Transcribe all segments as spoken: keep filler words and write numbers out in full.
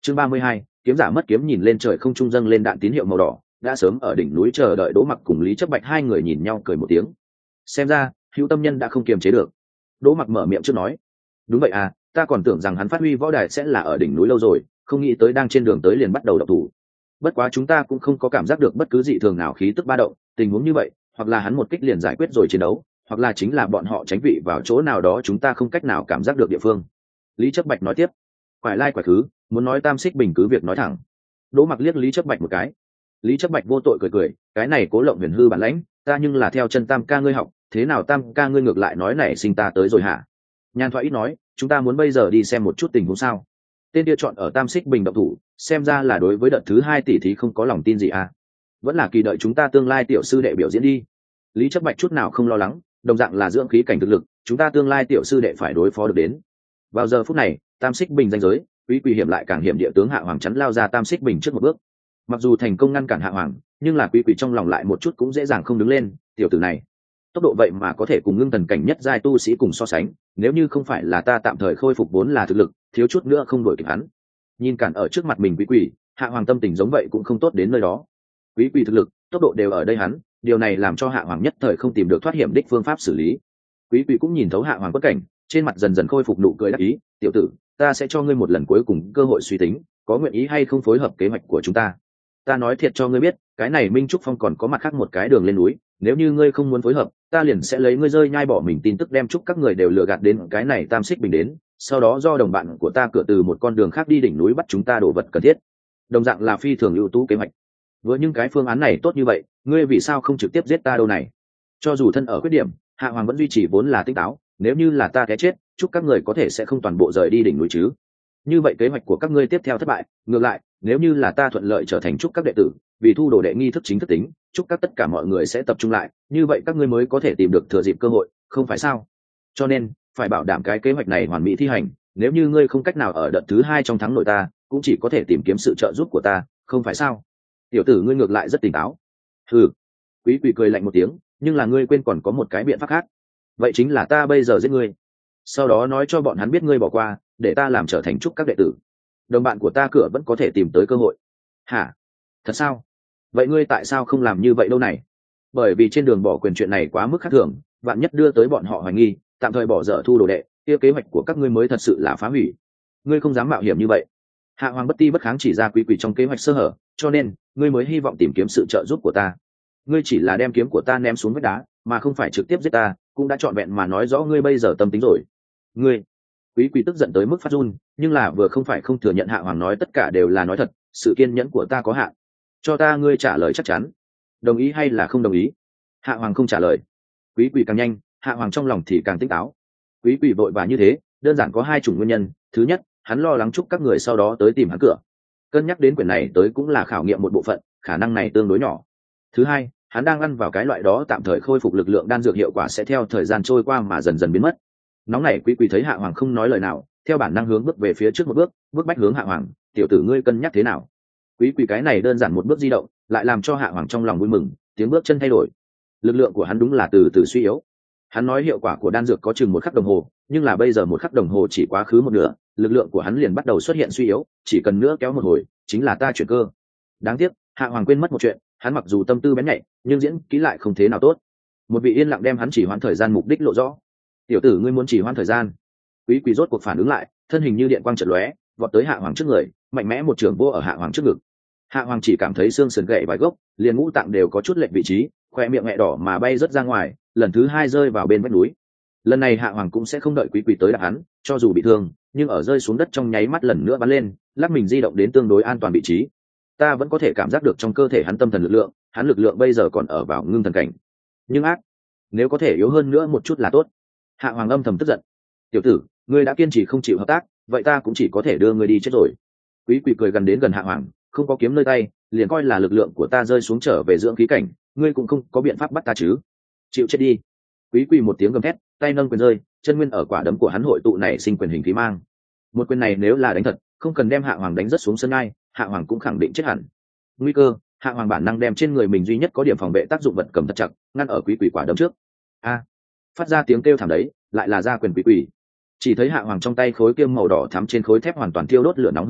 chương ba mươi hai, kiếm giả mất kiếm. Nhìn lên trời không trung dâng lên đạn tín hiệu màu đỏ, đã sớm ở đỉnh núi chờ đợi Đỗ Mặc cùng Lý Chấp Bạch hai người nhìn nhau cười một tiếng. Xem ra Hữu Tâm Nhân đã không kiềm chế được. Đỗ Mặc mở miệng trước nói, đúng vậy à, ta còn tưởng rằng hắn phát huy võ đài sẽ là ở đỉnh núi lâu rồi, không nghĩ tới đang trên đường tới liền bắt đầu độc thủ. Bất quá chúng ta cũng không có cảm giác được bất cứ dị thường nào khí tức ba động, tình huống như vậy hoặc là hắn một kích liền giải quyết rồi chiến đấu, hoặc là chính là bọn họ tránh vị vào chỗ nào đó chúng ta không cách nào cảm giác được địa phương. Lý Chấp Bạch nói tiếp, quải lai quải khứ, muốn nói Tam Xích Bình cứ việc nói thẳng. Đỗ Mặc liếc Lý Chấp Bạch một cái. Lý Chấp Bạch vô tội cười cười, cái này Cố Lộng huyền hư bản lãnh, ta nhưng là theo chân Tam ca ngươi học, thế nào Tam ca ngươi ngược lại nói này sinh ta tới rồi hả? Nhan Thoại ít nói, chúng ta muốn bây giờ đi xem một chút tình huống sao? Tên kia chọn ở Tam Xích Bình động thủ, xem ra là đối với đợt thứ hai tỷ thí không có lòng tin gì à? Vẫn là kỳ đợi chúng ta tương lai tiểu sư đệ biểu diễn đi. Lý Chấp Bạch chút nào không lo lắng, đồng dạng là dưỡng khí cảnh thực lực, chúng ta tương lai tiểu sư đệ phải đối phó được đến. Vào giờ phút này, Tam Xích Bình danh giới, Quý Quỳ hiểm lại càng hiểm địa tướng Hạ Hoàng chắn lao ra Tam Xích Bình trước một bước. Mặc dù thành công ngăn cản Hạ Hoàng, nhưng là Quý Quỳ trong lòng lại một chút cũng dễ dàng không đứng lên, tiểu tử này, tốc độ vậy mà có thể cùng ngưng thần cảnh nhất giai tu sĩ cùng so sánh, nếu như không phải là ta tạm thời khôi phục vốn là thực lực, thiếu chút nữa không đuổi kịp hắn. Nhìn cản ở trước mặt mình Quý Quỳ, Hạ Hoàng tâm tình giống vậy cũng không tốt đến nơi đó. Quý Quỳ thực lực, tốc độ đều ở đây hắn, điều này làm cho Hạ Hoàng nhất thời không tìm được thoát hiểm đích phương pháp xử lý. Quý Quỳ cũng nhìn thấu Hạ Hoàng bất cảnh, trên mặt dần dần khôi phục nụ cười đắc ý, tiểu tử, ta sẽ cho ngươi một lần cuối cùng cơ hội suy tính, có nguyện ý hay không phối hợp kế hoạch của chúng ta. Ta nói thiệt cho ngươi biết, cái này Minh Trúc Phong còn có mặt khác một cái đường lên núi, nếu như ngươi không muốn phối hợp, ta liền sẽ lấy ngươi rơi nhai bỏ mình tin tức đem chúc các người đều lừa gạt đến cái này Tam Xích Bình đến, sau đó do đồng bạn của ta cửa từ một con đường khác đi đỉnh núi bắt chúng ta đổ vật cần thiết. Đồng dạng là phi thường ưu tú kế hoạch. Với những cái phương án này tốt như vậy, ngươi vì sao không trực tiếp giết ta đâu này? Cho dù thân ở khuyết điểm, Hạ Hoàng vẫn duy trì vốn là tinh táo, nếu như là ta té chết, chúc các người có thể sẽ không toàn bộ rời đi đỉnh núi chứ. Như vậy kế hoạch của các ngươi tiếp theo thất bại, ngược lại, nếu như là ta thuận lợi trở thành chúc các đệ tử, vì thu đồ đệ nghi thức chính thức tính, chúc các tất cả mọi người sẽ tập trung lại, như vậy các ngươi mới có thể tìm được thừa dịp cơ hội, không phải sao? Cho nên, phải bảo đảm cái kế hoạch này hoàn mỹ thi hành, nếu như ngươi không cách nào ở đợt thứ hai trong thắng nội ta, cũng chỉ có thể tìm kiếm sự trợ giúp của ta, không phải sao? Tiểu tử ngươi ngược lại rất tỉnh táo. Ừ. Quý Quỳ cười lạnh một tiếng, nhưng là ngươi quên còn có một cái biện pháp khác. Vậy chính là ta bây giờ giết ngươi, sau đó nói cho bọn hắn biết ngươi bỏ qua, để ta làm trở thành chúc các đệ tử, đồng bạn của ta cửa vẫn có thể tìm tới cơ hội. Hả? Thật sao? Vậy ngươi tại sao không làm như vậy đâu này? Bởi vì trên đường bỏ quyền chuyện này quá mức khác thường, vạn nhất đưa tới bọn họ hoài nghi, tạm thời bỏ dở thu đồ đệ, kia kế hoạch của các ngươi mới thật sự là phá hủy. Ngươi không dám mạo hiểm như vậy. Hạ Hoàng bất ti bất kháng chỉ ra Quý Quỳ trong kế hoạch sơ hở, cho nên ngươi mới hy vọng tìm kiếm sự trợ giúp của ta. Ngươi chỉ là đem kiếm của ta ném xuống vách đá, mà không phải trực tiếp giết ta, cũng đã trọn vẹn mà nói rõ ngươi bây giờ tâm tính rồi. Ngươi, Quý Quỳ tức giận tới mức phát run, nhưng là vừa không phải không thừa nhận Hạ Hoàng nói tất cả đều là nói thật, sự kiên nhẫn của ta có hạn. Cho ta ngươi trả lời chắc chắn, đồng ý hay là không đồng ý? Hạ Hoàng không trả lời. Quý Quỳ càng nhanh, Hạ Hoàng trong lòng thì càng tỉnh táo. Quý Quỳ vội và như thế, đơn giản có hai chủng nguyên nhân. Thứ nhất, hắn lo lắng chúc các người sau đó tới tìm hắn cửa, cân nhắc đến quyển này tới cũng là khảo nghiệm một bộ phận, khả năng này tương đối nhỏ. Thứ hai, hắn đang ăn vào cái loại đó tạm thời khôi phục lực lượng đan dược hiệu quả sẽ theo thời gian trôi qua mà dần dần biến mất. Nóng này Quý Quỳ thấy Hạ Hoàng không nói lời nào, theo bản năng hướng bước về phía trước một bước, bước bách hướng Hạ Hoàng, tiểu tử ngươi cân nhắc thế nào? Quý Quỳ cái này đơn giản một bước di động, lại làm cho Hạ Hoàng trong lòng vui mừng, tiếng bước chân thay đổi. Lực lượng của hắn đúng là từ từ suy yếu. Hắn nói hiệu quả của đan dược có chừng một khắc đồng hồ, nhưng là bây giờ một khắc đồng hồ chỉ quá khứ một nửa, lực lượng của hắn liền bắt đầu xuất hiện suy yếu, chỉ cần nữa kéo một hồi, chính là ta chuyển cơ. Đáng tiếc, Hạ Hoàng quên mất một chuyện, hắn mặc dù tâm tư bén nhạy, nhưng diễn kỹ lại không thế nào tốt. Một vị yên lặng đem hắn chỉ hoãn thời gian mục đích lộ rõ. Tiểu tử ngươi muốn chỉ hoãn thời gian? Quý Quỳ rốt cuộc phản ứng lại, thân hình như điện quang chợt lóe, vọt tới Hạ Hoàng trước người, mạnh mẽ một trường vô ở Hạ Hoàng trước ngực. Hạ Hoàng chỉ cảm thấy xương sườn gãy vài gốc, liền ngũ tạng đều có chút lệch vị trí, khoe miệng mẹ đỏ mà bay rất ra ngoài, lần thứ hai rơi vào bên vách núi. Lần này Hạ Hoàng cũng sẽ không đợi Quý Quỳ tới đạp hắn, cho dù bị thương, nhưng ở rơi xuống đất trong nháy mắt lần nữa bắn lên, lắc mình di động đến tương đối an toàn vị trí. Ta vẫn có thể cảm giác được trong cơ thể hắn tâm thần lực lượng, hắn lực lượng bây giờ còn ở vào ngưng thần cảnh. Nhưng ác, nếu có thể yếu hơn nữa một chút là tốt. Hạ Hoàng âm thầm tức giận. Tiểu tử, ngươi đã kiên trì không chịu hợp tác, vậy ta cũng chỉ có thể đưa ngươi đi chết rồi. Quý Quỳ cười gần đến gần Hạ Hoàng, không có kiếm nơi tay, liền coi là lực lượng của ta rơi xuống trở về dưỡng khí cảnh, ngươi cũng không có biện pháp bắt ta chứ? Chịu chết đi. Quý Quỳ một tiếng gầm thét, tay nâng quyền rơi, chân nguyên ở quả đấm của hắn hội tụ này sinh quyền hình khí mang. Một quyền này nếu là đánh thật, không cần đem Hạ Hoàng đánh rất xuống sân ngay, Hạ Hoàng cũng khẳng định chết hẳn. Nguy cơ, Hạ Hoàng bản năng đem trên người mình duy nhất có điểm phòng vệ tác dụng vật cầm thật chặt, ngăn ở Quý Quỳ quả đấm trước. A! Phát ra tiếng kêu thảm đấy, lại là ra quyền Quý Quỳ. Chỉ thấy Hạ Hoàng trong tay khối kiêm màu đỏ thắm trên khối thép hoàn toàn thiêu đốt lửa nóng hừng hực,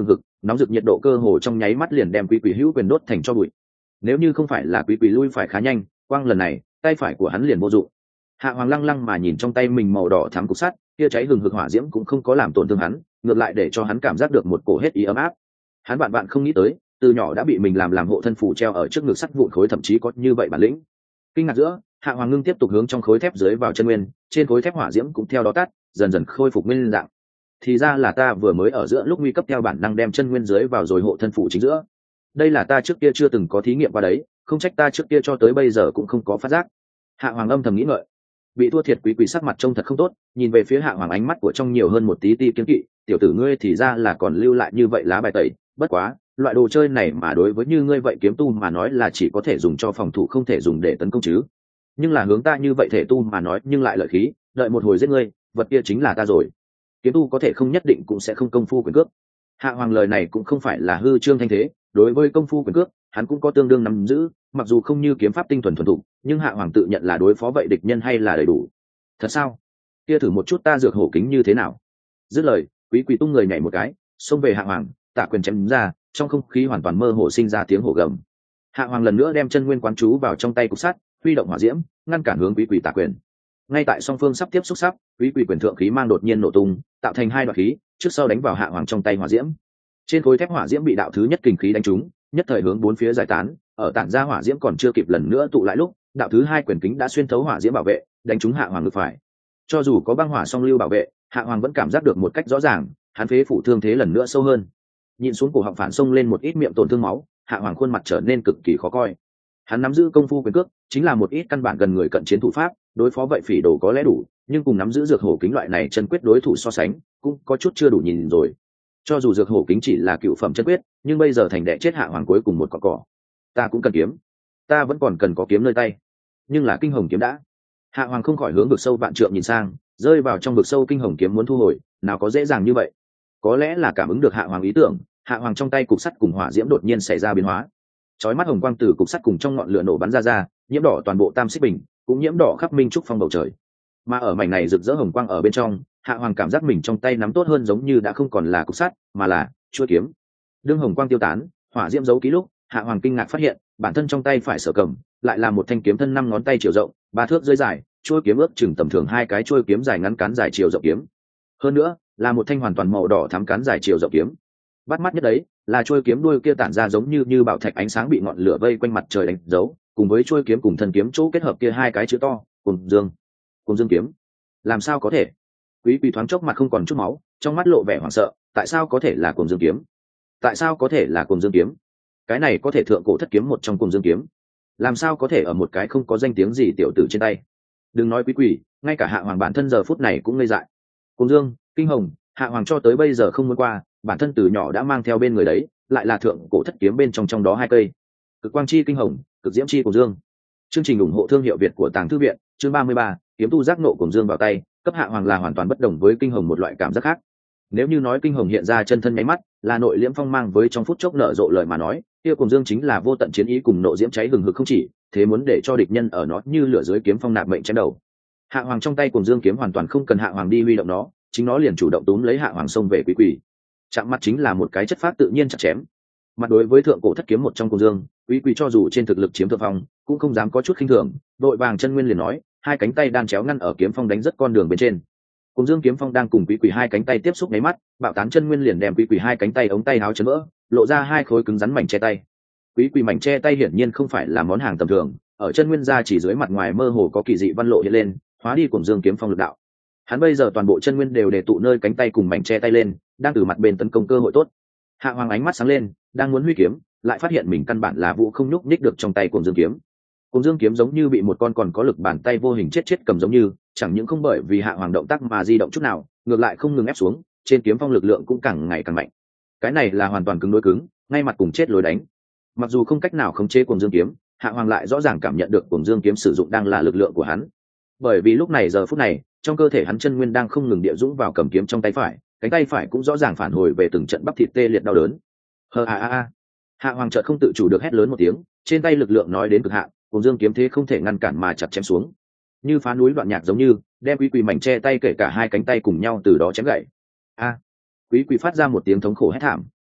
nóng rực nhiệt độ cơ hồ trong nháy mắt liền đem quý quỷ hữu quyền đốt thành cho bụi. Nếu như không phải là quý quỷ lui phải khá nhanh, quang lần này tay phải của hắn liền vô dụng. Hạ Hoàng lăng lăng mà nhìn trong tay mình màu đỏ thắm cục sắt, kia cháy hừng hực hỏa diễm cũng không có làm tổn thương hắn, ngược lại để cho hắn cảm giác được một cổ hết ý ấm áp. Hắn bạn bạn không nghĩ tới, từ nhỏ đã bị mình làm làm hộ thân phù treo ở trước ngực sắt vụn khối thậm chí có như vậy bản lĩnh. Kinh ngạc giữa, Hạ Hoàng ngưng tiếp tục hướng trong khối thép dưới vào chân nguyên, trên khối thép hỏa diễm cũng theo đó tắt, dần dần khôi phục nguyên dạng. Thì ra là ta vừa mới ở giữa lúc nguy cấp theo bản năng đem chân nguyên dưới vào rồi hộ thân phù chính giữa. Đây là ta trước kia chưa từng có thí nghiệm qua đấy, không trách ta trước kia cho tới bây giờ cũng không có phát giác. Hạ Hoàng âm thầm nghĩ ngợi. Bị thua thiệt quý quỷ sắc mặt trông thật không tốt, nhìn về phía Hạ Hoàng ánh mắt của trong nhiều hơn một tí ti kiên kỵ. Tiểu tử ngươi thì ra là còn lưu lại như vậy lá bài tẩy, bất quá loại đồ chơi này mà đối với như ngươi vậy kiếm tu mà nói là chỉ có thể dùng cho phòng thủ không thể dùng để tấn công chứ. Nhưng là hướng ta như vậy thể tu mà nói nhưng lại lợi khí, đợi một hồi giết ngươi, vật kia chính là ta rồi. Kiếm tu có thể không nhất định cũng sẽ không công phu quyền cước. Hạ Hoàng lời này cũng không phải là hư trương thanh thế, đối với công phu quyền cước hắn cũng có tương đương nắm giữ, mặc dù không như kiếm pháp tinh thuần thuần thục, nhưng Hạ Hoàng tự nhận là đối phó vậy địch nhân hay là đầy đủ. Thật sao? Kia thử một chút ta dược hổ kính như thế nào? Dứt lời, quý quỷ tung người nhảy một cái, xông về Hạ Hoàng, tạ quyền chém ra, trong không khí hoàn toàn mơ hồ sinh ra tiếng hổ gầm. Hạ Hoàng lần nữa đem chân nguyên quán chú vào trong tay cục sắt, huy động hỏa diễm, ngăn cản hướng quý quỷ tạ quyền. Ngay tại song phương sắp tiếp xúc sắp, quý quỷ quyền thượng khí mang đột nhiên nổ tung, tạo thành hai đoạn khí, trước sau đánh vào Hạ Hoàng trong tay hỏa diễm. Trên khối thép hỏa diễm bị đạo thứ nhất kình khí đánh trúng, nhất thời hướng bốn phía giải tán, ở tản ra hỏa diễm còn chưa kịp lần nữa tụ lại lúc, đạo thứ hai quyền kính đã xuyên thấu hỏa diễm bảo vệ, đánh trúng Hạ Hoàng ngực phải. Cho dù có băng hỏa song lưu bảo vệ, Hạ Hoàng vẫn cảm giác được một cách rõ ràng, hắn phế phủ thương thế lần nữa sâu hơn. Nhìn xuống cổ họng phản xông lên một ít miệng tổn thương máu, Hạ Hoàng khuôn mặt trở nên cực kỳ khó coi. Hắn nắm giữ công phu quyền cước, chính là một ít căn bản gần người cận chiến thủ pháp, đối phó vậy phỉ đồ có lẽ đủ, nhưng cùng nắm giữ dược hổ kính loại này chân quyết đối thủ so sánh, cũng có chút chưa đủ nhìn rồi. Cho dù dược hổ kính chỉ là cựu phẩm chân quyết, nhưng bây giờ thành đệ chết Hạ Hoàng cuối cùng một cỏ cỏ. Ta cũng cần kiếm, ta vẫn còn cần có kiếm nơi tay, nhưng là kinh hồng kiếm đã. Hạ Hoàng không khỏi hướng vực sâu vạn trượng nhìn sang, rơi vào trong vực sâu kinh hồng kiếm muốn thu hồi, nào có dễ dàng như vậy. Có lẽ là cảm ứng được Hạ Hoàng ý tưởng, Hạ Hoàng trong tay cục sắt cùng hỏa diễm đột nhiên xảy ra biến hóa. Chói mắt hồng quang từ cục sắt cùng trong ngọn lửa nổ bắn ra ra, nhiễm đỏ toàn bộ tam xích bình, cũng nhiễm đỏ khắp minh trúc phong bầu trời. Mà ở mảnh này rực rỡ hồng quang ở bên trong, Hạ Hoàng cảm giác mình trong tay nắm tốt hơn, giống như đã không còn là cục sắt, mà là chuôi kiếm. Đương hồng quang tiêu tán, hỏa diễm giấu ký lúc, Hạ Hoàng kinh ngạc phát hiện, bản thân trong tay phải sở cầm, lại là một thanh kiếm thân năm ngón tay chiều rộng, ba thước dưới dài, chuôi kiếm ước chừng tầm thường hai cái chuôi kiếm dài ngắn cán dài chiều rộng kiếm. Hơn nữa, là một thanh hoàn toàn màu đỏ thắm cán dài chiều rộng kiếm. Bắt mắt nhất đấy, là chuôi kiếm đuôi kia tản ra giống như như bảo thạch ánh sáng bị ngọn lửa vây quanh mặt trời đánh dấu, cùng với chuôi kiếm cùng thân kiếm chỗ kết hợp kia hai cái chữ to, cùng dương. Cùng dương kiếm. Làm sao có thể? Quý Quý thoáng chốc mặt không còn chút máu, trong mắt lộ vẻ hoảng sợ, tại sao có thể là cùng dương kiếm? Tại sao có thể là cùng dương kiếm? Cái này có thể thượng cổ thất kiếm một trong cùng dương kiếm. Làm sao có thể ở một cái không có danh tiếng gì tiểu tử trên tay? Đừng nói Quý Quỷ, ngay cả Hạ Hoàng bản thân giờ phút này cũng ngây dại. Cùng dương, kinh hồng, Hạ Hoàng cho tới bây giờ không muốn qua, bản thân từ nhỏ đã mang theo bên người đấy, lại là thượng cổ thất kiếm bên trong trong đó hai cây. Cực quang chi kinh hồng, cực diễm chi cùng dương. Chương trình ủng hộ thương hiệu Việt của Tàng Thư viện, chương ba mươi ba, kiếm tu giác nộ cùng dương vào tay, cấp Hạ Hoàng là hoàn toàn bất đồng với kinh hồng một loại cảm giác khác. Nếu như nói kinh hồng hiện ra chân thân nháy mắt, là nội liễm phong mang với trong phút chốc nở rộ lời mà nói, kia cùng dương chính là vô tận chiến ý cùng nộ diễm cháy hừng hực không chỉ, thế muốn để cho địch nhân ở nó như lửa dưới kiếm phong nạp mệnh chém đầu. Hạ Hoàng trong tay cùng dương kiếm hoàn toàn không cần Hạ Hoàng đi huy động nó, chính nó liền chủ động túm lấy Hạ Hoàng xông về Quý Quỷ. Chạm mặt chính là một cái chất phát tự nhiên chặt chém. Mặt đối với thượng cổ thất kiếm một trong cùng dương, Quý Quỷ cho dù trên thực lực chiếm thượng phong, cũng không dám có chút khinh thường, đội vàng chân nguyên liền nói, hai cánh tay đan chéo ngăn ở kiếm phong đánh rất con đường bên trên. Cùng dương kiếm phong đang cùng Quý Quỷ hai cánh tay tiếp xúc nháy mắt, bạo tán chân nguyên liền đem Quý Quỷ hai cánh tay ống tay áo chấn vỡ, lộ ra hai khối cứng rắn mảnh che tay. Quý Quỷ mảnh che tay hiển nhiên không phải là món hàng tầm thường, ở chân nguyên ra chỉ dưới mặt ngoài mơ hồ có kỳ dị văn lộ hiện lên, hóa đi cùng dương kiếm phong lực đạo. Hắn bây giờ toàn bộ chân nguyên đều để tụ nơi cánh tay cùng mảnh che tay lên, đang từ mặt bên tấn công cơ hội tốt. Hạ Hoàng ánh mắt sáng lên, đang muốn huy kiếm, lại phát hiện mình căn bản là vũ không nhúc nhích được trong tay cùng dương kiếm. Cùng dương kiếm giống như bị một con còn có lực bàn tay vô hình chết chết cầm giống như, chẳng những không bởi vì Hạ Hoàng động tác mà di động chút nào, ngược lại không ngừng ép xuống, trên kiếm phong lực lượng cũng càng ngày càng mạnh. Cái này là hoàn toàn cứng đối cứng, ngay mặt cùng chết lối đánh. Mặc dù không cách nào khống chế cùng dương kiếm, Hạ Hoàng lại rõ ràng cảm nhận được cùng dương kiếm sử dụng đang là lực lượng của hắn. Bởi vì lúc này giờ phút này, trong cơ thể hắn chân nguyên đang không ngừng địa dũng vào cầm kiếm trong tay phải, cánh tay phải cũng rõ ràng phản hồi về từng trận bắp thịt tê liệt đau đớn. Hơ a a a. Hạ Hoàng chợt không tự chủ được hét lớn một tiếng, trên tay lực lượng nói đến cực hạn, cùng dương kiếm thế không thể ngăn cản mà chặt chém xuống. Như phá núi đoạn nhạc giống như, đem Quý Quỷ mảnh che tay kể cả hai cánh tay cùng nhau từ đó chém gãy. A. Quý Quỷ phát ra một tiếng thống khổ hét thảm,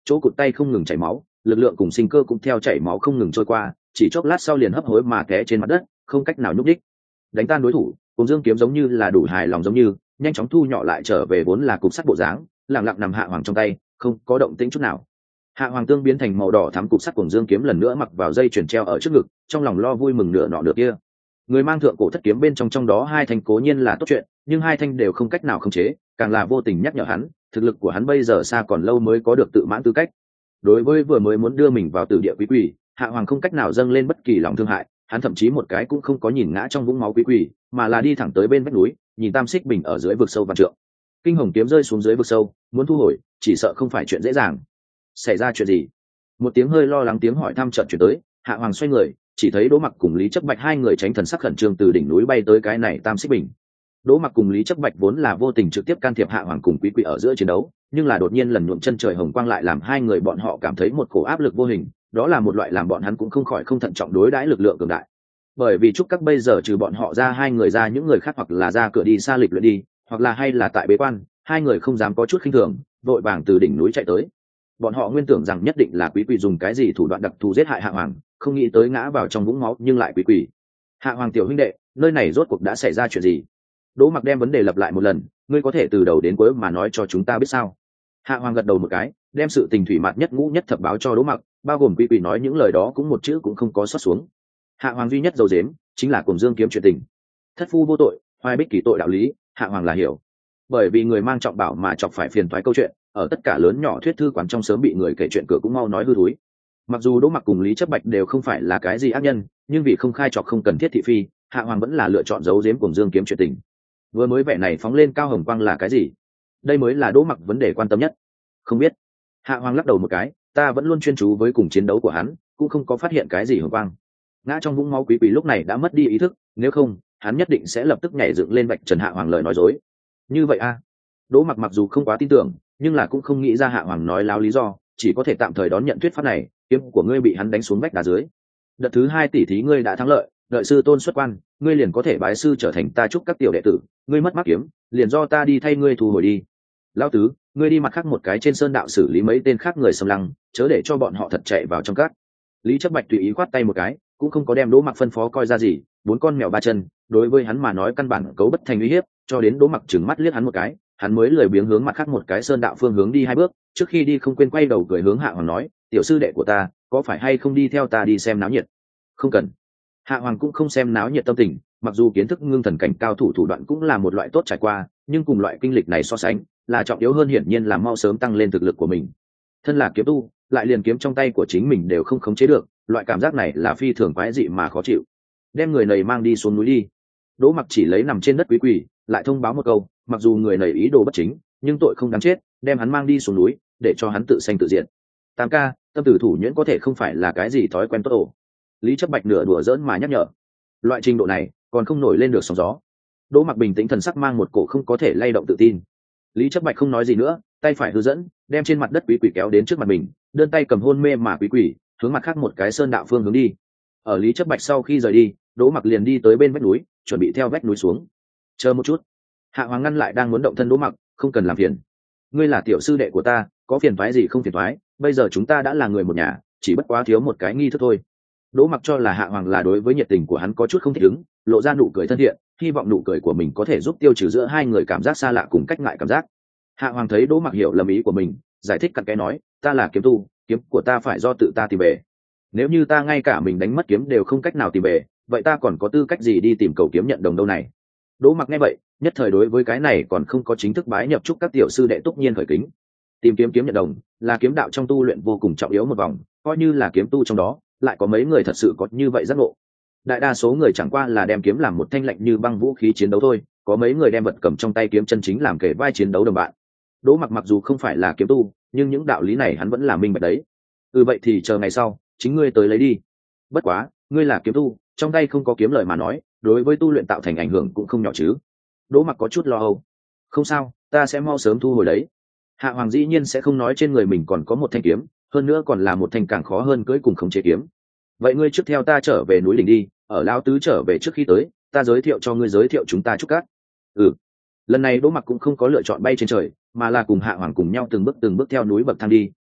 chỗ cụt tay không ngừng chảy máu, lực lượng cùng sinh cơ cũng theo chảy máu không ngừng trôi qua, chỉ chốc lát sau liền hấp hối mà té trên mặt đất, không cách nào nhúc đích. Đánh tan đối thủ, Cùng Dương kiếm giống như là đủ hài lòng giống như, nhanh chóng thu nhỏ lại trở về vốn là cục sắt bộ dáng, lặng lặng nằm Hạ Hoàng trong tay, không có động tĩnh chút nào. Hạ Hoàng tương biến thành màu đỏ thắm cục sắt Cùng Dương kiếm lần nữa mặc vào dây chuyền treo ở trước ngực, trong lòng lo vui mừng nửa nọ nửa kia. Người mang thượng cổ thất kiếm bên trong trong đó hai thanh cố nhiên là tốt chuyện, nhưng hai thanh đều không cách nào khống chế, càng là vô tình nhắc nhở hắn, thực lực của hắn bây giờ xa còn lâu mới có được tự mãn tư cách. Đối với vừa mới muốn đưa mình vào tử địa quý quỷ, Hạ Hoàng không cách nào dâng lên bất kỳ lòng thương hại, hắn thậm chí một cái cũng không có nhìn ngã trong vũng máu quý quỷ, mà là đi thẳng tới bên vách núi, nhìn Tam Xích Bình ở dưới vực sâu vạn trượng. Kinh hồng kiếm rơi xuống dưới vực sâu, muốn thu hồi, chỉ sợ không phải chuyện dễ dàng. Xảy ra chuyện gì? Một tiếng hơi lo lắng tiếng hỏi thăm chợt chuyển tới, Hạ Hoàng xoay người, chỉ thấy Đỗ Mặc cùng Lý Chấp Bạch hai người tránh thần sắc khẩn trương từ đỉnh núi bay tới cái này Tam Xích Bình. Đỗ Mặc cùng Lý Chấp Bạch vốn là vô tình trực tiếp can thiệp Hạ Hoàng cùng Quý Quỷ ở giữa chiến đấu, nhưng là đột nhiên lần nhuộm chân trời hồng quang lại làm hai người bọn họ cảm thấy một cổ áp lực vô hình, đó là một loại làm bọn hắn cũng không khỏi không thận trọng đối đãi lực lượng cường đại. Bởi vì trúc các bây giờ trừ bọn họ ra hai người ra những người khác hoặc là ra cửa đi xa lịch luyện đi, hoặc là hay là tại bế quan, hai người không dám có chút khinh thường, vội vàng từ đỉnh núi chạy tới. Bọn họ nguyên tưởng rằng nhất định là Quý Quỷ dùng cái gì thủ đoạn đặc thù giết hại Hạ Hoàng, không nghĩ tới ngã vào trong vũng máu nhưng lại Quý Quỷ. Hạ Hoàng tiểu huynh đệ, nơi này rốt cuộc đã xảy ra chuyện gì? Đỗ Mặc đem vấn đề lặp lại một lần, ngươi có thể từ đầu đến cuối mà nói cho chúng ta biết sao? Hạ Hoàng gật đầu một cái, đem sự tình thủy mạt nhất ngũ nhất thập báo cho Đỗ Mặc, bao gồm Quý Quỷ nói những lời đó cũng một chữ cũng không có sót xuống. Hạ Hoàng duy nhất dầu dếm chính là Cùng Dương kiếm chuyện tình. Thất phu vô tội, hoài bích kỷ tội đạo lý, Hạ Hoàng là hiểu. Bởi vì người mang trọng bảo mà chọc phải phiền toái câu chuyện, ở tất cả lớn nhỏ thuyết thư quán trong sớm bị người kể chuyện cửa cũng mau nói hư thúi. Mặc dù Đỗ Mặc cùng Lý Chấp Bạch đều không phải là cái gì ác nhân, nhưng vì không khai chọc không cần thiết thị phi, Hạ Hoàng vẫn là lựa chọn giấu giếm Cùng Dương kiếm chuyện tình. Vừa mới vẻ này phóng lên cao hồng quang là cái gì? Đây mới là Đỗ Mặc vấn đề quan tâm nhất. Không biết. Hạ Hoàng lắc đầu một cái, ta vẫn luôn chuyên chú với cùng chiến đấu của hắn, cũng không có phát hiện cái gì hồng quang. Ngã trong vũng máu Quý Quỷ lúc này đã mất đi ý thức, nếu không, hắn nhất định sẽ lập tức nhảy dựng lên vạch trần Hạ Hoàng lời nói dối. Như vậy a? À? Đỗ Mặc mặc dù không quá tin tưởng, nhưng là cũng không nghĩ ra Hạ Hoàng nói láo lý do, chỉ có thể tạm thời đón nhận thuyết pháp này, kiếm của ngươi bị hắn đánh xuống vách đá dưới. Đợt thứ hai tỷ thí ngươi đã thắng lợi, đợi sư tôn xuất quan, ngươi liền có thể bái sư trở thành ta chúc các tiểu đệ tử, ngươi mất mắc kiếm, liền do ta đi thay ngươi thu hồi đi. Lão tứ, ngươi đi mặt khác một cái trên sơn đạo xử lý mấy tên khác người xâm lăng, chớ để cho bọn họ thật chạy vào trong các. Lý Chấp Bạch tùy ý khoát tay một cái, cũng không có đem Đỗ Mặc phân phó coi ra gì, bốn con mèo ba chân, đối với hắn mà nói căn bản cấu bất thành uy hiếp, cho đến Đỗ Mặc trừng mắt liếc hắn một cái, hắn mới lười biếng hướng mặt khác một cái sơn đạo phương hướng đi hai bước, trước khi đi không quên quay đầu cười hướng Hạ Hoàng nói, tiểu sư đệ của ta, có phải hay không đi theo ta đi xem náo nhiệt? Không cần. Hạ Hoàng cũng không xem náo nhiệt tâm tình, mặc dù kiến thức ngưng thần cảnh cao thủ thủ đoạn cũng là một loại tốt trải qua, nhưng cùng loại kinh lịch này so sánh, là trọng yếu hơn hiển nhiên là mau sớm tăng lên thực lực của mình. Thân là kiếm tu, lại liền kiếm trong tay của chính mình đều không khống chế được, loại cảm giác này là phi thường quái dị mà khó chịu. Đem người này mang đi xuống núi đi. Đỗ Mặc chỉ lấy nằm trên đất Quý Quỷ, lại thông báo một câu, mặc dù người này ý đồ bất chính, nhưng tội không đáng chết, đem hắn mang đi xuống núi, để cho hắn tự sanh tự diệt. Tam ca, tâm tử thủ nhuyễn có thể không phải là cái gì thói quen tốt ổ. Lý Chấp Bạch nửa đùa giỡn mà nhắc nhở. Loại trình độ này, còn không nổi lên được sóng gió. Đỗ Mặc bình tĩnh thần sắc mang một cổ không có thể lay động tự tin. Lý Chấp Bạch không nói gì nữa, tay phải hư dẫn, đem trên mặt đất Quý Quỷ kéo đến trước mặt mình, đơn tay cầm hôn mê mà Quý Quỷ, hướng mặt khác một cái sơn đạo phương hướng đi. Ở Lý Chấp Bạch sau khi rời đi, Đỗ Mặc liền đi tới bên vách núi, chuẩn bị theo vách núi xuống. Chờ một chút. Hạ Hoàng ngăn lại đang muốn động thân Đỗ Mặc, không cần làm phiền. Ngươi là tiểu sư đệ của ta, có phiền toái gì không phiền toái, bây giờ chúng ta đã là người một nhà, chỉ bất quá thiếu một cái nghi thức thôi. Đỗ Mặc cho là Hạ Hoàng là đối với nhiệt tình của hắn có chút không thích ứng, lộ ra nụ cười thân thiện, hy vọng nụ cười của mình có thể giúp tiêu trừ giữa hai người cảm giác xa lạ cùng cách ngại cảm giác. Hạ Hoàng thấy Đỗ Mặc hiểu lầm ý của mình, giải thích cặn kẽ nói, ta là kiếm tu, kiếm của ta phải do tự ta tìm về. Nếu như ta ngay cả mình đánh mất kiếm đều không cách nào tìm về, vậy ta còn có tư cách gì đi tìm cầu kiếm nhận đồng đâu này? Đỗ Mặc nghe vậy, nhất thời đối với cái này còn không có chính thức bái nhập chúc các tiểu sư đệ túc nhiên khởi kính. Tìm kiếm kiếm nhận đồng là kiếm đạo trong tu luyện vô cùng trọng yếu một vòng, coi như là kiếm tu trong đó, lại có mấy người thật sự có như vậy giác ngộ. Đại đa số người chẳng qua là đem kiếm làm một thanh lạnh như băng vũ khí chiến đấu thôi, có mấy người đem vật cầm trong tay kiếm chân chính làm kể vai chiến đấu đồng bạn. Đỗ Mặc mặc dù không phải là kiếm tu, nhưng những đạo lý này hắn vẫn là minh bạch đấy. Ừ vậy thì chờ ngày sau, chính ngươi tới lấy đi. Bất quá, ngươi là kiếm tu, trong tay không có kiếm lời mà nói, đối với tu luyện tạo thành ảnh hưởng cũng không nhỏ chứ. Đỗ Mặc có chút lo âu. Không sao, ta sẽ mau sớm thu hồi đấy. Hạ Hoàng dĩ nhiên sẽ không nói trên người mình còn có một thanh kiếm, hơn nữa còn là một thanh càng khó hơn cưỡi cùng khống chế kiếm. Vậy ngươi trước theo ta trở về núi đỉnh đi, ở lão tứ trở về trước khi tới, ta giới thiệu cho ngươi giới thiệu chúng ta chúc các. Ừ. Lần này Đỗ Mặc cũng không có lựa chọn bay trên trời, mà là cùng Hạ Hoàng cùng nhau từng bước từng bước theo núi bậc thang đi,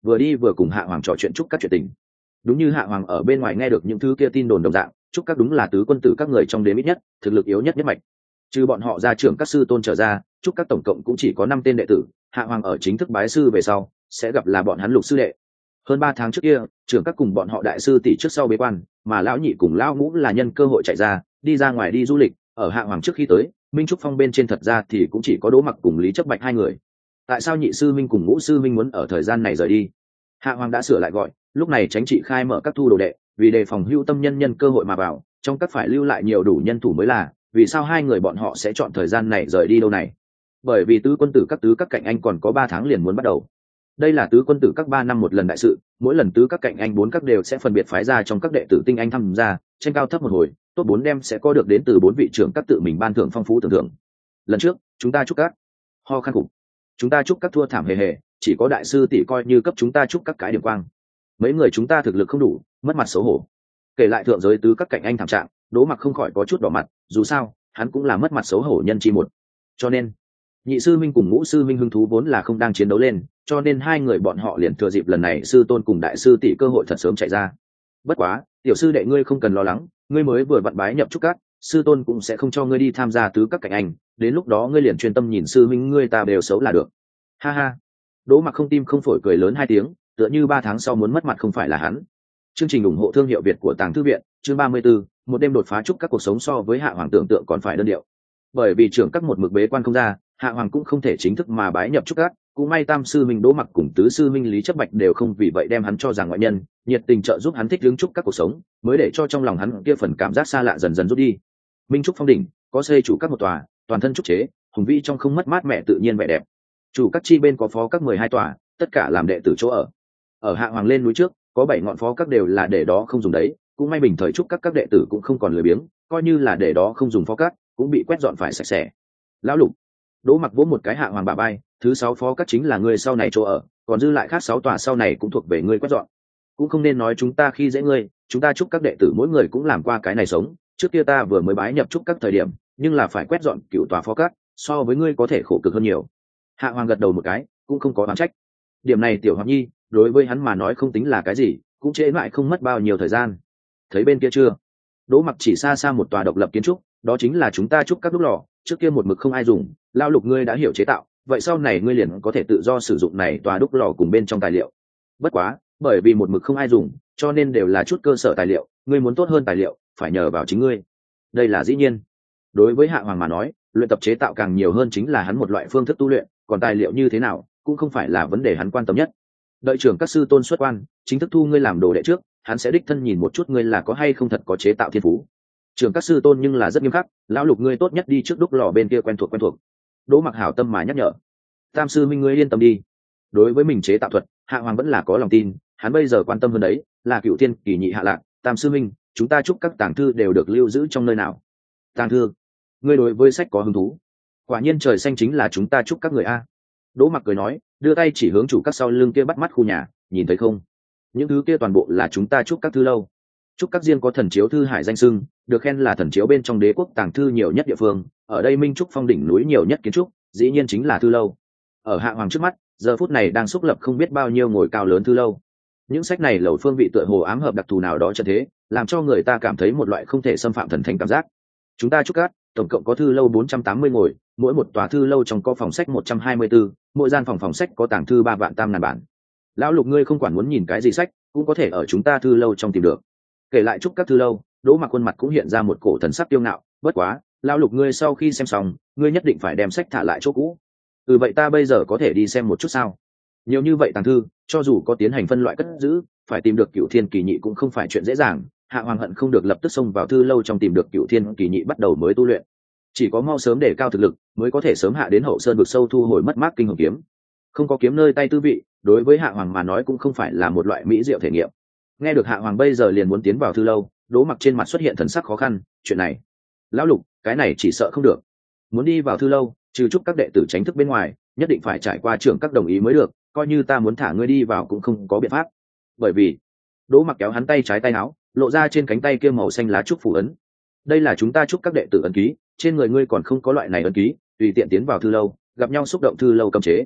vừa đi vừa cùng hạ hoàng trò chuyện chúc các chuyện tình. Đúng như hạ hoàng ở bên ngoài nghe được những thứ kia tin đồn đồng dạng, chúc các đúng là tứ quân tử các người trong đếm ít nhất, thực lực yếu nhất nhất mạch. Trừ bọn họ ra trưởng các sư tôn trở ra, chúc các tổng cộng cũng chỉ có năm tên đệ tử. Hạ hoàng ở chính thức bái sư về sau sẽ gặp là bọn hắn lục sư đệ. Hơn ba tháng trước kia, trưởng các cùng bọn họ đại sư tỷ trước sau bế quan, mà lão nhị cùng lão ngũ là nhân cơ hội chạy ra đi ra ngoài đi du lịch. Ở hạ hoàng trước khi tới, minh trúc phong bên trên thật ra thì cũng chỉ có Đỗ Mặc cùng Lý Chấp Bạch hai người. Tại sao nhị sư minh cùng ngũ sư minh muốn ở thời gian này rời đi? Hạ hoàng đã sửa lại gọi, lúc này tránh trị khai mở các thu đồ đệ, vì đề phòng hưu tâm nhân nhân cơ hội mà vào, trong các phải lưu lại nhiều đủ nhân thủ mới là. Vì sao hai người bọn họ sẽ chọn thời gian này rời đi đâu này? Bởi vì tứ quân tử các tứ các cạnh anh còn có ba tháng liền muốn bắt đầu. Đây là tứ quân tử các ba năm một lần đại sự, mỗi lần tứ các cạnh anh bốn các đều sẽ phân biệt phái ra trong các đệ tử tinh anh tham gia, tranh cao thấp một hồi, top bốn đem sẽ có được đến từ bốn vị trưởng các tự mình ban thưởng phong phú tưởng thưởng. Lần trước, chúng ta chúc các ho khăn khủng, chúng ta chúc các thua thảm hề hề, chỉ có đại sư tỷ coi như cấp chúng ta chúc các cái điểm quang. Mấy người chúng ta thực lực không đủ, mất mặt xấu hổ. Kể lại thượng giới tứ các cạnh anh thảm trạng, Đỗ Mặc không khỏi có chút đỏ mặt, dù sao, hắn cũng là mất mặt xấu hổ nhân chi một. Cho nên, nhị sư minh cùng ngũ sư minh hứng thú vốn là không đang chiến đấu lên, cho nên hai người bọn họ liền thừa dịp lần này sư tôn cùng đại sư tỷ cơ hội thật sớm chạy ra. Bất quá, tiểu sư đệ ngươi không cần lo lắng, ngươi mới vừa vặn bái nhập trúc các, sư tôn cũng sẽ không cho ngươi đi tham gia tứ các cạnh anh, đến lúc đó ngươi liền chuyên tâm nhìn sư minh ngươi ta đều xấu là được. Ha ha. Đỗ Mặc không tim không phổi cười lớn hai tiếng, tựa như ba tháng sau muốn mất mặt không phải là hắn. Chương trình ủng hộ thương hiệu Việt của Tàng Thư viện, chương ba mươi 34, một đêm đột phá trúc các cuộc sống so với hạ hoàng tưởng tượng còn phải đơn điệu. Bởi vì trưởng các một mực bế quan không ra, hạ hoàng cũng không thể chính thức mà bái nhập trúc các, cũng may tam sư minh Đỗ Mặc cùng tứ sư minh Lý Chấp Bạch đều không vì vậy đem hắn cho rằng ngoại nhân, nhiệt tình trợ giúp hắn thích ứng trúc các cuộc sống, mới để cho trong lòng hắn kia phần cảm giác xa lạ dần dần rút đi. Minh trúc phong đỉnh có xây chủ các một tòa, toàn thân trúc chế, hùng vĩ trong không mất mát mẹ tự nhiên vẻ đẹp. Chủ các chi bên có phó các mười hai tòa, tất cả làm đệ tử chỗ ở. Ở hạ hoàng lên núi trước, có bảy ngọn phó các đều là để đó không dùng đấy, cũng may bình thời trúc các các đệ tử cũng không còn lười biếng, coi như là để đó không dùng phó các, cũng bị quét dọn phải sạch sẽ. Lão Lục, Đỗ Mặc vỗ một cái hạ hoàng bả bay, thứ sáu phó các chính là ngươi sau này chỗ ở, còn dư lại khác sáu tòa sau này cũng thuộc về ngươi quét dọn. Cũng không nên nói chúng ta khi dễ ngươi, chúng ta chúc các đệ tử mỗi người cũng làm qua cái này sống, trước kia ta vừa mới bái nhập chúc các thời điểm, nhưng là phải quét dọn cựu tòa phó các, so với ngươi có thể khổ cực hơn nhiều. Hạ hoàng gật đầu một cái, cũng không có oán trách. Điểm này tiểu Hoàng Nhi, đối với hắn mà nói không tính là cái gì, cũng trễ lại không mất bao nhiêu thời gian. Thấy bên kia chưa? Đỗ Mặc chỉ xa xa một tòa độc lập kiến trúc, đó chính là chúng ta chúc các đúc lò, trước kia một mực không ai dùng, Lão Lục ngươi đã hiểu chế tạo, vậy sau này ngươi liền có thể tự do sử dụng này tòa đúc lò cùng bên trong tài liệu. Bất quá, bởi vì một mực không ai dùng, cho nên đều là chút cơ sở tài liệu, ngươi muốn tốt hơn tài liệu, phải nhờ vào chính ngươi. Đây là dĩ nhiên. Đối với Hạ Hoàng mà nói, luyện tập chế tạo càng nhiều hơn chính là hắn một loại phương thức tu luyện, còn tài liệu như thế nào, cũng không phải là vấn đề hắn quan tâm nhất. Đợi trưởng các sư tôn xuất quan, chính thức thu ngươi làm đồ đệ trước, hắn sẽ đích thân nhìn một chút ngươi là có hay không thật có chế tạo thiên phú. Trưởng các sư tôn nhưng là rất nghiêm khắc, Lão Lục ngươi tốt nhất đi trước đúc lò bên kia quen thuộc quen thuộc. Đỗ Mặc hảo tâm mà nhắc nhở. Tam sư minh ngươi yên tâm đi. Đối với mình chế tạo thuật, Hạ Hoàng vẫn là có lòng tin, hắn bây giờ quan tâm hơn đấy là cựu thiên kỳ nhị hạ lạc. Tam sư minh, chúng ta chúc các tàng thư đều được lưu giữ trong nơi nào? Tàng thư? Ngươi đối với sách có hứng thú? Quả nhiên trời xanh chính là chúng ta chúc các người a. Đỗ Mặc cười nói, đưa tay chỉ hướng chủ các sau lưng kia bắt mắt khu nhà, nhìn thấy không? Những thứ kia toàn bộ là chúng ta chúc các thư lâu. Chúc các riêng có thần chiếu thư hải danh sưng, được khen là thần chiếu bên trong đế quốc tàng thư nhiều nhất địa phương, ở đây Minh Trúc Phong đỉnh núi nhiều nhất kiến trúc, dĩ nhiên chính là thư lâu. Ở Hạ Hoàng trước mắt, giờ phút này đang xúc lập không biết bao nhiêu ngồi cao lớn thư lâu. Những sách này lầu phương vị tựa hồ ám hợp đặc thù nào đó cho thế, làm cho người ta cảm thấy một loại không thể xâm phạm thần thánh cảm giác. Chúng ta chúc các tổng cộng có thư lâu bốn trăm tám mươi ngồi, mỗi một tòa thư lâu trong có phòng sách một trăm hai mươi bốn, mỗi gian phòng phòng sách có tàng thư ba vạn tam ngàn bản. Lão Lục ngươi không quản muốn nhìn cái gì sách, cũng có thể ở chúng ta thư lâu trong tìm được. Kể lại chúc các thư lâu, Đỗ Mặc khuôn mặt cũng hiện ra một cổ thần sắc tiêu ngạo, bất quá, Lão Lục ngươi sau khi xem xong, ngươi nhất định phải đem sách thả lại chỗ cũ. Ừ vậy ta bây giờ có thể đi xem một chút sao? Nhiều như vậy tàng thư, cho dù có tiến hành phân loại cất giữ, phải tìm được cựu thiên kỳ nhị cũng không phải chuyện dễ dàng. Hạ Hoàng hận không được lập tức xông vào thư lâu trong tìm được cựu thiên kỳ nhị bắt đầu mới tu luyện. Chỉ có mau sớm để cao thực lực, mới có thể sớm hạ đến hậu sơn vực sâu thu hồi mất mát kinh hồn kiếm. Không có kiếm nơi tay tư vị, đối với Hạ Hoàng mà nói cũng không phải là một loại mỹ diệu thể nghiệm. Nghe được Hạ Hoàng bây giờ liền muốn tiến vào thư lâu, Đỗ Mặc trên mặt xuất hiện thần sắc khó khăn, chuyện này, Lão Lục, cái này chỉ sợ không được. Muốn đi vào thư lâu, trừ chúc các đệ tử tránh thức bên ngoài, nhất định phải trải qua trưởng các đồng ý mới được, coi như ta muốn thả ngươi đi vào cũng không có biện pháp. Bởi vì, Đỗ Mặc kéo hắn tay trái tay áo, lộ ra trên cánh tay kia màu xanh lá trúc phủ ấn. Đây là chúng ta chúc các đệ tử ấn ký, trên người ngươi còn không có loại này ấn ký, tùy tiện tiến vào thư lâu, gặp nhau xúc động thư lâu cấm chế.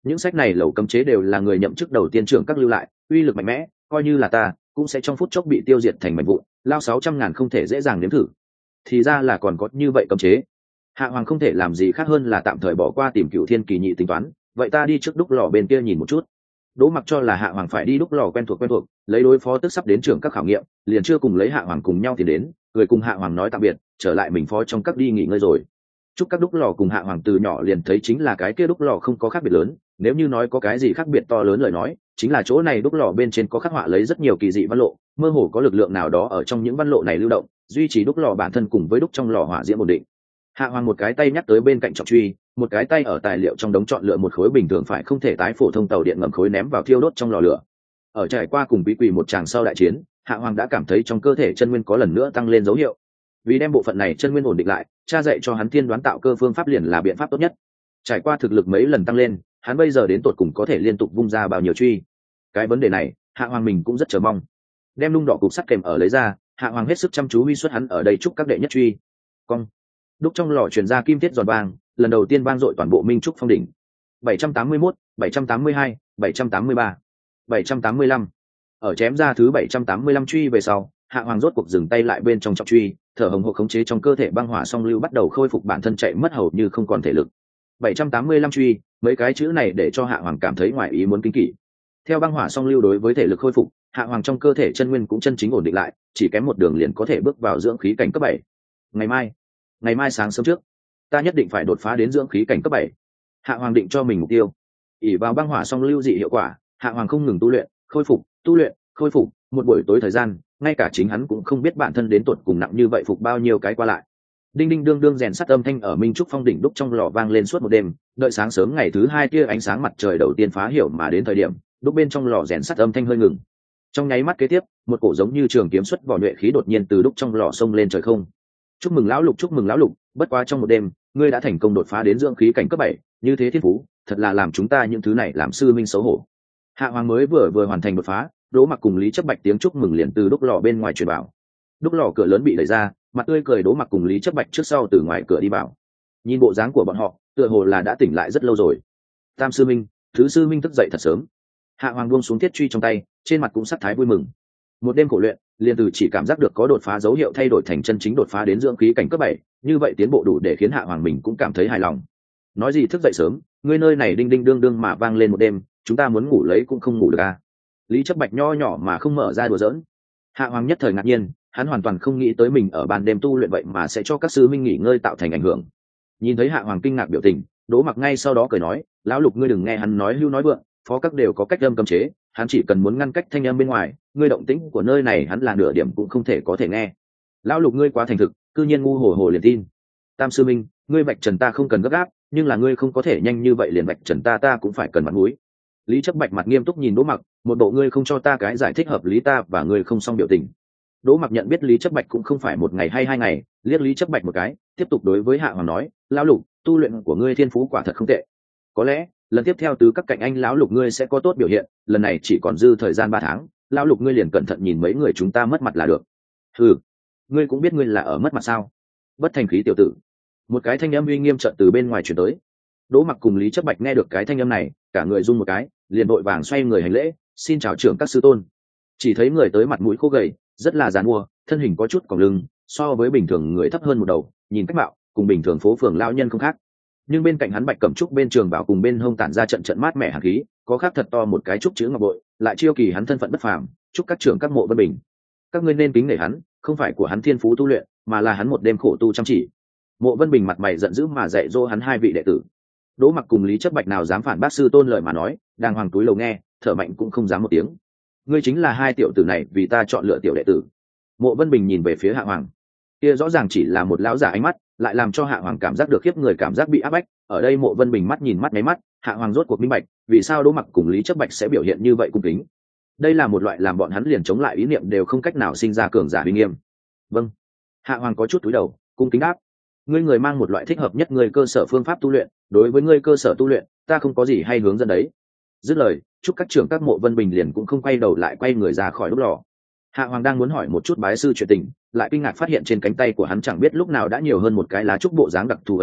những sách này lầu cấm chế đều là người nhậm chức đầu tiên trưởng các lưu lại, uy lực mạnh mẽ, coi như là ta cũng sẽ trong phút chốc bị tiêu diệt thành mảnh vụn. Lao sáu trăm ngàn không thể dễ dàng nếm thử. Thì ra là còn có như vậy cấm chế. Hạ Hoàng không thể làm gì khác hơn là tạm thời bỏ qua tìm Cửu Thiên kỳ nhị tính toán, vậy ta đi trước đúc lò bên kia nhìn một chút. Đỗ Mặc cho là Hạ Hoàng phải đi đúc lò quen thuộc quen thuộc, lấy đối phó tức sắp đến trưởng các khảo nghiệm, liền chưa cùng lấy Hạ Hoàng cùng nhau thì đến, người cùng Hạ Hoàng nói tạm biệt, trở lại mình phó trong các đi nghỉ ngơi rồi. Chúc các đúc lò cùng Hạ Hoàng từ nhỏ liền thấy chính là cái kia đúc lò không có khác biệt lớn, nếu như nói có cái gì khác biệt to lớn lời nói, chính là chỗ này đúc lò bên trên có khắc họa lấy rất nhiều kỳ dị văn lộ, mơ hồ có lực lượng nào đó ở trong những văn lộ này lưu động, duy trì đúc lò bản thân cùng với đúc trong lò hỏa diễm ổn định. Hạ Hoàng một cái tay nhắc tới bên cạnh trọng truy, một cái tay ở tài liệu trong đống chọn lựa một khối bình thường phải không thể tái phổ thông tàu điện ngầm khối ném vào thiêu đốt trong lò lửa. Ở trải qua cùng Quý Quỳ một tràng sau đại chiến, Hạ Hoàng đã cảm thấy trong cơ thể chân nguyên có lần nữa tăng lên dấu hiệu. Vì đem bộ phận này chân nguyên ổn định lại, cha dạy cho hắn tiên đoán tạo cơ phương pháp liền là biện pháp tốt nhất. Trải qua thực lực mấy lần tăng lên, hắn bây giờ đến tột cùng có thể liên tục vung ra bao nhiêu truy. Cái vấn đề này, Hạ Hoàng mình cũng rất chờ mong. Đem nung đỏ cục sắt kèm ở lấy ra, Hạ Hoàng hết sức chăm chú huy xuất hắn ở đây chúc các đệ nhất truy. Cong. Đúc trong lò truyền ra kim thiết giòn vang, lần đầu tiên vang dội toàn bộ Minh Trúc Phong đỉnh. bảy trăm tám mươi mốt, bảy trăm tám mươi hai, bảy trăm tám mươi ba, bảy trăm tám mươi lăm. Ở chém ra thứ bảy trăm tám mươi lăm truy về sau, Hạ Hoàng rốt cuộc dừng tay lại bên trong trọng truy, thở hồng hộc khống chế trong cơ thể băng hỏa song lưu bắt đầu khôi phục bản thân chạy mất hầu như không còn thể lực. bảy trăm tám mươi lăm truy, mấy cái chữ này để cho Hạ Hoàng cảm thấy ngoài ý muốn kinh kỷ. Theo băng hỏa song lưu đối với thể lực khôi phục, Hạ Hoàng trong cơ thể chân nguyên cũng chân chính ổn định lại, chỉ kém một đường liền có thể bước vào dưỡng khí cảnh cấp bảy. Ngày mai, ngày mai sáng sớm trước, ta nhất định phải đột phá đến dưỡng khí cảnh cấp bảy. Hạ Hoàng định cho mình mục tiêu. ỷ vào băng hỏa song lưu dị hiệu quả, Hạ Hoàng không ngừng tu luyện, khôi phục, tu luyện, khôi phục, một buổi tối thời gian, ngay cả chính hắn cũng không biết bản thân đến tuột cùng nặng như vậy phục bao nhiêu cái qua lại. Đinh đinh đương đương rèn sắt âm thanh ở Minh Trúc Phong đỉnh đúc trong lò vang lên suốt một đêm, đợi sáng sớm ngày thứ hai tia ánh sáng mặt trời đầu tiên phá hiểu mà đến thời điểm, đúc bên trong lò rèn sắt âm thanh hơi ngừng. Trong nháy mắt kế tiếp, một cổ giống như trường kiếm xuất vỏ nhuệ khí đột nhiên từ đúc trong lò xông lên trời không. Chúc mừng lão Lục, chúc mừng lão Lục, bất quá trong một đêm, ngươi đã thành công đột phá đến dưỡng khí cảnh cấp bảy, như thế thiên phú, thật là làm chúng ta những thứ này làm sư minh xấu hổ. Hạ Hoàng mới vừa vừa hoàn thành đột phá, Đỗ Mặc cùng Lý Chấp Bạch tiếng chúc mừng liền từ đúc lò bên ngoài truyền vào. Đúc lò cửa lớn bị đẩy ra, mặt tươi cười Đỗ Mặc cùng Lý Chấp Bạch trước sau từ ngoài cửa đi vào. Nhìn bộ dáng của bọn họ, tựa hồ là đã tỉnh lại rất lâu rồi. Tam sư minh, thứ sư minh thức dậy thật sớm. Hạ Hoàng buông xuống thiết truy trong tay, trên mặt cũng sắc thái vui mừng. Một đêm khổ luyện, liền từ chỉ cảm giác được có đột phá dấu hiệu thay đổi thành chân chính đột phá đến dưỡng khí cảnh cấp bảy, như vậy tiến bộ đủ để khiến Hạ Hoàng mình cũng cảm thấy hài lòng. Nói gì thức dậy sớm, ngươi nơi này đinh đinh đương đương mà vang lên một đêm, chúng ta muốn ngủ lấy cũng không ngủ được à? Lý Chấp Bạch nho nhỏ mà không mở ra đùa giỡn. Hạ Hoàng nhất thời ngạc nhiên, hắn hoàn toàn không nghĩ tới mình ở ban đêm tu luyện vậy mà sẽ cho các sư minh nghỉ ngơi tạo thành ảnh hưởng. Nhìn thấy Hạ Hoàng kinh ngạc biểu tình, Đỗ Mặc ngay sau đó cười nói, lão Lục ngươi đừng nghe hắn nói hưu nói vượng, phó các đều có cách âm cấm chế, hắn chỉ cần muốn ngăn cách thanh âm bên ngoài, ngươi động tĩnh của nơi này hắn là nửa điểm cũng không thể có thể nghe. Lão Lục ngươi quá thành thực, cư nhiên ngu hồ hồ liền tin. Tam sư minh, ngươi vạch trần ta không cần gấp gáp, nhưng là ngươi không có thể nhanh như vậy liền vạch trần ta, ta cũng phải cần mặt mũi. Lý Chấp Bạch mặt nghiêm túc nhìn Đỗ Mặc, một bộ ngươi không cho ta cái giải thích hợp lý ta và ngươi không xong biểu tình. Đỗ Mặc nhận biết Lý Chấp Bạch cũng không phải một ngày hay hai ngày, liếc Lý Chấp Bạch một cái, tiếp tục đối với Hạ Hoàng nói, lão Lục, tu luyện của ngươi thiên phú quả thật không tệ. Có lẽ lần tiếp theo từ các cạnh anh lão Lục ngươi sẽ có tốt biểu hiện, lần này chỉ còn dư thời gian ba tháng, lão Lục ngươi liền cẩn thận nhìn mấy người chúng ta mất mặt là được. Ừ, ngươi cũng biết ngươi là ở mất mặt sao? Bất thành khí tiểu tử. Một cái thanh âm uy nghiêm chợt từ bên ngoài truyền tới. Đỗ Mặc cùng Lý Chấp Bạch nghe được cái thanh âm này, cả người run một cái, liền vội vàng xoay người hành lễ, xin chào trưởng các sư tôn. Chỉ thấy người tới mặt mũi khô gầy, rất là giàn mua, thân hình có chút còng lưng, so với bình thường người thấp hơn một đầu, nhìn cách mạo cùng bình thường phố phường lão nhân không khác. Nhưng bên cạnh hắn Bạch Cẩm Trúc bên trường bảo cùng bên hông tản ra trận trận mát mẻ hàn khí, có khác thật to một cái trúc chữ ngọc bội, lại chiêu kỳ hắn thân phận bất phàm, chúc các trưởng các mộ vân bình. Các ngươi nên kính nể hắn, không phải của hắn thiên phú tu luyện, mà là hắn một đêm khổ tu chăm chỉ. Mộ Vân Bình mặt mày giận dữ mà dạy dỗ hắn hai vị đệ tử. Đỗ Mặc cùng Lý Chấp Bạch nào dám phản bác sư tôn lời mà nói, đang hoàng túi lầu nghe, thở mạnh cũng không dám một tiếng. Ngươi chính là hai tiểu tử này vì ta chọn lựa tiểu đệ tử. Mộ Vân Bình nhìn về phía Hạ Hoàng, kia rõ ràng chỉ là một lão giả ánh mắt, lại làm cho Hạ Hoàng cảm giác được khiếp người, cảm giác bị áp bách. Ở đây Mộ Vân Bình mắt nhìn mắt mấy mắt, Hạ Hoàng rốt cuộc minh bạch, vì sao Đỗ Mặc cùng Lý Chấp Bạch sẽ biểu hiện như vậy cung kính. Đây là một loại làm bọn hắn liền chống lại ý niệm đều không cách nào sinh ra cường giả uy nghiêm. Vâng. Hạ Hoàng có chút cúi đầu, cung kính đáp. Ngươi người mang một loại thích hợp nhất người cơ sở phương pháp tu luyện, đối với ngươi cơ sở tu luyện, ta không có gì hay hướng dẫn đấy. Dứt lời, chúc các trưởng các Mộ Vân Bình liền cũng không quay đầu lại quay người ra khỏi đúc lò. Hạ Hoàng đang muốn hỏi một chút bái sư chuyện tình, lại kinh ngạc phát hiện trên cánh tay của hắn chẳng biết lúc nào đã nhiều hơn một cái lá trúc bộ dáng đặc thù ấn ký,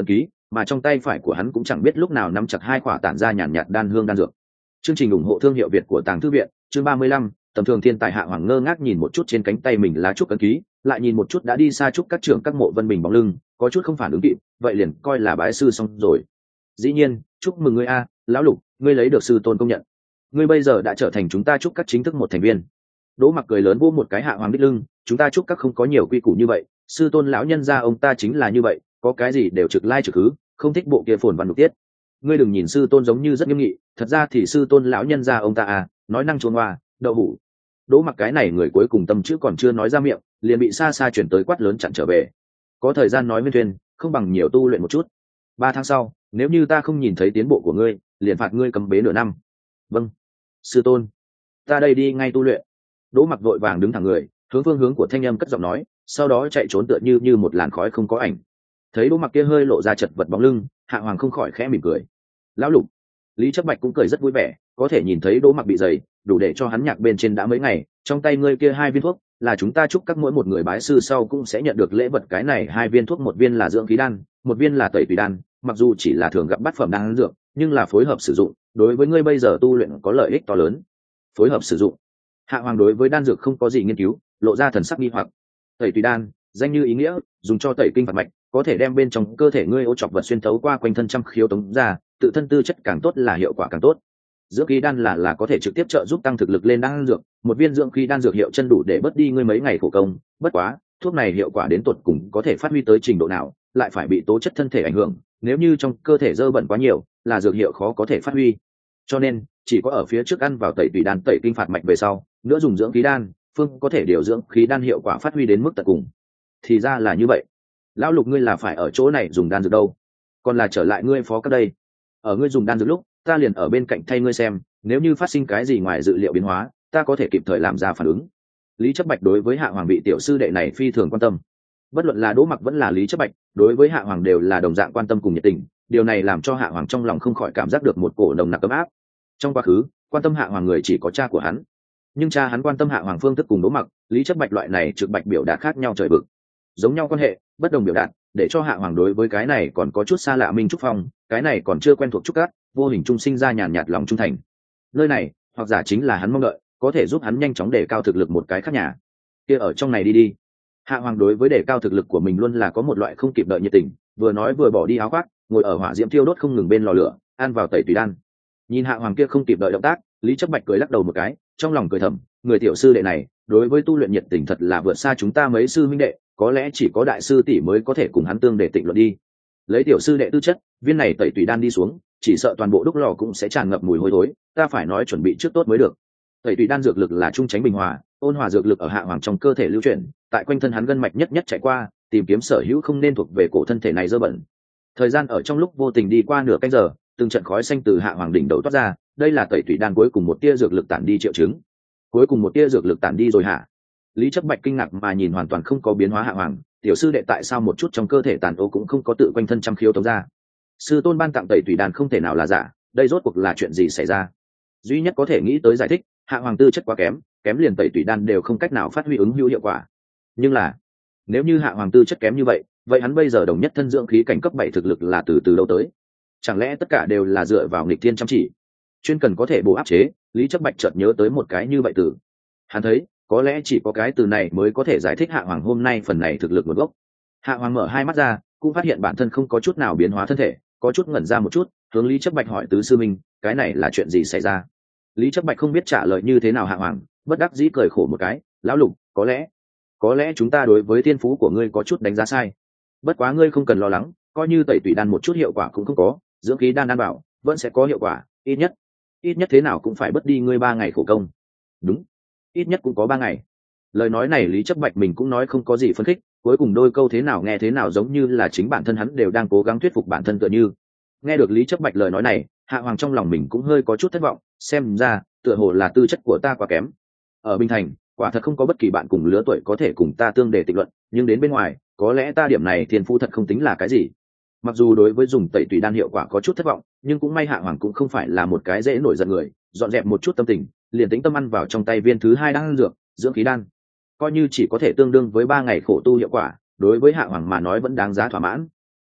mà trong tay phải của hắn cũng chẳng biết lúc nào nắm chặt hai quả tản ra nhàn nhạt, nhạt đan hương đan dược. Chương trình ủng hộ thương hiệu Việt của Tàng Thư viện, chương ba mươi lăm, tầm thường thiên tài Hạ Hoàng ngơ ngác nhìn một chút trên cánh tay mình lá trúc ấn ký, lại nhìn một chút đã đi xa trúc các trưởng các mộ Vân Bình bóng lưng, có chút không phản ứng kịp, vậy liền coi là bái sư xong rồi. Dĩ nhiên, chúc mừng ngươi a, lão Lục, ngươi lấy được sư tôn công nhận. Ngươi bây giờ đã trở thành chúng ta trúc các chính thức một thành viên. Đỗ Mặc cười lớn vỗ một cái Hạ Hoàng đích lưng, chúng ta trúc các không có nhiều quy củ như vậy, sư tôn lão nhân gia ông ta chính là như vậy, có cái gì đều trực lai trực hứ, không thích bộ kia phồn văn đục tiết. Ngươi đừng nhìn sư tôn giống như rất nghiêm nghị, thật ra thì sư tôn lão nhân gia ông ta à, nói năng chuông hoa, đậu hủ. Đỗ Mặc cái này người cuối cùng tâm chữ còn chưa nói ra miệng, liền bị xa xa chuyển tới quát lớn chặn trở về. Có thời gian nói nguyên thuyền, không bằng nhiều tu luyện một chút. Ba tháng sau, nếu như ta không nhìn thấy tiến bộ của ngươi, liền phạt ngươi cầm bế nửa năm. Vâng, sư tôn, ta đây đi ngay tu luyện. Đỗ Mặc vội vàng đứng thẳng người, hướng phương hướng của thanh âm cất giọng nói, sau đó chạy trốn tựa như như một làn khói không có ảnh. Thấy Đỗ Mặc kia hơi lộ ra chật vật bóng lưng, Hạ Hoàng không khỏi khẽ mỉm cười. Lão Lục, Lý Chấp Bạch cũng cười rất vui vẻ, có thể nhìn thấy Đỗ Mặc bị dày, đủ để cho hắn nhạc bên trên đã mấy ngày. Trong tay ngươi kia hai viên thuốc, là chúng ta chúc các mỗi một người bái sư sau cũng sẽ nhận được lễ vật. Cái này hai viên thuốc, một viên là dưỡng khí đan, một viên là tẩy tùy đan. Mặc dù chỉ là thường gặp bát phẩm đan dược, nhưng là phối hợp sử dụng, đối với ngươi bây giờ tu luyện có lợi ích to lớn. Phối hợp sử dụng. Hạ Hoàng đối với đan dược không có gì nghiên cứu, lộ ra thần sắc nghi hoặc. Tẩy tùy đan, danh như ý nghĩa, dùng cho tẩy kinh phạt mạch, có thể đem bên trong cơ thể ngươi ô chọc vật xuyên thấu qua quanh thân trăm khiếu tống ra, tự thân tư chất càng tốt là hiệu quả càng tốt. Dưỡng khí đan là là có thể trực tiếp trợ giúp tăng thực lực lên đan dược, một viên dưỡng khí đan dược hiệu chân đủ để bớt đi ngươi mấy ngày khổ công, bất quá, thuốc này hiệu quả đến tột cùng có thể phát huy tới trình độ nào, lại phải bị tố chất thân thể ảnh hưởng, nếu như trong cơ thể dơ bẩn quá nhiều, là dược hiệu khó có thể phát huy. Cho nên, chỉ có ở phía trước ăn vào tẩy tùy đan tẩy kinh phạt mạch về sau, nữa dùng dưỡng khí đan, phương có thể điều dưỡng khí đan hiệu quả phát huy đến mức tận cùng. Thì ra là như vậy. Lão Lục, ngươi là phải ở chỗ này dùng đan dược đâu, còn là trở lại ngươi phó cấp đây. Ở ngươi dùng đan dược lúc, ta liền ở bên cạnh thay ngươi xem, nếu như phát sinh cái gì ngoài dự liệu biến hóa, ta có thể kịp thời làm ra phản ứng. Lý Chấp Bạch đối với Hạ Hoàng vị tiểu sư đệ này phi thường quan tâm. Bất luận là Đỗ Mặc vẫn là Lý Chấp Bạch, đối với Hạ Hoàng đều là đồng dạng quan tâm cùng nhiệt tình, điều này làm cho Hạ Hoàng trong lòng không khỏi cảm giác được một cổ nồng nặc ấm áp. Trong quá khứ, quan tâm Hạ Hoàng người chỉ có cha của hắn, nhưng cha hắn quan tâm Hạ Hoàng phương thức cùng Đỗ Mặc, Lý Chấp Bạch loại này trực bạch biểu đạt khác nhau trời vực. Giống nhau quan hệ, bất đồng biểu đạt, để cho Hạ Hoàng đối với cái này còn có chút xa lạ Minh Trúc Phong, cái này còn chưa quen thuộc Trúc Cát, vô hình trung sinh ra nhàn nhạt lòng trung thành. Nơi này, hoặc giả chính là hắn mong đợi, có thể giúp hắn nhanh chóng đề cao thực lực một cái khác nhà. Kia ở trong này đi đi. Hạ Hoàng đối với đề cao thực lực của mình luôn là có một loại không kịp đợi nhiệt tình, vừa nói vừa bỏ đi áo khoác, ngồi ở hỏa diễm thiêu đốt không ngừng bên lò lửa, ăn vào tẩy tùy đan. Nhìn Hạ Hoàng kia không kịp đợi động tác, Lý Chấp Bạch cười lắc đầu một cái, trong lòng cười thầm, người tiểu sư đệ này, đối với tu luyện nhiệt tình thật là vượt xa chúng ta mấy sư huynh đệ, có lẽ chỉ có đại sư tỷ mới có thể cùng hắn tương để tịnh luận đi. Lấy tiểu sư đệ tư chất, viên này tẩy tùy đan đi xuống, chỉ sợ toàn bộ đúc lò cũng sẽ tràn ngập mùi hôi thối, ta phải nói chuẩn bị trước tốt mới được. Tẩy tùy đan dược lực là trung tránh bình hòa, ôn hòa dược lực ở Hạ Hoàng trong cơ thể lưu chuyển, tại quanh thân hắn gân mạch nhất nhất chạy qua, tìm kiếm sở hữu không nên thuộc về cổ thân thể này dơ bẩn. Thời gian ở trong lúc vô tình đi qua nửa canh giờ, từng trận khói xanh từ Hạ Hoàng đỉnh đầu toát ra, đây là tẩy tùy đan cuối cùng một tia dược lực tản đi triệu chứng. Cuối cùng một tia dược lực tản đi rồi hả? Lý Chấp Bạch kinh ngạc mà nhìn hoàn toàn không có biến hóa Hạ Hoàng, tiểu sư đệ tại sao một chút trong cơ thể tàn ô cũng không có tự quanh thân trăm khiếu tống ra? Sư tôn ban tặng tẩy tùy đan không thể nào là giả, đây rốt cuộc là chuyện gì xảy ra? Duy nhất có thể nghĩ tới giải thích, Hạ Hoàng tư chất quá kém, kém liền tẩy tùy đan đều không cách nào phát huy ứng hữu hiệu quả. Nhưng là, nếu như Hạ Hoàng tư chất kém như vậy, vậy hắn bây giờ đồng nhất thân dưỡng khí cảnh cấp bảy thực lực là từ từ đâu tới? Chẳng lẽ tất cả đều là dựa vào nghịch thiên chăm chỉ? Chuyên cần có thể bù áp chế, Lý Chấp Bạch chợt nhớ tới một cái như vậy từ. Hắn thấy, có lẽ chỉ có cái từ này mới có thể giải thích Hạ Hoàng hôm nay phần này thực lực nguồn gốc. Hạ Hoàng mở hai mắt ra, cũng phát hiện bản thân không có chút nào biến hóa thân thể, có chút ngẩn ra một chút, hướng Lý Chấp Bạch hỏi tứ sư minh, cái này là chuyện gì xảy ra? Lý Chấp Bạch không biết trả lời như thế nào Hạ Hoàng, bất đắc dĩ cười khổ một cái, lão Lục, có lẽ, có lẽ chúng ta đối với thiên phú của ngươi có chút đánh giá sai. Bất quá ngươi không cần lo lắng, coi như tẩy tùy đan một chút hiệu quả cũng không có, dưỡng khí đan đan bảo vẫn sẽ có hiệu quả, ít nhất, ít nhất thế nào cũng phải bớt đi ngươi ba ngày khổ công. Đúng, ít nhất cũng có ba ngày. Lời nói này Lý Chấp Bạch mình cũng nói không có gì phân khích, cuối cùng đôi câu thế nào nghe thế nào giống như là chính bản thân hắn đều đang cố gắng thuyết phục bản thân tựa như. Nghe được Lý Chấp Bạch lời nói này, Hạ Hoàng trong lòng mình cũng hơi có chút thất vọng, xem ra tựa hồ là tư chất của ta quá kém. Ở Bình Thành, quả thật không có bất kỳ bạn cùng lứa tuổi có thể cùng ta tương đề tịnh luận, nhưng đến bên ngoài, có lẽ ta điểm này thiên phú thật không tính là cái gì. Mặc dù đối với dùng tẩy tùy đan hiệu quả có chút thất vọng, nhưng cũng may Hạ Hoàng cũng không phải là một cái dễ nổi giận người, dọn dẹp một chút tâm tình, liền tĩnh tâm ăn vào trong tay viên thứ hai đan dược, dưỡng khí đan. Coi như chỉ có thể tương đương với ba ngày khổ tu hiệu quả, đối với Hạ Hoàng mà nói vẫn đáng giá thỏa mãn.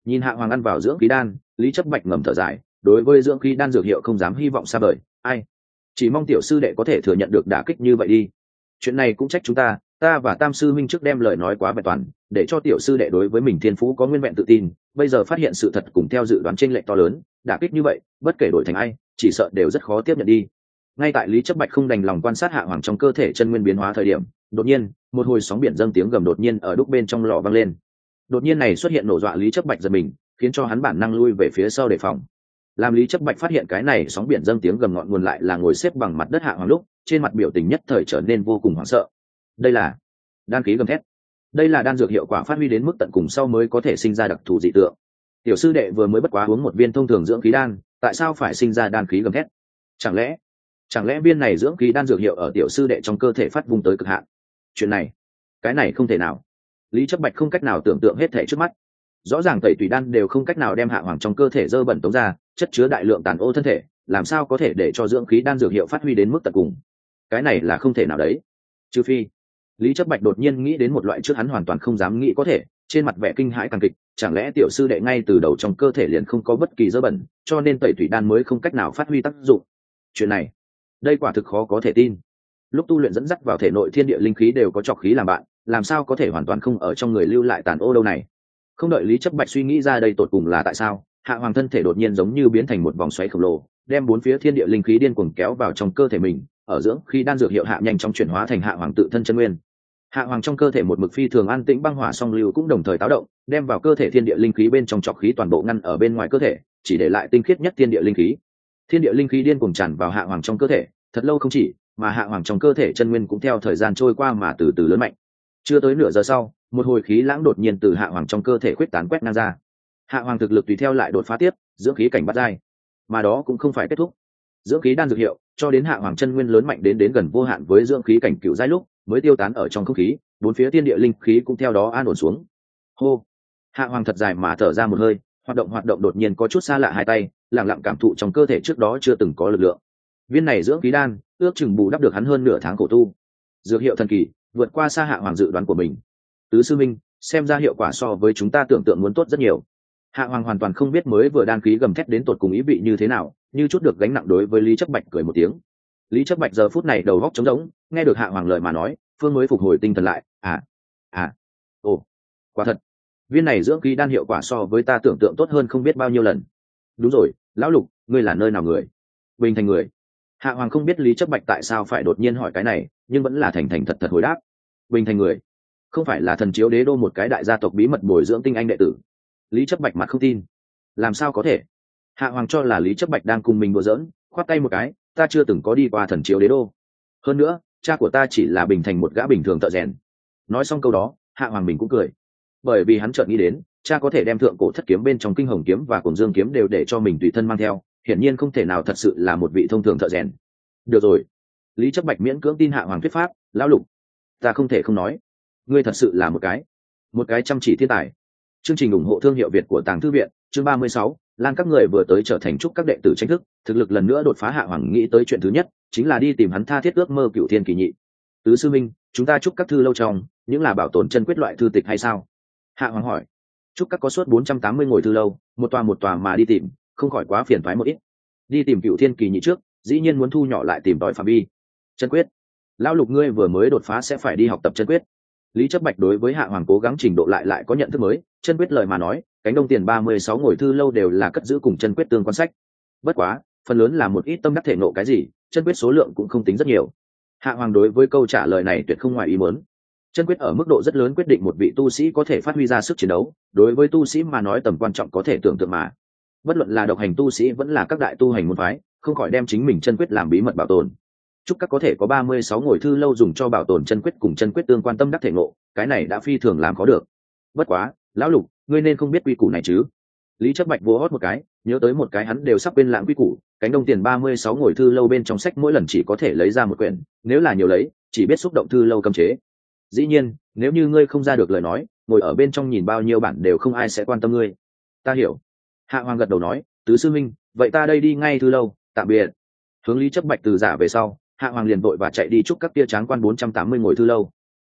Nhìn hạ hoàng ăn vào dưỡng khí đan, Lý Chấp Bạch ngầm thở dài, đối với dưỡng khí đan dược hiệu không dám hy vọng xa vời. Ai, chỉ mong tiểu sư đệ có thể thừa nhận được đả kích như vậy đi. Chuyện này cũng trách chúng ta, ta và tam sư minh trước đem lời nói quá vẹn toàn, để cho tiểu sư đệ đối với mình thiên phú có nguyên vẹn tự tin, bây giờ phát hiện sự thật cùng theo dự đoán chênh lệch to lớn, đả kích như vậy, bất kể đổi thành ai, chỉ sợ đều rất khó tiếp nhận đi. Ngay tại Lý Chấp Bạch không đành lòng quan sát hạ hoàng trong cơ thể chân nguyên biến hóa thời điểm, đột nhiên một hồi sóng biển dâng tiếng gầm đột nhiên ở đúc bên trong lò vang lên. Đột nhiên này xuất hiện nổ dọa Lý Chấp Bạch giật mình, khiến cho hắn bản năng lui về phía sau đề phòng. Làm Lý Chấp Bạch phát hiện cái này sóng biển dâng tiếng gầm ngọn nguồn lại là ngồi xếp bằng mặt đất hạ hoàng lúc, trên mặt biểu tình nhất thời trở nên vô cùng hoảng sợ. Đây là đan khí gầm thét. Đây là đan dược hiệu quả phát huy đến mức tận cùng sau mới có thể sinh ra đặc thù dị tượng. Tiểu sư đệ vừa mới bất quá uống một viên thông thường dưỡng khí đan, tại sao phải sinh ra đan khí gầm thét? Chẳng lẽ, chẳng lẽ viên này dưỡng khí đan dược hiệu ở tiểu sư đệ trong cơ thể phát vung tới cực hạn? Chuyện này, cái này không thể nào. Lý Chấp Bạch không cách nào tưởng tượng hết thể trước mắt. Rõ ràng tẩy tùy đan đều không cách nào đem hạ hoàng trong cơ thể dơ bẩn tống ra, chất chứa đại lượng tàn ô thân thể, làm sao có thể để cho dưỡng khí đan dược hiệu phát huy đến mức tận cùng? Cái này là không thể nào đấy. Trừ phi, Lý Chấp Bạch đột nhiên nghĩ đến một loại trước hắn hoàn toàn không dám nghĩ có thể, trên mặt vẻ kinh hãi càng kịch, chẳng lẽ tiểu sư đệ ngay từ đầu trong cơ thể liền không có bất kỳ dơ bẩn, cho nên tẩy thủy đan mới không cách nào phát huy tác dụng. Chuyện này, đây quả thực khó có thể tin. Lúc tu luyện dẫn dắt vào thể nội thiên địa linh khí đều có trọc khí làm bạn, làm sao có thể hoàn toàn không ở trong người lưu lại tàn ô đâu này? Không đợi Lý Chấp Bạch suy nghĩ ra đây tột cùng là tại sao, hạ hoàng thân thể đột nhiên giống như biến thành một vòng xoáy khổng lồ, đem bốn phía thiên địa linh khí điên cuồng kéo vào trong cơ thể mình, ở dưỡng khi đan dược hiệu hạ nhanh chóng chuyển hóa thành hạ hoàng tự thân chân nguyên. Hạ hoàng trong cơ thể một mực phi thường an tĩnh băng hỏa song lưu cũng đồng thời táo động, đem vào cơ thể thiên địa linh khí bên trong trọc khí toàn bộ ngăn ở bên ngoài cơ thể, chỉ để lại tinh khiết nhất thiên địa linh khí. Thiên địa linh khí điên cuồng tràn vào hạ hoàng trong cơ thể, thật lâu không chỉ, mà hạ hoàng trong cơ thể chân nguyên cũng theo thời gian trôi qua mà từ từ lớn mạnh. Chưa tới nửa giờ sau, một hồi khí lãng đột nhiên từ hạ hoàng trong cơ thể khuếch tán quét ngang ra. Hạ hoàng thực lực tùy theo lại đột phá tiếp, dưỡng khí cảnh bắt giai. Mà đó cũng không phải kết thúc. Dưỡng khí đan dược hiệu, cho đến hạ hoàng chân nguyên lớn mạnh đến đến gần vô hạn với dưỡng khí cảnh cựu giai lúc, mới tiêu tán ở trong không khí, bốn phía thiên địa linh khí cũng theo đó an ổn xuống. Hô, hạ hoàng thật dài mà thở ra một hơi, hoạt động hoạt động đột nhiên có chút xa lạ hai tay, lặng lặng cảm thụ trong cơ thể trước đó chưa từng có lực lượng. Viên này dưỡng khí đan, ước chừng bù đắp được hắn hơn nửa tháng khổ tu. Dược hiệu thần kỳ, vượt qua xa hạ hoàng dự đoán của mình. Tứ sư minh, xem ra hiệu quả so với chúng ta tưởng tượng muốn tốt rất nhiều. Hạ hoàng hoàn toàn không biết mới vừa đan khí gầm thét đến tột cùng ý vị như thế nào, như chút được gánh nặng đối với Lý Chấp Bạch cười một tiếng. Lý Chấp Bạch giờ phút này đầu góc trống rỗng, nghe được hạ hoàng lời mà nói, phương mới phục hồi tinh thần lại. À, à, ồ, quả thật, viên này dưỡng khí đan hiệu quả so với ta tưởng tượng tốt hơn không biết bao nhiêu lần. Đúng rồi, lão Lục, ngươi là nơi nào người? Bình Thành người. Hạ hoàng không biết Lý Chấp Bạch tại sao phải đột nhiên hỏi cái này, nhưng vẫn là thành thành thật thật hồi đáp. Bình Thành người, không phải là thần chiếu đế đô một cái đại gia tộc bí mật bồi dưỡng tinh anh đệ tử? Lý Chấp Bạch mặt không tin. Làm sao có thể? Hạ hoàng cho là Lý Chấp Bạch đang cùng mình đùa giỡn, khoát tay một cái, ta chưa từng có đi qua thần chiếu đế đô. Hơn nữa, cha của ta chỉ là Bình Thành một gã bình thường thợ rèn. Nói xong câu đó, hạ hoàng mình cũng cười, bởi vì hắn chợt nghĩ đến, cha có thể đem thượng cổ thất kiếm bên trong kinh hồng kiếm và cổn dương kiếm đều để cho mình tùy thân mang theo, hiển nhiên không thể nào thật sự là một vị thông thường thợ rèn. Được rồi, Lý Chấp Bạch miễn cưỡng tin hạ hoàng thuyết pháp. Lão Lục, ta không thể không nói, ngươi thật sự là một cái một cái chăm chỉ thiên tài. Chương trình ủng hộ thương hiệu Việt của Tàng Thư Viện, chương ba mươi sáu, Lan các người vừa tới trở thành trúc các đệ tử tranh thức, thực lực lần nữa đột phá. Hạ hoàng nghĩ tới chuyện thứ nhất chính là đi tìm hắn tha thiết ước mơ Cửu Thiên Kỳ Nhị. Tứ sư minh, chúng ta trúc các thư lâu trong những là bảo tồn chân quyết loại thư tịch hay sao? Hạ hoàng hỏi. Trúc các có suốt bốn trăm tám mươi ngồi thư lâu, một tòa một tòa mà đi tìm, không khỏi quá phiền toái một ít. Đi tìm Cửu Thiên Kỳ Nhị trước, dĩ nhiên muốn thu nhỏ lại tìm tòi phạm vi. Chân quyết, lão Lục ngươi vừa mới đột phá sẽ phải đi học tập chân quyết. Lý Chấp Bạch đối với hạ hoàng cố gắng trình độ lại lại có nhận thức mới. Chân quyết lời mà nói, cánh đông tiền ba mươi sáu ngồi thư lâu đều là cất giữ cùng chân quyết tương quan sách. Bất quá, phần lớn là một ít tâm đắc thể nộ cái gì, chân quyết số lượng cũng không tính rất nhiều. Hạ hoàng đối với câu trả lời này tuyệt không ngoài ý muốn. Chân quyết ở mức độ rất lớn quyết định một vị tu sĩ có thể phát huy ra sức chiến đấu, đối với tu sĩ mà nói tầm quan trọng có thể tưởng tượng mà. Bất luận là độc hành tu sĩ vẫn là các đại tu hành môn phái, không khỏi đem chính mình chân quyết làm bí mật bảo tồn. Chúc các có thể có ba mươi sáu ngồi thư lâu dùng cho bảo tồn chân quyết cùng chân quyết tương quan tâm đắc thể ngộ, cái này đã phi thường làm khó được. Bất quá, lão Lục, ngươi nên không biết quy củ này chứ? Lý Chấp Bạch vô hót một cái, nhớ tới một cái hắn đều sắp quên lãng quy củ, cánh đông tiền ba mươi sáu ngồi thư lâu bên trong sách mỗi lần chỉ có thể lấy ra một quyển, nếu là nhiều lấy, chỉ biết xúc động thư lâu cấm chế. Dĩ nhiên, nếu như ngươi không ra được lời nói, ngồi ở bên trong nhìn bao nhiêu bản đều không ai sẽ quan tâm ngươi. Ta hiểu. Hạ hoàng gật đầu nói, tứ sư minh, vậy ta đây đi ngay thư lâu, tạm biệt. Hướng Lý Chấp Bạch từ giả về sau, hạ hoàng liền vội và chạy đi chúc các tia tráng quan bốn trăm tám mươi ngồi thư lâu.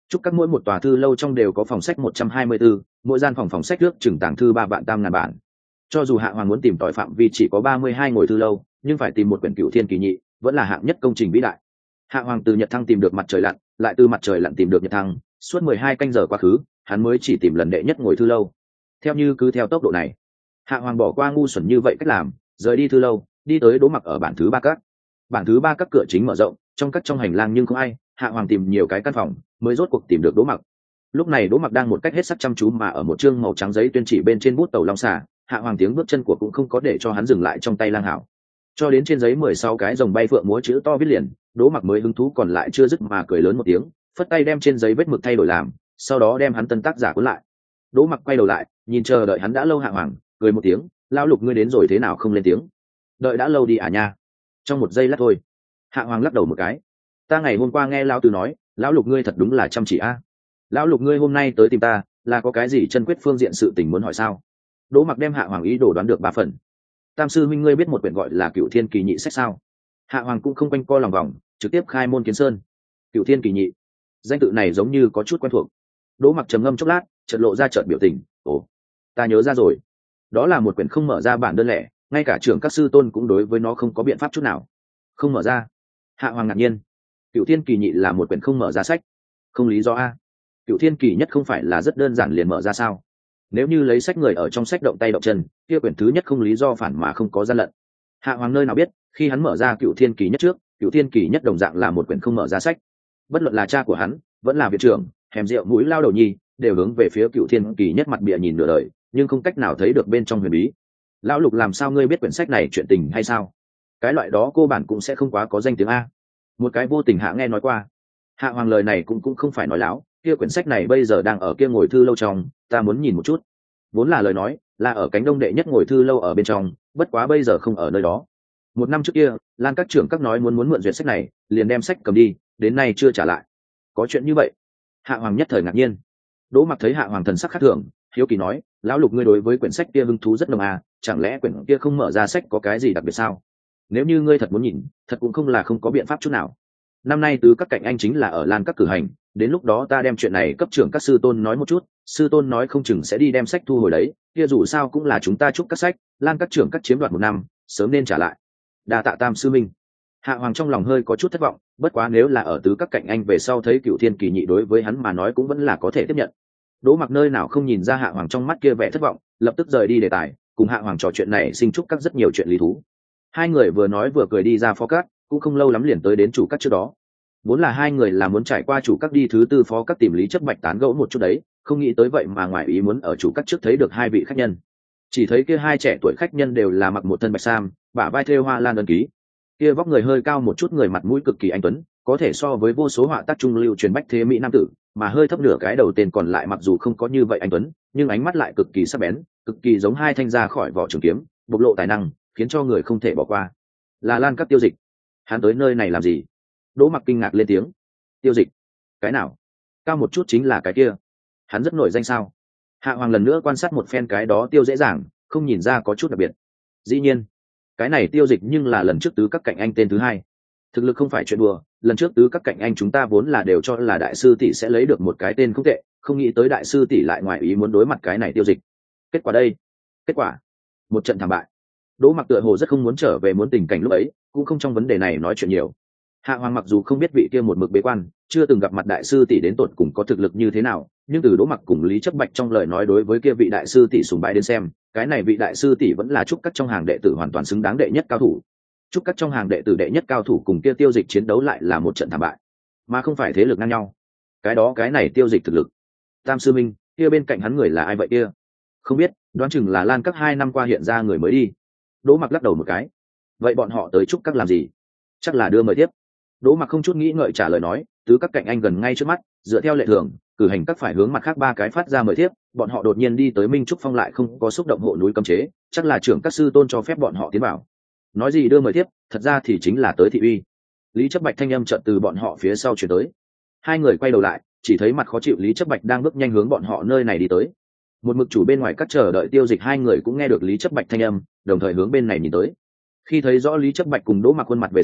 chúc các mỗi một tòa thư lâu trong đều có phòng sách một trăm hai mươi bốn, mỗi gian phòng phòng sách nước chừng tàng thư ba vạn tam ngàn bản. Cho dù hạ hoàng muốn tìm tỏi phạm vi chỉ có ba mươi hai ngồi thư lâu, nhưng phải tìm một quyển Cửu Thiên Kỳ Nhị vẫn là hạng nhất công trình vĩ đại. Hạ hoàng từ nhật thăng tìm được mặt trời lặn, lại từ mặt trời lặn tìm được nhật thăng, suốt mười hai canh giờ quá khứ, hắn mới chỉ tìm lần đệ nhất ngồi thư lâu. Theo như cứ theo tốc độ này, hạ hoàng bỏ qua ngu xuẩn như vậy cách làm, rời đi thư lâu, đi tới Đỗ Mặc ở bản thứ ba các. Bản thứ ba các cửa chính mở rộng, trong các trong hành lang nhưng không ai, hạ hoàng tìm nhiều cái căn phòng mới rốt cuộc tìm được Đỗ Mặc. Lúc này Đỗ Mặc đang một cách hết sức chăm chú mà ở một chương màu trắng giấy tuyên chỉ bên trên bút tàu long xà, hạ hoàng tiếng bước chân của cũng không có để cho hắn dừng lại trong tay lang hảo. Cho đến trên giấy mười sáu cái rồng bay phượng múa chữ to viết liền, Đỗ Mặc mới hứng thú còn lại chưa dứt mà cười lớn một tiếng, phất tay đem trên giấy vết mực thay đổi làm, sau đó đem hắn tân tác giả cuốn lại. Đỗ Mặc quay đầu lại, nhìn chờ đợi hắn đã lâu hạ hoàng, cười một tiếng, lão lục ngươi đến rồi thế nào không lên tiếng? Đợi đã lâu đi à nha? Trong một giây lát thôi. Hạ hoàng lắc đầu một cái, ta ngày hôm qua nghe lão tử nói, lão lục ngươi thật đúng là chăm chỉ a. Lão lục ngươi hôm nay tới tìm ta, là có cái gì chân quyết phương diện sự tình muốn hỏi sao? Đỗ Mặc đem hạ hoàng ý đồ đoán được ba phần. Tam sư huynh ngươi biết một quyển gọi là Cửu Thiên Kỳ Nhị sách sao? Hạ hoàng cũng không quanh co lòng vòng, trực tiếp khai môn kiến sơn. Cửu Thiên Kỳ Nhị, danh tự này giống như có chút quen thuộc. Đỗ Mặc trầm ngâm chốc lát, chợt lộ ra chợt biểu tình, ồ, ta nhớ ra rồi. Đó là một quyển không mở ra bản đơn lẻ, ngay cả trưởng các sư tôn cũng đối với nó không có biện pháp chút nào. Không mở ra? Hạ hoàng ngạc nhiên. Cửu Thiên Kỳ Nhị là một quyển không mở ra sách? Không lý do a. Cửu Thiên Kỳ Nhất không phải là rất đơn giản liền mở ra sao? Nếu như lấy sách người ở trong sách động tay động chân, kia quyển thứ nhất không lý do phản mà không có gian lận. Hạ hoàng nơi nào biết, khi hắn mở ra Cửu Thiên Kỳ Nhất trước, Cửu Thiên Kỳ Nhất đồng dạng là một quyển không mở ra sách. Bất luận là cha của hắn, vẫn là viện trưởng, hèm rượu mũi lao đầu nhi, đều hướng về phía Cửu Thiên Kỳ Nhất mặt bìa nhìn nửa đời, nhưng không cách nào thấy được bên trong huyền bí. Lão lục làm sao ngươi biết quyển sách này chuyện tình hay sao? Cái loại đó cô bản cũng sẽ không quá có danh tiếng a. Một cái vô tình hạ nghe nói qua. Hạ hoàng lời này cũng cũng không phải nói láo, kia quyển sách này bây giờ đang ở kia ngồi thư lâu trong, ta muốn nhìn một chút. Vốn là lời nói là ở cánh đông đệ nhất ngồi thư lâu ở bên trong, bất quá bây giờ không ở nơi đó. Một năm trước kia, Lan các trưởng các nói muốn muốn mượn duyệt sách này, liền đem sách cầm đi, đến nay chưa trả lại. Có chuyện như vậy? Hạ hoàng nhất thời ngạc nhiên. Đỗ Mặc thấy hạ hoàng thần sắc khác thường, hiếu kỳ nói, lão lục ngươi đối với quyển sách kia hứng thú rất nồng à, chẳng lẽ quyển kia không mở ra sách có cái gì đặc biệt sao? Nếu như ngươi thật muốn nhìn, thật cũng không là không có biện pháp chút nào. Năm nay tứ các cạnh anh chính là ở Lan các cử hành, đến lúc đó ta đem chuyện này cấp trưởng các sư tôn nói một chút, sư tôn nói không chừng sẽ đi đem sách thu hồi đấy, kia dù sao cũng là chúng ta chúc các sách, Lan các trưởng các chiếm đoạt một năm, sớm nên trả lại. Đa tạ Tam sư minh. Hạ hoàng trong lòng hơi có chút thất vọng, bất quá nếu là ở tứ các cạnh anh về sau thấy Cửu Thiên Kỳ Nhị đối với hắn mà nói cũng vẫn là có thể tiếp nhận. Đỗ Mặc nơi nào không nhìn ra hạ hoàng trong mắt kia vẻ thất vọng, lập tức rời đi đề tài, cùng hạ hoàng trò chuyện này sinh chúc các rất nhiều chuyện lý thú. Hai người vừa nói vừa cười đi ra phó các, cũng không lâu lắm liền tới đến chủ các trước đó. Vốn là hai người là muốn trải qua chủ các đi thứ tư phó các tìm Lý Chấp Bạch tán gẫu một chút đấy, không nghĩ tới vậy mà ngoài ý muốn ở chủ các trước thấy được hai vị khách nhân. Chỉ thấy kia hai trẻ tuổi khách nhân đều là mặc một thân bạch sam, bả vai thêu hoa lan ấn ký. Kia vóc người hơi cao một chút, người mặt mũi cực kỳ anh tuấn, có thể so với vô số họa tác trung lưu truyền bách thế mỹ nam tử, mà hơi thấp nửa cái đầu tên còn lại mặc dù không có như vậy anh tuấn, nhưng ánh mắt lại cực kỳ sắc bén, cực kỳ giống hai thanh ra khỏi vỏ trường kiếm, bộc lộ tài năng, khiến cho người không thể bỏ qua. Là Lan các Tiêu Dịch. Hắn tới nơi này làm gì? Đỗ Mặc kinh ngạc lên tiếng. Tiêu Dịch? Cái nào? Cao một chút chính là cái kia. Hắn rất nổi danh sao? Hạ hoàng lần nữa quan sát một phen cái đó Tiêu dễ dàng, không nhìn ra có chút đặc biệt. Dĩ nhiên, cái này Tiêu Dịch nhưng là lần trước tứ các cạnh anh tên thứ hai. Thực lực không phải chuyện đùa, lần trước tứ các cạnh anh chúng ta vốn là đều cho là đại sư tỷ sẽ lấy được một cái tên không tệ, không nghĩ tới đại sư tỷ lại ngoài ý muốn đối mặt cái này Tiêu Dịch. Kết quả đây? Kết quả? Một trận thảm bại. Đỗ Mặc tựa hồ rất không muốn trở về muốn tình cảnh lúc ấy, cũng không trong vấn đề này nói chuyện nhiều. Hạ hoàng mặc dù không biết vị kia một mực bế quan, chưa từng gặp mặt đại sư tỷ đến tột cùng có thực lực như thế nào, nhưng từ Đỗ Mặc cùng Lý Chấp Bạch trong lời nói đối với kia vị đại sư tỷ sùng bái đến xem, cái này vị đại sư tỷ vẫn là trúc các trong hàng đệ tử hoàn toàn xứng đáng đệ nhất cao thủ. Trúc các trong hàng đệ tử đệ nhất cao thủ cùng kia Tiêu Dịch chiến đấu lại là một trận thảm bại, mà không phải thế lực ngang nhau. Cái đó cái này Tiêu Dịch thực lực. Tam sư minh, kia bên cạnh hắn người là ai vậy kia? Không biết, đoán chừng là Lan các hai năm qua hiện ra người mới đi. Đỗ Mặc lắc đầu một cái. Vậy bọn họ tới trúc các làm gì? Chắc là đưa mời tiếp. Đỗ Mặc không chút nghĩ ngợi trả lời nói, tứ các cạnh anh gần ngay trước mắt, dựa theo lệ thường, cử hành các phải hướng mặt khác ba cái phát ra mời tiếp, bọn họ đột nhiên đi tới Minh Trúc Phong lại không có xúc động hộ núi cấm chế, chắc là trưởng các sư tôn cho phép bọn họ tiến vào. Nói gì đưa mời tiếp, thật ra thì chính là tới thị uy. Lý Chấp Bạch thanh âm chợt từ bọn họ phía sau truyền tới. Hai người quay đầu lại, chỉ thấy mặt khó chịu Lý Chấp Bạch đang bước nhanh hướng bọn họ nơi này đi tới. Một mực chủ bên ngoài các chờ đợi Tiêu Dịch hai người cũng nghe được Lý Chấp Bạch thanh âm, đồng thời hướng bên này nhìn tới. Khi thấy rõ Lý Chấp Bạch cùng Đỗ Mặc khuôn mặt về sau,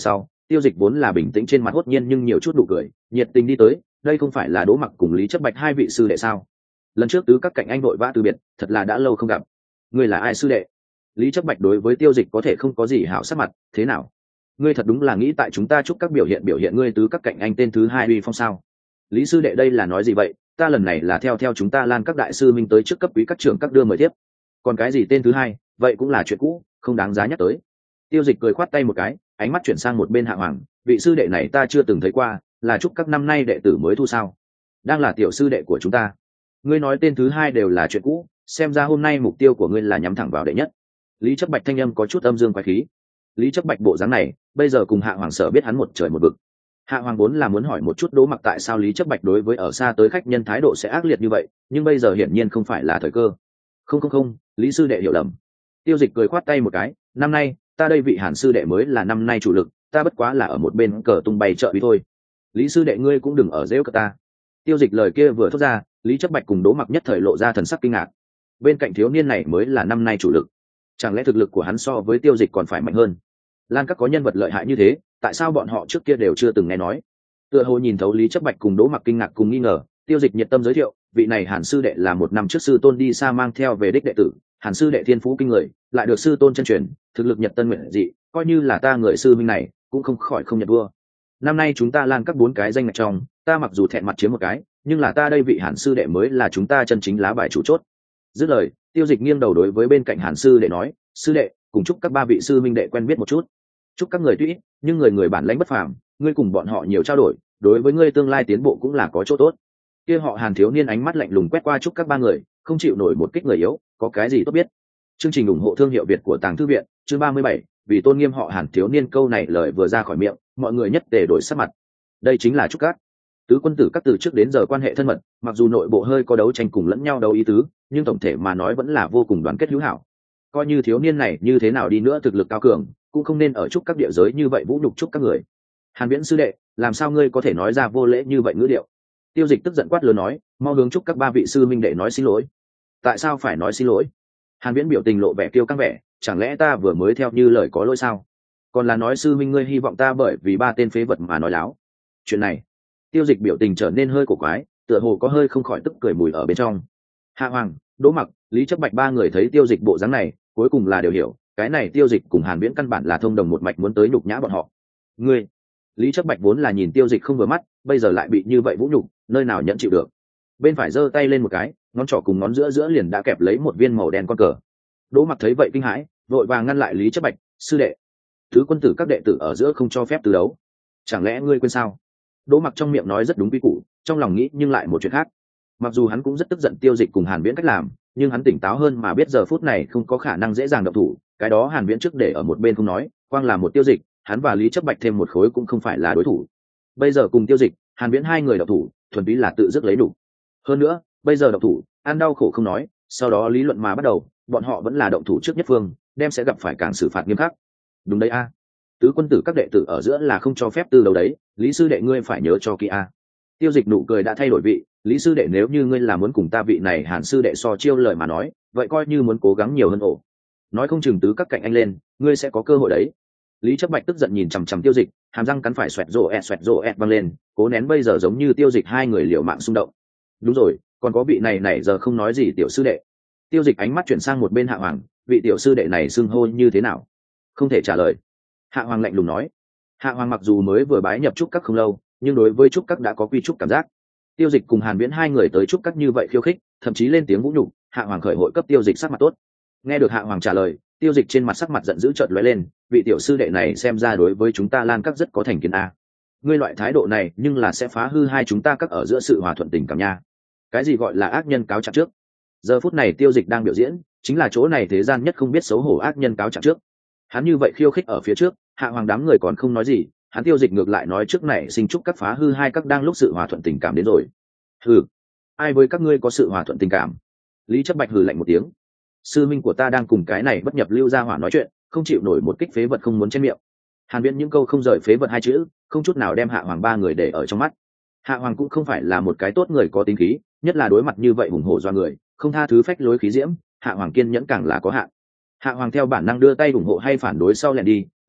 Tiêu Dịch vốn là bình tĩnh trên mặt hốt nhiên nhưng nhiều chút nụ cười, nhiệt tình đi tới, đây không phải là Đỗ Mặc cùng Lý Chấp Bạch hai vị sư đệ sao? Lần trước tứ các cạnh anh vội vã từ biệt, thật là đã lâu không gặp. Ngươi là ai sư đệ? Lý Chấp Bạch đối với Tiêu Dịch có thể không có gì hảo sắc mặt, thế nào? Ngươi thật đúng là nghĩ tại chúng ta chúc các biểu hiện biểu hiện ngươi tứ các cạnh anh tên thứ hai uy phong sao? Lý sư đệ đây là nói gì vậy? Ta lần này là theo theo chúng ta Lan các đại sư minh tới trước cấp quý các trưởng các đưa mời tiếp. Còn cái gì tên thứ hai, vậy cũng là chuyện cũ, không đáng giá nhắc tới. Tiêu Dịch cười khoát tay một cái, ánh mắt chuyển sang một bên Hạ Hoàng, vị sư đệ này ta chưa từng thấy qua, là chúc các năm nay đệ tử mới thu sao? Đang là tiểu sư đệ của chúng ta. Ngươi nói tên thứ hai đều là chuyện cũ, xem ra hôm nay mục tiêu của ngươi là nhắm thẳng vào đệ nhất. Lý Chấp Bạch thanh âm có chút âm dương quái khí. Lý Chấp Bạch bộ dáng này, bây giờ cùng Hạ Hoàng Sở biết hắn một trời một vực. Hạ Hoàng vốn là muốn hỏi một chút Đỗ Mặc tại sao Lý Chấp Bạch đối với ở xa tới khách nhân thái độ sẽ ác liệt như vậy, nhưng bây giờ hiển nhiên không phải là thời cơ. Không không không, Lý sư đệ hiểu lầm. Tiêu Dịch cười khoát tay một cái, năm nay ta đây vị Hàn sư đệ mới là năm nay chủ lực, ta bất quá là ở một bên cờ tung bay trợ uy thôi. Lý sư đệ ngươi cũng đừng ở rêu cờ ta. Tiêu Dịch lời kia vừa thốt ra, Lý Chấp Bạch cùng Đỗ Mặc nhất thời lộ ra thần sắc kinh ngạc. Bên cạnh thiếu niên này mới là năm nay chủ lực, chẳng lẽ thực lực của hắn so với Tiêu Dịch còn phải mạnh hơn? Lan các có nhân vật lợi hại như thế, tại sao bọn họ trước kia đều chưa từng nghe nói? Tựa hồ nhìn thấu Lý Chấp Bạch cùng Đỗ Mặc kinh ngạc cùng nghi ngờ, Tiêu Dịch nhiệt tâm giới thiệu, vị này Hàn sư đệ là một năm trước sư tôn đi xa mang theo về đích đệ tử, Hàn sư đệ thiên phú kinh người, lại được sư tôn chân truyền, thực lực nhật tân nguyện dị, coi như là ta người sư minh này cũng không khỏi không nhận vua. Năm nay chúng ta Lan các bốn cái danh ngạch trong, ta mặc dù thẹn mặt chiếm một cái, nhưng là ta đây vị Hàn sư đệ mới là chúng ta chân chính lá bài chủ chốt. Dứt lời, Tiêu Dịch nghiêng đầu đối với bên cạnh Hàn sư đệ nói, sư đệ, cùng chúc các ba vị sư minh đệ quen biết một chút. Chúc các người tuy nhưng người người bản lãnh bất phàm, ngươi cùng bọn họ nhiều trao đổi, đối với ngươi tương lai tiến bộ cũng là có chỗ tốt. Kia họ Hàn thiếu niên ánh mắt lạnh lùng quét qua chúc các ba người, không chịu nổi một kích người yếu, có cái gì tốt biết. Chương trình ủng hộ thương hiệu Việt của Tàng Thư viện, chương ba mươi bảy, vì tôn nghiêm họ Hàn thiếu niên câu này lời vừa ra khỏi miệng, mọi người nhất tề đổi sắc mặt. Đây chính là chúc các. Tứ quân tử các từ trước đến giờ quan hệ thân mật, mặc dù nội bộ hơi có đấu tranh cùng lẫn nhau đấu ý tứ, nhưng tổng thể mà nói vẫn là vô cùng đoàn kết hữu hảo. Coi như thiếu niên này như thế nào đi nữa thực lực cao cường, cũng không nên ở chúc các địa giới như vậy vũ nhục chúc các người. Hàn Viễn sư đệ, làm sao ngươi có thể nói ra vô lễ như vậy ngữ điệu? Tiêu Dịch tức giận quát lớn nói, mau hướng chúc các ba vị sư minh đệ nói xin lỗi. Tại sao phải nói xin lỗi? Hàn Viễn biểu tình lộ vẻ kiêu căng vẻ, chẳng lẽ ta vừa mới theo như lời có lỗi sao? Còn là nói sư minh ngươi hy vọng ta bởi vì ba tên phế vật mà nói láo? Chuyện này, Tiêu Dịch biểu tình trở nên hơi cổ quái, tựa hồ có hơi không khỏi tức cười mùi ở bên trong. Hạ Hoàng, Đỗ Mặc, Lý Chấp Bạch ba người thấy Tiêu Dịch bộ dáng này, cuối cùng là đều hiểu, cái này Tiêu Dịch cùng Hàn Viễn căn bản là thông đồng một mạch muốn tới nhục nhã bọn họ. Ngươi, Lý Chấp Bạch vốn là nhìn Tiêu Dịch không vừa mắt, bây giờ lại bị như vậy vũ nhục, nơi nào nhẫn chịu được. Bên phải giơ tay lên một cái, ngón trỏ cùng ngón giữa giữa liền đã kẹp lấy một viên màu đen con cờ. Đỗ Mặc thấy vậy kinh hãi, vội vàng ngăn lại Lý Chấp Bạch, sư đệ, thứ quân tử các đệ tử ở giữa không cho phép từ đấu, chẳng lẽ ngươi quên sao? Đỗ Mặc trong miệng nói rất đúng quy củ, trong lòng nghĩ nhưng lại một chuyện khác. Mặc dù hắn cũng rất tức giận Tiêu Dịch cùng Hàn Viễn cách làm, nhưng hắn tỉnh táo hơn mà biết giờ phút này không có khả năng dễ dàng động thủ, cái đó Hàn Viễn trước để ở một bên không nói, quang là một Tiêu Dịch, hắn và Lý Chấp Bạch thêm một khối cũng không phải là đối thủ. Bây giờ cùng Tiêu Dịch, Hàn Viễn hai người động thủ, thuần túy là tự dứt lấy đủ. Hơn nữa, bây giờ động thủ, ăn đau khổ không nói, sau đó lý luận mà bắt đầu, bọn họ vẫn là động thủ trước nhất phương, đem sẽ gặp phải càng xử phạt nghiêm khắc. Đúng đấy a. Tứ quân tử các đệ tử ở giữa là không cho phép từ đầu đấy, Lý sư đệ ngươi phải nhớ cho kỹ a. Tiêu Dịch nụ cười đã thay đổi vị, Lý sư đệ nếu như ngươi là muốn cùng ta vị này Hàn sư đệ so chiêu lời mà nói, vậy coi như muốn cố gắng nhiều hơn ổ. Nói không chừng tứ các cạnh anh lên, ngươi sẽ có cơ hội đấy. Lý Chấp Bạch tức giận nhìn chằm chằm Tiêu Dịch, hàm răng cắn phải xoẹt rồ ẹt xoẹt rồ ẹt văng lên, cố nén bây giờ giống như Tiêu Dịch hai người liều mạng xung động. Đúng rồi, còn có vị này này giờ không nói gì tiểu sư đệ. Tiêu Dịch ánh mắt chuyển sang một bên Hạ Hoàng, vị tiểu sư đệ này xưng hô như thế nào? Không thể trả lời. Hạ Hoàng lạnh lùng nói. Hạ Hoàng mặc dù mới vừa bái nhập trúc các không lâu, nhưng đối với trúc các đã có quy trúc cảm giác. Tiêu Dịch cùng Hàn Viễn hai người tới trúc các như vậy khiêu khích, thậm chí lên tiếng vũ nhục, Hạ Hoàng khởi hội cấp Tiêu Dịch sắc mặt tốt. Nghe được Hạ Hoàng trả lời, Tiêu Dịch trên mặt sắc mặt giận dữ chợt lóe lên, vị tiểu sư đệ này xem ra đối với chúng ta Lan các rất có thành kiến a. Ngươi loại thái độ này nhưng là sẽ phá hư hai chúng ta các ở giữa sự hòa thuận tình cảm nha. Cái gì gọi là ác nhân cáo trạng trước? Giờ phút này Tiêu Dịch đang biểu diễn, chính là chỗ này thế gian nhất không biết xấu hổ ác nhân cáo trạng trước. Hắn như vậy khiêu khích ở phía trước, Hạ Hoàng đám người còn không nói gì, hắn Tiêu Dịch ngược lại nói trước này sinh chúc các phá hư hai các đang lúc sự hòa thuận tình cảm đến rồi. Hừ, ai với các ngươi có sự hòa thuận tình cảm? Lý Chấp Bạch hừ lạnh một tiếng. Sư minh của ta đang cùng cái này bất nhập lưu gia hỏa nói chuyện, không chịu nổi một kích phế vật không muốn trên miệng. Hàn Viễn những câu không rời phế vật hai chữ, không chút nào đem Hạ Hoàng ba người để ở trong mắt. Hạ Hoàng cũng không phải là một cái tốt người có tính khí, nhất là đối mặt như vậy hùng hổ do người, không tha thứ phách lối khí diễm, Hạ Hoàng kiên nhẫn càng là có hạn. Hạ Hoàng theo bản năng đưa tay ủng hộ hay phản đối sau lẹn đi,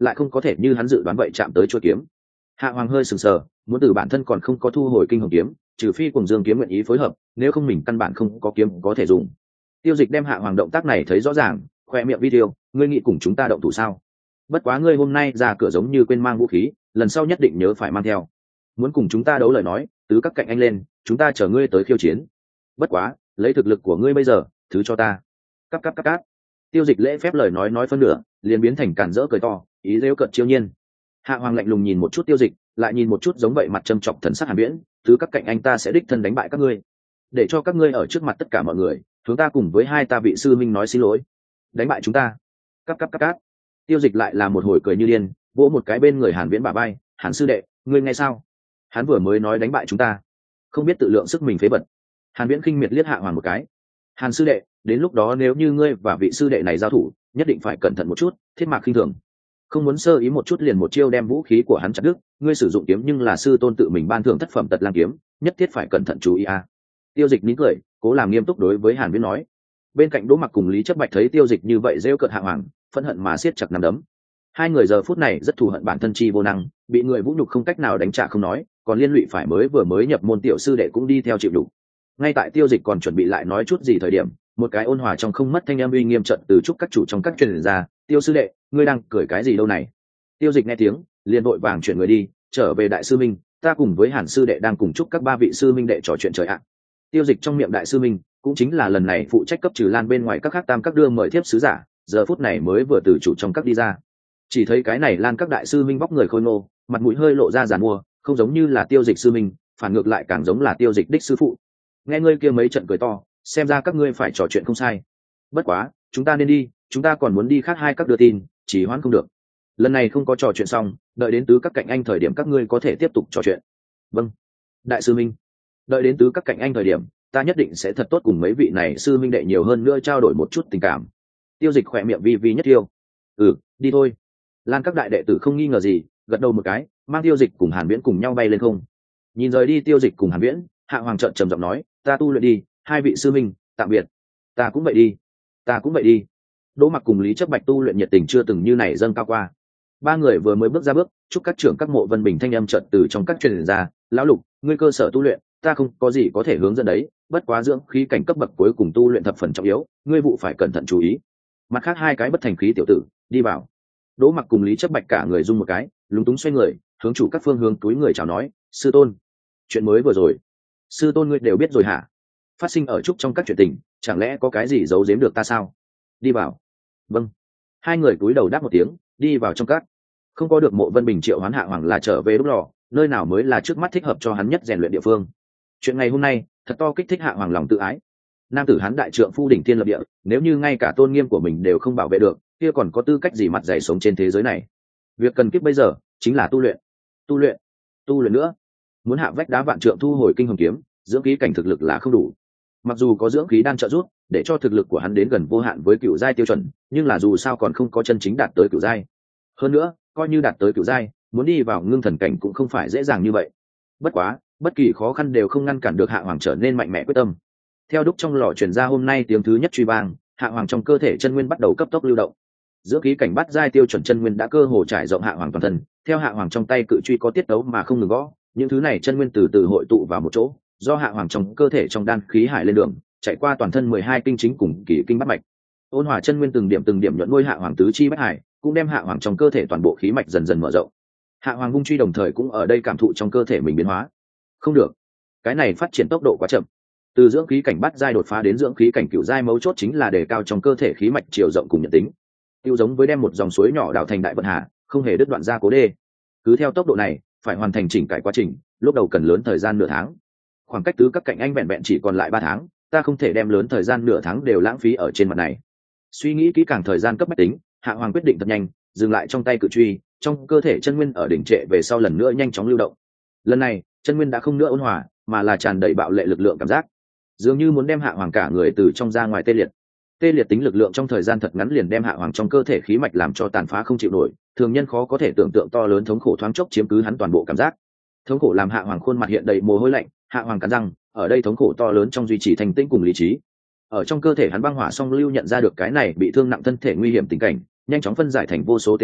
lại không có thể như hắn dự đoán vậy chạm tới chuôi kiếm. Hạ Hoàng hơi sừng sờ, muốn từ bản thân còn không có thu hồi kinh hồng kiếm, trừ phi cùng Dương kiếm nguyện ý phối hợp, nếu không mình căn bản không có kiếm có thể dùng. Tiêu Dịch đem Hạ Hoàng động tác này thấy rõ ràng, khoe miệng video, ngươi nghĩ cùng chúng ta động thủ sao? Bất quá ngươi hôm nay ra cửa giống như quên mang vũ khí, lần sau nhất định nhớ phải mang theo. Muốn cùng chúng ta đấu lời nói, tứ các cạnh anh lên, chúng ta chờ ngươi tới khiêu chiến. Bất quá, lấy thực lực của ngươi bây giờ, thứ cho ta. Cắp cắp cắp cáp. Tiêu Dịch lễ phép lời nói nói phân nửa, liền biến thành cản rỡ cười to, ý giễu cợt chiêu nhiên. Hạ Hoàng lạnh lùng nhìn một chút Tiêu Dịch, lại nhìn một chút giống vậy mặt châm chọc thần sắc Hàn Viễn, tứ các cạnh anh ta sẽ đích thân đánh bại các ngươi, để cho các ngươi ở trước mặt tất cả mọi người, chúng ta cùng với hai ta vị sư minh nói xin lỗi. Đánh bại chúng ta. Cắp cắp cắp cáp. Tiêu Dịch lại là một hồi cười như điên, vỗ một cái bên người Hàn Viễn bả vai, Hàn sư đệ, ngươi nghe sao? Hắn vừa mới nói đánh bại chúng ta, không biết tự lượng sức mình phế bật. Hàn Viễn khinh miệt liếc Hạ Hoàng một cái. Hàn sư đệ, đến lúc đó nếu như ngươi và vị sư đệ này giao thủ, nhất định phải cẩn thận một chút, thiết mạc khinh thường. Không muốn sơ ý một chút liền một chiêu đem vũ khí của hắn chặt đứt, ngươi sử dụng kiếm nhưng là sư tôn tự mình ban thưởng thất phẩm tật lang kiếm, nhất thiết phải cẩn thận chú ý a. Tiêu Dịch nín cười, cố làm nghiêm túc đối với Hàn Viễn nói. Bên cạnh Đỗ Mặc cùng Lý Chấp Bạch thấy Tiêu Dịch như vậy rêu cợt Hạ Hoàng, phẫn hận mà siết chặt nắm đấm. Hai người giờ phút này rất thù hận bản thân chi vô năng, bị người vũ nhục không cách nào đánh trả không nói, còn liên lụy phải mới vừa mới nhập môn tiểu sư đệ cũng đi theo chịu đủ. Ngay tại Tiêu Dịch còn chuẩn bị lại nói chút gì thời điểm, một cái ôn hòa trong không mất thanh âm uy nghiêm trận từ chúc các chủ trong các truyền ra, Tiêu sư đệ, ngươi đang cười cái gì đâu này? Tiêu Dịch nghe tiếng, liền vội vàng chuyển người đi, trở về đại sư minh, ta cùng với Hàn sư đệ đang cùng chúc các ba vị sư minh đệ trò chuyện trời ạ. Tiêu Dịch trong miệng đại sư minh, cũng chính là lần này phụ trách cấp trừ lan bên ngoài các khác tam các đưa mời thiếp sứ giả, giờ phút này mới vừa từ chủ trong các đi ra. Chỉ thấy cái này lan các đại sư minh bóc người khôi ngô, mặt mũi hơi lộ ra giàn mua, không giống như là Tiêu Dịch sư minh, phản ngược lại càng giống là Tiêu Dịch đích sư phụ. Nghe ngươi kia mấy trận cười to, xem ra các ngươi phải trò chuyện không sai. Bất quá, chúng ta nên đi, chúng ta còn muốn đi khác hai các đưa tin, chỉ hoãn không được. Lần này không có trò chuyện xong, đợi đến tứ các cạnh anh thời điểm các ngươi có thể tiếp tục trò chuyện. Vâng, đại sư minh. Đợi đến tứ các cạnh anh thời điểm, ta nhất định sẽ thật tốt cùng mấy vị này sư minh đệ nhiều hơn nữa trao đổi một chút tình cảm. Tiêu Dịch khỏe miệng vi vi nhất tiêu. Ừ, đi thôi. Lan các đại đệ tử không nghi ngờ gì, gật đầu một cái, mang Tiêu Dịch cùng Hàn Viễn cùng nhau bay lên không. Nhìn rời đi Tiêu Dịch cùng Hàn Viễn, Hạ Hoàng trợn trầm giọng nói, ta tu luyện đi, hai vị sư minh, tạm biệt. Ta cũng vậy đi, ta cũng vậy đi. Đỗ Mặc cùng Lý Chấp Bạch tu luyện nhiệt tình chưa từng như này dâng cao qua. Ba người vừa mới bước ra bước, chúc các trưởng các mộ Vân Bình thanh âm chợt từ trong các truyền ra, lão Lục, ngươi cơ sở tu luyện, ta không có gì có thể hướng dẫn đấy, bất quá dưỡng khí cảnh cấp bậc cuối cùng tu luyện thập phần trọng yếu, ngươi vụ phải cẩn thận chú ý. Mặt khác hai cái bất thành khí tiểu tử, đi vào. Đỗ Mặc cùng Lý Chấp Bạch cả người rung một cái, lúng túng xoay người, hướng chủ các phương hướng túi người chào nói, sư tôn, chuyện mới vừa rồi, sư tôn ngươi đều biết rồi hả? Phát sinh ở trúc trong các chuyện tình, chẳng lẽ có cái gì giấu giếm được ta sao? Đi vào. Vâng. Hai người túi đầu đáp một tiếng, đi vào trong các. Không có được mộ Vân Bình triệu hoán Hạ Hoàng là trở về đúc lò, nơi nào mới là trước mắt thích hợp cho hắn nhất rèn luyện địa phương. Chuyện ngày hôm nay thật to kích thích Hạ Hoàng lòng tự ái. Nam tử hắn đại trượng phu đỉnh thiên lập địa, nếu như ngay cả tôn nghiêm của mình đều không bảo vệ được, kia còn có tư cách gì mặt dày sống trên thế giới này? Việc cần kiếp bây giờ chính là tu luyện, tu luyện, tu luyện nữa. Muốn hạ vách đá vạn trượng thu hồi kinh hồng kiếm, dưỡng khí cảnh thực lực là không đủ. Mặc dù có dưỡng khí đang trợ giúp, để cho thực lực của hắn đến gần vô hạn với cựu giai tiêu chuẩn, nhưng là dù sao còn không có chân chính đạt tới cựu giai. Hơn nữa, coi như đạt tới cựu giai, muốn đi vào ngưng thần cảnh cũng không phải dễ dàng như vậy. Bất quá, bất kỳ khó khăn đều không ngăn cản được Hạ Hoàng trở nên mạnh mẽ quyết tâm. Theo đúc trong lò truyền ra hôm nay tiếng thứ nhất truy vang, Hạ Hoàng trong cơ thể chân nguyên bắt đầu cấp tốc lưu động. Dưỡng khí cảnh bắt giai tiêu chuẩn chân nguyên đã cơ hồ trải rộng Hạ Hoàng toàn thân, theo Hạ Hoàng trong tay cự truy có tiết tấu mà không ngừng gõ, những thứ này chân nguyên từ từ hội tụ vào một chỗ, do Hạ Hoàng trong cơ thể trong đan khí hải lên đường, chạy qua toàn thân mười hai kinh chính cùng kỳ kinh bát mạch. Ôn hòa chân nguyên từng điểm từng điểm nhuận nuôi Hạ Hoàng tứ chi bách hải, cũng đem Hạ Hoàng trong cơ thể toàn bộ khí mạch dần dần mở rộng. Hạ Hoàng vung truy đồng thời cũng ở đây cảm thụ trong cơ thể mình biến hóa. Không được, cái này phát triển tốc độ quá chậm. Từ dưỡng khí cảnh bát giai đột phá đến dưỡng khí cảnh cửu giai mấu chốt chính là đề cao trong cơ thể khí mạch chiều rộng cùng nhận tính. Tiêu giống với đem một dòng suối nhỏ đào thành đại vận hà, không hề đứt đoạn ra cố đê. Cứ theo tốc độ này, phải hoàn thành chỉnh cải quá trình, lúc đầu cần lớn thời gian nửa tháng. Khoảng cách tứ các cạnh anh vẹn vẹn chỉ còn lại ba tháng, ta không thể đem lớn thời gian nửa tháng đều lãng phí ở trên mặt này. Suy nghĩ kỹ càng thời gian cấp bách tính, Hạ Hoàng quyết định thật nhanh, dừng lại trong tay cự truy, trong cơ thể chân nguyên ở đỉnh trệ về sau lần nữa nhanh chóng lưu động. Lần này, chân nguyên đã không nữa ôn hòa, mà là tràn đầy bạo lệ lực lượng cảm giác, dường như muốn đem Hạ Hoàng cả người từ trong ra ngoài tê liệt. Tê liệt tính lực lượng trong thời gian thật ngắn liền đem Hạ Hoàng trong cơ thể khí mạch làm cho tàn phá không chịu nổi, thường nhân khó có thể tưởng tượng to lớn thống khổ thoáng chốc chiếm cứ hắn toàn bộ cảm giác. Thống khổ làm Hạ Hoàng khuôn mặt hiện đầy mồ hôi lạnh, Hạ Hoàng cắn răng, ở đây thống khổ to lớn trong duy trì thanh tĩnh cùng lý trí. Ở trong cơ thể hắn băng hỏa song lưu nhận ra được cái này bị thương nặng thân thể nguy hiểm tình cảnh, nhanh chóng phân giải thành vô số tế lưu,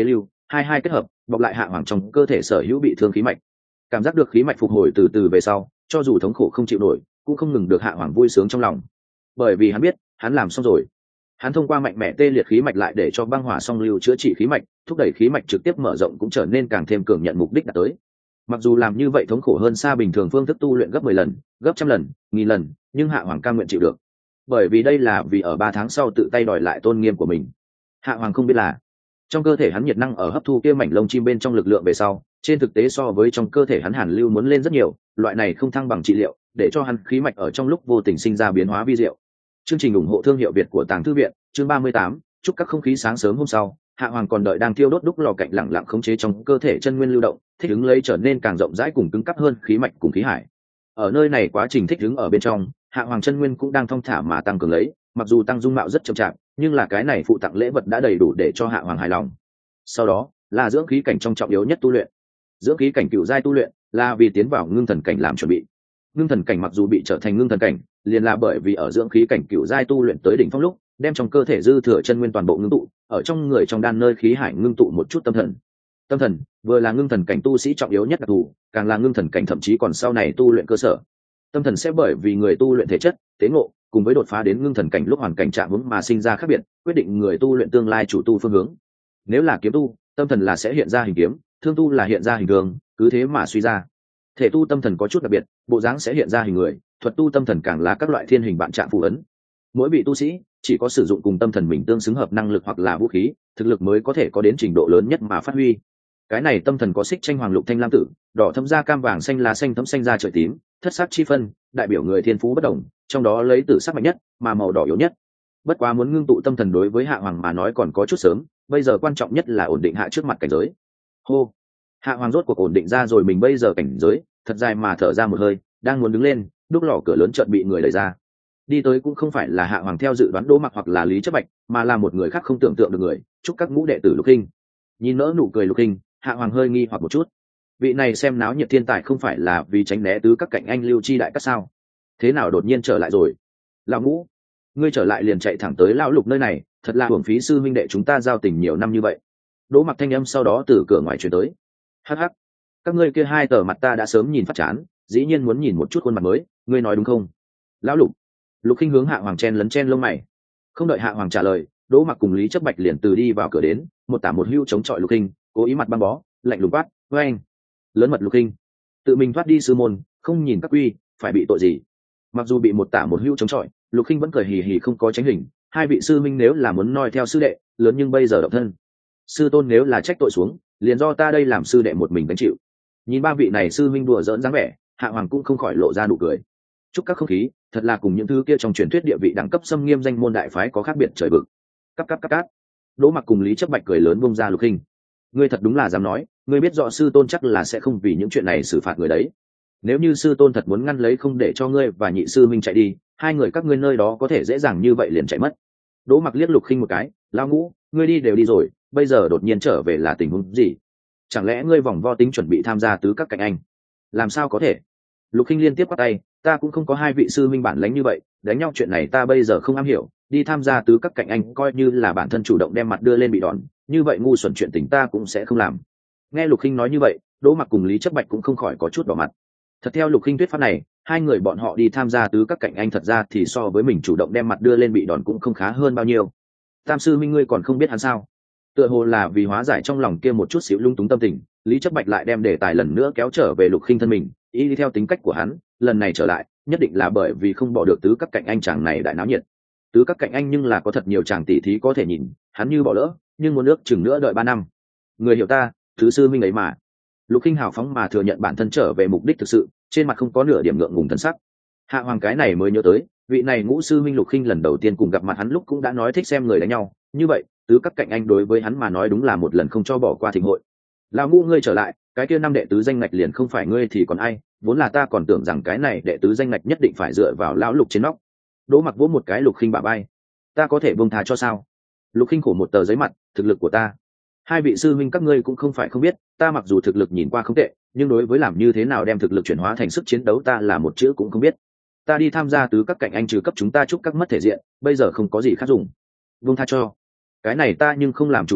hai hai kết hợp bọc lại hạ hoàng trong cơ thể sở hữu bị thương khí mạch. Cảm giác được khí mạch phục hồi từ từ về sau, cho dù thống khổ không chịu nổi cũng không ngừng được hạ hoàng vui sướng trong lòng, bởi vì hắn biết hắn làm xong rồi. Hắn thông qua mạnh mẽ tê liệt khí mạch lại để cho băng hỏa song lưu chữa trị khí mạch, thúc đẩy khí mạch trực tiếp mở rộng cũng trở nên càng thêm cường nhận mục đích đạt tới. Mặc dù làm như vậy thống khổ hơn xa bình thường phương thức tu luyện gấp mười lần, gấp trăm lần, nghìn lần, nhưng hạ hoàng cam nguyện chịu được, bởi vì đây là vì ở ba tháng sau tự tay đòi lại tôn nghiêm của mình. Hạ hoàng không biết là trong cơ thể hắn nhiệt năng ở hấp thu kia mảnh lông chim bên trong lực lượng về sau, trên thực tế so với trong cơ thể hắn hàn lưu muốn lên rất nhiều, loại này không thăng bằng trị liệu để cho hắn khí mạch ở trong lúc vô tình sinh ra biến hóa vi diệu. Chương trình ủng hộ thương hiệu Việt của Tàng Thư viện, chương ba mươi tám, chúc các không khí sáng sớm hôm sau, hạ hoàng còn đợi đang thiêu đốt đúc lò cạnh lặng lặng khống chế trong cơ thể chân nguyên lưu động, thích ứng lấy trở nên càng rộng rãi cùng cứng cáp hơn khí mạch cùng khí hải. Ở nơi này quá trình thích ứng ở bên trong, hạ hoàng chân nguyên cũng đang thong thả mà tăng cường lấy, mặc dù tăng dung mạo rất chậm chạp, nhưng là cái này phụ tặng lễ vật đã đầy đủ để cho hạ hoàng hài lòng. Sau đó là dưỡng khí cảnh trong trọng yếu nhất tu luyện. Dưỡng khí cảnh cựu giai tu luyện là vì tiến vào ngưng thần cảnh làm chuẩn bị. Ngưng thần cảnh mặc dù bị trở thành ngưng thần cảnh, liền là bởi vì ở dưỡng khí cảnh cựu giai tu luyện tới đỉnh phong lúc, đem trong cơ thể dư thừa chân nguyên toàn bộ ngưng tụ, ở trong người trong đan nơi khí hải ngưng tụ một chút tâm thần. Tâm thần vừa là ngưng thần cảnh tu sĩ trọng yếu nhất đặc thù, càng là ngưng thần cảnh thậm chí còn sau này tu luyện cơ sở. Tâm thần sẽ bởi vì người tu luyện thể chất, tế ngộ, cùng với đột phá đến ngưng thần cảnh lúc hoàn cảnh trạng hướng mà sinh ra khác biệt, quyết định người tu luyện tương lai chủ tu phương hướng. Nếu là kiếm tu, tâm thần là sẽ hiện ra hình kiếm, thương tu là hiện ra hình đường, cứ thế mà suy ra. Thể tu tâm thần có chút đặc biệt, bộ dáng sẽ hiện ra hình người, thuật tu tâm thần càng là các loại thiên hình bạn trạng phù ấn. Mỗi vị tu sĩ chỉ có sử dụng cùng tâm thần mình tương xứng hợp năng lực hoặc là vũ khí, thực lực mới có thể có đến trình độ lớn nhất mà phát huy. Cái này tâm thần có xích tranh hoàng lục thanh lam tử, đỏ thâm da cam vàng xanh lá xanh thấm xanh da trời tím, thất sắc chi phân, đại biểu người thiên phú bất đồng, trong đó lấy tử sắc mạnh nhất, mà màu đỏ yếu nhất. Bất quá muốn ngưng tụ tâm thần đối với hạ hoàng mà nói còn có chút sớm, bây giờ quan trọng nhất là ổn định hạ trước mặt cảnh giới. Hô, hạ hoàng rốt cuộc ổn định ra rồi mình bây giờ cảnh giới, thật dài mà thở ra một hơi, đang muốn đứng lên, đúc lò cửa lớn chợt bị người đẩy ra. Đi tới cũng không phải là hạ hoàng theo dự đoán Đỗ Mặc hoặc là Lý Chấp Bạch, mà là một người khác không tưởng tượng được người, chúc các ngũ đệ tử Lục Hinh. Nhìn nỡ nụ cười Lục Hinh, hạ hoàng hơi nghi hoặc một chút. Vị này xem náo nhiệt thiên tài không phải là vì tránh né tứ các cạnh anh Lưu Chi đại các sao? Thế nào đột nhiên trở lại rồi? Lão Ngũ, ngươi trở lại liền chạy thẳng tới lão Lục nơi này, thật là hưởng phí sư minh đệ chúng ta giao tình nhiều năm như vậy. Đỗ Mặc thanh âm sau đó từ cửa ngoài truyền tới. Hắc hắc, các ngươi kia hai tờ mặt ta đã sớm nhìn phát chán, dĩ nhiên muốn nhìn một chút khuôn mặt mới, ngươi nói đúng không? Lão Lục. Lục Hinh hướng hạ hoàng chen lấn chen lông mày. Không đợi hạ hoàng trả lời, Đỗ Mặc cùng Lý Chấp Bạch liền từ đi vào cửa đến, một tả một hưu chống chọi Lục Hinh, cố ý mặt băng bó, lạnh lùng quát, với anh lớn mật Lục Hinh, tự mình thoát đi sư môn, không nhìn các quy, phải bị tội gì? Mặc dù bị một tả một hưu chống chọi, Lục Hinh vẫn cười hì hì không có tránh hình. Hai vị sư minh nếu là muốn noi theo sư đệ, lớn nhưng bây giờ độc thân. Sư tôn nếu là trách tội xuống, liền do ta đây làm sư đệ một mình gánh chịu. Nhìn ba vị này sư minh đùa giỡn dáng vẻ, hạ hoàng cũng không khỏi lộ ra nụ cười. Chúc các không khí, thật là cùng những thứ kia trong truyền thuyết địa vị đẳng cấp xâm nghiêm danh môn đại phái có khác biệt trời vực. Cắp cắp cắp cáp. Đỗ Mặc cùng Lý Chấp Bạch cười lớn bông ra Lục Hinh. Ngươi thật đúng là dám nói, ngươi biết rõ sư tôn chắc là sẽ không vì những chuyện này xử phạt người đấy. Nếu như sư tôn thật muốn ngăn lấy không để cho ngươi và nhị sư minh chạy đi, hai người các ngươi nơi đó có thể dễ dàng như vậy liền chạy mất. Đỗ Mặc liếc Lục Hinh một cái, lão Ngũ, ngươi đi đều đi rồi, bây giờ đột nhiên trở về là tình huống gì? Chẳng lẽ ngươi vòng vo tính chuẩn bị tham gia tứ các cạnh anh? Làm sao có thể? Lục Hinh liên tiếp quát tay, ta cũng không có hai vị sư minh bản lãnh như vậy, đánh nhau chuyện này ta bây giờ không am hiểu, đi tham gia tứ các cạnh anh coi như là bản thân chủ động đem mặt đưa lên bị đòn, như vậy ngu xuẩn chuyện tình ta cũng sẽ không làm. Nghe Lục Hinh nói như vậy, Đỗ Mặc cùng Lý Chấp Bạch cũng không khỏi có chút đỏ mặt. Thật theo Lục Hinh thuyết pháp này, hai người bọn họ đi tham gia tứ các cạnh anh thật ra thì so với mình chủ động đem mặt đưa lên bị đòn cũng không khá hơn bao nhiêu. Tam sư minh ngươi còn không biết hắn sao? Tựa hồ là vì hóa giải trong lòng kia một chút xíu lung túng tâm tình, Lý Chấp Bạch lại đem đề tài lần nữa kéo trở về Lục Hinh thân mình, ý đi theo tính cách của hắn, lần này trở lại nhất định là bởi vì không bỏ được tứ các cạnh anh chàng này đại náo nhiệt. Tứ các cạnh anh nhưng là có thật nhiều chàng tỷ thí có thể nhìn, hắn như bỏ lỡ, nhưng muốn nước chừng nữa đợi ba năm. Người hiểu ta, thứ sư minh ấy mà. Lục Hinh hào phóng mà thừa nhận bản thân trở về mục đích thực sự, trên mặt không có nửa điểm ngượng ngùng thân sắc. Hạ hoàng cái này mới nhớ tới, vị này ngũ sư minh Lục Hinh lần đầu tiên cùng gặp mặt hắn lúc cũng đã nói thích xem người đánh nhau, như vậy tứ các cạnh anh đối với hắn mà nói đúng là một lần không cho bỏ qua thịnh hội. Lão Ngũ ngươi trở lại, cái kia năm đệ tứ danh ngạch liền không phải ngươi thì còn ai, vốn là ta còn tưởng rằng cái này đệ tứ danh ngạch nhất định phải dựa vào lão Lục trên nóc. Đỗ Mặc vỗ một cái Lục Hinh bả vai, ta có thể buông tha cho sao? Lục Hinh khổ một tờ giấy mặt, thực lực của ta, hai vị sư minh các ngươi cũng không phải không biết, ta mặc dù thực lực nhìn qua không tệ, nhưng đối với làm như thế nào đem thực lực chuyển hóa thành sức chiến đấu ta là một chữ cũng không biết. Ta đi tham gia tứ các cạnh anh trừ cấp chúng ta chúc các mất thể diện, bây giờ không có gì khác dùng. Buông tha cho, cái này ta nhưng không làm chủ được,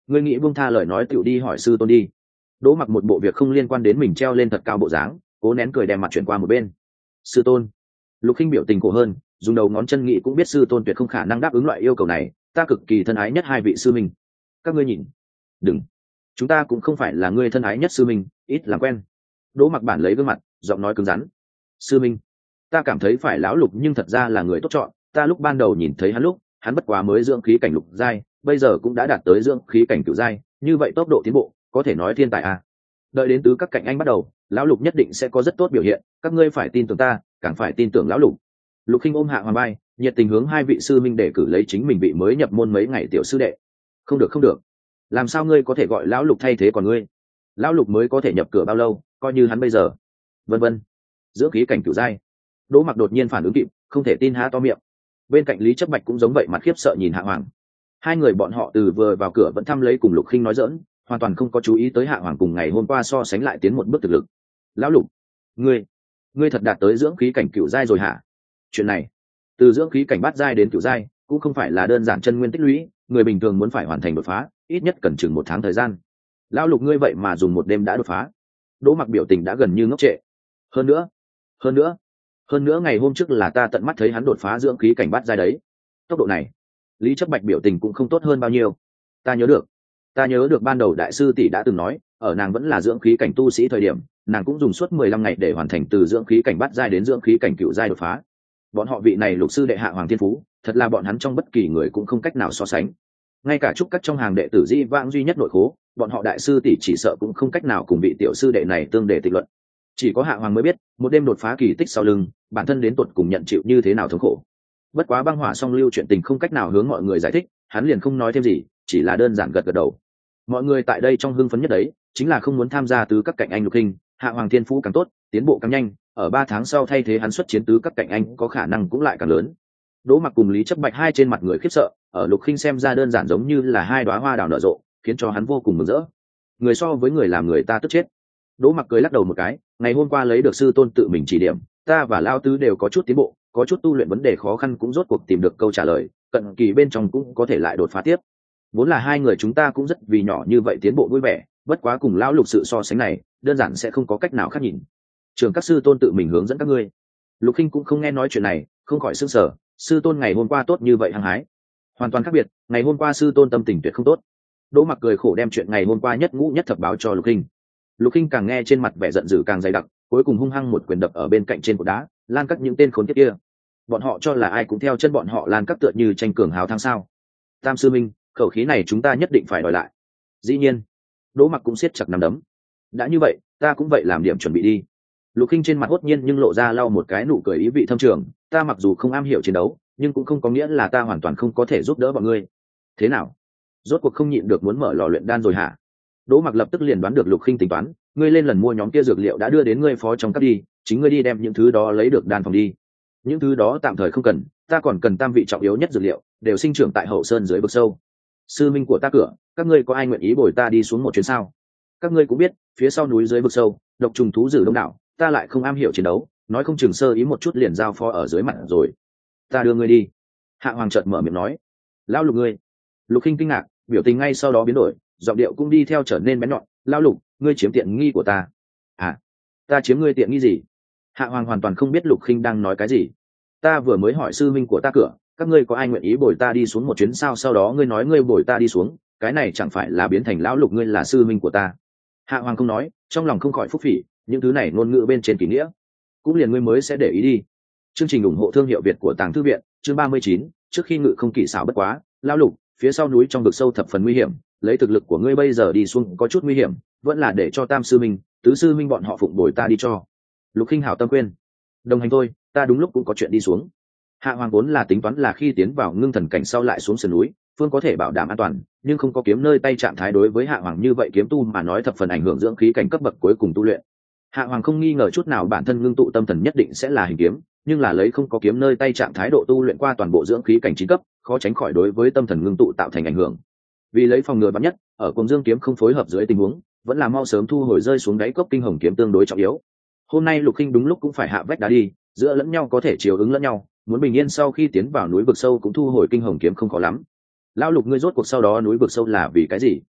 ngươi nghĩ buông tha lời nói tựu đi hỏi sư tôn đi. Đỗ Mặc một bộ việc không liên quan đến mình treo lên thật cao bộ dáng, cố nén cười đem mặt chuyển qua một bên. Sư tôn. Lục Khinh biểu tình cổ hơn, dùng đầu ngón chân nghĩ cũng biết sư tôn tuyệt không khả năng đáp ứng loại yêu cầu này, ta cực kỳ thân ái nhất hai vị sư minh. Các ngươi nhìn. Đừng. Chúng ta cũng không phải là ngươi thân ái nhất sư minh, ít làm quen. Đỗ Mặc bản lấy gương mặt, giọng nói cứng rắn. Sư minh, ta cảm thấy phải lão Lục nhưng thật ra là người tốt chọn, ta lúc ban đầu nhìn thấy hắn lúc, hắn bất quá mới dưỡng khí cảnh lục giai, bây giờ cũng đã đạt tới dưỡng khí cảnh cửu giai, như vậy tốc độ tiến bộ, có thể nói thiên tài à. Đợi đến tứ các cạnh anh bắt đầu, lão Lục nhất định sẽ có rất tốt biểu hiện, các ngươi phải tin tưởng ta, càng phải tin tưởng lão Lục. Lục Khinh ôm Hạ Hoàng bay, nhiệt tình hướng hai vị sư minh để cử lấy chính mình vị mới nhập môn mấy ngày tiểu sư đệ. Không được không được, làm sao ngươi có thể gọi lão Lục thay thế còn ngươi? Lão Lục mới có thể nhập cửa bao lâu, coi như hắn bây giờ. Vân vân. Dưỡng khí cảnh cửu giai. Đỗ Mặc đột nhiên phản ứng kịp, không thể tin há to miệng. Bên cạnh Lý Chấp Bạch cũng giống vậy, mặt khiếp sợ nhìn Hạ Hoàng. Hai người bọn họ từ vừa vào cửa vẫn thăm lấy cùng Lục Khinh nói giỡn, hoàn toàn không có chú ý tới Hạ Hoàng cùng ngày hôm qua so sánh lại tiến một bước thực lực. Lão Lục, ngươi, ngươi thật đạt tới dưỡng khí cảnh cửu giai rồi hả? Chuyện này, từ dưỡng khí cảnh bát giai đến cửu giai, cũng không phải là đơn giản chân nguyên tích lũy, người bình thường muốn phải hoàn thành đột phá, ít nhất cần chừng một tháng thời gian. Lão Lục ngươi vậy mà dùng một đêm đã đột phá. Đỗ Mặc biểu tình đã gần như ngốc trệ. Hơn nữa, hơn nữa, hơn nữa ngày hôm trước là ta tận mắt thấy hắn đột phá dưỡng khí cảnh bát giai đấy. Tốc độ này, Lý Chấp Bạch biểu tình cũng không tốt hơn bao nhiêu. Ta nhớ được, ta nhớ được ban đầu đại sư tỷ đã từng nói, ở nàng vẫn là dưỡng khí cảnh tu sĩ thời điểm, nàng cũng dùng suốt mười lăm ngày để hoàn thành từ dưỡng khí cảnh bát giai đến dưỡng khí cảnh cửu giai đột phá. Bọn họ vị này lục sư đệ Hạ Hoàng Thiên Phú, thật là bọn hắn trong bất kỳ người cũng không cách nào so sánh. Ngay cả trúc các trong hàng đệ tử Di Vãng duy nhất nội khố, bọn họ đại sư tỷ chỉ sợ cũng không cách nào cùng vị tiểu sư đệ này tương đề tịch luận. Chỉ có Hạ Hoàng mới biết, một đêm đột phá kỳ tích sau lưng, bản thân đến tuột cùng nhận chịu như thế nào thống khổ. Bất quá băng hỏa song lưu chuyện tình không cách nào hướng mọi người giải thích, hắn liền không nói thêm gì, chỉ là đơn giản gật gật đầu. Mọi người tại đây trong hưng phấn nhất đấy, chính là không muốn tham gia tứ các cạnh anh Lục Khinh, Hạ Hoàng Thiên Phú càng tốt, tiến bộ càng nhanh, ở ba tháng sau thay thế hắn xuất chiến tứ các cạnh anh có khả năng cũng lại càng lớn. Đỗ Mặc cùng Lý Chấp Bạch hai trên mặt người khiếp sợ, ở Lục Khinh xem ra đơn giản giống như là hai đóa hoa đào nở rộ, khiến cho hắn vô cùng mừng rỡ. Người so với người làm người ta tức chết. Đỗ Mặc cười lắc đầu một cái, ngày hôm qua lấy được sư tôn tự mình chỉ điểm, ta và Lao Tứ đều có chút tiến bộ, có chút tu luyện vấn đề khó khăn cũng rốt cuộc tìm được câu trả lời, cận kỳ bên trong cũng có thể lại đột phá tiếp. Vốn là hai người chúng ta cũng rất vì nhỏ như vậy tiến bộ vui vẻ, bất quá cùng lão Lục sự so sánh này, đơn giản sẽ không có cách nào khác nhìn. Trường các sư tôn tự mình hướng dẫn các ngươi. Lục Khinh cũng không nghe nói chuyện này, không khỏi sửng sở, sư tôn ngày hôm qua tốt như vậy hăng hái. Hoàn toàn khác biệt, ngày hôm qua sư tôn tâm tình tuyệt không tốt. Đỗ Mặc cười khổ đem chuyện ngày hôm qua nhất ngũ nhất thập báo cho Lục Khinh. Lục Khinh càng nghe trên mặt vẻ giận dữ càng dày đặc, cuối cùng hung hăng một quyền đập ở bên cạnh trên cột đá, lan cắt những tên khốn kiếp kia. Bọn họ cho là ai cũng theo chân bọn họ lan cắt tựa như tranh cường hào thắng sao? Tam sư minh, khẩu khí này chúng ta nhất định phải đòi lại. Dĩ nhiên. Đỗ Mặc cũng siết chặt nắm đấm. Đã như vậy, ta cũng vậy làm điểm chuẩn bị đi. Lục Khinh trên mặt hốt nhiên nhưng lộ ra lau một cái nụ cười ý vị thâm trường, ta mặc dù không am hiểu chiến đấu, nhưng cũng không có nghĩa là ta hoàn toàn không có thể giúp đỡ bọn ngươi. Thế nào? Rốt cuộc không nhịn được muốn mở lò luyện đan rồi hả? Đỗ Mặc lập tức liền đoán được Lục Khinh tính toán, ngươi lên lần mua nhóm kia dược liệu đã đưa đến ngươi phó trong các đi, chính ngươi đi đem những thứ đó lấy được đan phòng đi. Những thứ đó tạm thời không cần, ta còn cần tam vị trọng yếu nhất dược liệu, đều sinh trưởng tại hậu sơn dưới vực sâu. Sư minh của ta cửa, các ngươi có ai nguyện ý bồi ta đi xuống một chuyến sao? Các ngươi cũng biết, phía sau núi dưới vực sâu, độc trùng thú dữ đông đảo, ta lại không am hiểu chiến đấu, nói không chừng sơ ý một chút liền giao phó ở dưới mặt rồi. Ta đưa ngươi đi. Hạ Hoàng chợt mở miệng nói. Lão Lục ngươi. Lục Khinh kinh ngạc, biểu tình ngay sau đó biến đổi, giọng điệu cũng đi theo trở nên bén nhọn. Lão Lục, ngươi chiếm tiện nghi của ta. À, ta chiếm ngươi tiện nghi gì? Hạ Hoàng hoàn toàn không biết Lục Khinh đang nói cái gì. Ta vừa mới hỏi sư minh của ta cửa, các ngươi có ai nguyện ý bồi ta đi xuống một chuyến sao? Sau đó ngươi nói ngươi bồi ta đi xuống, cái này chẳng phải là biến thành lão Lục ngươi là sư minh của ta? Hạ Hoàng không nói, trong lòng không khỏi phúc phỉ, những thứ này ngôn ngữ bên trên kỷ nghĩa, cũng liền ngươi mới sẽ để ý đi. Chương trình ủng hộ thương hiệu Việt của Tàng Thư viện, chương ba mươi chín, trước khi ngự không kỵ xảo bất quá, lão Lục, phía sau núi trong vực sâu thập phần nguy hiểm, lấy thực lực của ngươi bây giờ đi xuống có chút nguy hiểm, vẫn là để cho Tam sư minh, Tứ sư minh bọn họ phụng bồi ta đi cho. Lục Khinh hảo tâm khuyên. Đồng hành thôi, ta đúng lúc cũng có chuyện đi xuống. Hạ Hoàng vốn là tính toán là khi tiến vào ngưng thần cảnh sau lại xuống sườn núi, phương có thể bảo đảm an toàn, nhưng không có kiếm nơi tay trạng thái đối với Hạ Hoàng như vậy kiếm tu mà nói thập phần ảnh hưởng dưỡng khí cảnh cấp bậc cuối cùng tu luyện. Hạ Hoàng không nghi ngờ chút nào bản thân ngưng tụ tâm thần nhất định sẽ là hình kiếm, nhưng là lấy không có kiếm nơi tay trạng thái độ tu luyện qua toàn bộ dưỡng khí cảnh chín cấp, khó tránh khỏi đối với tâm thần ngưng tụ tạo thành ảnh hưởng. Vì lấy phòng ngừa vắn nhất, ở cùng dương kiếm không phối hợp dưới tình huống, vẫn là mau sớm thu hồi rơi xuống đáy cốc kinh hồng kiếm tương đối trọng yếu. Hôm nay Lục Khinh đúng lúc cũng phải hạ vách đá đi, giữa lẫn nhau có thể chiều ứng lẫn nhau, muốn bình yên sau khi tiến vào núi vực sâu cũng thu hồi kinh hồng kiếm không khó lắm. Lão Lục ngươi rốt cuộc sau đó núi vực sâu là vì cái gì?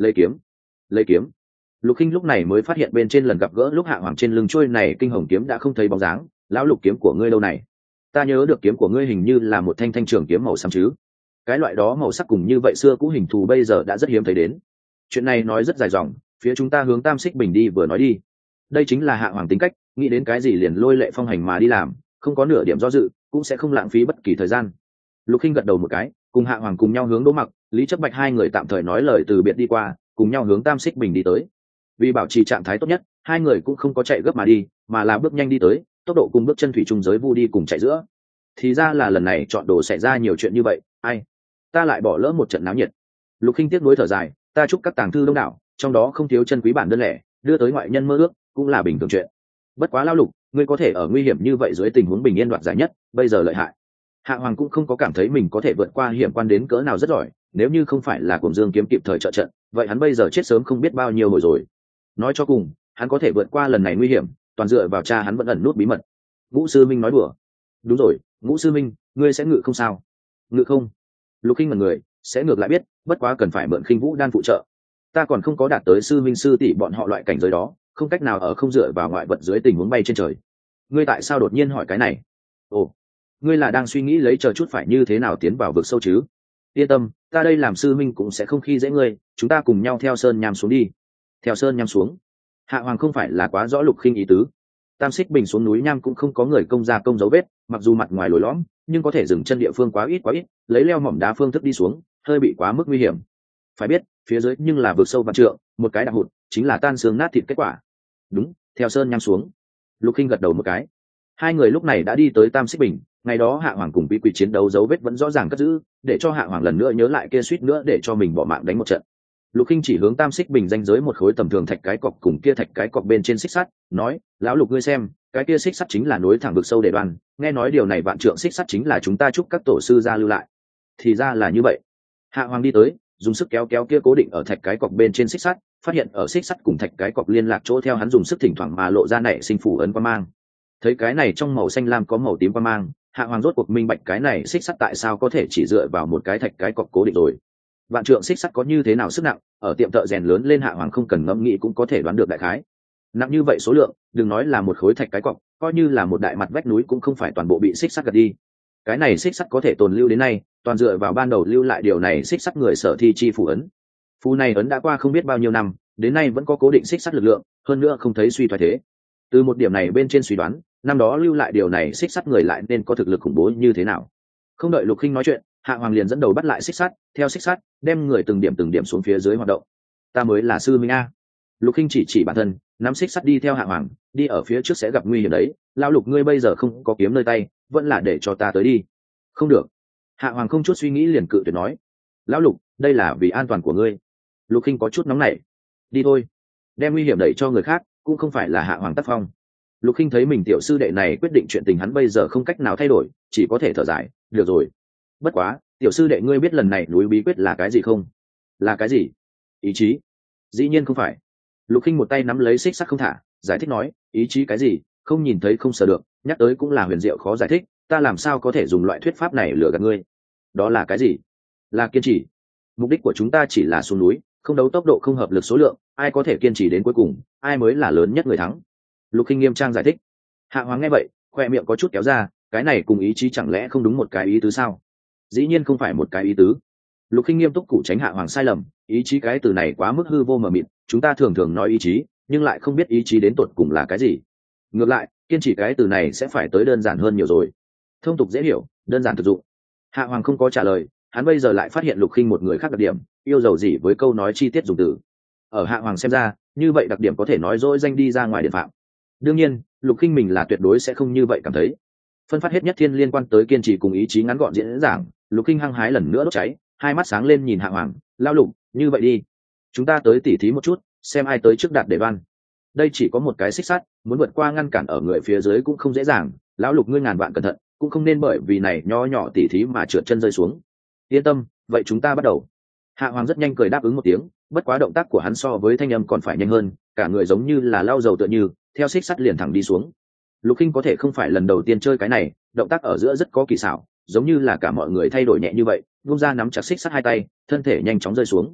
lấy kiếm, lấy kiếm. Lục Khinh lúc này mới phát hiện bên trên lần gặp gỡ lúc hạ hoàng trên lưng trôi này kinh hồng kiếm đã không thấy bóng dáng. Lão Lục, kiếm của ngươi đâu này? Ta nhớ được kiếm của ngươi hình như là một thanh thanh trường kiếm màu xám chứ? Cái loại đó màu sắc cùng như vậy xưa cũ hình thù bây giờ đã rất hiếm thấy đến. Chuyện này nói rất dài dòng, phía chúng ta hướng Tam Xích Bình đi vừa nói đi. Đây chính là hạ hoàng tính cách, nghĩ đến cái gì liền lôi lệ phong hành mà đi làm, không có nửa điểm do dự, cũng sẽ không lãng phí bất kỳ thời gian. Lục Khinh gật đầu một cái, cùng hạ hoàng cùng nhau hướng Đỗ Mặc, Lý Chấp Bạch hai người tạm thời nói lời từ biệt đi qua, cùng nhau hướng Tam Xích Bình đi tới. Vì bảo trì trạng thái tốt nhất, hai người cũng không có chạy gấp mà đi, mà là bước nhanh đi tới, tốc độ cùng bước chân thủy trùng giới vu đi cùng chạy giữa. Thì ra là lần này chọn đồ xảy ra nhiều chuyện như vậy, ai, ta lại bỏ lỡ một trận náo nhiệt. Lục Khinh tiếc nuối thở dài, ta chúc các tàng thư đông đảo, trong đó không thiếu chân quý bản đơn lẻ, đưa tới ngoại nhân mơ ước cũng là bình thường chuyện. Bất quá Lão Lục, ngươi có thể ở nguy hiểm như vậy dưới tình huống bình yên đoạt giải nhất, bây giờ lợi hại. Hạ hoàng cũng không có cảm thấy mình có thể vượt qua hiểm quan đến cỡ nào rất giỏi, nếu như không phải là Cuồng Dương kiếm kịp thời trợ trận, vậy hắn bây giờ chết sớm không biết bao nhiêu hồi rồi. Nói cho cùng, hắn có thể vượt qua lần này nguy hiểm, toàn dựa vào cha hắn vẫn ẩn nút bí mật. Ngũ sư minh nói đùa. Đúng rồi, Ngũ sư minh, ngươi sẽ ngự không sao? Ngự không? Lục Khinh ngẩn người, sẽ ngược lại biết, bất quá cần phải mượn Khinh Vũ đan phụ trợ. Ta còn không có đạt tới sư minh sư tỷ bọn họ loại cảnh giới đó, không cách nào ở không dựa vào ngoại vật dưới tình huống bay trên trời. Ngươi tại sao đột nhiên hỏi cái này? Ồ, ngươi là đang suy nghĩ lấy chờ chút phải như thế nào tiến vào vực sâu chứ? Yên tâm, ta đây làm sư minh cũng sẽ không khi dễ ngươi, chúng ta cùng nhau theo sơn nham xuống đi. Theo sơn nham xuống? Hạ hoàng không phải là quá rõ Lục Khinh ý tứ. Tam Xích Bình xuống núi nham cũng không có người công ra công dấu vết, mặc dù mặt ngoài lồi lõm, nhưng có thể dừng chân địa phương quá ít quá ít, lấy leo mỏm đá phương thức đi xuống, hơi bị quá mức nguy hiểm. Phải biết, phía dưới nhưng là vực sâu vạn trượng, một cái đạp hụt, chính là tan xương nát thịt kết quả. Đúng, theo sơn nham xuống. Lục Khinh gật đầu một cái. Hai người lúc này đã đi tới Tam Xích Bình, ngày đó Hạ Hoàng cùng Bí Quỷ chiến đấu dấu vết vẫn rõ ràng cất giữ, để cho Hạ Hoàng lần nữa nhớ lại kia suýt nữa để cho mình bỏ mạng đánh một trận. Lục Khinh chỉ hướng Tam Xích Bình danh giới một khối tầm thường thạch cái cọc cùng kia thạch cái cọc bên trên xích sắt, nói: "Lão Lục ngươi xem, cái kia xích sắt chính là nối thẳng vực sâu để đoàn, nghe nói điều này vạn trượng xích sắt chính là chúng ta chúc các tổ sư gia lưu lại." Thì ra là như vậy. Hạ Hoàng đi tới, dùng sức kéo kéo kia cố định ở thạch cái cọc bên trên xích sắt, phát hiện ở xích sắt cùng thạch cái cọc liên lạc chỗ theo hắn dùng sức thỉnh thoảng mà lộ ra nảy sinh phủ ấn quang mang. Thấy cái này trong màu xanh lam có màu tím quang mang, Hạ Hoàng rốt cuộc minh bạch cái này xích sắt tại sao có thể chỉ dựa vào một cái thạch cái cọc cố định rồi. Vạn trượng xích sắt có như thế nào sức nặng, ở tiệm thợ rèn lớn lên Hạ Hoàng không cần ngẫm nghĩ cũng có thể đoán được đại khái. Nặng như vậy số lượng, đừng nói là một khối thạch cái cọc, coi như là một đại mặt vách núi cũng không phải toàn bộ bị xích sắt gạt đi. Cái này xích sắt có thể tồn lưu đến nay, toàn dựa vào ban đầu lưu lại điều này xích sắt người sở thi chi phù ấn. Phù này ấn đã qua không biết bao nhiêu năm, đến nay vẫn có cố định xích sắt lực lượng, hơn nữa không thấy suy thoái thế. Từ một điểm này bên trên suy đoán, năm đó lưu lại điều này xích sắt người lại nên có thực lực khủng bố như thế nào. Không đợi Lục Khinh nói chuyện, Hạ Hoàng liền dẫn đầu bắt lại xích sắt, theo xích sắt đem người từng điểm từng điểm xuống phía dưới hoạt động. Ta mới là sư minh a. Lục Khinh chỉ chỉ bản thân, nắm xích sắt đi theo Hạ Hoàng, đi ở phía trước sẽ gặp nguy hiểm đấy. Lão Lục ngươi bây giờ không có kiếm nơi tay, vẫn là để cho ta tới đi. Không được. Hạ Hoàng không chút suy nghĩ liền cự tuyệt nói. Lão Lục, đây là vì an toàn của ngươi. Lục Khinh có chút nóng nảy. Đi thôi. Đem nguy hiểm đẩy cho người khác, cũng không phải là Hạ Hoàng tác phong. Lục Khinh thấy mình tiểu sư đệ này quyết định chuyện tình hắn bây giờ không cách nào thay đổi, chỉ có thể thở dài. Được rồi. Bất quá, tiểu sư đệ ngươi biết lần này núi bí quyết là cái gì không? Là cái gì? Ý chí. Dĩ nhiên không phải. Lục Khinh một tay nắm lấy xích sắt không thả, giải thích nói, ý chí cái gì, không nhìn thấy không sờ được, nhắc tới cũng là huyền diệu khó giải thích, ta làm sao có thể dùng loại thuyết pháp này lừa gạt ngươi? Đó là cái gì? Là kiên trì. Mục đích của chúng ta chỉ là xuống núi, không đấu tốc độ không hợp lực số lượng, ai có thể kiên trì đến cuối cùng, ai mới là lớn nhất người thắng. Lục Khinh nghiêm trang giải thích. Hạ Hoàng nghe vậy, khoe miệng có chút kéo ra, cái này cùng ý chí chẳng lẽ không đúng một cái ý tứ sao? Dĩ nhiên không phải một cái ý tứ. Lục Khinh nghiêm túc cụ tránh Hạ Hoàng sai lầm, ý chí cái từ này quá mức hư vô mờ mịt, chúng ta thường thường nói ý chí, nhưng lại không biết ý chí đến tột cùng là cái gì. Ngược lại, kiên trì cái từ này sẽ phải tới đơn giản hơn nhiều rồi. Thông tục dễ hiểu, đơn giản thực dụng. Hạ Hoàng không có trả lời, hắn bây giờ lại phát hiện Lục Khinh một người khác đặc điểm, yêu dầu gì với câu nói chi tiết dùng từ. Ở Hạ Hoàng xem ra, như vậy đặc điểm có thể nói dỗi danh đi ra ngoài điện phạm. Đương nhiên, Lục Khinh mình là tuyệt đối sẽ không như vậy cảm thấy. Phân phát hết nhất thiên liên quan tới kiên trì cùng ý chí ngắn gọn diễn giảng, Lục Khinh hăng hái lần nữa đốt cháy, hai mắt sáng lên nhìn Hạ Hoàng, lao Lục, như vậy đi, chúng ta tới tỉ thí một chút, xem ai tới trước đạt để văn. Đây chỉ có một cái xích sắt, muốn vượt qua ngăn cản ở người phía dưới cũng không dễ dàng, lão Lục ngươi ngàn vạn cẩn thận, cũng không nên bởi vì này nho nhỏ tỉ thí mà trượt chân rơi xuống. Yên tâm, vậy chúng ta bắt đầu. Hạ Hoàng rất nhanh cười đáp ứng một tiếng, bất quá động tác của hắn so với thanh âm còn phải nhanh hơn, cả người giống như là lau dầu tựa như, theo xích sắt liền thẳng đi xuống. Lục Khinh có thể không phải lần đầu tiên chơi cái này, động tác ở giữa rất có kỳ xảo, giống như là cả mọi người thay đổi nhẹ như vậy, vung ra nắm chặt xích sắt hai tay, thân thể nhanh chóng rơi xuống.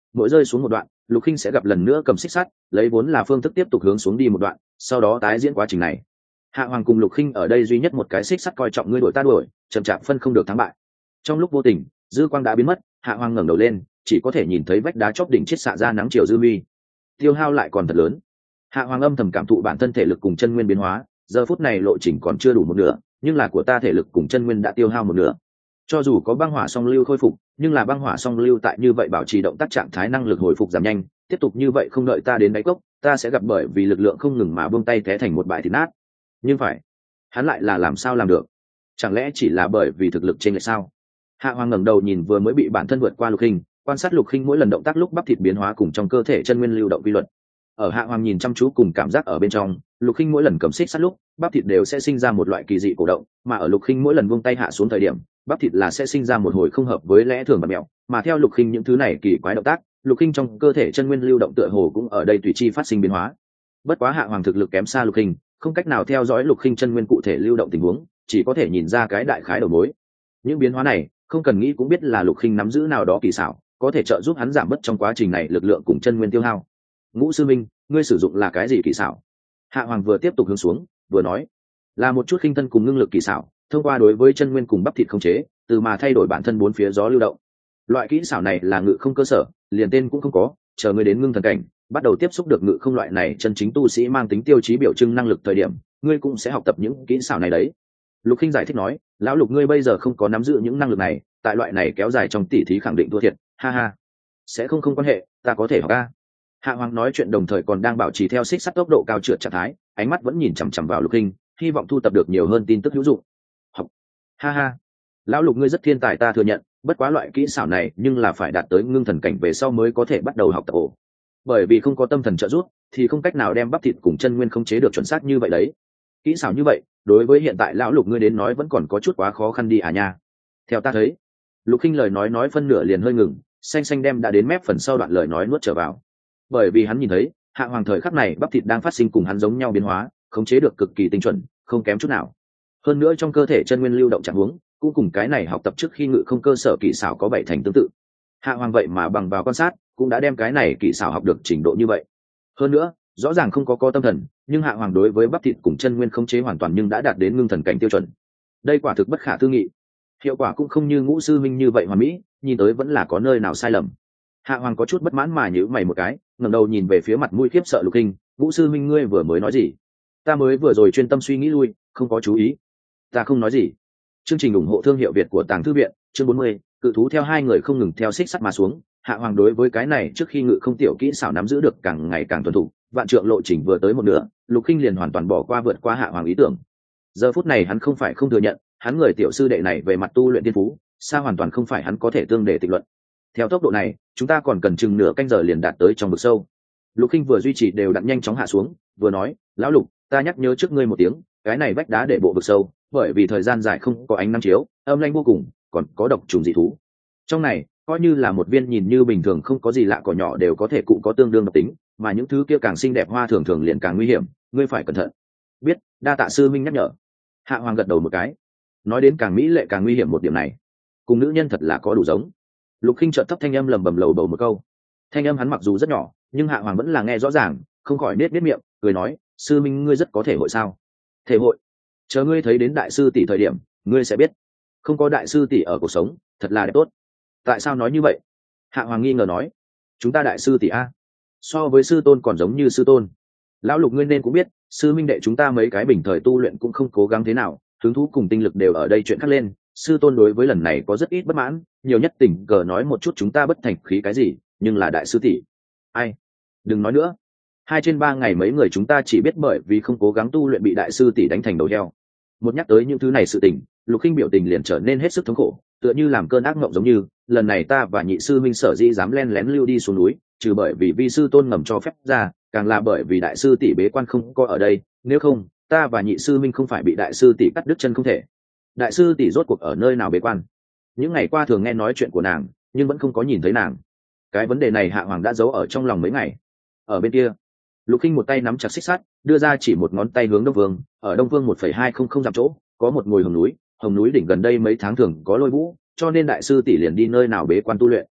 mỗi rơi xuống một đoạn Lục Khinh sẽ gặp lần nữa cầm xích sắt lấy vốn là phương thức tiếp tục hướng xuống đi một đoạn, sau đó tái diễn quá trình này. Hạ Hoàng cùng Lục Khinh ở đây duy nhất một cái xích sắt coi trọng ngươi đuổi ta đuổi, chậm chạp phân không được thắng bại. Trong lúc vô tình dư quang đã biến mất, Hạ Hoàng ngẩng đầu lên chỉ có thể nhìn thấy vách đá chóp đỉnh chiết xạ ra nắng chiều dư uy, tiêu hao lại còn thật lớn. Hạ Hoàng âm thầm cảm thụ bản thân thể lực cùng chân nguyên biến hóa, giờ phút này lộ trình còn chưa đủ một nửa, nhưng là của ta thể lực cùng chân nguyên đã tiêu hao một nửa. Cho dù có băng hỏa song lưu khôi phục, nhưng là băng hỏa song lưu tại như vậy bảo trì động tác trạng thái năng lực hồi phục giảm nhanh, tiếp tục như vậy không đợi ta đến đáy cốc, ta sẽ gặp bởi vì lực lượng không ngừng mà buông tay té thành một bãi thịt nát. Nhưng phải, hắn lại là làm sao làm được? Chẳng lẽ chỉ là bởi vì thực lực trên lệch sao? Hạ Hoàng ngẩng đầu nhìn vừa mới bị bản thân vượt qua Lục Khinh, quan sát Lục Khinh mỗi lần động tác lúc bắp thịt biến hóa cùng trong cơ thể chân nguyên lưu động quy luật. Ở Hạ Hoàng nhìn chăm chú cùng cảm giác ở bên trong, Lục Khinh mỗi lần cầm xích sắt lúc, bắp thịt đều sẽ sinh ra một loại kỳ dị cổ động, mà ở Lục Khinh mỗi lần buông tay hạ xuống thời điểm, bắp thịt là sẽ sinh ra một hồi không hợp với lẽ thường và mẹo, mà theo Lục Khinh những thứ này kỳ quái động tác, Lục Khinh trong cơ thể chân nguyên lưu động tựa hồ cũng ở đây tùy chi phát sinh biến hóa. Bất quá Hạ Hoàng thực lực kém xa Lục Khinh, không cách nào theo dõi Lục Khinh chân nguyên cụ thể lưu động tình huống, chỉ có thể nhìn ra cái đại khái đầu mối. Những biến hóa này, không cần nghĩ cũng biết là Lục Khinh nắm giữ nào đó kỳ xảo, có thể trợ giúp hắn giảm bớt trong quá trình này lực lượng cùng chân nguyên tiêu hao. Ngũ sư minh, ngươi sử dụng là cái gì kỳ xảo? Hạ Hoàng vừa tiếp tục hướng xuống vừa nói, là một chút khinh thân cùng ngưng lực kỳ xảo, thông qua đối với chân nguyên cùng bắp thịt không chế, từ mà thay đổi bản thân bốn phía gió lưu động. Loại kỹ xảo này là ngự không cơ sở, liền tên cũng không có, chờ ngươi đến ngưng thần cảnh, bắt đầu tiếp xúc được ngự không loại này chân chính tu sĩ mang tính tiêu chí biểu trưng năng lực thời điểm, ngươi cũng sẽ học tập những kỹ xảo này đấy. Lục Khinh giải thích nói, lão Lục ngươi bây giờ không có nắm giữ những năng lực này, tại loại này kéo dài trong tỉ thí khẳng định thua thiệt, ha ha. Sẽ không không quan hệ, ta có thể học a. Hạ Hoàng nói chuyện đồng thời còn đang bảo trì theo xích sắt tốc độ cao trượt trạng thái, ánh mắt vẫn nhìn chằm chằm vào Lục Khinh, hy vọng thu tập được nhiều hơn tin tức hữu dụng. Học, ha ha, lão Lục ngươi rất thiên tài ta thừa nhận, bất quá loại kỹ xảo này nhưng là phải đạt tới ngưng thần cảnh về sau mới có thể bắt đầu học tập ổ. Bởi vì không có tâm thần trợ giúp, thì không cách nào đem bắp thịt cùng chân nguyên khống chế được chuẩn xác như vậy đấy. Kỹ xảo như vậy, đối với hiện tại lão Lục ngươi đến nói vẫn còn có chút quá khó khăn đi à nha. Theo ta thấy, Lục Khinh lời nói nói phân nửa liền hơi ngừng, xanh xanh đem đã đến mép phần sau đoạn lời nói nuốt trở vào. Bởi vì hắn nhìn thấy Hạ Hoàng thời khắc này bắp thịt đang phát sinh cùng hắn giống nhau biến hóa, khống chế được cực kỳ tinh chuẩn, không kém chút nào. Hơn nữa trong cơ thể chân nguyên lưu động trạng huống cũng cùng cái này học tập trước khi ngự không cơ sở kỹ xảo có bảy thành tương tự. Hạ Hoàng vậy mà bằng vào quan sát cũng đã đem cái này kỹ xảo học được trình độ như vậy. Hơn nữa rõ ràng không có có tâm thần, nhưng Hạ Hoàng đối với bắp thịt cùng chân nguyên khống chế hoàn toàn nhưng đã đạt đến ngưng thần cảnh tiêu chuẩn. Đây quả thực bất khả tư nghị. Hiệu quả cũng không như Ngũ sư minh như vậy hoàn mỹ, nhìn tới vẫn là có nơi nào sai lầm. Hạ Hoàng có chút bất mãn mà nhíu mày một cái, ngẩng đầu nhìn về phía mặt mũi khiếp sợ Lục Khinh, Ngũ sư minh ngươi vừa mới nói gì? Ta mới vừa rồi chuyên tâm suy nghĩ lui, không có chú ý. Ta không nói gì. Chương trình ủng hộ thương hiệu Việt của Tàng Thư viện, chương bốn mươi, cự thú theo hai người không ngừng theo xích sắt mà xuống. Hạ Hoàng đối với cái này trước khi ngự không tiểu kỹ xảo nắm giữ được càng ngày càng thuần thục, vạn trượng lộ trình vừa tới một nửa, Lục Khinh liền hoàn toàn bỏ qua vượt qua Hạ Hoàng ý tưởng. Giờ phút này hắn không phải không thừa nhận, hắn người tiểu sư đệ này về mặt tu luyện tiên phú, xa hoàn toàn không phải hắn có thể tương để tịch luận. Theo tốc độ này, chúng ta còn cần chừng nửa canh giờ liền đạt tới trong vực sâu. Lục Khinh vừa duy trì đều đặn nhanh chóng hạ xuống, vừa nói, lão Lục, ta nhắc nhớ trước ngươi một tiếng, cái này vách đá để bộ vực sâu, bởi vì thời gian dài không có ánh nắng chiếu, âm lãnh vô cùng, còn có độc trùng dị thú. Trong này, coi như là một viên nhìn như bình thường không có gì lạ cỏ nhỏ đều có thể cụ có tương đương độc tính, mà những thứ kia càng xinh đẹp hoa thường thường liền càng nguy hiểm, ngươi phải cẩn thận. Biết, đa tạ sư minh nhắc nhở. Hạ Hoàng gật đầu một cái. Nói đến càng mỹ lệ càng nguy hiểm một điểm này, cùng nữ nhân thật là có đủ giống. Lục Khinh chợt thấp thanh âm lầm bầm lầu bầu một câu. Thanh âm hắn mặc dù rất nhỏ, nhưng Hạ Hoàng vẫn là nghe rõ ràng, không khỏi nết nết miệng, cười nói, sư minh ngươi rất có thể hội sao? Thể hội? Chờ ngươi thấy đến đại sư tỷ thời điểm, ngươi sẽ biết. Không có đại sư tỷ ở cuộc sống, thật là đẹp tốt. Tại sao nói như vậy? Hạ Hoàng nghi ngờ nói, chúng ta đại sư tỷ a, so với sư tôn còn giống như sư tôn. Lão Lục ngươi nên cũng biết, sư minh đệ chúng ta mấy cái bình thời tu luyện cũng không cố gắng thế nào, hứng thú cùng tinh lực đều ở đây chuyện khác lên. Sư tôn đối với lần này có rất ít bất mãn, nhiều nhất tình cờ nói một chút chúng ta bất thành khí cái gì, nhưng là đại sư tỷ. Ai? Đừng nói nữa. Hai trên ba ngày mấy người chúng ta chỉ biết bởi vì không cố gắng tu luyện bị đại sư tỷ đánh thành đầu heo. Một nhắc tới những thứ này sự tình, Lục Khinh biểu tình liền trở nên hết sức thống khổ, tựa như làm cơn ác mộng giống như, lần này ta và nhị sư minh sở dĩ dám len lén lưu đi xuống núi, trừ bởi vì vi sư tôn ngầm cho phép ra, càng là bởi vì đại sư tỷ bế quan không có ở đây, nếu không, ta và nhị sư minh không phải bị đại sư tỷ cắt đứt chân không thể. Đại sư tỷ rốt cuộc ở nơi nào bế quan? Những ngày qua thường nghe nói chuyện của nàng, nhưng vẫn không có nhìn thấy nàng. Cái vấn đề này Hạ Hoàng đã giấu ở trong lòng mấy ngày. Ở bên kia, Lục Khinh một tay nắm chặt xích sắt, đưa ra chỉ một ngón tay hướng đông vương, ở đông vương một phẩy hai không không dặm chỗ, có một ngôi hồng núi, hồng núi đỉnh gần đây mấy tháng thường có lôi vũ, cho nên đại sư tỷ liền đi nơi nào bế quan tu luyện.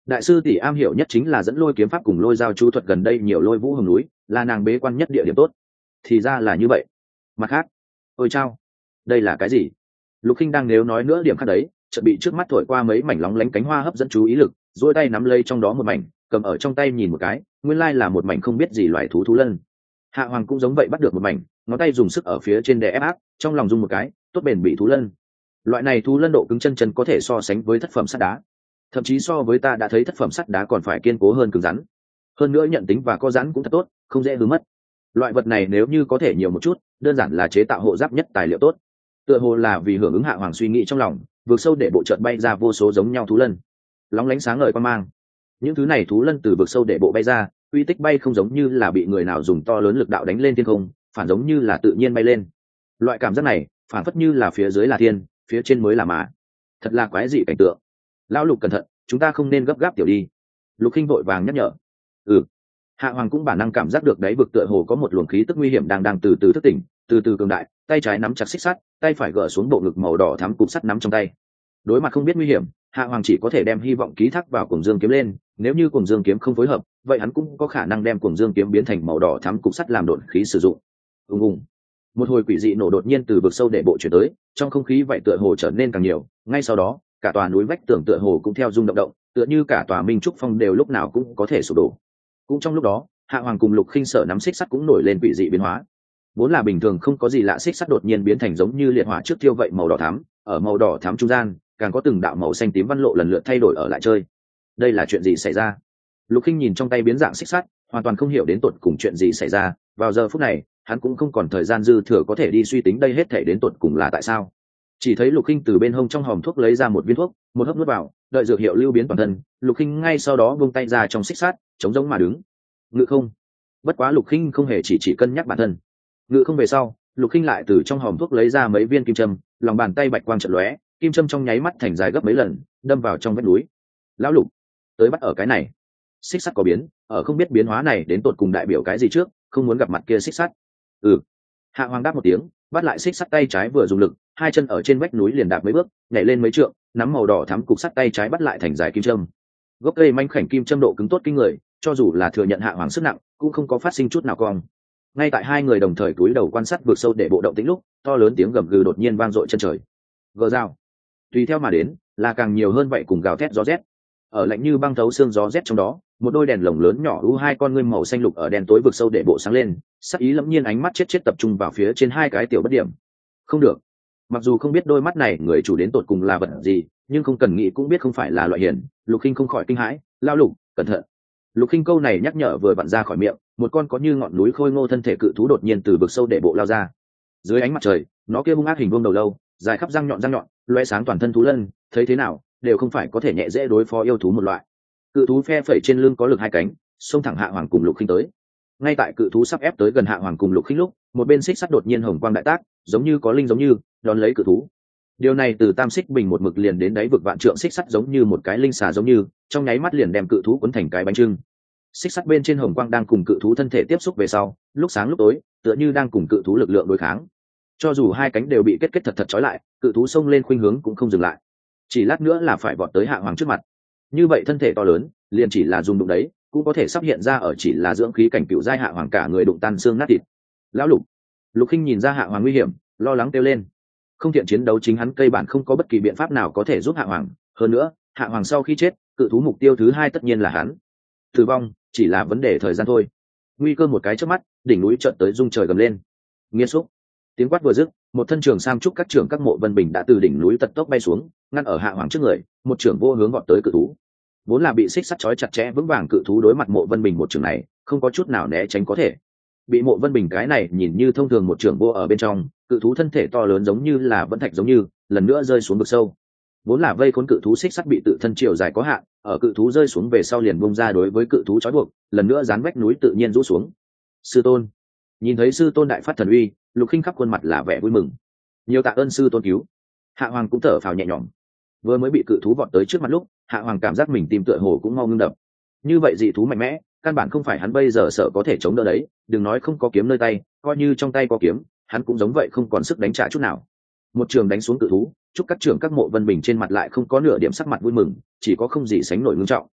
đại sư tỷ am hiểu nhất chính là dẫn lôi kiếm pháp cùng lôi giao chú thuật, gần đây nhiều lôi vũ hồng núi là nàng bế quan nhất địa điểm tốt. Thì ra là như vậy. Mặt khác, ôi chao, đây là cái gì? Lục Khinh đang nếu nói nữa điểm khác đấy, chợt bị trước mắt thổi qua mấy mảnh lóng lánh cánh hoa hấp dẫn chú ý lực, duỗi tay nắm lấy trong đó một mảnh, cầm ở trong tay nhìn một cái, nguyên lai là một mảnh không biết gì loài thú thú lân. Hạ Hoàng cũng giống vậy bắt được một mảnh, ngón tay dùng sức ở phía trên đè ép áp, trong lòng rung một cái, tốt bền bị thú lân. Loại này thú lân độ cứng chân chân có thể so sánh với thất phẩm sắt đá, thậm chí so với ta đã thấy thất phẩm sắt đá còn phải kiên cố hơn, cứng rắn. Hơn nữa nhận tính và có rắn cũng thật tốt, không dễ hư mất. Loại vật này nếu như có thể nhiều một chút, đơn giản là chế tạo hộ giáp nhất tài liệu tốt. Tựa hồ là vì hưởng ứng Hạ Hoàng suy nghĩ trong lòng, vượt sâu để bộ chợt bay ra vô số giống nhau thú lân, lóng lánh sáng ngời quan mang. Những thứ này thú lân từ vực sâu để bộ bay ra, uy tích bay không giống như là bị người nào dùng to lớn lực đạo đánh lên thiên không, phản giống như là tự nhiên bay lên. Loại cảm giác này phản phất như là phía dưới là thiên, phía trên mới là mà. Thật là quái dị cảnh tượng. Lão Lục cẩn thận, chúng ta không nên gấp gáp tiểu đi. Lục Khinh vội vàng nhắc nhở. Ừ. Hạ Hoàng cũng bản năng cảm giác được đáy vực tựa hồ có một luồng khí tức nguy hiểm đang đang từ từ thức tỉnh, từ từ cường đại, tay trái nắm chặt xích sắt, tay phải gỡ xuống bộ ngực màu đỏ thắm cục sắt nắm trong tay. Đối mặt không biết nguy hiểm, Hạ Hoàng chỉ có thể đem hy vọng ký thác vào Cuồng Dương kiếm lên, nếu như Cuồng Dương kiếm không phối hợp, vậy hắn cũng có khả năng đem Cuồng Dương kiếm biến thành màu đỏ thắm cục sắt làm độn khí sử dụng. Ùng ùng. Một hồi quỷ dị nổ đột nhiên từ vực sâu để bộ chuyển tới, trong không khí vậy tựa hồ trở nên càng nhiều, ngay sau đó, cả tòa núi vách tường tựa hồ cũng theo rung động động, tựa như cả tòa Minh Trúc Phong đều lúc nào cũng có thể sụp đổ. Cũng trong lúc đó, Hạ Hoàng cùng Lục Khinh sở nắm xích sắt cũng nổi lên quỷ dị biến hóa. Vốn là bình thường không có gì lạ xích sắt đột nhiên biến thành giống như liệt hỏa trước thiêu vậy màu đỏ thắm, ở màu đỏ thắm trung gian, càng có từng đạo màu xanh tím văn lộ lần lượt thay đổi ở lại chơi. Đây là chuyện gì xảy ra? Lục Khinh nhìn trong tay biến dạng xích sắt, hoàn toàn không hiểu đến tột cùng chuyện gì xảy ra. Vào giờ phút này, hắn cũng không còn thời gian dư thừa có thể đi suy tính đây hết thảy đến tột cùng là tại sao. Chỉ thấy Lục Khinh từ bên hông trong hòm thuốc lấy ra một viên thuốc, một hớp nuốt vào, đợi dược hiệu lưu biến toàn thân, Lục Khinh ngay sau đó buông tay ra trong xích sắt, chống giống mà đứng. Ngự không. Bất quá Lục Khinh không hề chỉ chỉ cân nhắc bản thân. Ngự không về sau, Lục Khinh lại từ trong hòm thuốc lấy ra mấy viên kim châm, lòng bàn tay bạch quang chợt lóe, kim châm trong nháy mắt thành dài gấp mấy lần, đâm vào trong vách núi. Lão Lục, tới bắt ở cái này. Xích sắt có biến, ở không biết biến hóa này đến tột cùng đại biểu cái gì trước, không muốn gặp mặt kia xích sắt. Ừ. Hạ Hoàng đáp một tiếng, bắt lại xích sắt tay trái vừa dùng lực, hai chân ở trên vách núi liền đạp mấy bước, nhảy lên mấy trượng, nắm màu đỏ thắm cục sắt tay trái bắt lại thành dài kim châm. Gốc cây manh khảnh kim châm độ cứng tốt kinh người, cho dù là thừa nhận Hạ Hoàng sức nặng, cũng không có phát sinh chút nào cong. Ngay tại hai người đồng thời cúi đầu quan sát vượt sâu để bộ động tĩnh lúc, to lớn tiếng gầm gừ đột nhiên vang dội chân trời. Gờ rào. Tùy theo mà đến, là càng nhiều hơn vậy cùng gào thét gió rét. Ở lạnh như băng thấu xương gió rét trong đó, một đôi đèn lồng lớn nhỏ u hai con ngươi màu xanh lục ở đen tối vực sâu để bộ sáng lên, sắc ý lẫm nhiên ánh mắt chết chết tập trung vào phía trên hai cái tiểu bất điểm. Không được. Mặc dù không biết đôi mắt này người chủ đến tột cùng là vật gì, nhưng không cần nghĩ cũng biết không phải là loại hiền. Lục Khinh không khỏi kinh hãi, lao Lục, cẩn thận. Lục Khinh câu này nhắc nhở vừa vặn ra khỏi miệng, một con có như ngọn núi khôi ngô thân thể cự thú đột nhiên từ vực sâu để bộ lao ra. Dưới ánh mặt trời, nó kia hung ác hình vuông đầu lâu, dài khắp răng nhọn răng nhọn, loé sáng toàn thân thú lân, thấy thế nào đều không phải có thể nhẹ dễ đối phó yêu thú một loại. Cự thú phe phẩy trên lưng có lực hai cánh, xông thẳng Hạ Hoàng cùng Lục Khinh tới. Ngay tại cự thú sắp ép tới gần Hạ Hoàng cùng Lục Khinh lúc, một bên xích sắt đột nhiên hồng quang đại tác, giống như có linh giống như đón lấy cự thú. Điều này từ tam xích bình một mực liền đến đáy vực vạn trượng xích sắt giống như một cái linh xà giống như, trong nháy mắt liền đem cự thú cuốn thành cái bánh trưng. Xích sắt bên trên hồng quang đang cùng cự thú thân thể tiếp xúc về sau, lúc sáng lúc tối, tựa như đang cùng cự thú lực lượng đối kháng. Cho dù hai cánh đều bị kết kết thật thật trói lại, cự thú xông lên khuynh hướng cũng không dừng lại. Chỉ lát nữa là phải vọt tới Hạ Hoàng trước mặt. Như vậy thân thể to lớn, liền chỉ là dùng đụng đấy, cũng có thể sắp hiện ra ở chỉ là dưỡng khí cảnh cựu giai Hạ Hoàng cả người đụng tan xương nát thịt. Lão Lục. Lục Khinh nhìn ra Hạ Hoàng nguy hiểm, lo lắng kêu lên. Không thiện chiến đấu chính hắn cây bản không có bất kỳ biện pháp nào có thể giúp Hạ Hoàng, hơn nữa, Hạ Hoàng sau khi chết, cự thú mục tiêu thứ hai tất nhiên là hắn. Tử vong chỉ là vấn đề thời gian thôi. Nguy cơ một cái chớp mắt, đỉnh núi chợt tới rung trời gầm lên. Nghiên xúc. Tiếng quát vừa dứt, một thân trường sam trúc các trưởng các mộ vân bình đã từ đỉnh núi tật tốc bay xuống, ngăn ở Hạ Hoàng trước người, một trưởng vô hướng vọt tới cự thú. Vốn là bị xích sắt trói chặt chẽ vững vàng cự thú đối mặt mộ vân bình một trưởng này, không có chút nào né tránh có thể. Bị mộ vân bình cái này nhìn như thông thường một trưởng vô ở bên trong, cự thú thân thể to lớn giống như là vẫn thạch giống như, lần nữa rơi xuống vực sâu. Vốn là vây khốn cự thú xích sắt bị tự thân chiều dài có hạn, ở cự thú rơi xuống về sau liền bung ra đối với cự thú trói buộc, lần nữa dán vách núi tự nhiên rũ xuống. Sư tôn. Nhìn thấy sư tôn đại phát thần uy, Lục Khinh khắp khuôn mặt là vẻ vui mừng. Nhiều tạ ơn sư tôn cứu. Hạ Hoàng cũng thở phào nhẹ nhõm. Vừa mới bị cự thú vọt tới trước mặt lúc, Hạ Hoàng cảm giác mình tim tựa hồ cũng mau ngưng đập. Như vậy dị thú mạnh mẽ, căn bản không phải hắn bây giờ sợ có thể chống đỡ đấy, đừng nói không có kiếm nơi tay, coi như trong tay có kiếm, hắn cũng giống vậy không còn sức đánh trả chút nào. Một trường đánh xuống cự thú, chúc các trưởng các mộ vân bình trên mặt lại không có nửa điểm sắc mặt vui mừng, chỉ có không gì sánh nổi ngưng trọng.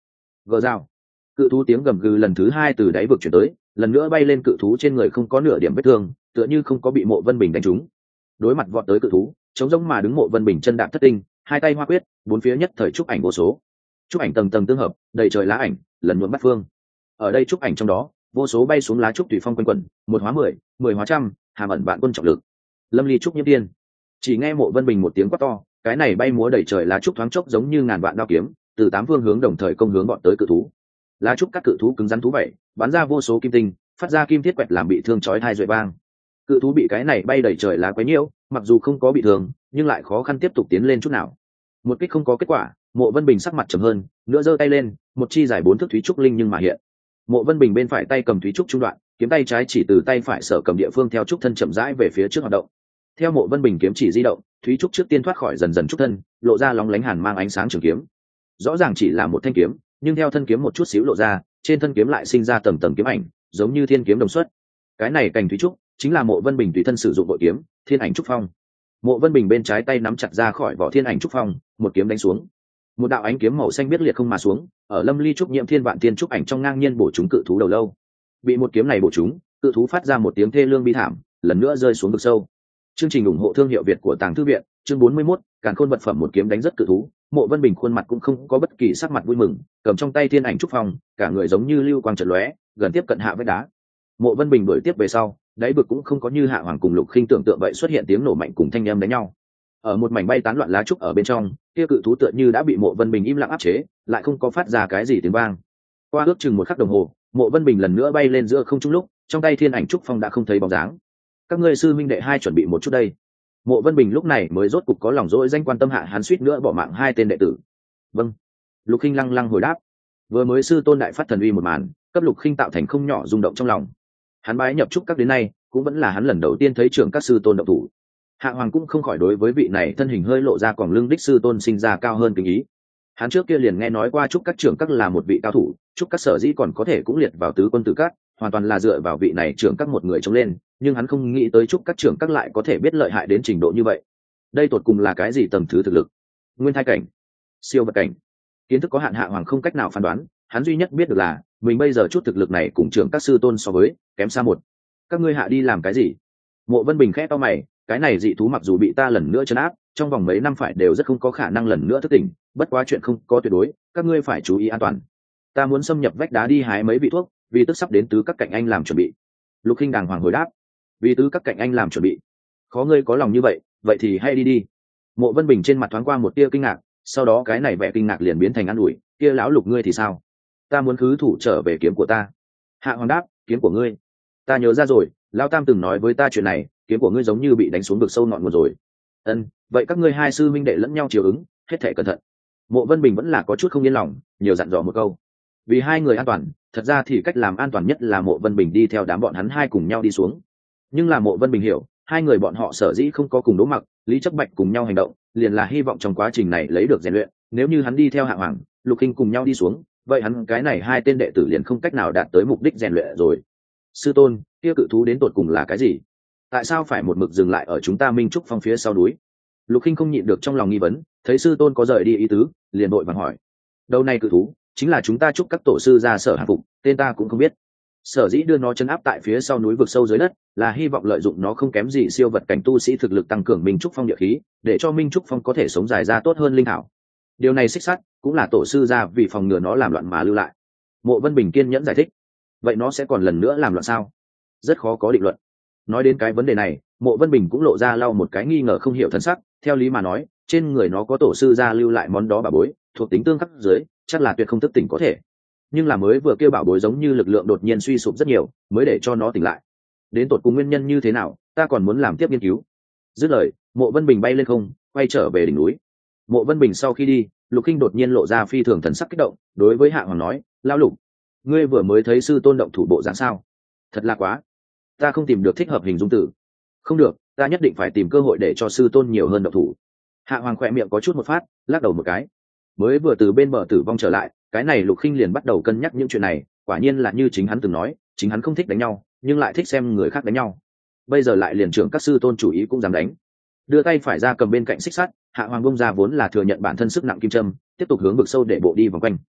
Gờ rào. Cự thú tiếng gầm gừ lần thứ hai từ đáy vực chuyển tới, lần nữa bay lên. Cự thú trên người không có nửa điểm vết thương, tựa như không có bị Mộ Vân Bình đánh trúng. Đối mặt vọt tới cự thú, chống rỗng mà đứng Mộ Vân Bình chân đạp thất tinh, hai tay hoa quyết, bốn phía nhất thời trúc ảnh vô số. Trúc ảnh tầng tầng tương hợp, đầy trời lá ảnh, lần nhuộm bắt phương. Ở đây trúc ảnh trong đó, vô số bay xuống lá trúc tùy phong quanh quẩn, một hóa mười, mười hóa trăm, hàm ẩn vạn quân trọng lực. Lâm ly trúc nhiễm tiên. Chỉ nghe Mộ Vân Bình một tiếng quát to, cái này bay múa đầy trời lá trúc thoáng chốc giống như ngàn vạn đao kiếm, từ tám phương hướng đồng thời công hướng bọn tới cự thú. Lá trúc các cự thú cứng rắn thú vậy, bắn ra vô số kim tinh, phát ra kim thiết quẹt làm bị thương chói tai rội vang. Cự thú bị cái này bay đầy trời lá quấy nhiễu, mặc dù không có bị thương, nhưng lại khó khăn tiếp tục tiến lên chút nào. Một kích không có kết quả, Mộ Vân Bình sắc mặt trầm hơn, nữa giơ tay lên, một chi dài bốn thước thúy trúc linh nhưng mà hiện. Mộ Vân Bình bên phải tay cầm thúy trúc trung đoạn, kiếm tay trái chỉ từ tay phải sở cầm địa phương theo trúc thân chậm rãi về phía trước hoạt động. Theo Mộ Vân Bình kiếm chỉ di động, thúy trúc trước tiên thoát khỏi dần dần trúc thân, lộ ra lóng lánh hàn mang ánh sáng trường kiếm. Rõ ràng chỉ là một thanh kiếm, nhưng theo thân kiếm một chút xíu lộ ra, trên thân kiếm lại sinh ra tầng tầng kiếm ảnh, giống như thiên kiếm đồng xuất. Cái này cành thúy trúc chính là Mộ Vân Bình tùy thân sử dụng bội kiếm Thiên Ảnh Trúc Phong. Mộ Vân Bình bên trái tay nắm chặt ra khỏi vỏ Thiên Ảnh Trúc Phong, một kiếm đánh xuống. Một đạo ánh kiếm màu xanh biết liệt không mà xuống, ở Lâm ly trúc nhiễm thiên vạn thiên trúc ảnh trong ngang nhiên bổ trúng cự thú đầu lâu. Bị một kiếm này bổ trúng, cự thú phát ra một tiếng thê lương bi thảm, lần nữa rơi xuống vực sâu. Chương trình ủng hộ thương hiệu Việt của Tàng Thư viện, chương bốn mươi mốt, Càn Khôn vật phẩm một kiếm đánh rất cự thú. Mộ Vân Bình khuôn mặt cũng không có bất kỳ sắc mặt vui mừng, cầm trong tay Thiên Ảnh Trúc Phong, cả người giống như lưu quang chợt lóe, gần tiếp cận hạ vách đá. Mộ Vân Bình đuổi tiếp về sau, đáy vực cũng không có như Hạ Hoàng cùng Lục Khinh tưởng tượng vậy xuất hiện tiếng nổ mạnh cùng thanh âm đánh nhau. Ở một mảnh bay tán loạn lá trúc ở bên trong, kia cự thú tựa như đã bị Mộ Vân Bình im lặng áp chế, lại không có phát ra cái gì tiếng vang. Qua ước chừng một khắc đồng hồ, Mộ Vân Bình lần nữa bay lên giữa không trung lúc, trong tay Thiên Ảnh Trúc Phong đã không thấy bóng dáng. Các ngươi sư minh đệ hai chuẩn bị một chút đây. Mộ Vân Bình lúc này mới rốt cục có lòng dỗi danh quan tâm hạ hắn suýt nữa bỏ mạng hai tên đệ tử. Vâng. Lục Khinh lăng lăng hồi đáp. Vừa mới sư tôn đại phát thần uy một màn, cấp Lục Khinh tạo thành không nhỏ rung động trong lòng. Hắn bái nhập trúc các đến nay, cũng vẫn là hắn lần đầu tiên thấy trưởng các sư tôn động thủ. Hạ Hoàng cũng không khỏi đối với vị này thân hình hơi lộ ra quòng lưng đích sư tôn sinh ra cao hơn kính ý. Hắn trước kia liền nghe nói qua trúc các trưởng các là một vị cao thủ, trúc các sở dĩ còn có thể cũng liệt vào tứ quân tử các, hoàn toàn là dựa vào vị này trưởng các một người chống lên, nhưng hắn không nghĩ tới trúc các trưởng các lại có thể biết lợi hại đến trình độ như vậy. Đây tột cùng là cái gì tầng thứ thực lực? Nguyên thai cảnh, siêu vật cảnh, kiến thức có hạn. Hạ Hoàng không cách nào phán đoán, hắn duy nhất biết được là mình bây giờ chút thực lực này cùng trưởng các sư tôn so với kém xa một. Các ngươi hạ đi làm cái gì? Mộ Vân Bình khẽ to mày, cái này dị thú mặc dù bị ta lần nữa trấn áp, trong vòng mấy năm phải đều rất không có khả năng lần nữa thức tỉnh, bất quá chuyện không có tuyệt đối, các ngươi phải chú ý an toàn. Ta muốn xâm nhập vách đá đi hái mấy vị thuốc, vì tức sắp đến tứ các cạnh anh làm chuẩn bị. Lục Khinh đàng hoàng hồi đáp. Vì tứ các cạnh anh làm chuẩn bị? Khó ngươi có lòng như vậy, vậy thì hay đi đi. Mộ Vân Bình trên mặt thoáng qua một tia kinh ngạc, sau đó cái này vẻ kinh ngạc liền biến thành an ủi, kia lão Lục ngươi thì sao? Ta muốn khứ thủ trở về kiếm của ta. Hạ Hoàng đáp, kiếm của ngươi? Ta nhớ ra rồi, lão Tam từng nói với ta chuyện này, kiếm của ngươi giống như bị đánh xuống vực sâu ngọn nguồn rồi. Ân, vậy các ngươi hai sư minh đệ lẫn nhau chiều ứng, hết thảy cẩn thận. Mộ Vân Bình vẫn là có chút không yên lòng, nhiều dặn dò một câu. Vì hai người an toàn, thật ra thì cách làm an toàn nhất là Mộ Vân Bình đi theo đám bọn hắn hai cùng nhau đi xuống. Nhưng là Mộ Vân Bình hiểu, hai người bọn họ sở dĩ không có cùng Đỗ Mặc, Lý Chấp Bạch cùng nhau hành động, liền là hy vọng trong quá trình này lấy được rèn luyện, nếu như hắn đi theo Hạ Hoàng, Lục Khinh cùng nhau đi xuống, vậy hắn cái này hai tên đệ tử liền không cách nào đạt tới mục đích rèn luyện rồi. Sư tôn, kia cự thú đến tột cùng là cái gì? Tại sao phải một mực dừng lại ở chúng ta Minh Trúc Phong phía sau núi? Lục Khinh không nhịn được trong lòng nghi vấn, thấy sư tôn có rời đi ý tứ, liền vội vàng hỏi. Đâu này cự thú, chính là chúng ta chúc các tổ sư ra sở hạ phục, tên ta cũng không biết. Sở dĩ đưa nó chấn áp tại phía sau núi vực sâu dưới đất, là hy vọng lợi dụng nó không kém gì siêu vật cảnh tu sĩ thực lực tăng cường Minh Trúc Phong địa khí, để cho Minh Trúc Phong có thể sống dài ra tốt hơn linh thảo. Điều này xích sắt, cũng là tổ sư ra vì phòng ngừa nó làm loạn mà lưu lại. Mộ Vân Bình kiên nhẫn giải thích. Vậy nó sẽ còn lần nữa làm loạn sao? Rất khó có định luận. Nói đến cái vấn đề này, Mộ Vân Bình cũng lộ ra lau một cái nghi ngờ không hiểu thân sắc. Theo lý mà nói, trên người nó có tổ sư ra lưu lại món đó bảo bối, thuộc tính tương khắc dưới, chắc là tuyệt không thức tỉnh có thể. Nhưng là mới vừa kêu bảo bối giống như lực lượng đột nhiên suy sụp rất nhiều, mới để cho nó tỉnh lại. Đến tột cùng nguyên nhân như thế nào, ta còn muốn làm tiếp nghiên cứu. Dứt lời, Mộ Vân Bình bay lên không, quay trở về đỉnh núi. Mộ Vân Bình sau khi đi, Lục Khinh đột nhiên lộ ra phi thường thần sắc kích động, đối với Hạ Hoàng nói, lão Lục, ngươi vừa mới thấy sư tôn động thủ bộ dáng sao? Thật là quá, ta không tìm được thích hợp hình dung từ. Không được, ta nhất định phải tìm cơ hội để cho sư tôn nhiều hơn động thủ. Hạ Hoàng khỏe miệng có chút một phát, lắc đầu một cái. Mới vừa từ bên bờ tử vong trở lại, cái này Lục Khinh liền bắt đầu cân nhắc những chuyện này, quả nhiên là như chính hắn từng nói, chính hắn không thích đánh nhau, nhưng lại thích xem người khác đánh nhau. Bây giờ lại liền trưởng các sư tôn chủ ý cũng dám đánh. Đưa tay phải ra cầm bên cạnh xích sắt, Hạ Hoàng bông ra vốn là thừa nhận bản thân sức nặng kim châm, tiếp tục hướng vực sâu để bộ đi vòng quanh.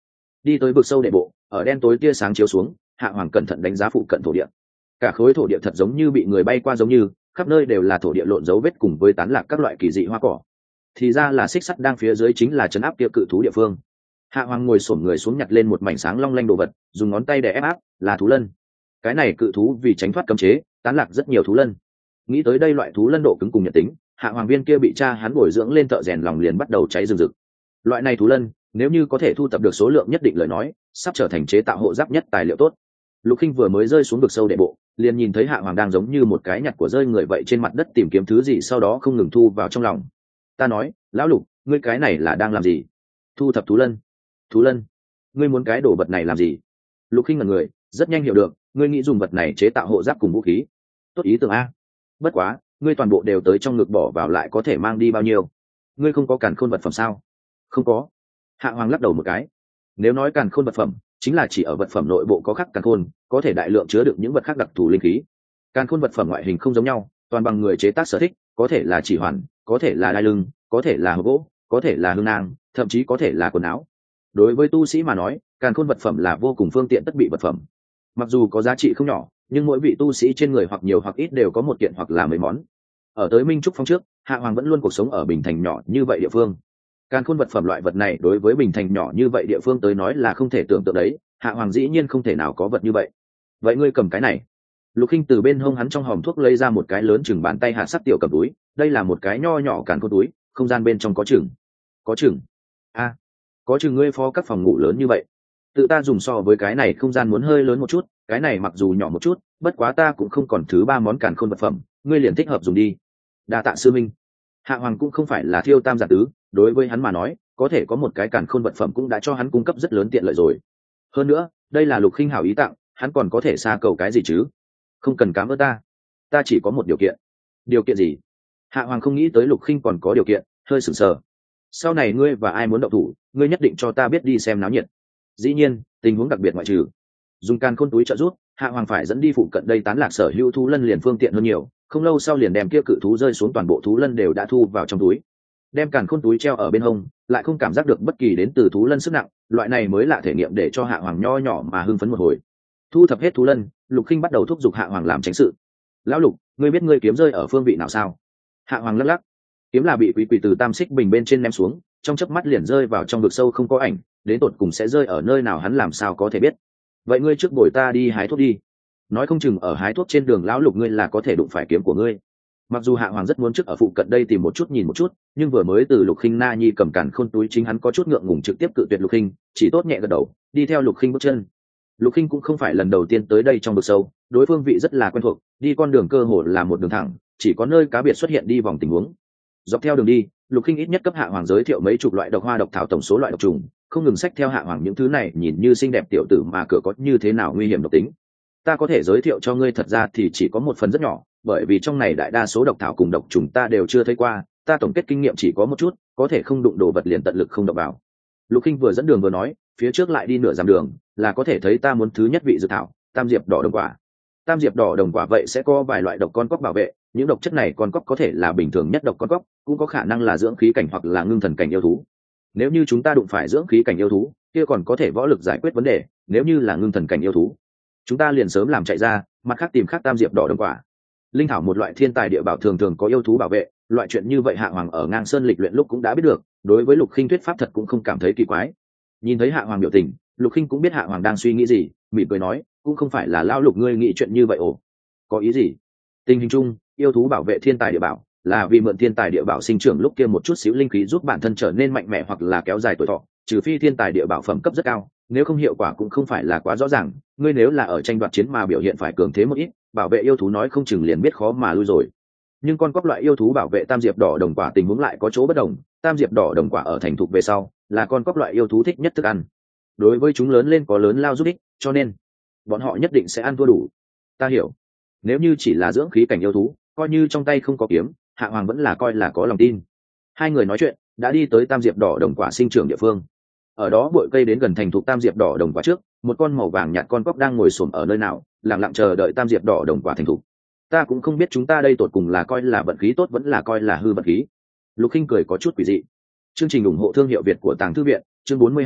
đi tới vực sâu đệ bộ, ở đen tối tia sáng chiếu xuống, hạ hoàng cẩn thận đánh giá phụ cận thổ địa. Cả khối thổ địa thật giống như bị người bay qua, giống như khắp nơi đều là thổ địa lộn dấu vết cùng với tán lạc các loại kỳ dị hoa cỏ. Thì ra là xích sắt đang phía dưới chính là trấn áp kia cự thú địa phương. Hạ hoàng ngồi xổm người xuống nhặt lên một mảnh sáng long lanh đồ vật, dùng ngón tay để ép áp, là thú lân. Cái này cự thú vì tránh thoát cấm chế, tán lạc rất nhiều thú lân. Nghĩ tới đây loại thú lân độ cứng cùng nhật tính, hạ hoàng viên kia bị cha hắn bồi dưỡng lên thợ rèn lòng liền bắt đầu cháy rừng rực. Loại này thú lân, nếu như có thể thu tập được số lượng nhất định lời nói, sắp trở thành chế tạo hộ giáp nhất tài liệu tốt. Lục Khinh vừa mới rơi xuống vực sâu đệ bộ, liền nhìn thấy hạ hoàng đang giống như một cái nhặt của rơi người vậy trên mặt đất tìm kiếm thứ gì, sau đó không ngừng thu vào trong lòng. Ta nói, lão Lục, ngươi cái này là đang làm gì? Thu thập thú lân. Thú lân? Ngươi muốn cái đồ vật này làm gì? Lục Khinh ngẩn người, rất nhanh hiểu được, ngươi nghĩ dùng vật này chế tạo hộ giáp cùng vũ khí. Tốt ý tưởng a. Bất quá, ngươi toàn bộ đều tới trong ngực bỏ vào lại có thể mang đi bao nhiêu? Ngươi không có càn khôn vật phẩm sao? Không có. Hạ hoàng lắc đầu một cái. Nếu nói càn khôn vật phẩm, chính là chỉ ở vật phẩm nội bộ có khắc càn khôn, có thể đại lượng chứa đựng những vật khác đặc thù linh khí. Càn khôn vật phẩm ngoại hình không giống nhau, toàn bằng người chế tác sở thích, có thể là chỉ hoàn, có thể là đai lưng, có thể là hộp gỗ, có thể là hương nang, thậm chí có thể là quần áo. Đối với tu sĩ mà nói, càn khôn vật phẩm là vô cùng phương tiện tất bị vật phẩm. Mặc dù có giá trị không nhỏ, nhưng mỗi vị tu sĩ trên người hoặc nhiều hoặc ít đều có một kiện hoặc là mấy món. Ở tới Minh Trúc Phong trước, hạ hoàng vẫn luôn cuộc sống ở bình thành nhỏ như vậy địa phương. Càn khôn vật phẩm loại vật này đối với bình thành nhỏ như vậy địa phương tới nói là không thể tưởng tượng đấy, hạ hoàng dĩ nhiên không thể nào có vật như vậy. Vậy ngươi cầm cái này. Lục Khinh từ bên hông hắn trong hòm thuốc lấy ra một cái lớn chừng bàn tay hạt sắc tiểu cầm túi, đây là một cái nho nhỏ càn khôn túi, không gian bên trong có chừng. Có chừng? A, à, có chừng ngươi phó các phòng ngủ lớn như vậy. Tự ta dùng so với cái này không gian muốn hơi lớn một chút, cái này mặc dù nhỏ một chút, bất quá ta cũng không còn thứ ba món càn khôn vật phẩm, ngươi liền thích hợp dùng đi. Đa tạ sư minh. Hạ hoàng cũng không phải là thiêu tam giả tứ, đối với hắn mà nói, có thể có một cái càn khôn vật phẩm cũng đã cho hắn cung cấp rất lớn tiện lợi rồi. Hơn nữa, đây là Lục Khinh hảo ý tặng, hắn còn có thể xa cầu cái gì chứ? Không cần cảm ơn ta, ta chỉ có một điều kiện. Điều kiện gì? Hạ hoàng không nghĩ tới Lục Khinh còn có điều kiện, hơi sửng sờ. Sau này ngươi và ai muốn động thủ, ngươi nhất định cho ta biết đi xem náo nhiệt. Dĩ nhiên, tình huống đặc biệt ngoại trừ. Dùng càn khôn túi trợ giúp, hạ hoàng phải dẫn đi phụ cận đây tán lạc sở hữu thú lân liền phương tiện hơn nhiều, không lâu sau liền đem kia cự thú rơi xuống, toàn bộ thú lân đều đã thu vào trong túi. Đem càn khôn túi treo ở bên hông, lại không cảm giác được bất kỳ đến từ thú lân sức nặng, loại này mới lạ thể nghiệm để cho hạ hoàng nho nhỏ mà hưng phấn một hồi. Thu thập hết thú lân, Lục Khinh bắt đầu thúc giục hạ hoàng làm tránh sự. Lão Lục, ngươi biết ngươi kiếm rơi ở phương vị nào sao? Hạ hoàng lắc lắc. Kiếm là bị quỷ quỷ từ tam xích bình bên trên ném xuống, trong chớp mắt liền rơi vào trong vực sâu không có ảnh, đến tột cùng sẽ rơi ở nơi nào hắn làm sao có thể biết. Vậy ngươi trước bồi ta đi hái thuốc đi, nói không chừng ở hái thuốc trên đường lão Lục ngươi là có thể đụng phải kiếm của ngươi. Mặc dù hạ hoàng rất muốn trước ở phụ cận đây tìm một chút nhìn một chút, nhưng vừa mới từ Lục Khinh na nhi cầm càn khôn túi, chính hắn có chút ngượng ngùng trực tiếp cự tuyệt Lục Khinh, chỉ tốt nhẹ gật đầu đi theo Lục Khinh bước chân. Lục Khinh cũng không phải lần đầu tiên tới đây trong vực sâu, đối phương vị rất là quen thuộc, đi con đường cơ hồ là một đường thẳng, chỉ có nơi cá biệt xuất hiện đi vòng tình huống. Dọc theo đường đi, Lục Khinh ít nhất cấp hạ hoàng giới thiệu mấy chục loại độc hoa độc thảo, tổng số loại độc trùng, không ngừng xách theo hạ hoàng những thứ này nhìn như xinh đẹp tiểu tử mà cửa có như thế nào nguy hiểm độc tính. Ta có thể giới thiệu cho ngươi, thật ra thì chỉ có một phần rất nhỏ, bởi vì trong này đại đa số độc thảo cùng độc trùng ta đều chưa thấy qua, ta tổng kết kinh nghiệm chỉ có một chút, có thể không đụng đồ vật liền tận lực không đụng vào. Lục Khinh vừa dẫn đường vừa nói, phía trước lại đi nửa dặm đường, là có thể thấy ta muốn thứ nhất vị dược thảo, tam diệp đỏ đồng quả. Tam diệp đỏ đồng quả vậy sẽ có vài loại độc con cóc bảo vệ, những độc chất này con cóc có thể là bình thường nhất độc con cóc, cũng có khả năng là dưỡng khí cảnh hoặc là ngưng thần cảnh yêu thú. Nếu như chúng ta đụng phải dưỡng khí cảnh yêu thú, kia còn có thể võ lực giải quyết vấn đề, nếu như là ngưng thần cảnh yêu thú, chúng ta liền sớm làm chạy ra, mặt khác tìm khác tam diệp đỏ đồng quả. Linh thảo một loại thiên tài địa bảo, thường thường có yêu thú bảo vệ, loại chuyện như vậy hạ hoàng ở ngang sơn lịch luyện lúc cũng đã biết được, đối với Lục Khinh thuyết pháp thật cũng không cảm thấy kỳ quái. Nhìn thấy hạ hoàng biểu tình, Lục Khinh cũng biết hạ hoàng đang suy nghĩ gì, mỉm cười nói, cũng không phải là lão Lục ngươi nghĩ chuyện như vậy ồ. Có ý gì? Tình hình chung, yêu thú bảo vệ thiên tài địa bảo là vì mượn thiên tài địa bảo sinh trưởng lúc kia một chút xíu linh khí giúp bản thân trở nên mạnh mẽ hoặc là kéo dài tuổi thọ, trừ phi thiên tài địa bảo phẩm cấp rất cao, nếu không hiệu quả cũng không phải là quá rõ ràng. Ngươi nếu là ở tranh đoạt chiến mà biểu hiện phải cường thế một ít, bảo vệ yêu thú nói không chừng liền biết khó mà lui rồi. Nhưng con cóc loại yêu thú bảo vệ tam diệp đỏ đồng quả tình huống lại có chỗ bất đồng, tam diệp đỏ đồng quả ở thành thục về sau là con cóc loại yêu thú thích nhất thức ăn, đối với chúng lớn lên có lớn lao giúp ích, cho nên bọn họ nhất định sẽ ăn thua đủ. Ta hiểu. Nếu như chỉ là dưỡng khí cảnh yêu thú, coi như trong tay không có kiếm, hạ hoàng vẫn là coi là có lòng tin. Hai người nói chuyện đã đi tới tam diệp đỏ đồng quả sinh trưởng địa phương. Ở đó bụi cây đến gần thành thục tam diệp đỏ đồng quả trước, một con màu vàng nhạt con cóc đang ngồi xổm ở nơi nào, lặng lặng chờ đợi tam diệp đỏ đồng quả thành thục. Ta cũng không biết chúng ta đây tột cùng là coi là vận khí tốt vẫn là coi là hư vận khí. Lục Khinh cười có chút quỷ dị. Chương trình ủng hộ thương hiệu Việt của Tàng Thư Viện, chương bốn mươi hai,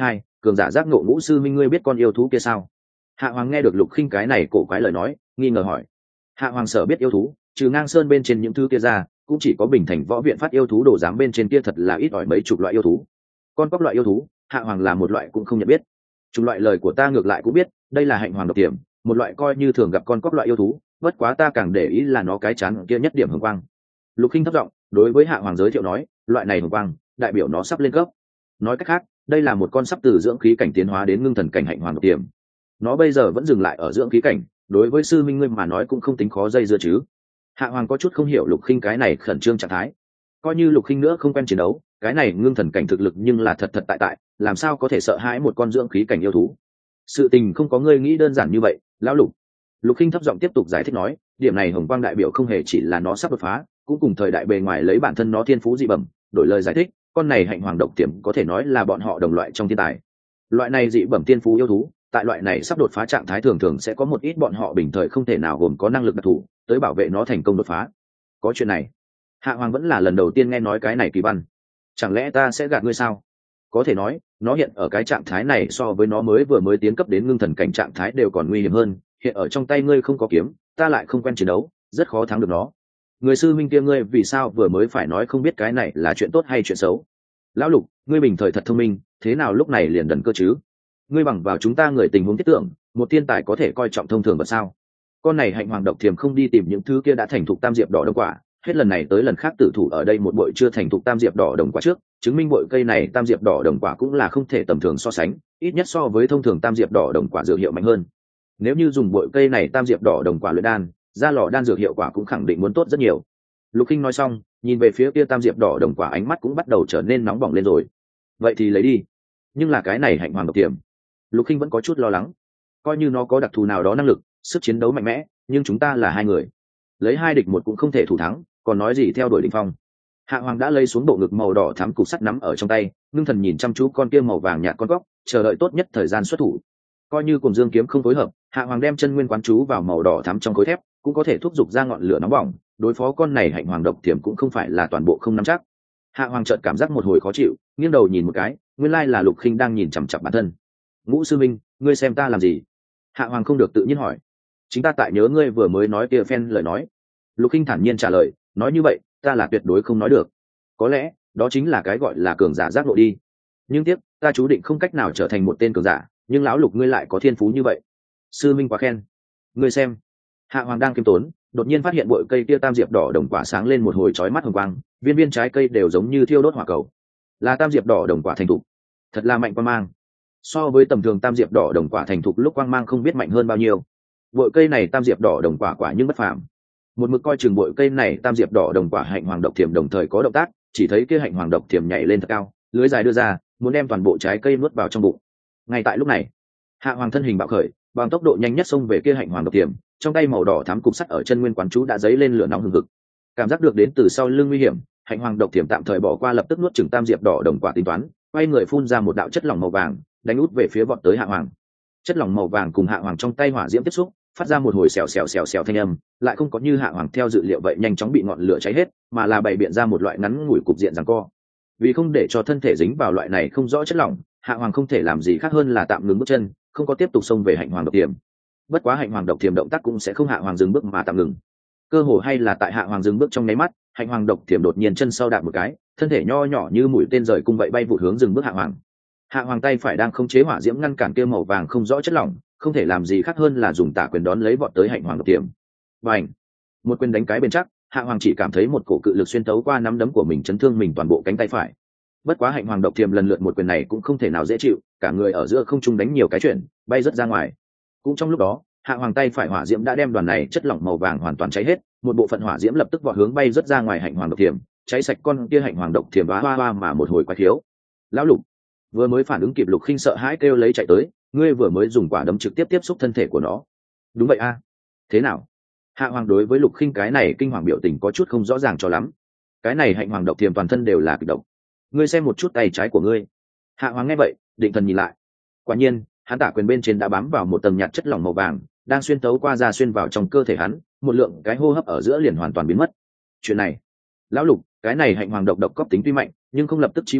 cường giả giác ngộ ngũ sư minh, ngươi biết con yêu thú kia sao? Hạ Hoàng nghe được Lục Khinh cái này cổ quái lời nói, nghi ngờ hỏi. Hạ Hoàng sở biết yêu thú, trừ ngang sơn bên trên những thứ kia ra, cũng chỉ có bình thành võ viện phát yêu thú đồ giám bên trên kia thật là ít ỏi mấy chục loại yêu thú. Con cóc loại yêu thú, Hạ Hoàng là một loại cũng không nhận biết. Chủng loại lời của ta ngược lại cũng biết, đây là hạnh hoàng độc tiềm, một loại coi như thường gặp con cóc loại yêu thú, bất quá ta càng để ý là nó cái chán kia nhất điểm hồng quang. Lục Khinh thấp giọng đối với Hạ Hoàng giới thiệu nói, loại này hồng quang đại biểu nó sắp lên cấp. Nói cách khác, đây là một con sắp từ dưỡng khí cảnh tiến hóa đến ngưng thần cảnh hạnh hoàng độc tiềm. Nó bây giờ vẫn dừng lại ở dưỡng khí cảnh, đối với sư minh ngươi mà nói cũng không tính khó dây dưa chứ. Hạ Hoàng có chút không hiểu Lục Khinh cái này khẩn trương trạng thái. Coi như Lục Khinh nữa không quen chiến đấu, cái này ngưng thần cảnh thực lực nhưng là thật thật tại tại, làm sao có thể sợ hãi một con dưỡng khí cảnh yêu thú. Sự tình không có ngươi nghĩ đơn giản như vậy, lão Lục. Lục Khinh thấp giọng tiếp tục giải thích nói, điểm này hồng quang đại biểu không hề chỉ là nó sắp đột phá, cũng cùng thời đại bề ngoài lấy bản thân nó thiên phú dị bẩm. Đổi lời giải thích, con này hạnh hoàng độc tiềm có thể nói là bọn họ đồng loại trong thiên tài. Loại này dị bẩm tiên phú yêu thú, tại loại này sắp đột phá trạng thái thường thường sẽ có một ít bọn họ bình thời không thể nào gồm có năng lực đặc thù tới bảo vệ nó thành công đột phá. Có chuyện này, Hạ Hoàng vẫn là lần đầu tiên nghe nói cái này kỳ văn. Chẳng lẽ ta sẽ gạt ngươi sao? Có thể nói, nó hiện ở cái trạng thái này so với nó mới vừa mới tiến cấp đến ngưng thần cảnh trạng thái đều còn nguy hiểm hơn. Hiện ở trong tay ngươi không có kiếm, ta lại không quen chiến đấu, rất khó thắng được nó. Người sư minh kia ngươi vì sao vừa mới phải nói không biết cái này là chuyện tốt hay chuyện xấu? Lão Lục, ngươi bình thời thật thông minh, thế nào lúc này liền đần cơ chứ? Ngươi bằng vào chúng ta người tình huống thiết tưởng, một thiên tài có thể coi trọng thông thường vật sao? Con này hạnh hoàng độc thiềm không đi tìm những thứ kia đã thành thục tam diệp đỏ đồng quả, hết lần này tới lần khác tử thủ ở đây một bội chưa thành thục tam diệp đỏ đồng quả trước, chứng minh bội cây này tam diệp đỏ đồng quả cũng là không thể tầm thường so sánh, ít nhất so với thông thường tam diệp đỏ đồng quả dược hiệu mạnh hơn. Nếu như dùng bội cây này tam diệp đỏ đồng quả luyện đan, ra lò đan dược hiệu quả cũng khẳng định muốn tốt rất nhiều. Lục Khinh nói xong, nhìn về phía kia tam diệp đỏ đồng quả, ánh mắt cũng bắt đầu trở nên nóng bỏng lên rồi. Vậy thì lấy đi. Nhưng là cái này hạnh hoàng độc tiềm, Lục Khinh vẫn có chút lo lắng. Coi như nó có đặc thù nào đó năng lực, sức chiến đấu mạnh mẽ, nhưng chúng ta là hai người, lấy hai địch một cũng không thể thủ thắng, còn nói gì theo đuổi đỉnh phong. Hạ Hoàng đã lấy xuống bộ ngực màu đỏ thắm cục sắt nắm ở trong tay, ngưng thần nhìn chăm chú con kia màu vàng nhạt con cóc, chờ đợi tốt nhất thời gian xuất thủ. Coi như cùng dương kiếm không phối hợp, Hạ Hoàng đem chân nguyên quán chú vào màu đỏ thắm trong khối thép, cũng có thể thúc giục ra ngọn lửa nóng bỏng, đối phó con này hạnh hoàng độc tiềm cũng không phải là toàn bộ không nắm chắc. Hạ Hoàng chợt cảm giác một hồi khó chịu, nghiêng đầu nhìn một cái, nguyên lai là Lục Khinh đang nhìn chằm chằm bản thân. Ngũ sư minh, ngươi xem ta làm gì? Hạ Hoàng không được tự nhiên hỏi. Chính ta tại nhớ ngươi vừa mới nói kia phen lời nói. Lục Khinh thản nhiên trả lời, nói như vậy, ta là tuyệt đối không nói được. Có lẽ, đó chính là cái gọi là cường giả giác ngộ đi. Nhưng tiếc, ta chú định không cách nào trở thành một tên cường giả, nhưng lão Lục ngươi lại có thiên phú như vậy. Sư minh quá khen. Ngươi xem. Hạ Hoàng đang kiêm tốn, đột nhiên phát hiện bụi cây kia tam diệp đỏ đồng quả sáng lên một hồi chói mắt hồng quang, viên viên trái cây đều giống như thiêu đốt hỏa cầu. Là tam diệp đỏ đồng quả thành thục. Thật là mạnh quang mang. So với tầm thường tam diệp đỏ đồng quả thành thục lúc quang mang không biết mạnh hơn bao nhiêu. Bụi cây này tam diệp đỏ đồng quả quả nhưng bất phàm. Một mực coi chừng bụi cây này tam diệp đỏ đồng quả hạnh hoàng độc thiềm đồng thời có động tác, chỉ thấy kia hạnh hoàng độc thiềm nhảy lên thật cao, lưới dài đưa ra, muốn đem toàn bộ trái cây nuốt vào trong bụng. Ngay tại lúc này, Hạ Hoàng thân hình bạo khởi, bằng tốc độ nhanh nhất xông về kia hạnh hoàng độc thiềm, trong tay màu đỏ thắm cục sắt ở chân nguyên quán chú đã dấy lên lửa nóng hừng hực. Cảm giác được đến từ sau lưng nguy hiểm, hạnh hoàng độc thiềm tạm thời bỏ qua lập tức nuốt chửng tam diệp đỏ đồng quả tính toán, quay người phun ra một đạo chất lỏng màu vàng, đánh út về phía vọt tới Hạ Hoàng. Chất lỏng màu vàng cùng Hạ Hoàng trong tay hỏa diễm tiếp xúc, phát ra một hồi xèo xèo xèo xèo thanh âm, lại không có như Hạ Hoàng theo dự liệu vậy nhanh chóng bị ngọn lửa cháy hết, mà là bày biện ra một loại ngắn ngủi cục diện giằng co. Vì không để cho thân thể dính vào loại này không rõ chất lỏng, Hạ Hoàng không thể làm gì khác hơn là tạm ngừng bước chân, không có tiếp tục xông về hạnh hoàng độc tiềm. Bất quá hạnh hoàng độc tiềm động tác cũng sẽ không Hạ Hoàng dừng bước mà tạm ngừng. Cơ hồ hay là tại Hạ Hoàng dừng bước trong nháy mắt, hạnh hoàng độc tiềm đột nhiên chân sau đạp một cái, thân thể nho nhỏ như mũi tên rời cung vậy bay vụt hướng dừng bước Hạ Hoàng. Hạ Hoàng tay phải đang khống chế hỏa diễm ngăn cản kia màu vàng không rõ chất lỏng, không thể làm gì khác hơn là dùng tả quyền đón lấy vọt tới hạnh hoàng độc tiềm. Bành! Một quyền đánh cái bên chắc, Hạ Hoàng chỉ cảm thấy một cổ cự lực xuyên tấu qua nắm đấm của mình chấn thương mình toàn bộ cánh tay phải. Bất quá hạnh hoàng độc tiềm lần lượt một quyền này cũng không thể nào dễ chịu, cả người ở giữa không trung đánh nhiều cái chuyển, bay rất ra ngoài. Cũng trong lúc đó, Hạ Hoàng tay phải hỏa diễm đã đem đoàn này chất lỏng màu vàng hoàn toàn cháy hết, một bộ phận hỏa diễm lập tức vọt hướng bay rất ra ngoài hạnh hoàng độc tiềm, cháy sạch con kia hạnh hoàng độc tiềm hoa hoa hoa mà một hồi quái thiếu. Lão Lục vừa mới phản ứng kịp, Lục Khinh sợ hãi kêu lấy chạy tới, ngươi vừa mới dùng quả đấm trực tiếp tiếp xúc thân thể của nó. Đúng vậy a. Thế nào? Hạ Hoàng đối với Lục Khinh cái này kinh hoàng biểu tình có chút không rõ ràng cho lắm. Cái này hạnh hoàng độc tiềm toàn thân đều là kịch độc. Ngươi xem một chút tay trái của ngươi. Hạ Hoàng nghe vậy, định thần nhìn lại. Quả nhiên, hắn tả quyền bên trên đã bám vào một tầng nhạt chất lỏng màu vàng, đang xuyên tấu qua da xuyên vào trong cơ thể hắn, một lượng cái hô hấp ở giữa liền hoàn toàn biến mất. Chuyện này, lão Lục, cái này hạnh hoàng độc độc cấp tính tuy mạnh, nhưng không lập tức chí mạng,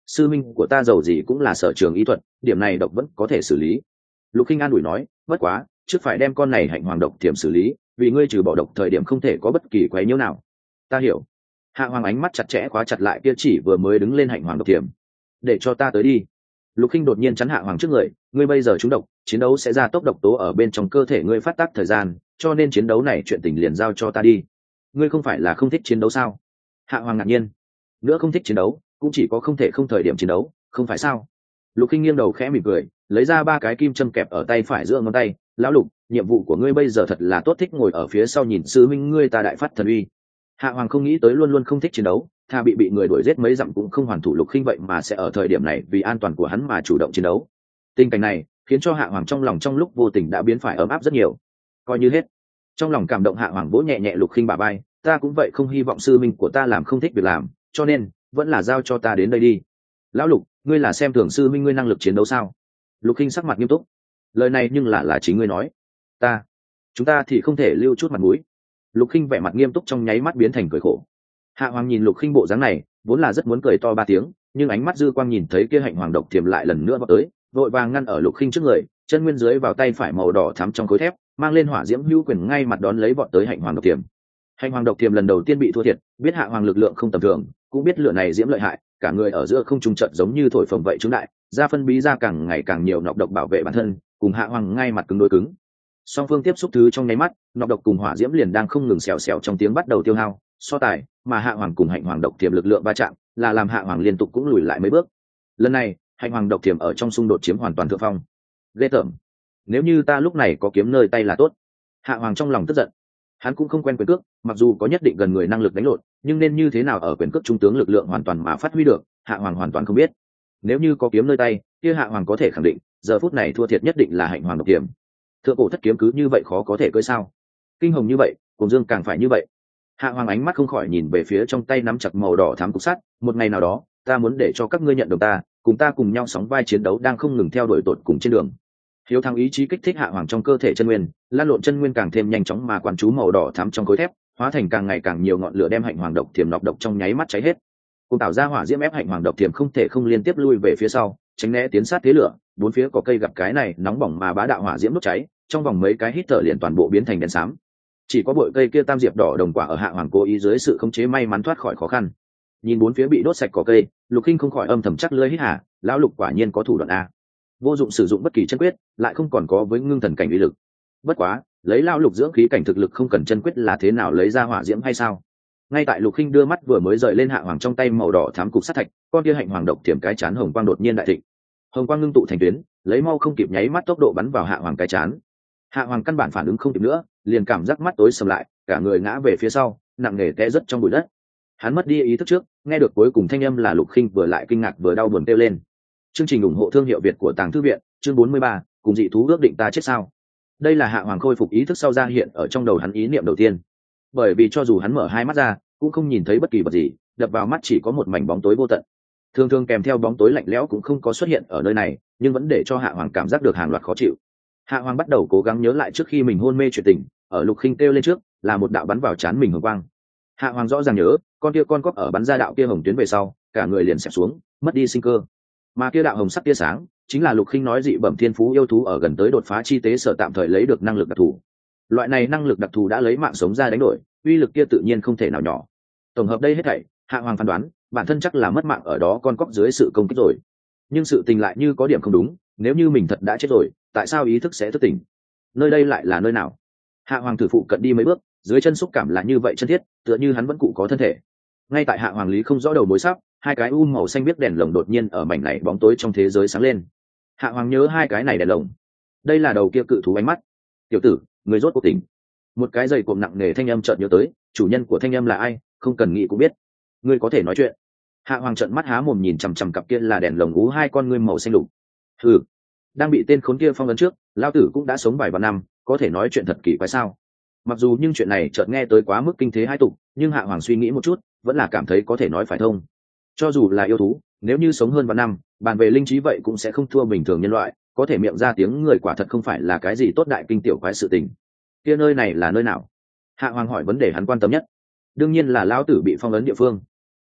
sư minh của ta giàu gì cũng là sở trường y thuật, điểm này độc vẫn có thể xử lý. Lục Khinh an ủi nói, bất quá trước phải đem con này hạnh hoàng độc tiềm xử lý, vì ngươi trừ bỏ độc thời điểm không thể có bất kỳ quấy nhiễu nào. Ta hiểu. Hạ Hoàng ánh mắt chặt chẽ khóa chặt lại kia chỉ vừa mới đứng lên hạnh hoàng độc tiềm. Để cho ta tới đi. Lục Khinh đột nhiên chắn Hạ Hoàng trước người, ngươi bây giờ trúng độc, chiến đấu sẽ ra tốc độc tố ở bên trong cơ thể ngươi phát tác thời gian, cho nên chiến đấu này chuyện tình liền giao cho ta đi. Ngươi không phải là không thích chiến đấu sao? Hạ Hoàng ngạc nhiên. Nữa không thích chiến đấu, cũng chỉ có không thể không thời điểm chiến đấu, không phải sao? Lục Khinh nghiêng đầu khẽ mỉm cười, lấy ra ba cái kim châm kẹp ở tay phải giữa ngón tay, lão Lục, nhiệm vụ của ngươi bây giờ thật là tốt, thích ngồi ở phía sau nhìn sư minh ngươi ta đại phát thần uy. Hạ Hoàng không nghĩ tới luôn luôn không thích chiến đấu, thà bị bị người đuổi giết mấy dặm cũng không hoàn thủ. Lục Khinh vậy mà sẽ ở thời điểm này vì an toàn của hắn mà chủ động chiến đấu. Tình cảnh này khiến cho Hạ Hoàng trong lòng trong lúc vô tình đã biến phải ấm áp rất nhiều. Coi như hết, trong lòng cảm động, Hạ Hoàng vỗ nhẹ nhẹ Lục Khinh bả vai, ta cũng vậy không hy vọng sư minh của ta làm không thích việc làm, cho nên vẫn là giao cho ta đến đây đi. Lão Lục, ngươi là xem thường sư minh ngươi năng lực chiến đấu sao? Lục Khinh sắc mặt nghiêm túc, lời này nhưng là là chính ngươi nói. Ta, chúng ta thì không thể lưu chút mặt mũi. Lục Khinh vẻ mặt nghiêm túc trong nháy mắt biến thành cười khổ. Hạ Hoàng nhìn Lục Khinh bộ dáng này, vốn là rất muốn cười to ba tiếng, nhưng ánh mắt dư quang nhìn thấy kia hạnh hoàng độc tiềm lại lần nữa vọt tới, vội vàng ngăn ở Lục Khinh trước người, chân nguyên dưới vào tay phải màu đỏ thắm trong khối thép, mang lên hỏa diễm hữu quyền ngay mặt đón lấy vọt tới hạnh hoàng độc tiềm. Hạnh hoàng độc tiềm lần đầu tiên bị thua thiệt, biết Hạ Hoàng lực lượng không tầm thường, cũng biết lửa này diễm lợi hại, cả người ở giữa không trung trận giống như thổi phồng vậy trướng đại, ra phân bí ra càng ngày càng nhiều nọc độc bảo vệ bản thân, cùng Hạ Hoàng ngay mặt cứng đối cứng. Song phương tiếp xúc thứ trong nháy mắt, nọc độc cùng hỏa diễm liền đang không ngừng xèo xèo trong tiếng bắt đầu tiêu hao so tài, mà Hạ Hoàng cùng hạnh hoàng độc tiềm lực lượng va chạm là làm Hạ Hoàng liên tục cũng lùi lại mấy bước. Lần này hạnh hoàng độc tiềm ở trong xung đột chiếm hoàn toàn thượng phong. Ghê tởm, nếu như ta lúc này có kiếm nơi tay là tốt. Hạ Hoàng trong lòng tức giận, hắn cũng không quen quyền cước, mặc dù có nhất định gần người năng lực đánh lộn, nhưng nên như thế nào ở quyền cước trung tướng lực lượng hoàn toàn mà phát huy được, Hạ Hoàng hoàn toàn không biết. Nếu như có kiếm nơi tay, kia Hạ Hoàng có thể khẳng định giờ phút này thua thiệt nhất định là hạnh hoàng độc tiềm. Thượng cổ thất kiếm cứ như vậy khó có thể cưỡi sao? Kinh hồng như vậy, cùng dương càng phải như vậy. Hạ Hoàng ánh mắt không khỏi nhìn về phía trong tay nắm chặt màu đỏ thắm cục sắt, một ngày nào đó ta muốn để cho các ngươi nhận đồng ta, cùng ta cùng nhau sóng vai chiến đấu đang không ngừng theo đuổi tột cùng trên đường. Hiếu thắng ý chí kích thích Hạ Hoàng trong cơ thể chân nguyên, lan lộn chân nguyên càng thêm nhanh chóng mà quán chú màu đỏ thắm trong khối thép, hóa thành càng ngày càng nhiều ngọn lửa đem hạnh hoàng độc tiềm nọc độc trong nháy mắt cháy hết. Cùng tạo ra hỏa diễm ép hạnh hoàng độc tiềm không thể không liên tiếp lui về phía sau, tránh né tiến sát thế lửa, bốn phía có cây gặp cái này nóng bỏng mà bá đạo hỏa diễm đốt cháy, trong vòng mấy cái hít thở liền toàn bộ biến thành đen xám. Chỉ có bụi cây kia tam diệp đỏ đồng quả ở Hạ Hoàng cố ý dưới sự khống chế may mắn thoát khỏi khó khăn. Nhìn bốn phía bị đốt sạch cỏ cây, Lục Khinh không khỏi âm thầm chắc lưỡi hít hà, lão Lục quả nhiên có thủ đoạn a. Vô dụng sử dụng bất kỳ chân quyết, lại không còn có với ngưng thần cảnh uy lực. Bất quá, lấy lão Lục dưỡng khí cảnh thực lực không cần chân quyết là thế nào lấy ra hỏa diễm hay sao? Ngay tại Lục Khinh đưa mắt vừa mới rời lên Hạ Hoàng trong tay màu đỏ thắm cục sắt thạch, con kia hạnh hoàng độc tiềm cái chán hồng quang đột nhiên đại thịnh. Hồng quang ngưng tụ thành tuyến, lấy mau không kịp nháy mắt tốc độ bắn vào Hạ Hoàng cái chán. Hạ Hoàng căn bản phản ứng không kịp nữa, liền cảm giác mắt tối sầm lại, cả người ngã về phía sau, nặng nề té rất trong bụi đất. Hắn mất đi ý thức trước, nghe được cuối cùng thanh âm là Lục Khinh vừa lại kinh ngạc vừa đau buồn kêu lên. Chương trình ủng hộ thương hiệu Việt của Tàng Thư viện, chương bốn mươi ba, cùng dị thú ước định ta chết sao. Đây là Hạ Hoàng khôi phục ý thức sau ra hiện ở trong đầu hắn ý niệm đầu tiên. Bởi vì cho dù hắn mở hai mắt ra, cũng không nhìn thấy bất kỳ vật gì, đập vào mắt chỉ có một mảnh bóng tối vô tận. Thường thường kèm theo bóng tối lạnh lẽo cũng không có xuất hiện ở nơi này, nhưng vẫn để cho Hạ Hoàng cảm giác được hàng loạt khó chịu. Hạ Hoàng bắt đầu cố gắng nhớ lại trước khi mình hôn mê chuyện tình, ở Lục Khinh kêu lên trước, là một đạo bắn vào trán mình hồng quang. Hạ Hoàng rõ ràng nhớ, con kia con cóc ở bắn ra đạo kia hồng tuyến về sau, cả người liền xẹp xuống, mất đi sinh cơ. Mà kia đạo hồng sắc tia sáng, chính là Lục Khinh nói dị bẩm thiên phú yêu thú ở gần tới đột phá chi tế sở tạm thời lấy được năng lực đặc thù. Loại này năng lực đặc thù đã lấy mạng sống ra đánh đổi, uy lực kia tự nhiên không thể nào nhỏ. Tổng hợp đây hết thảy, Hạ Hoàng phán đoán, bản thân chắc là mất mạng ở đó con cóc dưới sự công kích rồi. Nhưng sự tình lại như có điểm không đúng, nếu như mình thật đã chết rồi, tại sao ý thức sẽ thức tỉnh? Nơi đây lại là nơi nào? Hạ Hoàng thử phụ cận đi mấy bước, dưới chân xúc cảm là như vậy chân thiết, tựa như hắn vẫn cụ có thân thể. Ngay tại Hạ Hoàng lý không rõ đầu mối sắp, hai cái u màu xanh biếc đèn lồng đột nhiên ở mảnh này bóng tối trong thế giới sáng lên. Hạ Hoàng nhớ hai cái này đèn lồng, đây là đầu kia cự thú ánh mắt. Tiểu tử, người rốt cuộc tỉnh. Một cái giày cộm nặng nề thanh âm chợt nhớ tới, chủ nhân của thanh âm là ai, không cần nghĩ cũng biết. Ngươi có thể nói chuyện. Hạ Hoàng trợn mắt há mồm nhìn chằm chằm cặp kia là đèn lồng ú hai con ngươi màu xanh lục. Ừ, đang bị tên khốn kia phong ấn trước, lao tử cũng đã sống vài vạn năm, có thể nói chuyện thật kỳ quái sao? Mặc dù nhưng chuyện này chợt nghe tới quá mức kinh thế hai tục, nhưng Hạ Hoàng suy nghĩ một chút, vẫn là cảm thấy có thể nói phải thông. Cho dù là yêu thú, nếu như sống hơn vạn năm, bàn về linh trí vậy cũng sẽ không thua bình thường nhân loại, có thể miệng ra tiếng người quả thật không phải là cái gì tốt đại kinh tiểu quái sự tình. Kia nơi này là nơi nào? Hạ Hoàng hỏi vấn đề hắn quan tâm nhất. Đương nhiên là lão tử bị phong ấn địa phương.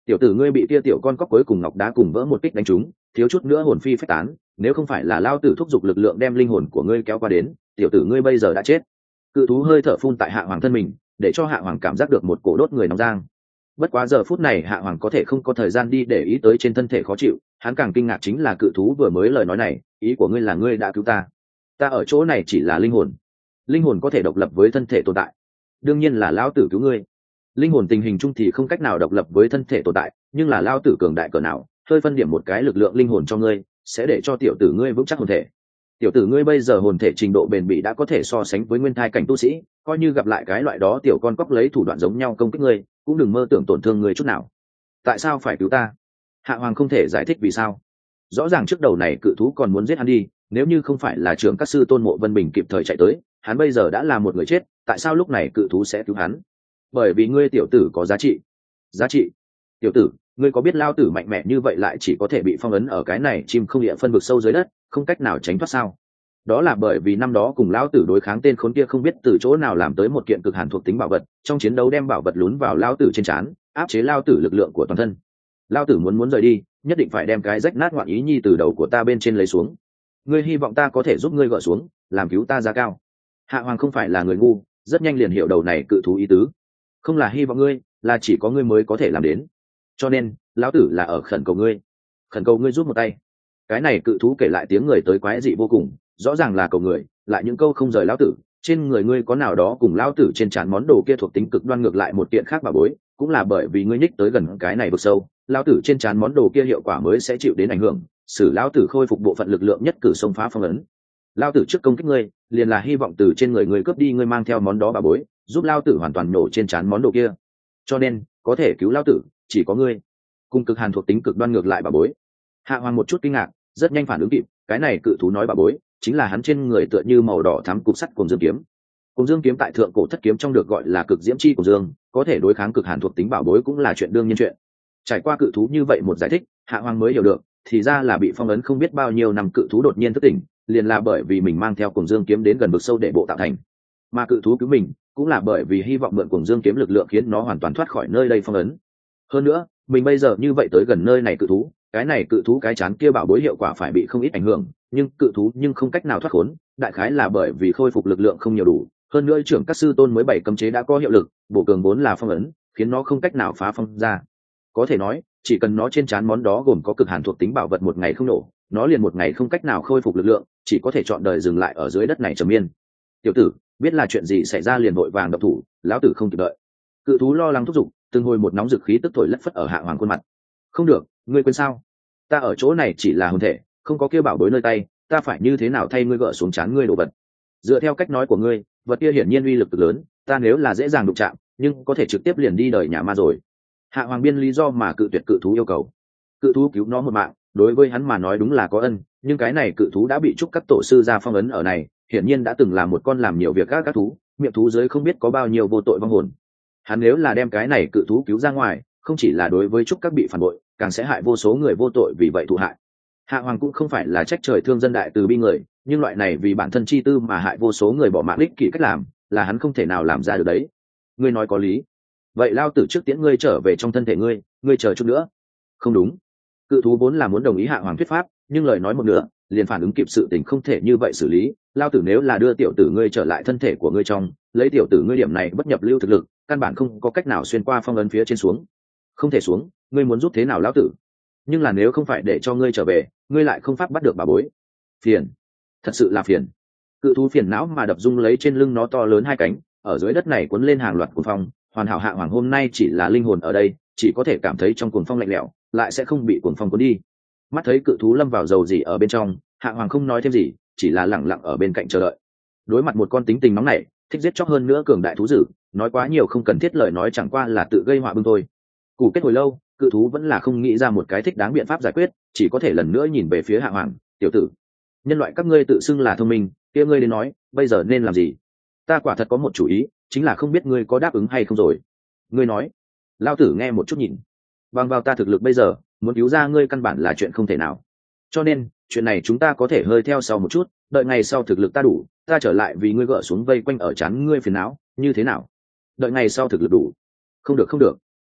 Tiểu tử ngươi bị tia tiểu con cóc cuối cùng ngọc đá cùng vỡ một kích đánh trúng, thiếu chút nữa hồn phi phách tán, nếu không phải là lao tử thúc giục lực lượng đem linh hồn của ngươi kéo qua đến, tiểu tử ngươi bây giờ đã chết. Cự thú hơi thở phun tại hạ hoàng thân mình, để cho hạ hoàng cảm giác được một cổ đốt người nóng giang. Bất quá giờ phút này hạ hoàng có thể không có thời gian đi để ý tới trên thân thể khó chịu, hắn càng kinh ngạc chính là cự thú vừa mới lời nói này, ý của ngươi là ngươi đã cứu ta. Ta ở chỗ này chỉ là linh hồn, linh hồn có thể độc lập với thân thể tồn tại, đương nhiên là lão tử cứu ngươi. Linh hồn tình hình chung thì không cách nào độc lập với thân thể tồn tại, nhưng là lão tử cường đại cỡ nào, hơi phân điểm một cái lực lượng linh hồn cho ngươi, sẽ để cho tiểu tử ngươi vững chắc hồn thể. Tiểu tử ngươi bây giờ hồn thể trình độ bền bỉ đã có thể so sánh với nguyên thai cảnh tu sĩ, coi như gặp lại cái loại đó tiểu con cóc lấy thủ đoạn giống nhau công kích ngươi, cũng đừng mơ tưởng tổn thương ngươi chút nào. Tại sao phải cứu ta? Hạ hoàng không thể giải thích vì sao. Rõ ràng trước đầu này cự thú còn muốn giết hắn đi, nếu như không phải là trưởng các sư tôn Mộ Vân Bình kịp thời chạy tới, hắn bây giờ đã là một người chết, tại sao lúc này cự thú sẽ cứu hắn? Bởi vì ngươi tiểu tử có giá trị. Giá trị? Tiểu tử, ngươi có biết lao tử mạnh mẽ như vậy lại chỉ có thể bị phong ấn ở cái này chim không địa phân vực sâu dưới đất, không cách nào tránh thoát sao? Đó là bởi vì năm đó cùng lão tử đối kháng tên khốn kia không biết từ chỗ nào làm tới một kiện cực hàn thuộc tính bảo vật, trong chiến đấu đem bảo vật lún vào lão tử trên trán, áp chế lão tử lực lượng của toàn thân. Lão tử muốn muốn rời đi, nhất định phải đem cái rách nát ngoạn ý nhi từ đầu của ta bên trên lấy xuống. Ngươi hy vọng ta có thể giúp ngươi gỡ xuống, làm cứu ta giá cao. Hạ hoàng không phải là người ngu, rất nhanh liền hiểu đầu này cự thú ý tứ. Không là hy vọng ngươi, là chỉ có ngươi mới có thể làm đến. Cho nên, lão tử là ở khẩn cầu ngươi, khẩn cầu ngươi giúp một tay. Cái này cự thú kể lại tiếng người tới quái dị vô cùng, rõ ràng là cầu người, lại những câu không rời lão tử. Trên người ngươi có nào đó cùng lão tử trên trán món đồ kia thuộc tính cực đoan ngược lại một kiện khác bà bối, cũng là bởi vì ngươi nhích tới gần cái này vực sâu, lão tử trên trán món đồ kia hiệu quả mới sẽ chịu đến ảnh hưởng, xử lão tử khôi phục bộ phận lực lượng nhất cử xông phá phong ấn. Lão tử trước công kích ngươi, liền là hy vọng từ trên người ngươi cướp đi ngươi mang theo món đó bà bối, giúp lão tử hoàn toàn nổ trên trán món đồ kia. Cho nên, có thể cứu lão tử, chỉ có ngươi. Cung cực hàn thuộc tính cực đoan ngược lại bà bối. Hạ hoàng một chút kinh ngạc, rất nhanh phản ứng kịp, cái này cự thú nói bà bối chính là hắn trên người tựa như màu đỏ thắm cục sắt cùng dương kiếm. Cùng dương kiếm tại thượng cổ thất kiếm trong được gọi là cực diễm chi của dương, có thể đối kháng cực hàn thuộc tính bảo bối cũng là chuyện đương nhiên chuyện. Trải qua cự thú như vậy một giải thích, hạ hoàng mới hiểu được, thì ra là bị phong ấn không biết bao nhiêu năm cự thú đột nhiên thức tỉnh, liền là bởi vì mình mang theo cùng dương kiếm đến gần vực sâu để bộ tạo thành. Mà cự thú cứu mình, cũng là bởi vì hy vọng mượn cùng dương kiếm lực lượng khiến nó hoàn toàn thoát khỏi nơi đây phong ấn. Hơn nữa, mình bây giờ như vậy tới gần nơi này cự thú, cái này cự thú cái chán kia bảo bối hiệu quả phải bị không ít ảnh hưởng, nhưng cự thú nhưng không cách nào thoát khốn, đại khái là bởi vì khôi phục lực lượng không nhiều đủ. Hơn nữa trưởng các sư tôn mới bảy cấm chế đã có hiệu lực, bổ cường vốn là phong ấn, khiến nó không cách nào phá phong ra. Có thể nói, chỉ cần nó trên trán món đó gồm có cực hàn thuộc tính bảo vật một ngày không nổ, nó liền một ngày không cách nào khôi phục lực lượng, chỉ có thể chọn đời dừng lại ở dưới đất này trầm miên. Tiểu tử, biết là chuyện gì xảy ra liền vội vàng độc thủ, lão tử không kịp đợi. Cự thú lo lắng thúc giục, từng hồi một nóng dực khí tức thổi lất phất ở hạ hoàng khuôn mặt. Không được, ngươi quên sao? Ta ở chỗ này chỉ là hồn thể, không có kia bảo bối nơi tay, ta phải như thế nào thay ngươi gỡ xuống trán ngươi đồ vật? Dựa theo cách nói của ngươi, vật kia hiển nhiên uy lực cực lớn, ta nếu là dễ dàng đụng chạm, nhưng có thể trực tiếp liền đi đời nhà ma rồi. Hạ hoàng biên lý do mà cự tuyệt cự thú yêu cầu. Cự thú cứu nó một mạng, đối với hắn mà nói đúng là có ân, nhưng cái này cự thú đã bị trúc các tổ sư ra phong ấn ở này, hiển nhiên đã từng là một con làm nhiều việc các các thú, miệng thú dưới không biết có bao nhiêu vô tội vong hồn. Hắn nếu là đem cái này cự thú cứu ra ngoài, không chỉ là đối với trúc các bị phản bội, càng sẽ hại vô số người vô tội vì vậy thụ hại. Hạ hoàng cũng không phải là trách trời thương dân đại từ bi người, nhưng loại này vì bản thân chi tư mà hại vô số người bỏ mạng ích kỷ cách làm, là hắn không thể nào làm ra được đấy. Ngươi nói có lý. Vậy lao tử trước tiễn ngươi trở về trong thân thể ngươi, ngươi chờ chút nữa. Không đúng. Cự thú vốn là muốn đồng ý hạ hoàng thuyết pháp, nhưng lời nói một nửa, liền phản ứng kịp sự tình không thể như vậy xử lý. Lao tử nếu là đưa tiểu tử ngươi trở lại thân thể của ngươi trong, lấy tiểu tử ngươi điểm này bất nhập lưu thực lực, căn bản không có cách nào xuyên qua phong ấn phía trên xuống. Không thể xuống, ngươi muốn giúp thế nào lão tử? Nhưng là nếu không phải để cho ngươi trở về, ngươi lại không pháp bắt được bà bối. Phiền, thật sự là phiền. Cự thú phiền não mà đập rung lấy trên lưng nó to lớn hai cánh, ở dưới đất này cuốn lên hàng loạt cuồng phong. Hoàn hảo hạ hoàng hôm nay chỉ là linh hồn ở đây, chỉ có thể cảm thấy trong cuồng phong lạnh lẽo, lại sẽ không bị cuồng phong cuốn đi. Mắt thấy cự thú lâm vào dầu gì ở bên trong, hạ hoàng không nói thêm gì, chỉ là lẳng lặng ở bên cạnh chờ đợi. Đối mặt một con tính tình nóng nảy, thích giết chóc hơn nữa cường đại thú dữ, nói quá nhiều không cần thiết lời nói chẳng qua là tự gây họa bưng thôi. Củ kết hồi lâu, cự thú vẫn là không nghĩ ra một cái thích đáng biện pháp giải quyết, chỉ có thể lần nữa nhìn về phía hạ hoàng. Tiểu tử, nhân loại các ngươi tự xưng là thông minh, kia ngươi đến nói, bây giờ nên làm gì? Ta quả thật có một chủ ý, chính là không biết ngươi có đáp ứng hay không rồi. Ngươi nói. Lao tử nghe một chút nhìn. Bằng vào ta thực lực bây giờ, muốn cứu ra ngươi căn bản là chuyện không thể nào. Cho nên, chuyện này chúng ta có thể hơi theo sau một chút, đợi ngày sau thực lực ta đủ, ta trở lại vì ngươi gỡ xuống vây quanh ở trán ngươi phiền não, như thế nào? Đợi ngày sau thực lực đủ. Không được không được.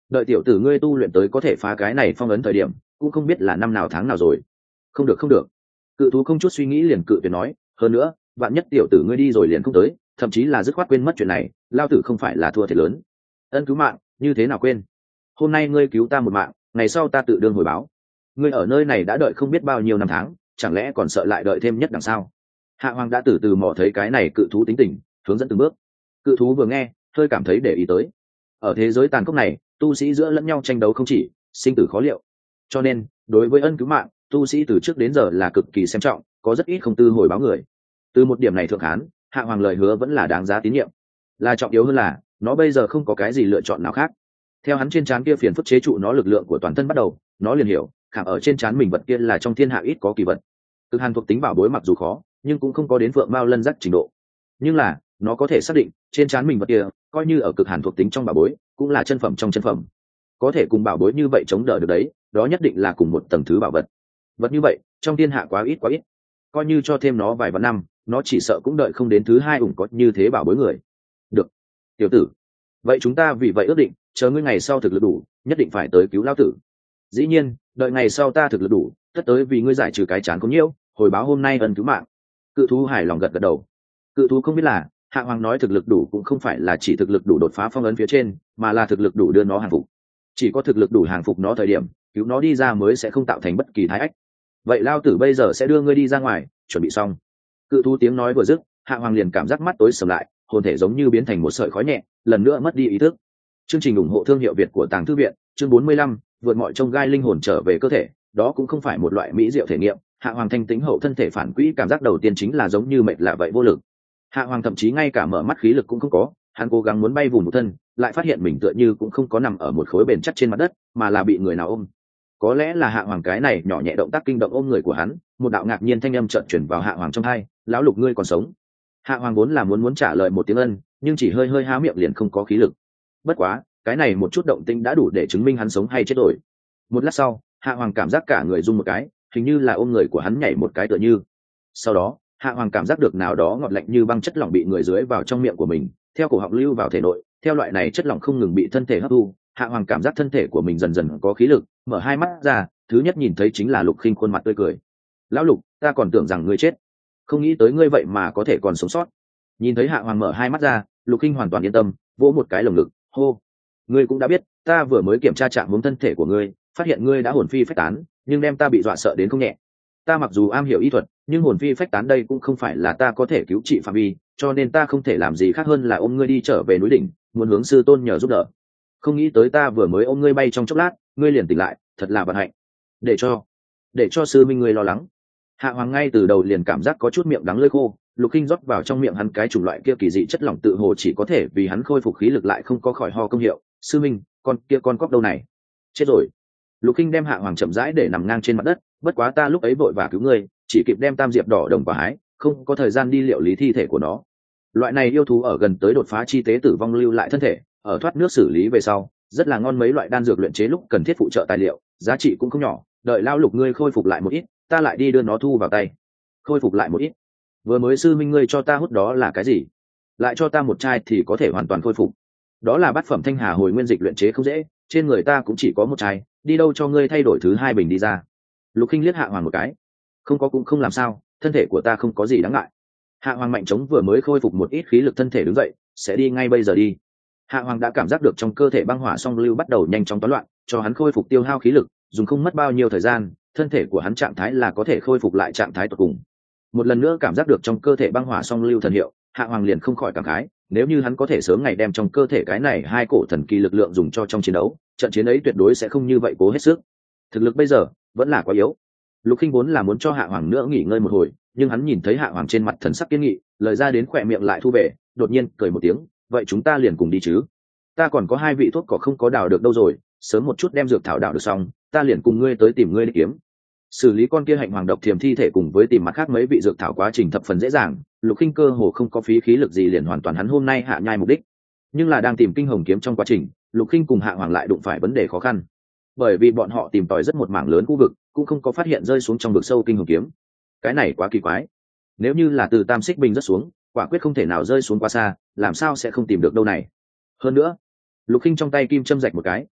đợi tiểu tử ngươi tu luyện tới có thể phá cái này phong ấn thời điểm cũng không biết là năm nào tháng nào rồi. Không được không được, cự thú không chút suy nghĩ liền cự tuyệt nói, hơn nữa vạn nhất tiểu tử ngươi đi rồi liền không tới, thậm chí là dứt khoát quên mất chuyện này, lao tử không phải là thua thiệt lớn. Ân cứu mạng như thế nào quên, hôm nay ngươi cứu ta một mạng, ngày sau ta tự đương hồi báo. Ngươi ở nơi này đã đợi không biết bao nhiêu năm tháng, chẳng lẽ còn sợ lại đợi thêm nhất đằng sau? Hạ Hoàng đã từ từ mò thấy cái này cự thú tính tình, hướng dẫn từng bước. Cự thú vừa nghe hơi cảm thấy để ý tới, ở thế giới tàn khốc này tu sĩ giữa lẫn nhau tranh đấu không chỉ, sinh tử khó liệu, cho nên đối với ân cứu mạng tu sĩ từ trước đến giờ là cực kỳ xem trọng, có rất ít không tư hồi báo người. Từ một điểm này thượng hán, Hạ Hoàng lời hứa vẫn là đáng giá tín nhiệm. Là trọng yếu hơn là nó bây giờ không có cái gì lựa chọn nào khác. Theo hắn trên trán kia phiền phức chế trụ nó lực lượng của toàn thân bắt đầu, nó liền hiểu khảm ở trên trán mình vật kia là trong thiên hạ ít có kỳ vật. Cực hàn thuộc tính bảo bối mặc dù khó, nhưng cũng không có đến phượng mao lân giác trình độ. Nhưng là nó có thể xác định trên trán mình vật kia coi như ở cực hàn thuộc tính trong bảo bối cũng là chân phẩm trong chân phẩm, có thể cùng bảo bối như vậy chống đỡ được đấy, đó nhất định là cùng một tầng thứ bảo vật. Vật như vậy trong thiên hạ quá ít quá ít, coi như cho thêm nó vài vạn năm nó chỉ sợ cũng đợi không đến thứ hai ủng có như thế bảo bối người. Được tiểu tử, vậy chúng ta vì vậy ước định chờ ngươi ngày sau thực lực đủ nhất định phải tới cứu lao tử. Dĩ nhiên đợi ngày sau ta thực lực đủ tất tới vì ngươi giải trừ cái chán có nhiêu hồi báo hôm nay ân cứu mạng. Cự thú hài lòng gật gật đầu. Cự thú không biết là Hạ Hoàng nói thực lực đủ cũng không phải là chỉ thực lực đủ đột phá phong ấn phía trên, mà là thực lực đủ đưa nó hàng phục. Chỉ có thực lực đủ hàng phục nó thời điểm cứu nó đi ra mới sẽ không tạo thành bất kỳ thái ách. Vậy lao tử bây giờ sẽ đưa ngươi đi ra ngoài, chuẩn bị xong. Cự thú tiếng nói vừa dứt, Hạ Hoàng liền cảm giác mắt tối sầm lại, hồn thể giống như biến thành một sợi khói nhẹ, lần nữa mất đi ý thức. Chương trình ủng hộ thương hiệu Việt của Tàng Thư viện, chương bốn mươi lăm, vượt mọi chông gai linh hồn trở về cơ thể, đó cũng không phải một loại mỹ diệu thể nghiệm. Hạ Hoàng thanh tĩnh hậu thân thể phản quỹ cảm giác đầu tiên chính là giống như mệt lạ vậy vô lực. Hạ Hoàng thậm chí ngay cả mở mắt khí lực cũng không có, hắn cố gắng muốn bay vùng một thân, lại phát hiện mình tựa như cũng không có nằm ở một khối bền chắc trên mặt đất, mà là bị người nào ôm. Có lẽ là Hạ Hoàng cái này nhỏ nhẹ động tác kinh động ôm người của hắn, một đạo ngạc nhiên thanh âm chợt truyền vào Hạ Hoàng trong tai, "Lão Lục ngươi còn sống?" Hạ Hoàng vốn là muốn muốn trả lời một tiếng ân, nhưng chỉ hơi hơi há miệng liền không có khí lực. Bất quá, cái này một chút động tĩnh đã đủ để chứng minh hắn sống hay chết rồi. Một lát sau, Hạ Hoàng cảm giác cả người rung một cái, hình như là ôm người của hắn nhảy một cái tựa như. Sau đó, Hạ Hoàng cảm giác được nào đó ngọt lạnh như băng chất lỏng bị người dưới vào trong miệng của mình, theo cổ họng lưu vào thể nội, theo loại này chất lỏng không ngừng bị thân thể hấp thu, Hạ Hoàng cảm giác thân thể của mình dần dần có khí lực, mở hai mắt ra, thứ nhất nhìn thấy chính là Lục Khinh khuôn mặt tươi cười. "Lão Lục, ta còn tưởng rằng ngươi chết, không nghĩ tới ngươi vậy mà có thể còn sống sót." Nhìn thấy Hạ Hoàng mở hai mắt ra, Lục Khinh hoàn toàn yên tâm, vỗ một cái lồng ngực, hô: "Ngươi cũng đã biết, ta vừa mới kiểm tra trạng huống thân thể của ngươi, phát hiện ngươi đã hồn phi phách tán, nhưng đem ta bị dọa sợ đến không nhẹ. Ta mặc dù am hiểu y thuật, nhưng hồn phi phách tán đây cũng không phải là ta có thể cứu trị phạm vi, cho nên ta không thể làm gì khác hơn là ôm ngươi đi trở về núi đỉnh, muốn hướng sư tôn nhờ giúp đỡ. Không nghĩ tới ta vừa mới ôm ngươi bay trong chốc lát, ngươi liền tỉnh lại, thật là vận hạnh. Để cho, để cho sư minh ngươi lo lắng." Hạ Hoàng ngay từ đầu liền cảm giác có chút miệng đắng lưỡi khô, Lục Khinh rót vào trong miệng hắn cái chủng loại kia kỳ dị chất lỏng tự hồ chỉ có thể vì hắn khôi phục khí lực lại không có khỏi ho công hiệu. "Sư minh, con kia con cóc đâu này?" "Chết rồi." Lục Khinh đem Hạ Hoàng chậm rãi để nằm ngang trên mặt đất, "Bất quá ta lúc ấy vội vã cứu ngươi, chỉ kịp đem tam diệp đỏ đồng quả hái, không có thời gian đi liệu lý thi thể của nó. Loại này yêu thú ở gần tới đột phá chi tế tử vong lưu lại thân thể, ở thoát nước xử lý về sau, rất là ngon, mấy loại đan dược luyện chế lúc cần thiết phụ trợ tài liệu, giá trị cũng không nhỏ, đợi lao Lục ngươi khôi phục lại một ít, ta lại đi đưa nó thu vào tay." "Khôi phục lại một ít? Vừa mới sư minh ngươi cho ta hút đó là cái gì? Lại cho ta một chai thì có thể hoàn toàn khôi phục." "Đó là bát phẩm thanh hà hồi nguyên dịch luyện chế không dễ, trên người ta cũng chỉ có một chai, đi đâu cho ngươi thay đổi thứ hai bình đi ra." Lục Khinh liếc Hạ Hoàng một cái, "Không có cũng không làm sao, thân thể của ta không có gì đáng ngại." Hạ Hoàng mạnh chống vừa mới khôi phục một ít khí lực thân thể đứng dậy, "Sẽ đi ngay bây giờ đi." Hạ Hoàng đã cảm giác được trong cơ thể băng hỏa song lưu bắt đầu nhanh chóng toán loạn, cho hắn khôi phục tiêu hao khí lực, dùng không mất bao nhiêu thời gian, thân thể của hắn trạng thái là có thể khôi phục lại trạng thái tột cùng. Một lần nữa cảm giác được trong cơ thể băng hỏa song lưu thần hiệu, Hạ Hoàng liền không khỏi cảm khái, nếu như hắn có thể sớm ngày đem trong cơ thể cái này hai cổ thần kỳ lực lượng dùng cho trong chiến đấu, trận chiến ấy tuyệt đối sẽ không như vậy cố hết sức. Thực lực bây giờ vẫn là quá yếu. Lục Khinh vốn là muốn cho Hạ Hoàng nữa nghỉ ngơi một hồi, nhưng hắn nhìn thấy Hạ Hoàng trên mặt thần sắc kiên nghị, lời ra đến khỏe miệng lại thu về, đột nhiên cười một tiếng, "Vậy chúng ta liền cùng đi chứ? Ta còn có hai vị thuốc cỏ không có đào được đâu rồi, sớm một chút đem dược thảo đào được xong, ta liền cùng ngươi tới tìm ngươi đi kiếm." Xử lý con kia hạnh hoàng độc thiềm thi thể cùng với tìm mặt khác mấy vị dược thảo quá trình thập phần dễ dàng, Lục Khinh cơ hồ không có phí khí lực gì liền hoàn toàn hắn hôm nay hạ nhai mục đích. Nhưng là đang tìm kinh hồng kiếm trong quá trình, Lục Khinh cùng Hạ Hoàng lại đụng phải vấn đề khó khăn, bởi vì bọn họ tìm tòi rất một mảng lớn khu vực, cũng không có phát hiện rơi xuống trong vực sâu kinh hồng kiếm. Cái này quá kỳ quái, nếu như là từ Tam Xích Bình rớt xuống, quả quyết không thể nào rơi xuống quá xa, làm sao sẽ không tìm được đâu này. Hơn nữa, Lục Khinh trong tay kim châm rạch một cái,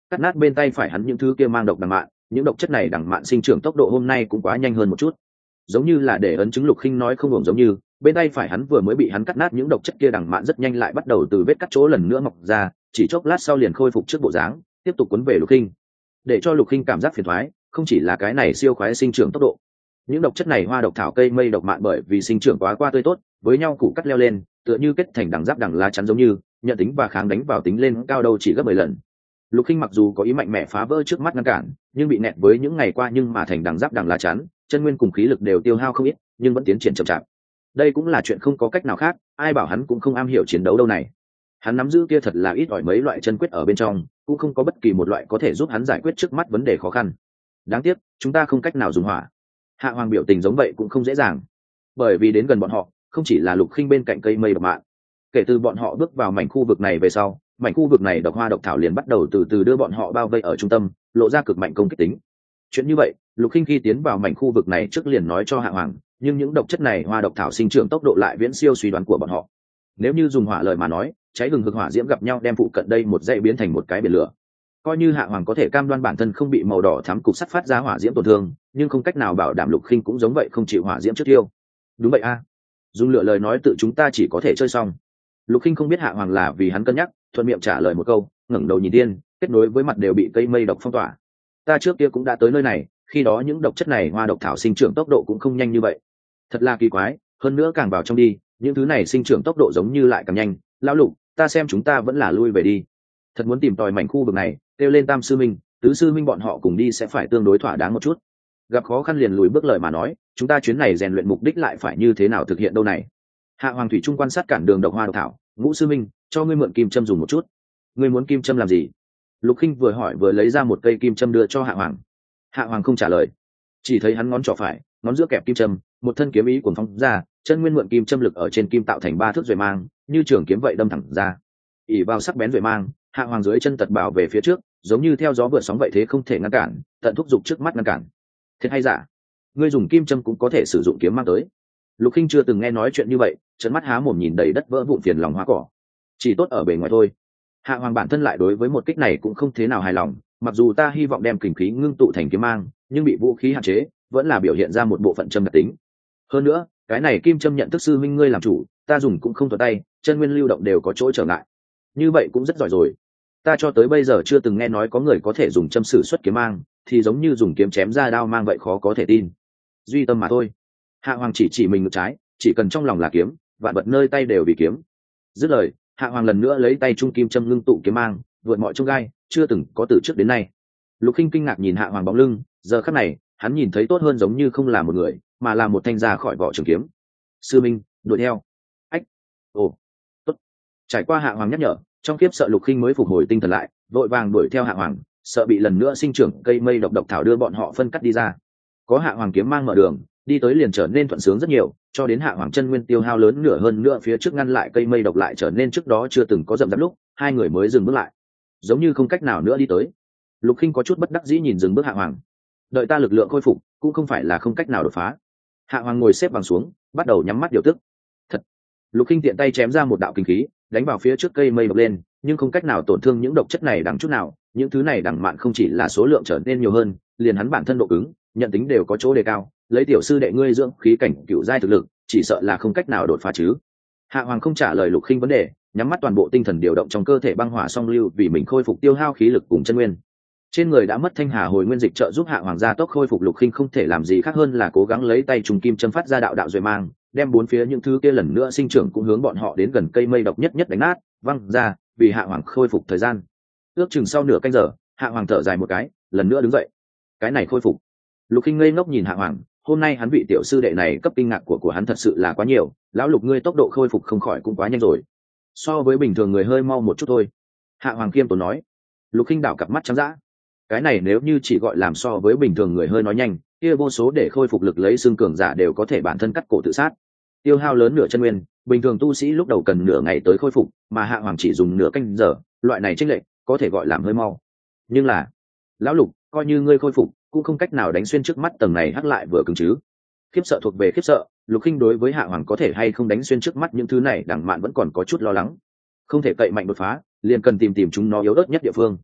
cắt nát bên tay phải hắn những thứ kia mang độc đằng mạn. Những độc chất này đằng mạn sinh trưởng tốc độ hôm nay cũng quá nhanh hơn một chút, giống như là để ấn chứng Lục Khinh nói không ổn, giống như bên tay phải hắn vừa mới bị hắn cắt nát những độc chất kia đằng mạn rất nhanh lại bắt đầu từ vết cắt chỗ lần nữa mọc ra, chỉ chốc lát sau liền khôi phục trước bộ dáng, tiếp tục cuốn về Lục Khinh. Để cho Lục Khinh cảm giác phiền toái, không chỉ là cái này siêu khoái sinh trưởng tốc độ. Những độc chất này hoa độc thảo cây mây độc mạn bởi vì sinh trưởng quá qua tươi tốt, với nhau củ cắt leo lên, tựa như kết thành đằng giáp đằng lá chắn, giống như nhận tính và kháng đánh vào tính lên cao đâu chỉ gấp mười lần. Lục Khinh mặc dù có ý mạnh mẽ phá vỡ trước mắt ngăn cản, nhưng bị nẹt với những ngày qua nhưng mà thành đằng giáp đằng lá chắn, chân nguyên cùng khí lực đều tiêu hao không ít, nhưng vẫn tiến triển chậm chạp. Đây cũng là chuyện không có cách nào khác, ai bảo hắn cũng không am hiểu chiến đấu đâu này. Hắn nắm giữ kia thật là ít ỏi mấy loại chân quyết ở bên trong, cũng không có bất kỳ một loại có thể giúp hắn giải quyết trước mắt vấn đề khó khăn. Đáng tiếc, chúng ta không cách nào dùng hỏa. Hạ Hoàng biểu tình giống vậy cũng không dễ dàng, bởi vì đến gần bọn họ, không chỉ là Lục Khinh bên cạnh cây mây độc mạn. Kể từ bọn họ bước vào mảnh khu vực này về sau, mảnh khu vực này độc hoa độc thảo liền bắt đầu từ từ đưa bọn họ bao vây ở trung tâm, lộ ra cực mạnh công kích tính. Chuyện như vậy, Lục Khinh khi tiến vào mảnh khu vực này trước liền nói cho Hạ Hoàng, nhưng những độc chất này hoa độc thảo sinh trưởng tốc độ lại viễn siêu suy đoán của bọn họ. Nếu như dùng hỏa lời mà nói, cháy hừng hực hỏa diễm gặp nhau đem phụ cận đây một dãy biến thành một cái biển lửa. Coi như Hạ Hoàng có thể cam đoan bản thân không bị màu đỏ thắm cục sắt phát ra hỏa diễm tổn thương, nhưng không cách nào bảo đảm Lục Khinh cũng giống vậy không chịu hỏa diễm trước tiêu. Đúng vậy a, dùng lửa lời nói tự chúng ta chỉ có thể chơi xong. Lục Khinh không biết Hạ Hoàng là vì hắn cân nhắc, thuận miệng trả lời một câu, ngẩng đầu nhìn tiên, kết nối với mặt đều bị cây mây độc phong tỏa. Ta trước kia cũng đã tới nơi này, khi đó những độc chất này hoa độc thảo sinh trưởng tốc độ cũng không nhanh như vậy. Thật là kỳ quái, hơn nữa càng vào trong đi, những thứ này sinh trưởng tốc độ giống như lại càng nhanh. Lão Lục, ta xem chúng ta vẫn là lui về đi. Thật muốn tìm tòi mảnh khu vực này, kêu lên Tam sư minh, Tứ sư minh bọn họ cùng đi sẽ phải tương đối thỏa đáng một chút. Gặp khó khăn liền lùi bước lời mà nói, chúng ta chuyến này rèn luyện mục đích lại phải như thế nào thực hiện đâu này. Hạ Hoàng thủy trung quan sát cản đường độc hoa độc thảo. Ngũ sư minh, cho ngươi mượn kim châm dùng một chút. Ngươi muốn kim châm làm gì? Lục Khinh vừa hỏi vừa lấy ra một cây kim châm đưa cho Hạ Hoàng. Hạ Hoàng không trả lời, chỉ thấy hắn ngón trỏ phải, ngón giữa kẹp kim châm, một thân kiếm ý cuồng phóng ra, chân nguyên mượn kim châm lực ở trên kim tạo thành ba thước duệ mang, như trường kiếm vậy đâm thẳng ra. ỉ vào sắc bén duệ mang, Hạ Hoàng dưới chân tật bảo về phía trước, giống như theo gió vượt sóng vậy, thế không thể ngăn cản, tận thúc giục trước mắt ngăn cản. Thiệt hay giả? Ngươi dùng kim châm cũng có thể sử dụng kiếm mang tới. Lục Khinh chưa từng nghe nói chuyện như vậy, trợn mắt há mồm nhìn đầy đất vỡ vụn phiền lòng hoa cỏ. Chỉ tốt ở bề ngoài thôi. Hạ Hoàng bản thân lại đối với một kích này cũng không thế nào hài lòng, mặc dù ta hy vọng đem kình khí ngưng tụ thành kiếm mang, nhưng bị vũ khí hạn chế, vẫn là biểu hiện ra một bộ phận châm đặc tính. Hơn nữa, cái này kim châm nhận thức sư minh ngươi làm chủ, ta dùng cũng không thuận tay, chân nguyên lưu động đều có chỗ trở ngại. Như vậy cũng rất giỏi rồi. Ta cho tới bây giờ chưa từng nghe nói có người có thể dùng châm sử xuất kiếm mang, thì giống như dùng kiếm chém ra đao mang vậy, khó có thể tin. Duy tâm mà thôi. Hạ Hoàng chỉ chỉ mình ngực trái, chỉ cần trong lòng là kiếm, vạn vật nơi tay đều vì kiếm. Dứt lời, Hạ Hoàng lần nữa lấy tay trung kim châm ngưng tụ kiếm mang, vượt mọi chông gai, chưa từng có từ trước đến nay. Lục Khinh kinh ngạc nhìn Hạ Hoàng bóng lưng, giờ khắc này, hắn nhìn thấy tốt hơn giống như không là một người, mà là một thanh ra khỏi vỏ trường kiếm. Sư minh, đuổi theo. Ách. Ồ. Tốt. Trải qua Hạ Hoàng nhắc nhở, trong khiếp sợ Lục Khinh mới phục hồi tinh thần lại, vội vàng đuổi theo Hạ Hoàng, sợ bị lần nữa sinh trưởng cây mây độc độc thảo đưa bọn họ phân cắt đi ra. Có Hạ Hoàng kiếm mang mở đường, đi tới liền trở nên thuận sướng rất nhiều, cho đến Hạ Hoàng chân nguyên tiêu hao lớn nửa hơn nữa phía trước ngăn lại cây mây độc lại trở nên trước đó chưa từng có rậm rạp lúc, hai người mới dừng bước lại, giống như không cách nào nữa đi tới. Lục Khinh có chút bất đắc dĩ nhìn dừng bước Hạ Hoàng. Đợi ta lực lượng khôi phục, cũng không phải là không cách nào đột phá. Hạ Hoàng ngồi xếp bằng xuống, bắt đầu nhắm mắt điều tức. Thật. Lục Khinh tiện tay chém ra một đạo kinh khí, đánh vào phía trước cây mây độc lên, nhưng không cách nào tổn thương những độc chất này đằng chút nào. Những thứ này đằng mạn không chỉ là số lượng trở nên nhiều hơn, liền hắn bản thân độ cứng, nhận tính đều có chỗ đề cao. Lấy tiểu sư đệ ngươi dưỡng khí cảnh cựu giai thực lực, chỉ sợ là không cách nào đột phá chứ. Hạ Hoàng không trả lời Lục Khinh vấn đề, nhắm mắt toàn bộ tinh thần điều động trong cơ thể băng hỏa song lưu, vì mình khôi phục tiêu hao khí lực cùng chân nguyên. Trên người đã mất thanh hà hồi nguyên dịch trợ giúp Hạ Hoàng gia tốc khôi phục. Lục Khinh không thể làm gì khác hơn là cố gắng lấy tay trùng kim châm phát ra đạo đạo duệ mang, đem bốn phía những thứ kia lần nữa sinh trưởng cũng hướng bọn họ đến gần cây mây độc nhất nhất đánh nát, văng ra, vì Hạ Hoàng khôi phục thời gian. Ước chừng sau nửa canh giờ, Hạ Hoàng thở dài một cái, lần nữa đứng dậy. Cái này khôi phục. Lục Khinh ngây ngốc nhìn Hạ Hoàng, hôm nay hắn vị tiểu sư đệ này cấp kinh ngạc của của hắn thật sự là quá nhiều. Lão Lục ngươi tốc độ khôi phục không khỏi cũng quá nhanh rồi, so với bình thường người hơi mau một chút thôi. Hạ Hoàng kiêm tốn nói. Lục Khinh đảo cặp mắt trắng dã. Cái này nếu như chỉ gọi làm so với bình thường người hơi nói nhanh, kia vô số để khôi phục lực lấy xương cường giả đều có thể bản thân cắt cổ tự sát, tiêu hao lớn nửa chân nguyên. Bình thường tu sĩ lúc đầu cần nửa ngày tới khôi phục, mà Hạ Hoàng chỉ dùng nửa canh giờ, loại này chênh lệch có thể gọi làm hơi mau. Nhưng là, Lão Lục, coi như ngươi khôi phục, cũng không cách nào đánh xuyên trước mắt tầng này hắc lại vừa cứng chứ. Khiếp sợ thuộc về khiếp sợ, Lục Khinh đối với Hạ Hoàng có thể hay không đánh xuyên trước mắt những thứ này đằng mạn vẫn còn có chút lo lắng. Không thể cậy mạnh đột phá, liền cần tìm tìm chúng nó yếu ớt nhất địa phương.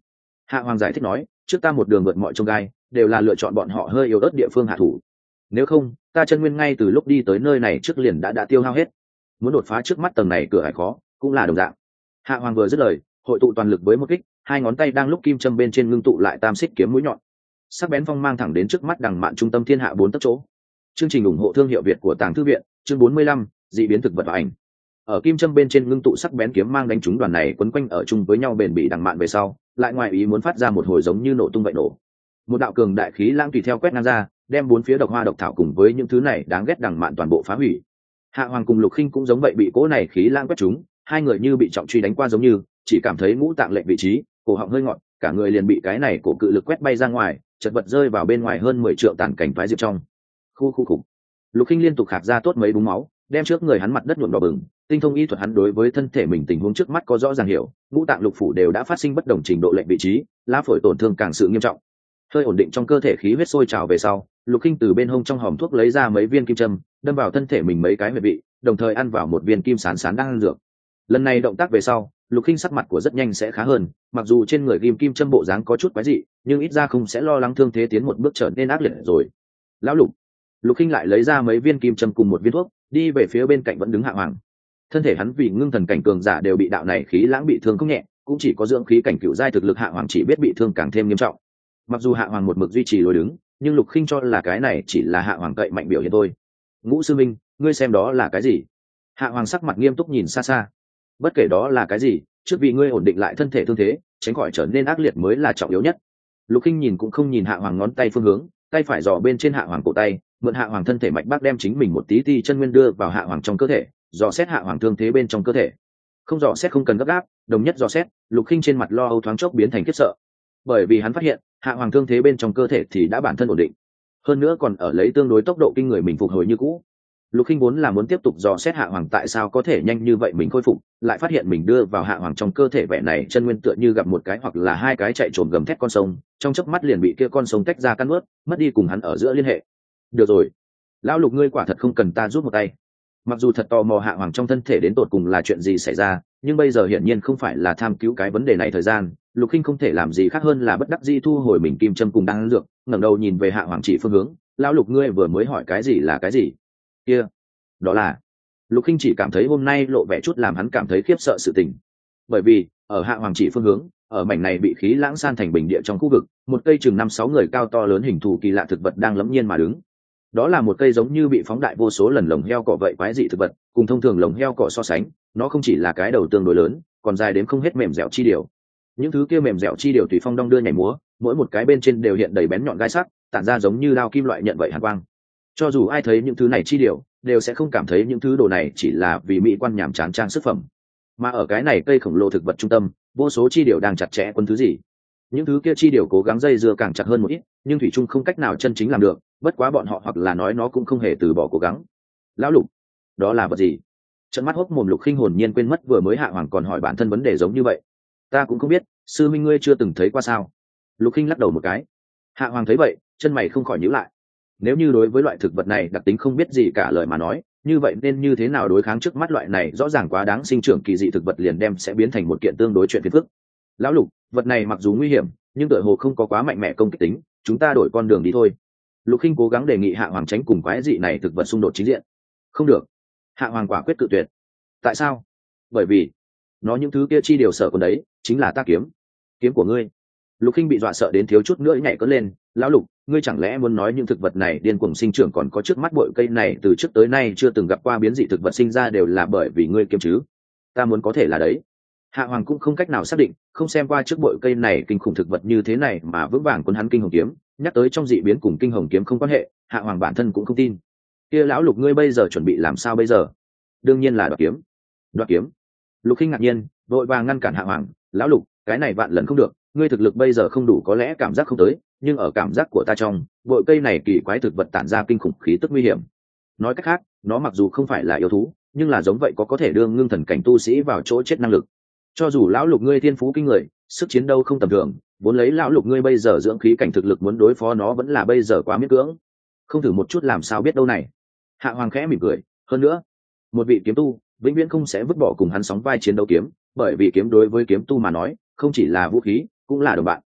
Hạ Hoàng giải thích nói, trước ta một đường vượt mọi chông gai, đều là lựa chọn bọn họ hơi yếu ớt địa phương hạ thủ. Nếu không, ta chân nguyên ngay từ lúc đi tới nơi này trước liền đã đã tiêu hao hết. Muốn đột phá trước mắt tầng này cửa hải khó, cũng là đồng dạng. Hạ Hoàng vừa dứt lời, hội tụ toàn lực với một kích, hai ngón tay đang lúc kim châm bên trên ngưng tụ lại tam xích kiếm mũi nhọn, sắc bén phong mang thẳng đến trước mắt đằng mạn trung tâm thiên hạ bốn tấc chỗ. Chương trình ủng hộ thương hiệu Việt của Tàng Thư viện, chương bốn mươi lăm, dị biến thực vật và ảnh. Ở kim châm bên trên ngưng tụ sắc bén kiếm mang đánh trúng đoàn này quấn quanh ở chung với nhau bền bỉ đằng mạn về sau, lại ngoài ý muốn phát ra một hồi giống như nổ tung vậy nổ. Một đạo cường đại khí lãng tùy theo quét ngang ra, đem bốn phía độc hoa độc thảo cùng với những thứ này đáng ghét đằng mạn toàn bộ phá hủy. Hạ Hoàng cùng Lục Khinh cũng giống vậy bị cỗ này khí lãng quét trúng, hai người như bị trọng truy đánh qua giống như, chỉ cảm thấy ngũ tạng lệch vị trí, cổ họng hơi ngọt, cả người liền bị cái này cổ cự lực quét bay ra ngoài, chật vật rơi vào bên ngoài hơn mười trượng tàn cảnh toái diệp trong. Khu khu khủng. Lục Khinh liên tục khạc ra tốt mấy búng máu, đem trước người hắn mặt đất nhuộm đỏ bừng, tinh thông y thuật hắn đối với thân thể mình tình huống trước mắt có rõ ràng hiểu, ngũ tạng lục phủ đều đã phát sinh bất đồng trình độ lệch vị trí, lá phổi tổn thương càng sự nghiêm trọng. Hơi ổn định trong cơ thể khí huyết sôi trào về sau, Lục Khinh từ bên hông trong hòm thuốc lấy ra mấy viên kim châm, đâm vào thân thể mình mấy cái huyệt vị, đồng thời ăn vào một viên kim sán sán đang ăn dược. Lần này động tác về sau, Lục Khinh sắc mặt của rất nhanh sẽ khá hơn, mặc dù trên người kim kim châm bộ dáng có chút quái dị, nhưng ít ra không sẽ lo lắng thương thế tiến một bước trở nên ác liệt rồi. Lão Lục, Lục Khinh lại lấy ra mấy viên kim châm cùng một viên thuốc, đi về phía bên cạnh vẫn đứng Hạ Hoàng. Thân thể hắn vì ngưng thần cảnh cường giả đều bị đạo này khí lãng bị thương không nhẹ, cũng chỉ có dưỡng khí cảnh cựu giai thực lực Hạ Hoàng chỉ biết bị thương càng thêm nghiêm trọng. Mặc dù Hạ Hoàng một mực duy trì lối đứng, nhưng Lục Khinh cho là cái này chỉ là Hạ Hoàng cậy mạnh biểu hiện thôi. Ngũ sư minh, ngươi xem đó là cái gì? Hạ Hoàng sắc mặt nghiêm túc nhìn xa xa. Bất kể đó là cái gì, trước vì ngươi ổn định lại thân thể thương thế, tránh khỏi trở nên ác liệt mới là trọng yếu nhất. Lục Khinh nhìn cũng không nhìn Hạ Hoàng ngón tay phương hướng, tay phải dò bên trên Hạ Hoàng cổ tay, mượn Hạ Hoàng thân thể mạch bác đem chính mình một tí ti chân nguyên đưa vào Hạ Hoàng trong cơ thể, dò xét Hạ Hoàng thương thế bên trong cơ thể. Không dò xét không cần gấp gáp, đồng nhất dò xét, Lục Khinh trên mặt lo âu thoáng chốc biến thành khiếp sợ, bởi vì hắn phát hiện Hạ Hoàng thương thế bên trong cơ thể thì đã bản thân ổn định, hơn nữa còn ở lấy tương đối tốc độ kinh người mình phục hồi như cũ. Lục Khinh vốn là muốn tiếp tục dò xét Hạ Hoàng tại sao có thể nhanh như vậy mình khôi phục, lại phát hiện mình đưa vào Hạ Hoàng trong cơ thể vẻ này chân nguyên tựa như gặp một cái hoặc là hai cái chạy trồm gầm thét con sông, trong chớp mắt liền bị kia con sông tách ra cắn nuốt, mất đi cùng hắn ở giữa liên hệ. Được rồi, lão Lục ngươi quả thật không cần ta giúp một tay. Mặc dù thật tò mò Hạ Hoàng trong thân thể đến tột cùng là chuyện gì xảy ra, nhưng bây giờ hiển nhiên không phải là tham cứu cái vấn đề này thời gian. Lục Khinh không thể làm gì khác hơn là bất đắc dĩ thu hồi mình kim châm cùng đang dược, ngẩng đầu nhìn về Hạ Hoàng chỉ phương hướng, lão Lục ngươi vừa mới hỏi cái gì là cái gì? Kia, đó là. Lục Khinh chỉ cảm thấy hôm nay lộ vẻ chút làm hắn cảm thấy khiếp sợ sự tình, bởi vì ở Hạ Hoàng chỉ phương hướng, ở mảnh này bị khí lãng san thành bình địa trong khu vực, một cây chừng năm sáu người cao to lớn hình thù kỳ lạ thực vật đang lẫm nhiên mà đứng. Đó là một cây giống như bị phóng đại vô số lần lồng heo cỏ vậy quái dị thực vật, cùng thông thường lồng heo cỏ so sánh, nó không chỉ là cái đầu tương đối lớn, còn dài đến không hết mềm dẻo chi điều. Những thứ kia mềm dẻo chi điều tùy phong đong đưa nhảy múa, mỗi một cái bên trên đều hiện đầy bén nhọn gai sắc, tản ra giống như đao kim loại nhận vậy hàn quang. Cho dù ai thấy những thứ này chi điều, đều sẽ không cảm thấy những thứ đồ này chỉ là vì mỹ quan nhàm chán trang sức phẩm. Mà ở cái này cây khổng lồ thực vật trung tâm, vô số chi điều đang chặt chẽ quân thứ gì. Những thứ kia chi điều cố gắng dây dưa càng chặt hơn một ít, nhưng thủy chung không cách nào chân chính làm được, bất quá bọn họ hoặc là nói nó cũng không hề từ bỏ cố gắng. Lão Lục, đó là vật gì? Trận mắt hốc mồm Lục Khinh hồn nhiên quên mất vừa mới Hạ Hoàng còn hỏi bản thân vấn đề giống như vậy. Ta cũng không biết, sư minh ngươi chưa từng thấy qua sao? Lục Khinh lắc đầu một cái. Hạ Hoàng thấy vậy, chân mày không khỏi nhíu lại. Nếu như đối với loại thực vật này đặc tính không biết gì cả lời mà nói, như vậy nên như thế nào đối kháng trước mắt loại này rõ ràng quá đáng sinh trưởng kỳ dị thực vật liền đem sẽ biến thành một kiện tương đối chuyện phiền phức. Lão Lục, vật này mặc dù nguy hiểm, nhưng tựa hồ không có quá mạnh mẽ công kích tính, chúng ta đổi con đường đi thôi. Lục Khinh cố gắng đề nghị Hạ Hoàng tránh cùng quái dị này thực vật xung đột chính diện. Không được. Hạ Hoàng quả quyết cự tuyệt. Tại sao? Bởi vì nó những thứ kia chi điều sợ còn đấy, chính là ta kiếm. Kiếm của ngươi. Lục Khinh bị dọa sợ đến thiếu chút nữa nhảy cất lên. Lão Lục, ngươi chẳng lẽ muốn nói những thực vật này điên cuồng sinh trưởng còn có trước mắt bội cây này từ trước tới nay chưa từng gặp qua biến dị thực vật sinh ra đều là bởi vì ngươi kiếm chứ? Ta muốn có thể là đấy. Hạ Hoàng cũng không cách nào xác định, không xem qua trước bội cây này kinh khủng thực vật như thế này mà vững vàng cuốn hắn kinh hồng kiếm, nhắc tới trong dị biến cùng kinh hồng kiếm không quan hệ, Hạ Hoàng bản thân cũng không tin. Kia lão Lục ngươi bây giờ chuẩn bị làm sao bây giờ? Đương nhiên là đoạt kiếm. Đoạt kiếm? Lục Khinh ngạc nhiên, vội vàng ngăn cản Hạ Hoàng, lão Lục, cái này vạn lần không được, ngươi thực lực bây giờ không đủ có lẽ cảm giác không tới, nhưng ở cảm giác của ta trong, bội cây này kỳ quái thực vật tản ra kinh khủng khí tức nguy hiểm. Nói cách khác, nó mặc dù không phải là yêu thú, nhưng là giống vậy có có thể đưa ngưng thần cảnh tu sĩ vào chỗ chết năng lực. Cho dù lão Lục ngươi thiên phú kinh người, sức chiến đấu không tầm thường, vốn lấy lão Lục ngươi bây giờ dưỡng khí cảnh thực lực muốn đối phó nó vẫn là bây giờ quá miễn cưỡng. Không thử một chút làm sao biết đâu này. Hạ Hoàng khẽ mỉm cười, hơn nữa, một vị kiếm tu vĩnh viễn không sẽ vứt bỏ cùng hắn sóng vai chiến đấu kiếm, bởi vì kiếm đối với kiếm tu mà nói, không chỉ là vũ khí, cũng là đồng bạn.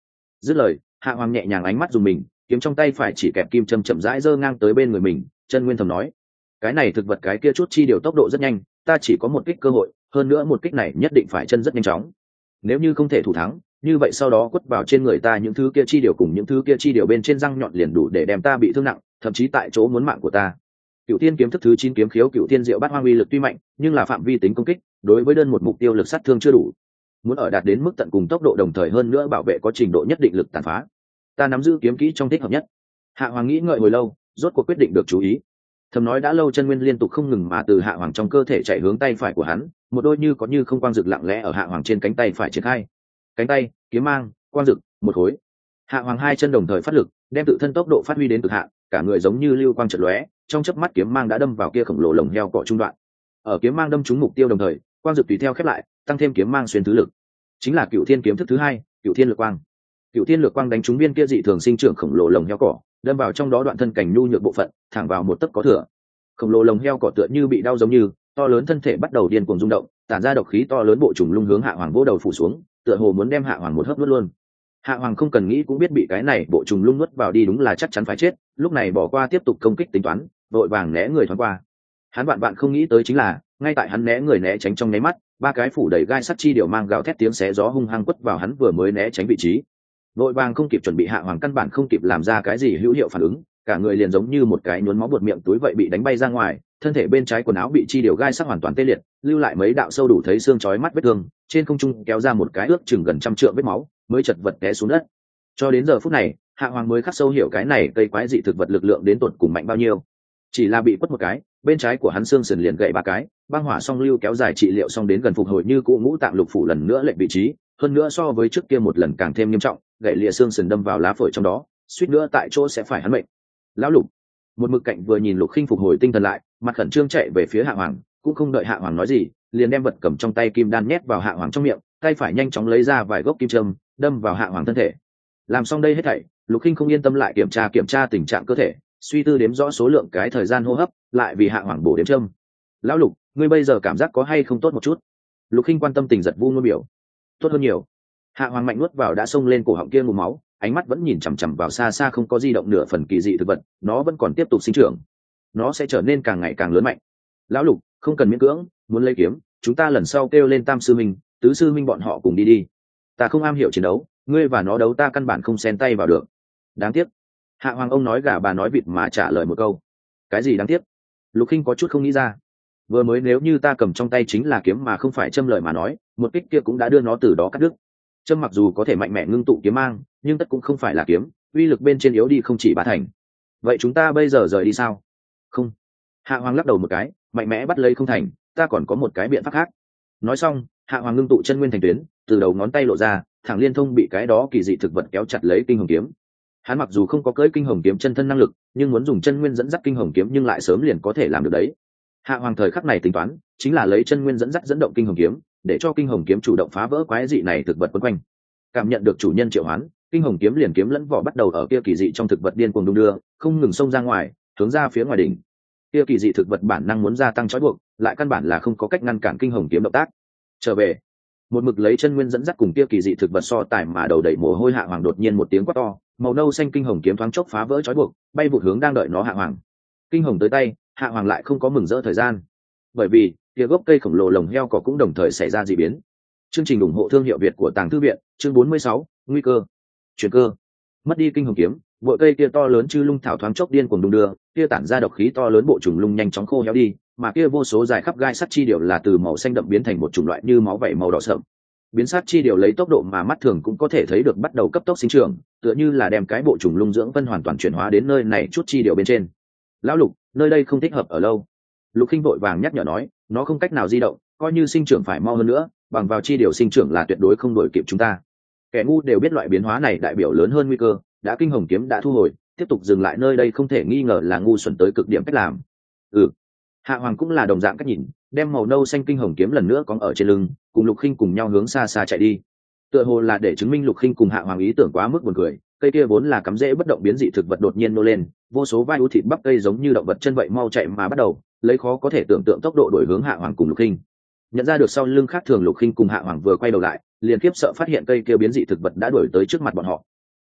Dứt lời, hạ hoàng nhẹ nhàng ánh mắt dùng mình, kiếm trong tay phải chỉ kẹp kim châm chậm rãi giơ ngang tới bên người mình. Chân nguyên thầm nói, cái này thực vật cái kia chút chi điều tốc độ rất nhanh, ta chỉ có một kích cơ hội, hơn nữa một kích này nhất định phải chân rất nhanh chóng. Nếu như không thể thủ thắng, như vậy sau đó quất vào trên người ta những thứ kia chi điều cùng những thứ kia chi điều bên trên răng nhọn liền đủ để đem ta bị thương nặng, thậm chí tại chỗ muốn mạng của ta. Cửu Thiên kiếm thức thứ chín kiếm khiếu Cửu Thiên Diệu Bát Hoang uy lực tuy mạnh, nhưng là phạm vi tính công kích, đối với đơn một mục tiêu lực sát thương chưa đủ. Muốn ở đạt đến mức tận cùng tốc độ đồng thời hơn nữa bảo vệ có trình độ nhất định lực tàn phá. Ta nắm giữ kiếm kỹ trong thích hợp nhất. Hạ Hoàng nghĩ ngợi hồi lâu, rốt cuộc quyết định được chú ý. Thầm nói đã lâu chân nguyên liên tục không ngừng mà từ Hạ Hoàng trong cơ thể chạy hướng tay phải của hắn, một đôi như có như không quang dực lặng lẽ ở Hạ Hoàng trên cánh tay phải triển khai. Cánh tay, kiếm mang, quang dực, một khối. Hạ Hoàng hai chân đồng thời phát lực, đem tự thân tốc độ phát huy đến cực hạn, cả người giống như lưu quang chợt lóe, trong chớp mắt kiếm mang đã đâm vào kia khổng lồ lồng heo cọ trung đoạn. Ở kiếm mang đâm trúng mục tiêu đồng thời, quang dực tùy theo khép lại, tăng thêm kiếm mang xuyên thứ lực. Chính là Cửu Thiên kiếm thức thứ hai, Cửu Thiên Lược Quang. Cửu Thiên Lược Quang đánh trúng viên kia dị thường sinh trưởng khổng lồ lồng heo cỏ, đâm vào trong đó đoạn thân cảnh nhu nhược bộ phận, thẳng vào một tấc có thừa. Khổng lồ lồng heo cỏ tựa như bị đau giống như, to lớn thân thể bắt đầu điên cuồng rung động, tản ra độc khí to lớn bộ trùng lung hướng Hạ Hoàng vỗ đầu phủ xuống, tựa hồ muốn đem Hạ Hoàng một hớp nuốt luôn. Hạ Hoàng không cần nghĩ cũng biết bị cái này bộ trùng lung nuốt vào đi đúng là chắc chắn phải chết, lúc này bỏ qua tiếp tục công kích tính toán, vội vàng né người thoáng qua. Hắn bạn bạn không nghĩ tới chính là, ngay tại hắn né người né tránh trong nháy mắt, ba cái phủ đầy gai sắt chi điều mang gào thét tiếng xé gió hung hăng quất vào hắn vừa mới né tránh vị trí. Vội vàng không kịp chuẩn bị Hạ Hoàng căn bản không kịp làm ra cái gì hữu hiệu phản ứng, cả người liền giống như một cái nhuốm máu buột miệng túi vậy bị đánh bay ra ngoài, thân thể bên trái quần áo bị chi điều gai sắc hoàn toàn tê liệt, lưu lại mấy đạo sâu đủ thấy xương chói mắt vết thương, trên không trung kéo ra một cái ước chừng gần trăm trượng vết máu, mới chật vật té xuống đất. Cho đến giờ phút này, Hạ Hoàng mới khắc sâu hiểu cái này cây quái dị thực vật lực lượng đến tột cùng mạnh bao nhiêu. Chỉ là bị quất một cái, bên trái của hắn xương sườn liền gãy ba cái, băng hỏa song lưu kéo dài trị liệu xong đến gần phục hồi như cũ ngũ tạng lục phủ lần nữa lệch vị trí, hơn nữa so với trước kia một lần càng thêm nghiêm trọng, gãy lìa xương sườn đâm vào lá phổi trong đó, suýt nữa tại chỗ sẽ phải hắn mệnh. Lão Lục, một mực cạnh vừa nhìn Lục Khinh phục hồi tinh thần lại, mặt khẩn trương chạy về phía Hạ Hoàng, cũng không đợi Hạ Hoàng nói gì, liền đem vật cầm trong tay kim đan nhét vào Hạ Hoàng trong miệng, tay phải nhanh chóng lấy ra vài gốc kim châm, đâm vào Hạ Hoàng thân thể. Làm xong đây hết thảy, Lục Khinh không yên tâm lại kiểm tra kiểm tra tình trạng cơ thể, suy tư đếm rõ số lượng cái thời gian hô hấp, lại vì Hạ Hoàng bổ đếm châm. Lão Lục, ngươi bây giờ cảm giác có hay không tốt một chút? Lục Khinh quan tâm tình giật vu ngôn biểu. Tốt hơn nhiều. Hạ Hoàng mạnh nuốt vào đã xông lên cổ họng kia ngụm máu, ánh mắt vẫn nhìn chằm chằm vào xa xa không có di động nửa phần kỳ dị thực vật, nó vẫn còn tiếp tục sinh trưởng, nó sẽ trở nên càng ngày càng lớn mạnh. Lão Lục, không cần miễn cưỡng, muốn lấy kiếm, chúng ta lần sau kêu lên Tam sư minh, Tứ sư minh bọn họ cùng đi đi. Ta không am hiểu chiến đấu, ngươi và nó đấu ta căn bản không xen tay vào được. Đáng tiếc. Hạ Hoàng ông nói gà bà nói vịt mà trả lời một câu. Cái gì đáng tiếc? Lục Khinh có chút không nghĩ ra. Vừa mới nếu như ta cầm trong tay chính là kiếm mà không phải châm lợi mà nói, một kích kia cũng đã đưa nó từ đó cắt đứt. Châm mặc dù có thể mạnh mẽ ngưng tụ kiếm mang, nhưng tất cũng không phải là kiếm, uy lực bên trên yếu đi không chỉ ba thành. Vậy chúng ta bây giờ rời đi sao? Không. Hạ Hoàng lắc đầu một cái, mạnh mẽ bắt lấy không thành, ta còn có một cái biện pháp khác. Nói xong, Hạ Hoàng ngưng tụ chân nguyên thành tuyến, từ đầu ngón tay lộ ra, thẳng liên thông bị cái đó kỳ dị thực vật kéo chặt lấy kinh hồng kiếm. Hắn mặc dù không có cưỡi kinh hồng kiếm chân thân năng lực, nhưng muốn dùng chân nguyên dẫn dắt kinh hồng kiếm nhưng lại sớm liền có thể làm được đấy. Hạ Hoàng thời khắc này tính toán, chính là lấy chân nguyên dẫn dắt dẫn động kinh hồng kiếm, để cho kinh hồng kiếm chủ động phá vỡ quái dị này thực vật quấn quanh. Cảm nhận được chủ nhân triệu hoán, kinh hồng kiếm liền kiếm lẫn vỏ bắt đầu ở kia kỳ dị trong thực vật điên cuồng đung đưa, không ngừng xông ra ngoài, hướng ra phía ngoài đỉnh. Kia kỳ dị thực vật bản năng muốn gia tăng trói buộc, lại căn bản là không có cách ngăn cản kinh hồng kiếm động tác. Trở về, một mực lấy chân nguyên dẫn dắt cùng kia kỳ dị thực vật so tài mà đầu đẩy mồ hôi Hạ Hoàng đột nhiên một tiếng quát to, màu nâu xanh kinh hồng kiếm thoáng chốc phá vỡ trói buộc, bay vụt hướng đang đợi nó Hạ Hoàng. Kinh hồng tới tay, Hạ Hoàng lại không có mừng rỡ thời gian, bởi vì kia gốc cây khổng lồ lồng heo cỏ cũng đồng thời xảy ra dị biến. Chương trình ủng hộ thương hiệu Việt của Tàng Thư viện, chương bốn mươi sáu, nguy cơ, chuyển cơ. Mất đi kinh hồng kiếm, bụi cây kia to lớn chư lung thảo thoáng chốc điên cuồng đung đưa, kia tản ra độc khí to lớn bộ trùng lung nhanh chóng khô héo đi, mà kia vô số dài khắp gai sắt chi điều là từ màu xanh đậm biến thành một chủng loại như máu vảy màu đỏ sậm. Biến sắt chi điều lấy tốc độ mà mắt thường cũng có thể thấy được bắt đầu cấp tốc sinh trưởng, tựa như là đem cái bộ trùng lung dưỡng vân hoàn toàn chuyển hóa đến nơi này chút chi điều bên trên. Lão Lục, nơi đây không thích hợp ở lâu. Lục Khinh vội vàng nhắc nhở nói, nó không cách nào di động, coi như sinh trưởng phải mau hơn nữa, bằng vào chi điều sinh trưởng là tuyệt đối không đuổi kịp chúng ta. Kẻ ngu đều biết loại biến hóa này đại biểu lớn hơn nguy cơ, đã kinh hồng kiếm đã thu hồi, tiếp tục dừng lại nơi đây không thể nghi ngờ là ngu xuẩn tới cực điểm cách làm. Ừ. Hạ Hoàng cũng là đồng dạng cách nhìn, đem màu nâu xanh kinh hồng kiếm lần nữa cóng ở trên lưng, cùng Lục Khinh cùng nhau hướng xa xa chạy đi. Tựa hồ là để chứng minh Lục Khinh cùng Hạ Hoàng ý tưởng quá mức buồn cười, cây kia vốn là cắm rễ bất động biến dị thực vật đột nhiên nô lên, vô số vai ưu thịt bắp cây giống như động vật chân vậy mau chạy mà bắt đầu, lấy khó có thể tưởng tượng tốc độ đổi hướng Hạ Hoàng cùng Lục Khinh. Nhận ra được sau lưng khác thường, Lục Khinh cùng Hạ Hoàng vừa quay đầu lại, liền khiếp sợ phát hiện cây kia biến dị thực vật đã đuổi tới trước mặt bọn họ.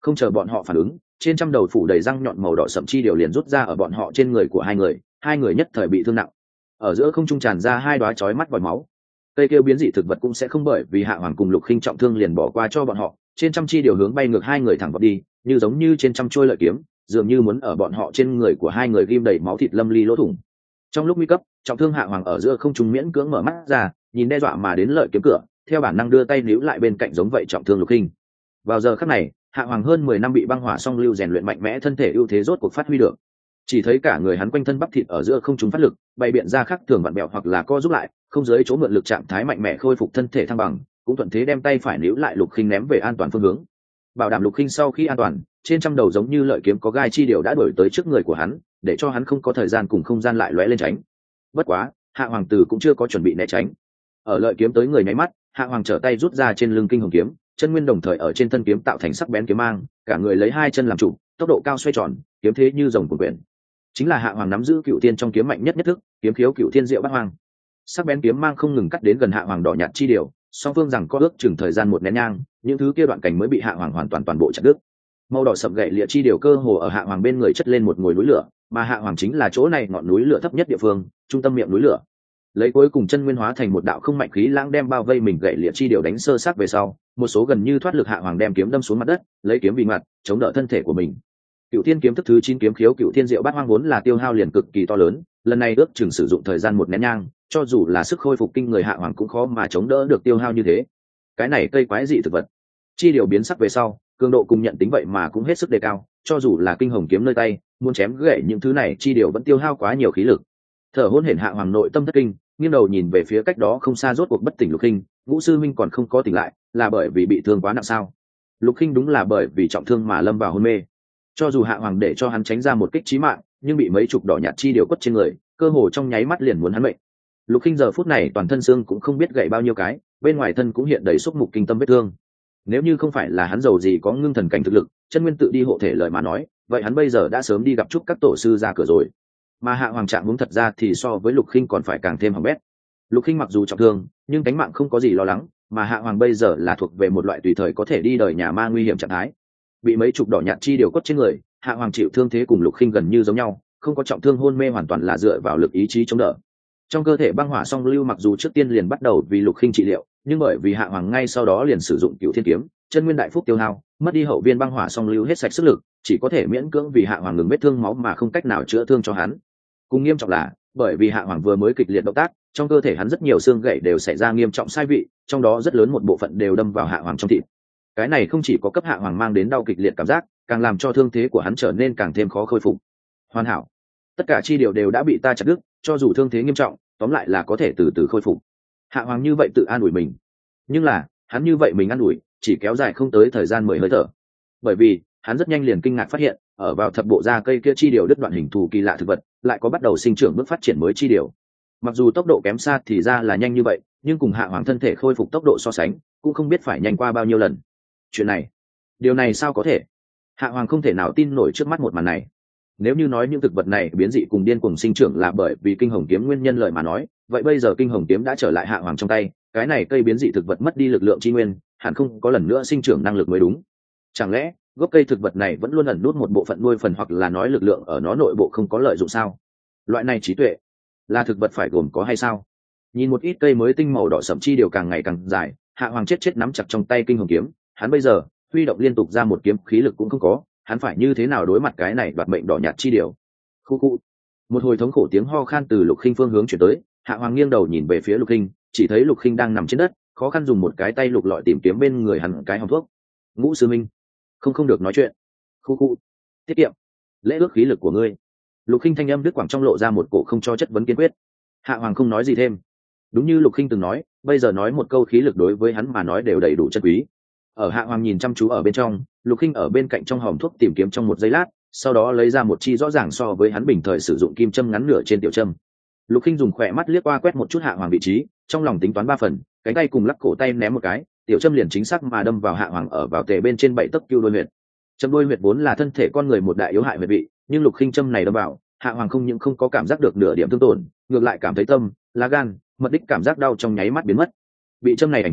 Không chờ bọn họ phản ứng, trên trăm đầu phủ đầy răng nhọn màu đỏ sậm chi điều liền rút ra ở bọn họ trên người của hai người, hai người nhất thời bị thương nặng. Ở giữa không trung tràn ra hai đóa chói mắt vòi máu. Cây kêu biến dị thực vật cũng sẽ không bởi vì Hạ Hoàng cùng Lục Khinh trọng thương liền bỏ qua cho bọn họ, trên trăm chi điều hướng bay ngược hai người thẳng vào đi, như giống như trên trăm trôi lợi kiếm, dường như muốn ở bọn họ trên người của hai người ghim đầy máu thịt lâm ly lỗ thủng. Trong lúc nguy cấp, trọng thương Hạ Hoàng ở giữa không trung miễn cưỡng mở mắt ra, nhìn đe dọa mà đến lợi kiếm cửa, theo bản năng đưa tay níu lại bên cạnh giống vậy trọng thương Lục Khinh. Vào giờ khắc này, Hạ Hoàng hơn mười năm bị băng hỏa song lưu rèn luyện mạnh mẽ thân thể ưu thế rốt cuộc phát huy được. Chỉ thấy cả người hắn quanh thân bắp thịt ở giữa không trung phát lực, bày biện ra khắc thường vặn bẹo hoặc là co giúp lại, không dưới chỗ mượn lực trạng thái mạnh mẽ khôi phục thân thể thăng bằng, cũng thuận thế đem tay phải níu lại Lục Khinh ném về an toàn phương hướng. Bảo đảm Lục Khinh sau khi an toàn, trên trăm đầu giống như lợi kiếm có gai chi điều đã đuổi tới trước người của hắn, để cho hắn không có thời gian cùng không gian lại lóe lên tránh. Bất quá, Hạ Hoàng tử cũng chưa có chuẩn bị né tránh. Ở lợi kiếm tới người nháy mắt, Hạ Hoàng trở tay rút ra trên lưng kinh hồng kiếm, chân nguyên đồng thời ở trên thân kiếm tạo thành sắc bén kiếm mang, cả người lấy hai chân làm trụ, tốc độ cao xoay tròn, kiếm thế như rồng cuồn quyển. Chính là Hạ Hoàng nắm giữ cựu thiên trong kiếm mạnh nhất nhất thức, kiếm khiếu cựu thiên diệu bát hoang. Sắc bén kiếm mang không ngừng cắt đến gần Hạ Hoàng đỏ nhạt chi điều, song phương rằng có ước chừng thời gian một nén nhang, những thứ kia đoạn cảnh mới bị Hạ Hoàng hoàn toàn toàn bộ chặt đứt. Màu đỏ sậm gậy lịa chi điều cơ hồ ở Hạ Hoàng bên người chất lên một ngồi núi lửa, mà Hạ Hoàng chính là chỗ này ngọn núi lửa thấp nhất địa phương, trung tâm miệng núi lửa. Lấy cuối cùng chân nguyên hóa thành một đạo không mạnh khí lãng đem bao vây mình gậy lịa chi điều đánh sơ sát về sau, một số gần như thoát lực Hạ Hoàng đem kiếm đâm xuống mặt đất, lấy kiếm vì mặt, chống đỡ thân thể của mình. Cựu Thiên kiếm thức thứ chín kiếm khiếu Cựu Thiên diệu bát hoang vốn là tiêu hao liền cực kỳ to lớn, lần này ước chừng sử dụng thời gian một nén nhang, cho dù là sức khôi phục kinh người Hạ Hoàng cũng khó mà chống đỡ được tiêu hao như thế. Cái này cây quái dị thực vật, chi điều biến sắc về sau, cường độ cùng nhận tính vậy mà cũng hết sức đề cao, cho dù là kinh hồng kiếm nơi tay, muốn chém gãy những thứ này chi điều vẫn tiêu hao quá nhiều khí lực. Thở hổn hển Hạ Hoàng nội tâm thất kinh, nghiêng đầu nhìn về phía cách đó không xa rốt cuộc bất tỉnh Lục Khinh, Ngũ sư minh còn không có tỉnh lại, là bởi vì bị thương quá nặng sao? Lục Khinh đúng là bởi vì trọng thương mà lâm vào hôn mê. Cho dù Hạ Hoàng để cho hắn tránh ra một kích chí mạng, nhưng bị mấy chục đỏ nhạt chi điều quất trên người, cơ hồ trong nháy mắt liền muốn hắn mệnh. Lục Khinh giờ phút này toàn thân xương cũng không biết gãy bao nhiêu cái, bên ngoài thân cũng hiện đầy xúc mục kinh tâm vết thương. Nếu như không phải là hắn giàu gì có ngưng thần cảnh thực lực, chân nguyên tự đi hộ thể lời mà nói, vậy hắn bây giờ đã sớm đi gặp chúc các tổ sư ra cửa rồi. Mà Hạ Hoàng trạng huống thật ra thì so với Lục Khinh còn phải càng thêm hỏng bét. Lục Khinh mặc dù trọng thương, nhưng cánh mạng không có gì lo lắng, mà Hạ Hoàng bây giờ là thuộc về một loại tùy thời có thể đi đời nhà ma nguy hiểm trạng thái. Bị mấy chục đỏ nhạt chi điều quất trên người, Hạ Hoàng chịu thương thế cùng Lục Khinh gần như giống nhau, không có trọng thương hôn mê hoàn toàn là dựa vào lực ý chí chống đỡ. Trong cơ thể băng hỏa song lưu mặc dù trước tiên liền bắt đầu vì Lục Khinh trị liệu, nhưng bởi vì Hạ Hoàng ngay sau đó liền sử dụng Cửu Thiên kiếm, chân nguyên đại phúc tiêu hao, mất đi hậu viên băng hỏa song lưu hết sạch sức lực, chỉ có thể miễn cưỡng vì Hạ Hoàng ngừng vết thương máu mà không cách nào chữa thương cho hắn. Cùng nghiêm trọng là, bởi vì Hạ Hoàng vừa mới kịch liệt động tác, trong cơ thể hắn rất nhiều xương gãy đều xảy ra nghiêm trọng sai vị, trong đó rất lớn một bộ phận đều đâm vào Hạ Hoàng trong thịt. Cái này không chỉ có cấp Hạ Hoàng mang đến đau kịch liệt cảm giác, càng làm cho thương thế của hắn trở nên càng thêm khó khôi phục. Hoàn hảo, tất cả chi điều đều đã bị ta chặt đứt, cho dù thương thế nghiêm trọng, tóm lại là có thể từ từ khôi phục. Hạ Hoàng như vậy tự an ủi mình, nhưng là hắn như vậy mình an ủi chỉ kéo dài không tới thời gian mười hơi thở, bởi vì hắn rất nhanh liền kinh ngạc phát hiện, ở vào thập bộ da cây kia chi điều đứt đoạn hình thù kỳ lạ thực vật lại có bắt đầu sinh trưởng bước phát triển mới chi điều. Mặc dù tốc độ kém xa thì ra là nhanh như vậy, nhưng cùng Hạ Hoàng thân thể khôi phục tốc độ so sánh, cũng không biết phải nhanh qua bao nhiêu lần. Chuyện này, điều này sao có thể? Hạ Hoàng không thể nào tin nổi trước mắt một màn này. Nếu như nói những thực vật này biến dị cùng điên cuồng sinh trưởng là bởi vì kinh hồng kiếm nguyên nhân lợi mà nói, vậy bây giờ kinh hồng kiếm đã trở lại Hạ Hoàng trong tay, cái này cây biến dị thực vật mất đi lực lượng chi nguyên, hẳn không có lần nữa sinh trưởng năng lực mới đúng. Chẳng lẽ gốc cây thực vật này vẫn luôn ẩn nút một bộ phận nuôi phần, hoặc là nói lực lượng ở nó nội bộ không có lợi dụng sao? Loại này trí tuệ là thực vật phải gồm có hay sao? Nhìn một ít cây mới tinh màu đỏ sẫm chi điều càng ngày càng dài, Hạ Hoàng chết chết nắm chặt trong tay kinh hồng kiếm, hắn bây giờ huy động liên tục ra một kiếm khí lực cũng không có, hắn phải như thế nào đối mặt cái này đoạt mệnh đỏ nhạt chi điều? Khu khu. Một hồi thống khổ tiếng ho khan từ Lục Khinh phương hướng chuyển tới, Hạ Hoàng nghiêng đầu nhìn về phía Lục Khinh, chỉ thấy Lục Khinh đang nằm trên đất, khó khăn dùng một cái tay lục lọi tìm kiếm bên người hắn cái hòm thuốc. Ngũ sư minh, không không được nói chuyện. Khu khu. Tiết kiệm. Lễ ước khí lực của ngươi. Lục Khinh thanh âm đứt quãng trong lộ ra một cổ không cho chất vấn kiên quyết. Hạ Hoàng không nói gì thêm. Đúng như Lục Khinh từng nói, bây giờ nói một câu khí lực đối với hắn mà nói đều đầy đủ chân quý. Ở Hạ Hoàng nhìn chăm chú ở bên trong, Lục Khinh ở bên cạnh trong hòm thuốc tìm kiếm trong một giây lát, sau đó lấy ra một chi rõ ràng so với hắn bình thời sử dụng kim châm ngắn nửa trên tiểu châm. Lục Khinh dùng khỏe mắt liếc qua quét một chút Hạ Hoàng vị trí, trong lòng tính toán ba phần, cánh tay cùng lắc cổ tay ném một cái, tiểu châm liền chính xác mà đâm vào Hạ Hoàng ở vào tề bên trên bảy tấc cưu đôi huyệt. Châm đôi huyệt vốn là thân thể con người một đại yếu hại huyệt vị, nhưng Lục Khinh châm này đâm vào, Hạ Hoàng không những không có cảm giác được nửa điểm thương tổn, ngược lại cảm thấy tâm, lá gan, mật đích cảm giác đau trong nháy mắt biến mất. Bị châm này ảnh hưởng,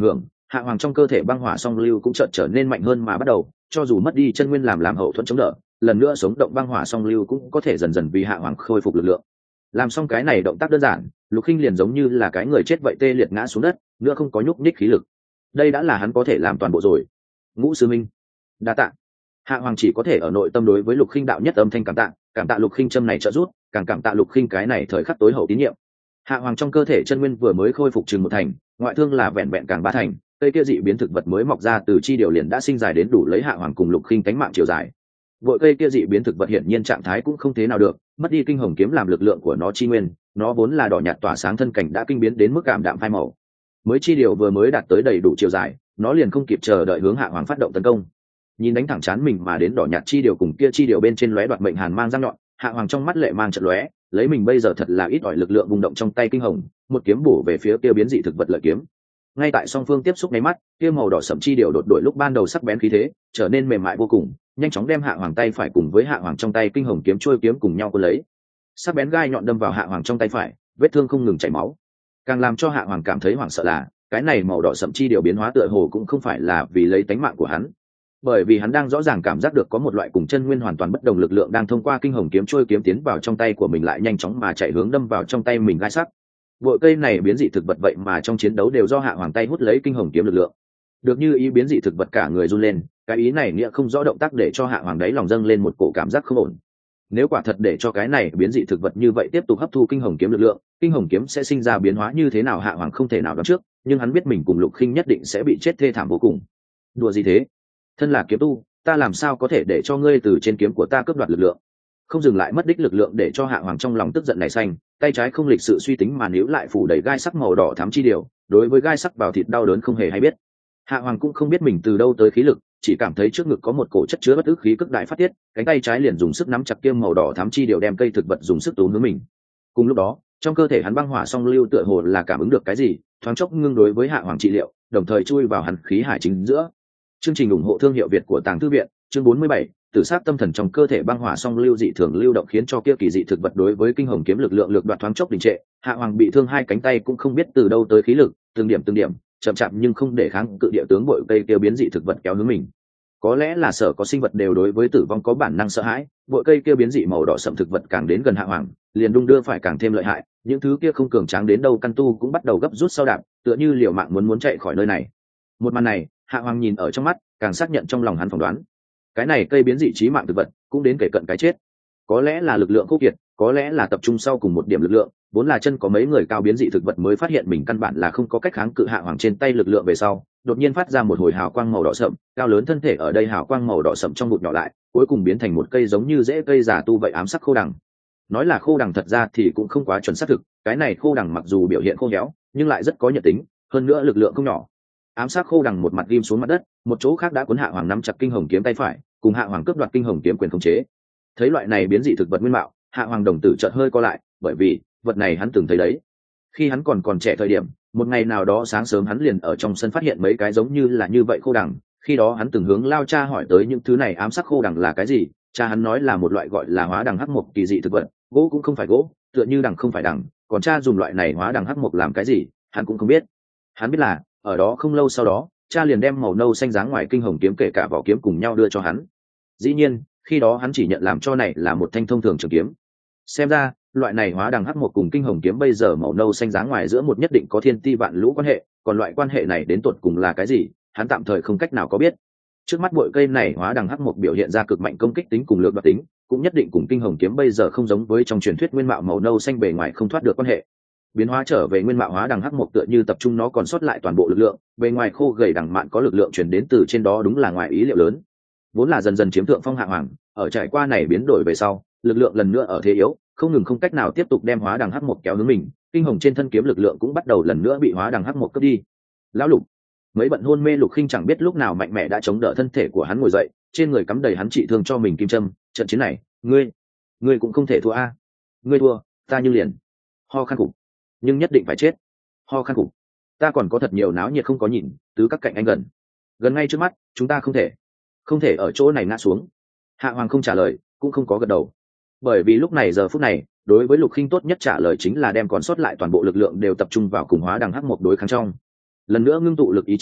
hạ hoàng trong cơ thể băng hỏa song lưu cũng chợt trở nên mạnh hơn mà bắt đầu, cho dù mất đi chân nguyên làm làm hậu thuẫn chống đỡ, lần nữa sống động băng hỏa song lưu cũng có thể dần dần vì hạ hoàng khôi phục lực lượng. Làm xong cái này động tác đơn giản, Lục Khinh liền giống như là cái người chết vậy tê liệt ngã xuống đất, nữa không có nhúc nhích khí lực. Đây đã là hắn có thể làm toàn bộ rồi. Ngũ sư minh, đa tạ. Hạ hoàng chỉ có thể ở nội tâm đối với Lục Khinh đạo nhất âm thanh cảm tạ, cảm tạ Lục Khinh châm này trợ giúp, càng cảm tạ Lục Khinh cái này thời khắc tối hậu tín nhiệm. Hạ hoàng trong cơ thể chân nguyên vừa mới khôi phục chừng một thành, ngoại thương là vẹn vẹn càng ba thành, cây kia dị biến thực vật mới mọc ra từ chi điều liền đã sinh dài đến đủ lấy hạ hoàng cùng Lục Khinh cánh mạng chiều dài. Vội cây kia dị biến thực vật hiển nhiên trạng thái cũng không thế nào được, mất đi kinh hồng kiếm làm lực lượng của nó chi nguyên, nó vốn là đỏ nhạt tỏa sáng thân cảnh đã kinh biến đến mức cảm đạm phai màu. Mới chi điều vừa mới đạt tới đầy đủ chiều dài, nó liền không kịp chờ đợi hướng hạ hoàng phát động tấn công. Nhìn đánh thẳng chán mình mà đến đỏ nhạt chi điều cùng kia chi điều bên trên lóe đoạt mệnh hàn mang răng nhọn, hạ hoàng trong mắt lệ mang trận lóe, lấy mình bây giờ thật là ít ỏi lực lượng vùng động trong tay kinh hồng, một kiếm bổ về phía kia biến dị thực vật lợi kiếm. Ngay tại song phương tiếp xúc nháy mắt, kia màu đỏ sẫm chi điều đột đổi lúc ban đầu sắc bén khí thế, trở nên mềm mại vô cùng, nhanh chóng đem hạ hoàng tay phải cùng với hạ hoàng trong tay kinh hồng kiếm trôi kiếm cùng nhau cuốn lấy. Sắc bén gai nhọn đâm vào hạ hoàng trong tay phải, vết thương không ngừng chảy máu. Càng làm cho hạ hoàng cảm thấy hoảng sợ là, cái này màu đỏ sẫm chi điều biến hóa tựa hồ cũng không phải là vì lấy tánh mạng của hắn, bởi vì hắn đang rõ ràng cảm giác được có một loại cùng chân nguyên hoàn toàn bất đồng lực lượng đang thông qua kinh hồng kiếm trôi kiếm tiến vào trong tay của mình lại nhanh chóng mà chạy hướng đâm vào trong tay mình gai sắc. Vội cây này biến dị thực vật vậy mà trong chiến đấu đều do hạ hoàng tay hút lấy kinh hồng kiếm lực lượng. Được như ý biến dị thực vật cả người run lên, cái ý này nghĩa không rõ động tác để cho hạ hoàng đáy lòng dâng lên một cổ cảm giác không ổn. Nếu quả thật để cho cái này biến dị thực vật như vậy tiếp tục hấp thu kinh hồng kiếm lực lượng, kinh hồng kiếm sẽ sinh ra biến hóa như thế nào hạ hoàng không thể nào đoán trước, nhưng hắn biết mình cùng Lục Khinh nhất định sẽ bị chết thê thảm vô cùng. Đùa gì thế? Thân là kiếm tu, ta làm sao có thể để cho ngươi từ trên kiếm của ta cướp đoạt lực lượng? Không dừng lại mất đích lực lượng để cho hạ hoàng trong lòng tức giận nảy xanh, tay trái không lịch sự suy tính mà níu lại phủ đầy gai sắc màu đỏ thắm chi điều, đối với gai sắc vào thịt đau đớn không hề hay biết. Hạ hoàng cũng không biết mình từ đâu tới khí lực, chỉ cảm thấy trước ngực có một cổ chất chứa bất ức khí cực đại phát tiết, cánh tay trái liền dùng sức nắm chặt kiêm màu đỏ thắm chi điều đem cây thực vật dùng sức túm hướng mình. Cùng lúc đó, trong cơ thể hắn băng hỏa song lưu tựa hồ là cảm ứng được cái gì, thoáng chốc ngưng đối với hạ hoàng trị liệu, đồng thời chui vào hắn khí hải chính giữa. Chương trình ủng hộ thương hiệu Việt của Tàng Thư viện, chương bốn mươi bảy, tử sát tâm thần trong cơ thể băng hỏa song lưu dị thường lưu động khiến cho kia kỳ dị thực vật đối với kinh hồng kiếm lực lượng lực đoạt thoáng chốc đình trệ, hạ hoàng bị thương hai cánh tay cũng không biết từ đâu tới khí lực, từng điểm từng điểm, chậm chạp nhưng không để kháng cự địa tướng bội cây kia biến dị thực vật kéo hướng mình. Có lẽ là sở có sinh vật đều đối với tử vong có bản năng sợ hãi, bội cây kia biến dị màu đỏ sậm thực vật càng đến gần hạ hoàng, liền đung đưa phải càng thêm lợi hại, những thứ kia không cường tráng đến đâu căn tu cũng bắt đầu gấp rút sau đạp, tựa như liều mạng muốn muốn chạy khỏi nơi này. Một màn này, hạ hoàng nhìn ở trong mắt, càng xác nhận trong lòng hắn phỏng đoán. Cái này cây biến dị chí mạng thực vật cũng đến kể cận cái chết. Có lẽ là lực lượng khô kiệt, có lẽ là tập trung sau cùng một điểm lực lượng, vốn là chân có mấy người cao biến dị thực vật mới phát hiện mình căn bản là không có cách kháng cự hạ hoàng trên tay lực lượng về sau, đột nhiên phát ra một hồi hào quang màu đỏ sậm, cao lớn thân thể ở đây hào quang màu đỏ sậm trong bụt nhỏ lại, cuối cùng biến thành một cây giống như rễ cây già tu vậy ám sắc khô đằng. Nói là khô đằng thật ra thì cũng không quá chuẩn xác thực, cái này khô đằng mặc dù biểu hiện khô héo, nhưng lại rất có nhiệt tính, hơn nữa lực lượng không nhỏ. Ám sắc khô đằng một mặt ghim xuống mặt đất, một chỗ khác đã cuốn hạ hoàng nắm chặt kinh hồng kiếm tay phải, cùng hạ hoàng cướp đoạt kinh hồng kiếm quyền khống chế. Thấy loại này biến dị thực vật nguyên mạo, hạ hoàng đồng tử chợt hơi co lại, bởi vì vật này hắn từng thấy đấy. Khi hắn còn còn trẻ thời điểm, một ngày nào đó sáng sớm hắn liền ở trong sân phát hiện mấy cái giống như là như vậy khô đằng, khi đó hắn từng hướng lao cha hỏi tới những thứ này ám sắc khô đằng là cái gì, cha hắn nói là một loại gọi là hóa đằng hắc mộc kỳ dị thực vật, gỗ cũng không phải gỗ, tựa như đằng không phải đằng, còn cha dùng loại này hóa đằng hắc mộc làm cái gì, hắn cũng không biết. Hắn biết là, ở đó không lâu sau đó, cha liền đem màu nâu xanh dáng ngoài kinh hồng kiếm kể cả vỏ kiếm cùng nhau đưa cho hắn. Dĩ nhiên, khi đó hắn chỉ nhận làm cho này là một thanh thông thường trường kiếm. Xem ra, loại này hóa đằng hắc một cùng kinh hồng kiếm bây giờ màu nâu xanh dáng ngoài giữa một nhất định có thiên ti vạn lũ quan hệ, còn loại quan hệ này đến tột cùng là cái gì, hắn tạm thời không cách nào có biết. Trước mắt bội cây này hóa đằng hắc một biểu hiện ra cực mạnh công kích tính cùng lược đoạt tính, cũng nhất định cùng kinh hồng kiếm bây giờ không giống với trong truyền thuyết nguyên mạo màu nâu xanh bề ngoài không thoát được quan hệ. Biến hóa trở về nguyên mạo hóa đằng hắc một tựa như tập trung nó còn sót lại toàn bộ lực lượng, bề ngoài khô gầy đằng mạn có lực lượng truyền đến từ trên đó đúng là ngoài ý liệu lớn. Vốn là dần dần chiếm thượng phong hạ hoàng, ở trải qua này biến đổi về sau, lực lượng lần nữa ở thế yếu, không ngừng không cách nào tiếp tục đem hóa đằng hắc một kéo hướng mình, kinh hồng trên thân kiếm lực lượng cũng bắt đầu lần nữa bị hóa đằng hắc một cướp đi. Lão Lục, mấy bận hôn mê Lục Khinh chẳng biết lúc nào mạnh mẽ đã chống đỡ thân thể của hắn ngồi dậy, trên người cắm đầy hắn trị thương cho mình kim châm, trận chiến này, ngươi, ngươi cũng không thể thua a. Ngươi thua, ta như liền. Ho khan cục, nhưng nhất định phải chết. Ho khan cục, ta còn có thật nhiều náo nhiệt không có nhìn, tứ các cạnh anh gần, gần ngay trước mắt, chúng ta không thể, không thể ở chỗ này ngã xuống. Hạ hoàng không trả lời, cũng không có gật đầu, bởi vì lúc này giờ phút này, đối với Lục Khinh tốt nhất trả lời chính là đem còn sót lại toàn bộ lực lượng đều tập trung vào cùng hóa đằng hắc một đối kháng trong, lần nữa ngưng tụ lực ý chí,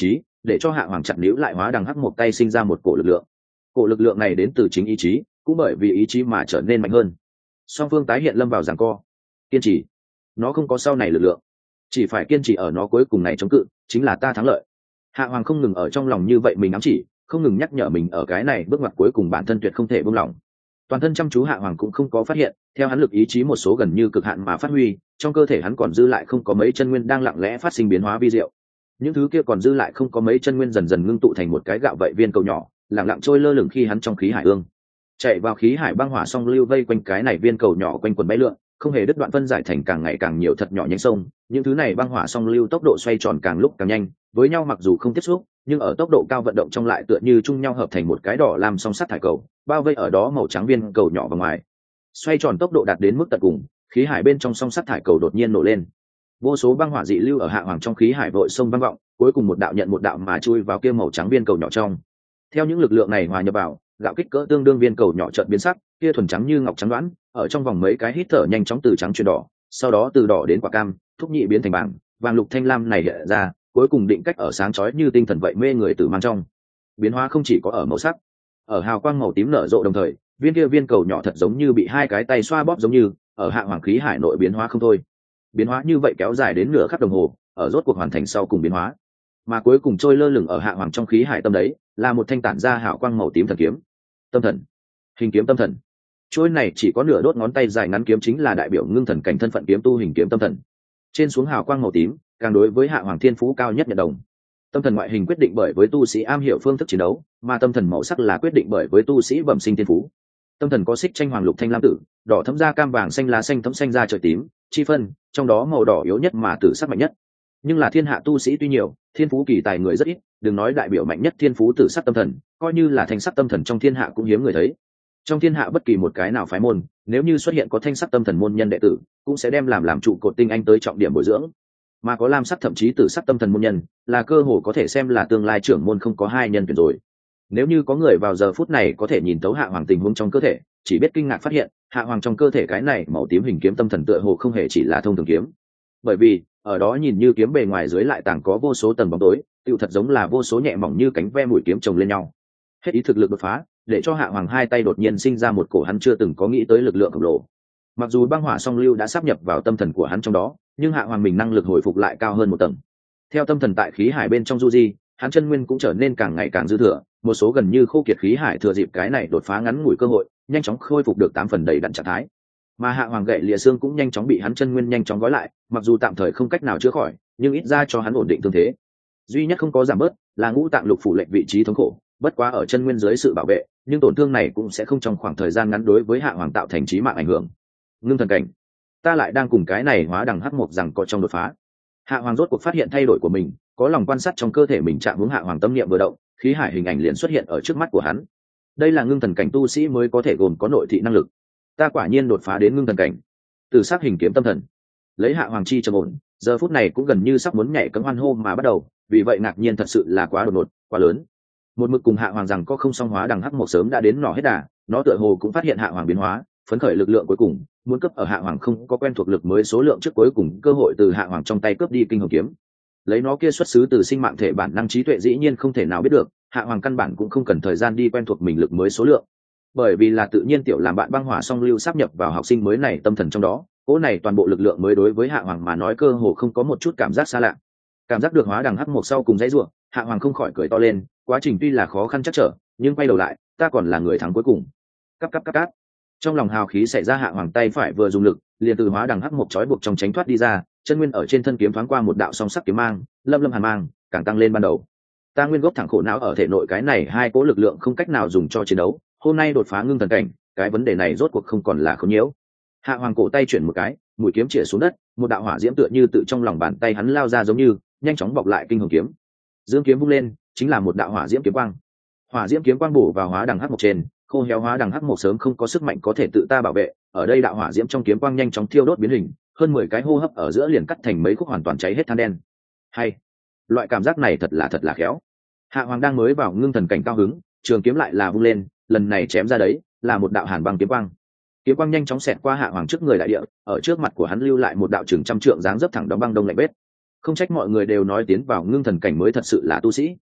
để cho hạ hoàng chặn níu lại hóa đằng hắc một tay sinh ra một cổ lực lượng. Cổ lực lượng này đến từ chính ý chí, cũng bởi vì ý chí mà trở nên mạnh hơn. Song phương tái hiện lâm vào giằng co. Kiên trì, nó không có sau này lực lượng, chỉ phải kiên trì ở nó cuối cùng này chống cự, chính là ta thắng lợi. Hạ hoàng không ngừng ở trong lòng như vậy mình ám chỉ, không ngừng nhắc nhở mình ở cái này bước ngoặt cuối cùng bản thân tuyệt không thể buông lỏng. Toàn thân chăm chú hạ hoàng cũng không có phát hiện, theo hắn lực ý chí một số gần như cực hạn mà phát huy, trong cơ thể hắn còn dư lại không có mấy chân nguyên đang lặng lẽ phát sinh biến hóa vi diệu. Những thứ kia còn dư lại không có mấy chân nguyên dần dần ngưng tụ thành một cái gạo vậy viên cầu nhỏ, lặng lặng trôi lơ lửng khi hắn trong khí hải ương. Chạy vào khí hải băng hỏa song lưu vây quanh cái này viên cầu nhỏ quanh quần bay lượn, không hề đứt đoạn phân giải thành càng ngày càng nhiều thật nhỏ nhánh sông. Những thứ này băng hỏa song lưu tốc độ xoay tròn càng lúc càng nhanh, với nhau mặc dù không tiếp xúc, nhưng ở tốc độ cao vận động trong lại tựa như chung nhau hợp thành một cái đỏ làm song sắt thải cầu, bao vây ở đó màu trắng viên cầu nhỏ vào ngoài. Xoay tròn tốc độ đạt đến mức tận cùng, khí hải bên trong song sắt thải cầu đột nhiên nổ lên. Vô số băng hỏa dị lưu ở hạ hoàng trong khí hải vội sông vang vọng, cuối cùng một đạo nhận một đạo mà chui vào kia màu trắng viên cầu nhỏ trong. Theo những lực lượng này hòa nhập vào, gạo kích cỡ tương đương viên cầu nhỏ chợt biến sắc, kia thuần trắng như ngọc trắng đoán, ở trong vòng mấy cái hít thở nhanh chóng từ trắng chuyển đỏ, sau đó từ đỏ đến quả cam, thúc nhị biến thành vàng, vàng lục thanh lam này hiện ra, cuối cùng định cách ở sáng chói như tinh thần vậy mê người tử mang trong. Biến hóa không chỉ có ở màu sắc, ở hào quang màu tím nở rộ đồng thời, viên kia viên cầu nhỏ thật giống như bị hai cái tay xoa bóp giống như, ở hạ hoàng khí hải nội biến hóa không thôi. Biến hóa như vậy kéo dài đến nửa khắc đồng hồ, ở rốt cuộc hoàn thành sau cùng biến hóa, mà cuối cùng trôi lơ lửng ở hạ hoàng trong khí hải tâm đấy, là một thanh tản ra hào quang màu tím thần kiếm. Tâm thần, hình kiếm tâm thần. Trôi này chỉ có nửa đốt ngón tay dài ngắn kiếm chính là đại biểu ngưng thần cảnh thân phận kiếm tu hình kiếm tâm thần. Trên xuống hào quang màu tím, càng đối với hạ hoàng thiên phú cao nhất nhận đồng. Tâm thần ngoại hình quyết định bởi với tu sĩ am hiểu phương thức chiến đấu, mà tâm thần màu sắc là quyết định bởi với tu sĩ bẩm sinh thiên phú. Tâm thần có xích tranh hoàng lục thanh lam tử, đỏ thẫm da cam vàng xanh lá xanh thẫm xanh da trời tím, chi phân, trong đó màu đỏ yếu nhất mà tử sắc mạnh nhất. Nhưng là thiên hạ tu sĩ tuy nhiều, thiên phú kỳ tài người rất ít, đừng nói đại biểu mạnh nhất thiên phú tử sắc tâm thần, coi như là thanh sắc tâm thần trong thiên hạ cũng hiếm người thấy. Trong thiên hạ bất kỳ một cái nào phái môn, nếu như xuất hiện có thanh sắc tâm thần môn nhân đệ tử, cũng sẽ đem làm làm trụ cột tinh anh tới trọng điểm bồi dưỡng. Mà có lam sắc thậm chí tử sắc tâm thần môn nhân, là cơ hồ có thể xem là tương lai trưởng môn không có hai nhân tuyển rồi. Nếu như có người vào giờ phút này có thể nhìn thấu hạ hoàng tình huống trong cơ thể, chỉ biết kinh ngạc phát hiện, hạ hoàng trong cơ thể cái này màu tím hình kiếm tâm thần tựa hồ không hề chỉ là thông thường kiếm. Bởi vì, ở đó nhìn như kiếm bề ngoài dưới lại tàng có vô số tầng bóng tối, tựu thật giống là vô số nhẹ mỏng như cánh ve mũi kiếm chồng lên nhau. Hết ý thực lực đột phá, để cho hạ hoàng hai tay đột nhiên sinh ra một cổ hắn chưa từng có nghĩ tới lực lượng khổng lồ. Mặc dù băng hỏa song lưu đã sáp nhập vào tâm thần của hắn trong đó, nhưng hạ hoàng mình năng lực hồi phục lại cao hơn một tầng. Theo tâm thần tại khí hải bên trong du di, hắn chân nguyên cũng trở nên càng ngày càng dư thừa, một số gần như khô kiệt khí hải thừa dịp cái này đột phá ngắn ngủi cơ hội, nhanh chóng khôi phục được tám phần đầy đặn trạng thái. Mà hạ hoàng gậy lìa xương cũng nhanh chóng bị hắn chân nguyên nhanh chóng gói lại, mặc dù tạm thời không cách nào chữa khỏi, nhưng ít ra cho hắn ổn định thương thế. Duy nhất không có giảm bớt là ngũ tạng lục phủ lệnh vị trí thống khổ, bất quá ở chân nguyên dưới sự bảo vệ, nhưng tổn thương này cũng sẽ không trong khoảng thời gian ngắn đối với hạ hoàng tạo thành chí mạng ảnh hưởng. Ngưng thần cảnh, ta lại đang cùng cái này hóa đằng hắc mộc rằng có trong đột phá. Hạ hoàng rốt cuộc phát hiện thay đổi của mình, có lòng quan sát trong cơ thể mình chạm hướng hạ hoàng tâm niệm vừa động, khí hải hình ảnh liền xuất hiện ở trước mắt của hắn. Đây là ngưng thần cảnh tu sĩ mới có thể gồm có nội thị năng lực. Ta quả nhiên đột phá đến ngưng thần cảnh. Từ sắc hình kiếm tâm thần, lấy hạ hoàng chi trầm ổn, giờ phút này cũng gần như sắp muốn nhảy cẫng hoan hô mà bắt đầu, vì vậy ngạc nhiên thật sự là quá đột ngột, quá lớn. Một mực cùng hạ hoàng rằng có không song hóa đằng hắc mộc sớm đã đến nỏ hết đà, nó tựa hồ cũng phát hiện hạ hoàng biến hóa, phấn khởi lực lượng cuối cùng, muốn cấp ở hạ hoàng không có quen thuộc lực mới số lượng trước cuối cùng cơ hội từ hạ hoàng trong tay cướp đi kinh hồng kiếm. Lấy nó kia xuất xứ từ sinh mạng thể bản năng trí tuệ dĩ nhiên không thể nào biết được, hạ hoàng căn bản cũng không cần thời gian đi quen thuộc mình lực mới số lượng, bởi vì là tự nhiên tiểu làm bạn băng hỏa song lưu sáp nhập vào học sinh mới này tâm thần trong đó, cỗ này toàn bộ lực lượng mới đối với hạ hoàng mà nói cơ hồ không có một chút cảm giác xa lạ. Cảm giác được hóa đằng hắc mộc sau cùng dãy ruộng, hạ hoàng không khỏi cười to lên, quá trình tuy là khó khăn chắc trở, nhưng quay đầu lại, ta còn là người thắng cuối cùng. Cắp cắp cắp cáp. Trong lòng hào khí xảy ra, hạ hoàng tay phải vừa dùng lực, liền từ hóa đằng hắc mộc trói buộc trong tránh thoát đi ra, chân nguyên ở trên thân kiếm thoáng qua một đạo song sắc kiếm mang, lâm lâm hàn mang, càng tăng lên ban đầu. Ta nguyên gốc thẳng khổ não ở thể nội cái này hai cỗ lực lượng không cách nào dùng cho chiến đấu, hôm nay đột phá ngưng thần cảnh, cái vấn đề này rốt cuộc không còn là không nhiễu. Hạ hoàng cổ tay chuyển một cái, mũi kiếm chĩa xuống đất, một đạo hỏa diễm tựa như tự trong lòng bàn tay hắn lao ra giống như, nhanh chóng bọc lại kinh hồng kiếm. Dương kiếm vung lên, chính là một đạo hỏa diễm kiếm quang. Hỏa diễm kiếm quang bổ vào hóa đằng hắc mộc trên, khô héo hóa đằng hắc mộc sớm không có sức mạnh có thể tự ta bảo vệ, ở đây đạo hỏa diễm trong kiếm quang nhanh chóng thiêu đốt biến hình, hơn mười cái hô hấp ở giữa liền cắt thành mấy khúc hoàn toàn cháy hết than đen. Hay, loại cảm giác này thật là thật là khéo. Hạ hoàng đang mới vào ngưng thần cảnh cao hứng, trường kiếm lại là vung lên, lần này chém ra đấy là một đạo hàn băng kiếm quang. Kiếm quang nhanh chóng xẹt qua hạ hoàng trước người đại địa, ở trước mặt của hắn lưu lại một đạo trường trăm trượng dáng dấp thẳng đóng băng đông lạnh bết. Không trách mọi người đều nói tiến vào ngưng thần cảnh mới thật sự là tu sĩ.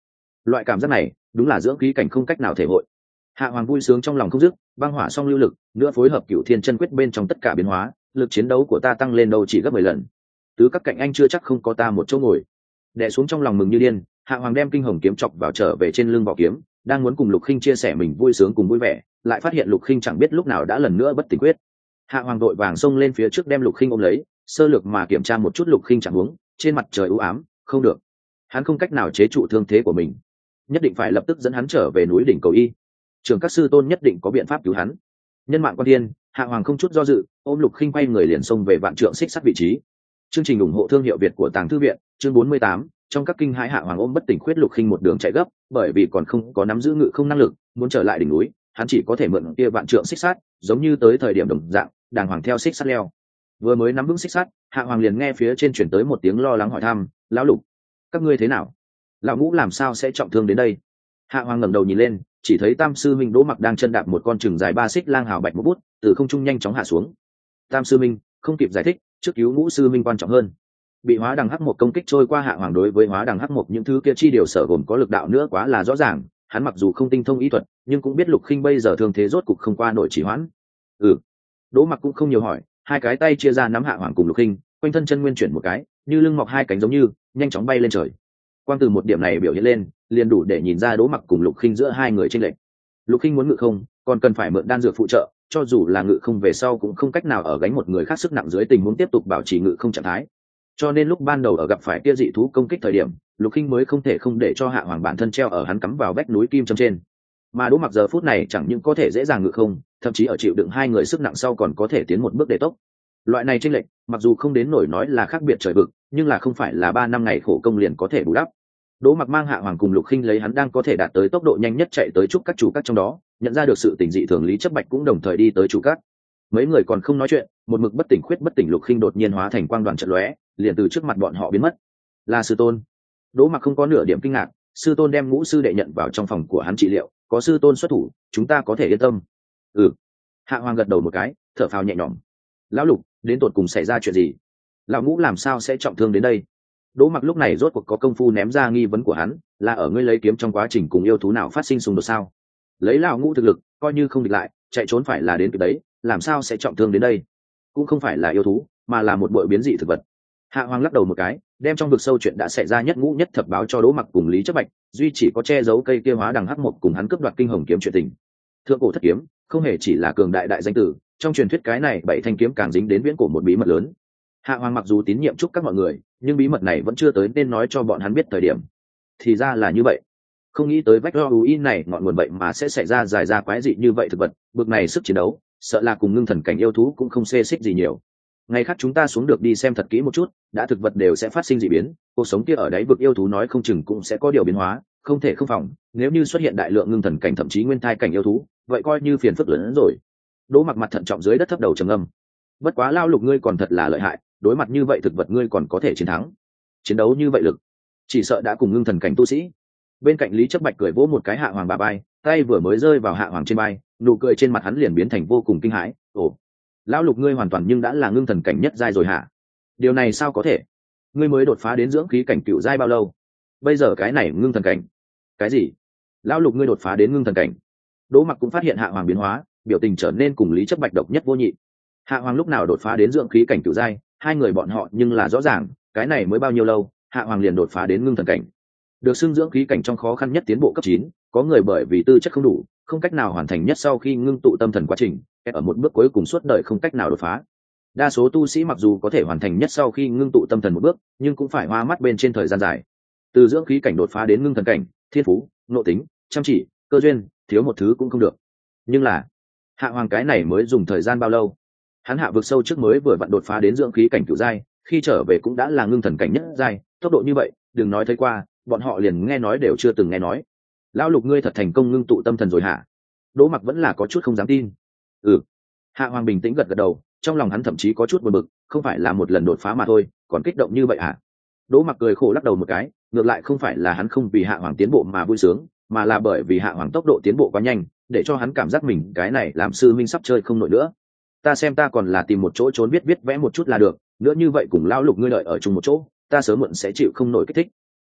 Loại cảm giác này đúng là dưỡng khí cảnh không cách nào thể hội. Hạ Hoàng vui sướng trong lòng không dứt, băng hỏa song lưu lực nữa phối hợp cửu thiên chân quyết bên trong tất cả biến hóa, lực chiến đấu của ta tăng lên đâu chỉ gấp mười lần. Tứ các cạnh anh chưa chắc không có ta một chỗ ngồi. Đè xuống trong lòng mừng như điên, Hạ Hoàng đem kinh hồng kiếm chọc vào trở về trên lưng vỏ kiếm, đang muốn cùng Lục Khinh chia sẻ mình vui sướng cùng vui vẻ, lại phát hiện Lục Khinh chẳng biết lúc nào đã lần nữa bất tỉnh quyết. Hạ Hoàng đội vàng xông lên phía trước đem Lục Khinh ôm lấy, sơ lược mà kiểm tra một chút Lục Khinh trạng huống, trên mặt trời u ám, không được, hắn không cách nào chế trụ thương thế của mình, nhất định phải lập tức dẫn hắn trở về núi đỉnh cầu y. Trường các sư tôn nhất định có biện pháp cứu hắn. Nhân mạng quan thiên, Hạ Hoàng không chút do dự, ôm Lục Khinh quay người liền xông về vạn trượng xích sắt vị trí. Chương trình ủng hộ thương hiệu Việt của Tàng Thư viện, chương bốn mươi tám, trong các kinh hãi Hạ Hoàng ôm bất tỉnh khuyết Lục Khinh một đường chạy gấp, bởi vì còn không có nắm giữ ngự không năng lực, muốn trở lại đỉnh núi, hắn chỉ có thể mượn kia vạn trượng xích sắt, giống như tới thời điểm đồng dạng, đàng hoàng theo xích sắt leo. Vừa mới nắm vững xích sắt, Hạ Hoàng liền nghe phía trên truyền tới một tiếng lo lắng hỏi thăm, "Lão Lục, các ngươi thế nào? Lão Ngũ làm sao sẽ trọng thương đến đây?" Hạ Hoàng ngẩng đầu nhìn lên, chỉ thấy Tam sư minh Đỗ Mặc đang chân đạp một con chừng dài ba xích lang hào bạch một bút, từ không trung nhanh chóng hạ xuống. Tam sư minh không kịp giải thích, trước cứu Ngũ sư minh quan trọng hơn. Bị hóa đằng hắc một công kích trôi qua, Hạ Hoàng đối với hóa đằng hắc một những thứ kia chi điều sở gồm có lực đạo nữa quá là rõ ràng, hắn mặc dù không tinh thông ý thuật, nhưng cũng biết Lục Khinh bây giờ thương thế rốt cục không qua nổi chỉ hoãn. Ừ. Đỗ Mặc cũng không nhiều hỏi, hai cái tay chia ra nắm Hạ Hoàng cùng Lục Khinh, quanh thân chân nguyên chuyển một cái, như lưng mọc hai cánh giống như nhanh chóng bay lên trời. Quang từ một điểm này biểu hiện lên, liền đủ để nhìn ra Đỗ Mặc cùng Lục Khinh giữa hai người chênh lệch. Lục Khinh muốn ngự không, còn cần phải mượn đan dược phụ trợ, cho dù là ngự không về sau cũng không cách nào ở gánh một người khác sức nặng dưới tình huống tiếp tục bảo trì ngự không trạng thái. Cho nên lúc ban đầu ở gặp phải kia dị thú công kích thời điểm, Lục Khinh mới không thể không để cho Hạ Hoàng bản thân treo ở hắn cắm vào vách núi kim châm trên. Mà Đỗ Mặc giờ phút này chẳng những có thể dễ dàng ngự không, thậm chí ở chịu đựng hai người sức nặng sau còn có thể tiến một bước để tốc. Loại này chênh lệch, mặc dù không đến nổi nói là khác biệt trời vực, nhưng là không phải là ba năm ngày khổ công liền có thể bù đắp. Đỗ Mặc mang Hạ Hoàng cùng Lục Khinh lấy hắn đang có thể đạt tới tốc độ nhanh nhất chạy tới trúc các chủ các trong đó, nhận ra được sự tình dị thường Lý Chấp Bạch cũng đồng thời đi tới chủ các. Mấy người còn không nói chuyện, một mực bất tỉnh khuyết bất tỉnh Lục Khinh đột nhiên hóa thành quang đoàn chợt lóe, liền từ trước mặt bọn họ biến mất. Là sư tôn. Đỗ Mặc không có nửa điểm kinh ngạc, sư tôn đem Ngũ sư đệ nhận vào trong phòng của hắn trị liệu, có sư tôn xuất thủ, chúng ta có thể yên tâm. Ừ. Hạ Hoàng gật đầu một cái, thở phào nhẹ nhõm. Lão Lục, đến tột cùng xảy ra chuyện gì? Lão Ngũ làm sao sẽ trọng thương đến đây? Đỗ Mặc lúc này rốt cuộc có công phu ném ra nghi vấn của hắn, là ở ngươi lấy kiếm trong quá trình cùng yêu thú nào phát sinh xung đột sao? Lấy lão Ngũ thực lực, coi như không địch lại, chạy trốn phải là đến từ đấy, làm sao sẽ trọng thương đến đây? Cũng không phải là yêu thú, mà là một bội biến dị thực vật. Hạ Hoàng lắc đầu một cái, đem trong vực sâu chuyện đã xảy ra nhất ngũ nhất thập báo cho Đỗ Mặc cùng Lý Chấp Bạch, duy chỉ có che giấu cây kia hóa đằng hắc một cùng hắn cướp đoạt kinh hồng kiếm chuyện tình. Thượng cổ thất kiếm, không hề chỉ là cường đại đại danh tử, trong truyền thuyết cái này bảy thanh kiếm càng dính đến viễn cổ một bí mật lớn. Hạ Hoàng mặc dù tín nhiệm chúc các mọi người, nhưng bí mật này vẫn chưa tới nên nói cho bọn hắn biết thời điểm. Thì ra là như vậy. Không nghĩ tới vách Roin này ngọn nguồn vậy mà sẽ xảy ra dài ra quái dị như vậy thực vật, bực này sức chiến đấu, sợ là cùng ngưng thần cảnh yêu thú cũng không xê xích gì nhiều. Ngày khác chúng ta xuống được đi xem thật kỹ một chút, đã thực vật đều sẽ phát sinh dị biến, cuộc sống kia ở đáy vực yêu thú nói không chừng cũng sẽ có điều biến hóa, không thể không phòng, nếu như xuất hiện đại lượng ngưng thần cảnh thậm chí nguyên thai cảnh yêu thú, vậy coi như phiền phức lớn hơn rồi. Đỗ Mặc mặt thận trọng dưới đất thấp đầu trầm ngâm. Bất quá Lao Lục ngươi còn thật là lợi hại, đối mặt như vậy thực vật ngươi còn có thể chiến thắng. Chiến đấu như vậy lực, chỉ sợ đã cùng ngưng thần cảnh tu sĩ. Bên cạnh Lý Chấp Bạch cười vỗ một cái Hạ Hoàng bà bay, tay vừa mới rơi vào Hạ Hoàng trên bay, nụ cười trên mặt hắn liền biến thành vô cùng kinh hãi. Ồ, Lão Lục ngươi hoàn toàn nhưng đã là ngưng thần cảnh nhất giai rồi hả? Điều này sao có thể? Ngươi mới đột phá đến dưỡng khí cảnh cựu giai bao lâu? Bây giờ cái này ngưng thần cảnh? Cái gì? Lão Lục ngươi đột phá đến ngưng thần cảnh? Đỗ Mặc cũng phát hiện Hạ Hoàng biến hóa, biểu tình trở nên cùng Lý Chấp Bạch độc nhất vô nhị. Hạ Hoàng lúc nào đột phá đến dưỡng khí cảnh cựu giai, hai người bọn họ nhưng là rõ ràng, cái này mới bao nhiêu lâu, Hạ Hoàng liền đột phá đến ngưng thần cảnh. Được xưng dưỡng khí cảnh trong khó khăn nhất tiến bộ cấp chín, có người bởi vì tư chất không đủ, không cách nào hoàn thành nhất sau khi ngưng tụ tâm thần quá trình, ở một bước cuối cùng suốt đời không cách nào đột phá. Đa số tu sĩ mặc dù có thể hoàn thành nhất sau khi ngưng tụ tâm thần một bước, nhưng cũng phải hoa mắt bên trên thời gian dài. Từ dưỡng khí cảnh đột phá đến ngưng thần cảnh, thiên phú, nội tính, chăm chỉ, cơ duyên, thiếu một thứ cũng không được. Nhưng là, Hạ Hoàng cái này mới dùng thời gian bao lâu? Hắn hạ vực sâu trước mới vừa vặn đột phá đến dưỡng khí cảnh cửu giai, khi trở về cũng đã là ngưng thần cảnh nhất giai, tốc độ như vậy, đừng nói thấy qua, bọn họ liền nghe nói đều chưa từng nghe nói. Lão Lục ngươi thật thành công ngưng tụ tâm thần rồi hả? Đỗ Mặc vẫn là có chút không dám tin. Ừ. Hạ Hoàng bình tĩnh gật gật đầu, trong lòng hắn thậm chí có chút buồn bực, không phải là một lần đột phá mà thôi, còn kích động như vậy hả? Đỗ Mặc cười khổ lắc đầu một cái, ngược lại không phải là hắn không vì Hạ Hoàng tiến bộ mà vui sướng, mà là bởi vì Hạ Hoàng tốc độ tiến bộ quá nhanh, để cho hắn cảm giác mình cái này làm sư minh sắp chơi không nổi nữa. Ta xem ta còn là tìm một chỗ trốn viết viết vẽ một chút là được, nữa như vậy cùng Lão Lục ngươi đợi ở chung một chỗ, ta sớm muộn sẽ chịu không nổi kích thích.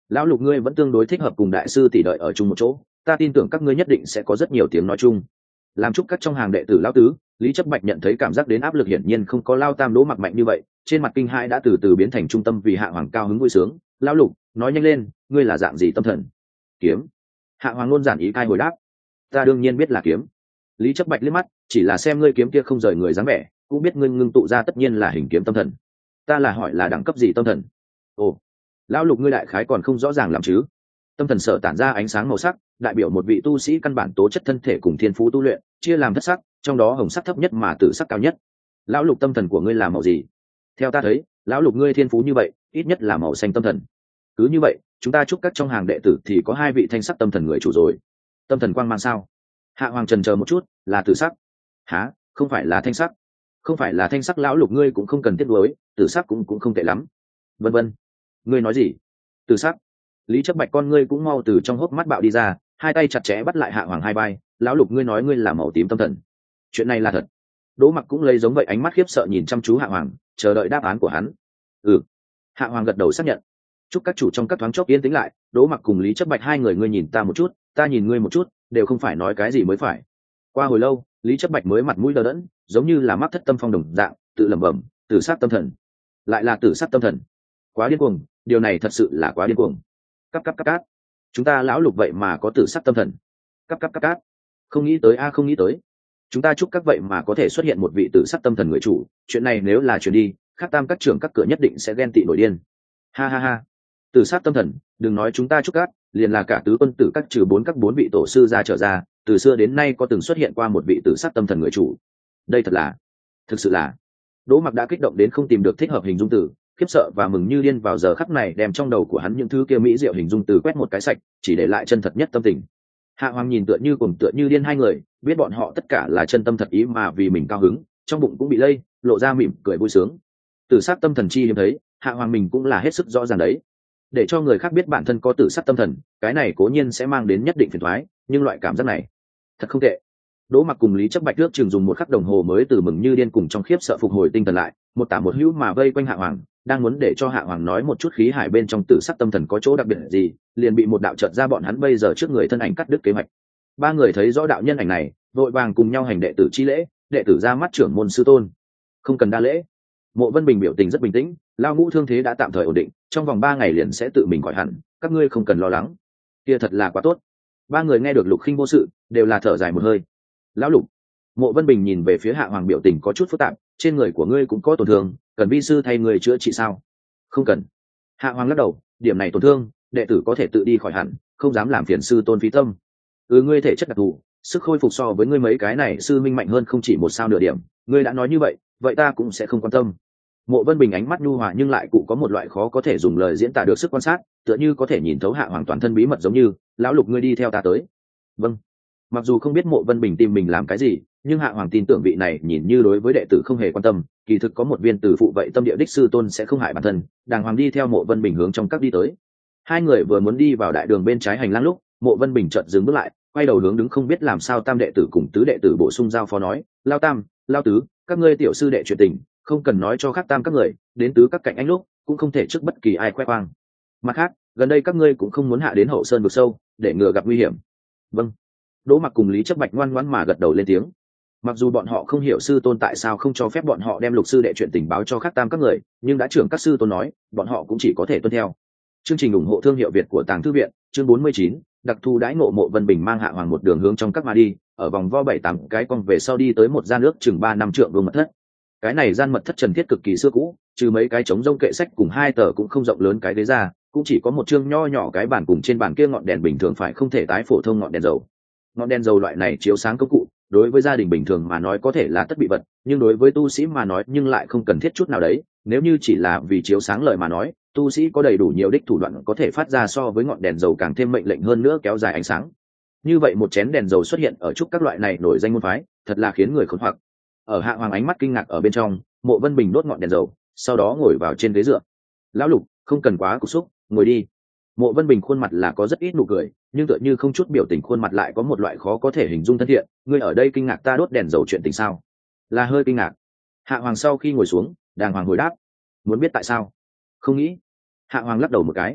lão lục ngươi vẫn tương đối thích hợp cùng đại sư tỷ đợi ở chung một chỗ, ta tin tưởng các ngươi nhất định sẽ có rất nhiều tiếng nói chung. Làm chúc các trong hàng đệ tử lão tứ, Lý Chấp Bạch nhận thấy cảm giác đến áp lực hiển nhiên không có Lao Tam Đỗ Mặc mạnh như vậy, trên mặt kinh hãi đã từ từ biến thành trung tâm vì Hạ Hoàng cao hứng vui sướng. Lão lục, nói nhanh lên, ngươi là dạng gì tâm thần? Kiếm. Hạ Hoàng luôn giản ý cai hồi đáp. Ta đương nhiên biết là kiếm. Lý Chấp Bạch liếc mắt, chỉ là xem ngươi kiếm kia không rời người dáng vẻ, cũng biết ngươi ngưng tụ ra tất nhiên là hình kiếm tâm thần. Ta là hỏi là đẳng cấp gì tâm thần? Ồ, lão lục ngươi đại khái còn không rõ ràng làm chứ? Tâm thần sở tản ra ánh sáng màu sắc, đại biểu một vị tu sĩ căn bản tố chất thân thể cùng thiên phú tu luyện, chia làm thất sắc, trong đó hồng sắc thấp nhất mà tử sắc cao nhất. Lão lục tâm thần của ngươi là màu gì? Theo ta thấy, lão lục ngươi thiên phú như vậy, ít nhất là màu xanh tâm thần. Cứ như vậy, chúng ta chúc các trong hàng đệ tử thì có hai vị thanh sắc tâm thần người chủ rồi. Tâm thần quang mang sao? Hạ Hoàng trần chờ một chút, là tử sắc. Hả? Không phải là thanh sắc? Không phải là thanh sắc, lão lục ngươi cũng không cần tiếc nuối, tử sắc cũng cũng không tệ lắm. Vân vân. Ngươi nói gì? Tử sắc? Lý Chấp Bạch con ngươi cũng mau từ trong hốc mắt bạo đi ra, hai tay chặt chẽ bắt lại Hạ Hoàng hai vai. Lão lục ngươi nói ngươi là màu tím tâm thần, chuyện này là thật? Đỗ Mặc cũng lấy giống vậy ánh mắt khiếp sợ nhìn chăm chú Hạ Hoàng, chờ đợi đáp án của hắn. Ừ. Hạ Hoàng gật đầu xác nhận. Chúc các chủ trong các thoáng chốc yên tĩnh lại, Đỗ Mặc cùng Lý Chấp Bạch hai người ngươi nhìn ta một chút, ta nhìn ngươi một chút, đều không phải nói cái gì mới phải. Qua hồi lâu, Lý Chấp Bạch mới mặt mũi đờ đẫn, giống như là mắc thất tâm phong đồng dạng, tự lẩm bẩm, tử sát tâm thần, lại là tử sát tâm thần, quá điên cuồng, điều này thật sự là quá điên cuồng. Cắp cắp cắp cát, chúng ta lão lục vậy mà có tử sát tâm thần. Cắp cắp cắp cát, không nghĩ tới a không nghĩ tới, chúng ta chúc các vậy mà có thể xuất hiện một vị tử sát tâm thần người chủ, chuyện này nếu là chuyển đi, khác tam các trưởng các cửa nhất định sẽ ghen tị nổi điên. Ha ha ha, tử sát tâm thần, đừng nói chúng ta chúc các, liền là cả tứ quân tử các trừ bốn các bốn vị tổ sư ra trở ra, từ xưa đến nay có từng xuất hiện qua một vị tử sát tâm thần người chủ. Đây thật là, thực sự là. Đỗ Mặc đã kích động đến không tìm được thích hợp hình dung từ, khiếp sợ và mừng như điên vào giờ khắc này đem trong đầu của hắn những thứ kia mỹ diệu hình dung từ quét một cái sạch, chỉ để lại chân thật nhất tâm tình. Hạ Hoàng nhìn tựa như cùng tựa như điên hai người, biết bọn họ tất cả là chân tâm thật ý mà vì mình cao hứng, trong bụng cũng bị lây, lộ ra mỉm cười vui sướng. Tử sát tâm thần chi hiếm thấy, Hạ Hoàng mình cũng là hết sức rõ ràng đấy. Để cho người khác biết bản thân có tử sát tâm thần, cái này cố nhiên sẽ mang đến nhất định phiền toái, nhưng loại cảm giác này thật không tệ. Đỗ Mặc cùng Lý Chấp Bạch nước chừng dùng một khắc đồng hồ mới từ mừng như điên cùng trong khiếp sợ phục hồi tinh thần lại, một tả một hữu mà vây quanh Hạ Hoàng, đang muốn để cho Hạ Hoàng nói một chút khí hải bên trong tử sắc tâm thần có chỗ đặc biệt gì, liền bị một đạo chợt ra bọn hắn bây giờ trước người thân ảnh cắt đứt kế hoạch. Ba người thấy rõ đạo nhân ảnh này, vội vàng cùng nhau hành đệ tử chi lễ, đệ tử ra mắt trưởng môn sư tôn. Không cần đa lễ. Mộ Vân Bình biểu tình rất bình tĩnh, lao ngũ thương thế đã tạm thời ổn định, trong vòng ba ngày liền sẽ tự mình khỏi hẳn, các ngươi không cần lo lắng. Kia thật là quá tốt. Ba người nghe được Lục Khinh vô sự, đều là thở dài một hơi. Lão Lục. Mộ Vân Bình nhìn về phía Hạ Hoàng biểu tình có chút phức tạp, trên người của ngươi cũng có tổn thương, cần vi sư thay người chữa trị sao? Không cần. Hạ Hoàng lắc đầu, điểm này tổn thương, đệ tử có thể tự đi khỏi hẳn, không dám làm phiền sư tôn phí tâm. Ừ, ngươi thể chất đặc thù, sức khôi phục so với ngươi mấy cái này sư minh mạnh hơn không chỉ một sao nửa điểm, ngươi đã nói như vậy, vậy ta cũng sẽ không quan tâm. Mộ Vân Bình ánh mắt nhu hòa nhưng lại cụ có một loại khó có thể dùng lời diễn tả được sức quan sát, tựa như có thể nhìn thấu Hạ Hoàng toàn thân bí mật giống như, lão Lục ngươi đi theo ta tới. Vâng. Mặc dù không biết Mộ Vân Bình tìm mình làm cái gì, nhưng Hạ Hoàng tin tưởng vị này nhìn như đối với đệ tử không hề quan tâm, kỳ thực có một viên tử phụ vậy tâm địa đích sư tôn sẽ không hại bản thân, đàng hoàng đi theo Mộ Vân Bình hướng trong các đi tới. Hai người vừa muốn đi vào đại đường bên trái hành lang lúc, Mộ Vân Bình chợt dừng bước lại, quay đầu hướng đứng không biết làm sao tam đệ tử cùng tứ đệ tử bổ sung giao phó nói, lao tam, lao tứ, các ngươi tiểu sư đệ chuyện tình, không cần nói cho khác tam các người, đến tứ các cạnh anh lúc, cũng không thể trước bất kỳ ai khoe khoang. Mặt khác, gần đây các ngươi cũng không muốn hạ đến hậu sơn vực sâu, để ngừa gặp nguy hiểm. Vâng. Đỗ Mặc cùng Lý Chấp Bạch ngoan ngoãn mà gật đầu lên tiếng. Mặc dù bọn họ không hiểu sư tôn tại sao không cho phép bọn họ đem lục sư đệ chuyện tình báo cho khác tam các người, nhưng đã trưởng các sư tôn nói, bọn họ cũng chỉ có thể tuân theo. Chương trình ủng hộ thương hiệu Việt của Tàng Thư viện, chương bốn mươi chín, đặc thù đãi ngộ. Mộ Vân Bình mang Hạ Hoàng một đường hướng trong các mà đi, ở vòng vo bảy tám cái cong về sau đi tới một gian nước chừng ba năm trượng vương mật thất. Cái này gian mật thất trần thiết cực kỳ xưa cũ, trừ mấy cái trống rông kệ sách cùng hai tờ cũng không rộng lớn cái ghế ra, cũng chỉ có một chương nho nhỏ cái bàn cùng trên bàn kia ngọn đèn bình thường phải không thể tái phổ thông ngọn đèn dầu. Ngọn đèn dầu loại này chiếu sáng công cụ, đối với gia đình bình thường mà nói có thể là tất bị vật, nhưng đối với tu sĩ mà nói nhưng lại không cần thiết chút nào đấy. Nếu như chỉ là vì chiếu sáng lời mà nói, tu sĩ có đầy đủ nhiều đích thủ đoạn có thể phát ra so với ngọn đèn dầu càng thêm mệnh lệnh hơn nữa kéo dài ánh sáng. Như vậy một chén đèn dầu xuất hiện ở chúc các loại này nổi danh môn phái, thật là khiến người khốn hoặc. Ở Hạ Hoàng ánh mắt kinh ngạc ở bên trong, Mộ Vân Bình đốt ngọn đèn dầu, sau đó ngồi vào trên ghế dựa. Lão Lục, không cần quá cục xúc, ngồi đi. Mộ Vân Bình khuôn mặt là có rất ít nụ cười, nhưng tựa như không chút biểu tình, khuôn mặt lại có một loại khó có thể hình dung thân thiện. Ngươi ở đây kinh ngạc ta đốt đèn dầu chuyện tình sao? Là hơi kinh ngạc. Hạ Hoàng sau khi ngồi xuống, đàng hoàng hồi đáp. Muốn biết tại sao? Không nghĩ. Hạ Hoàng lắc đầu một cái.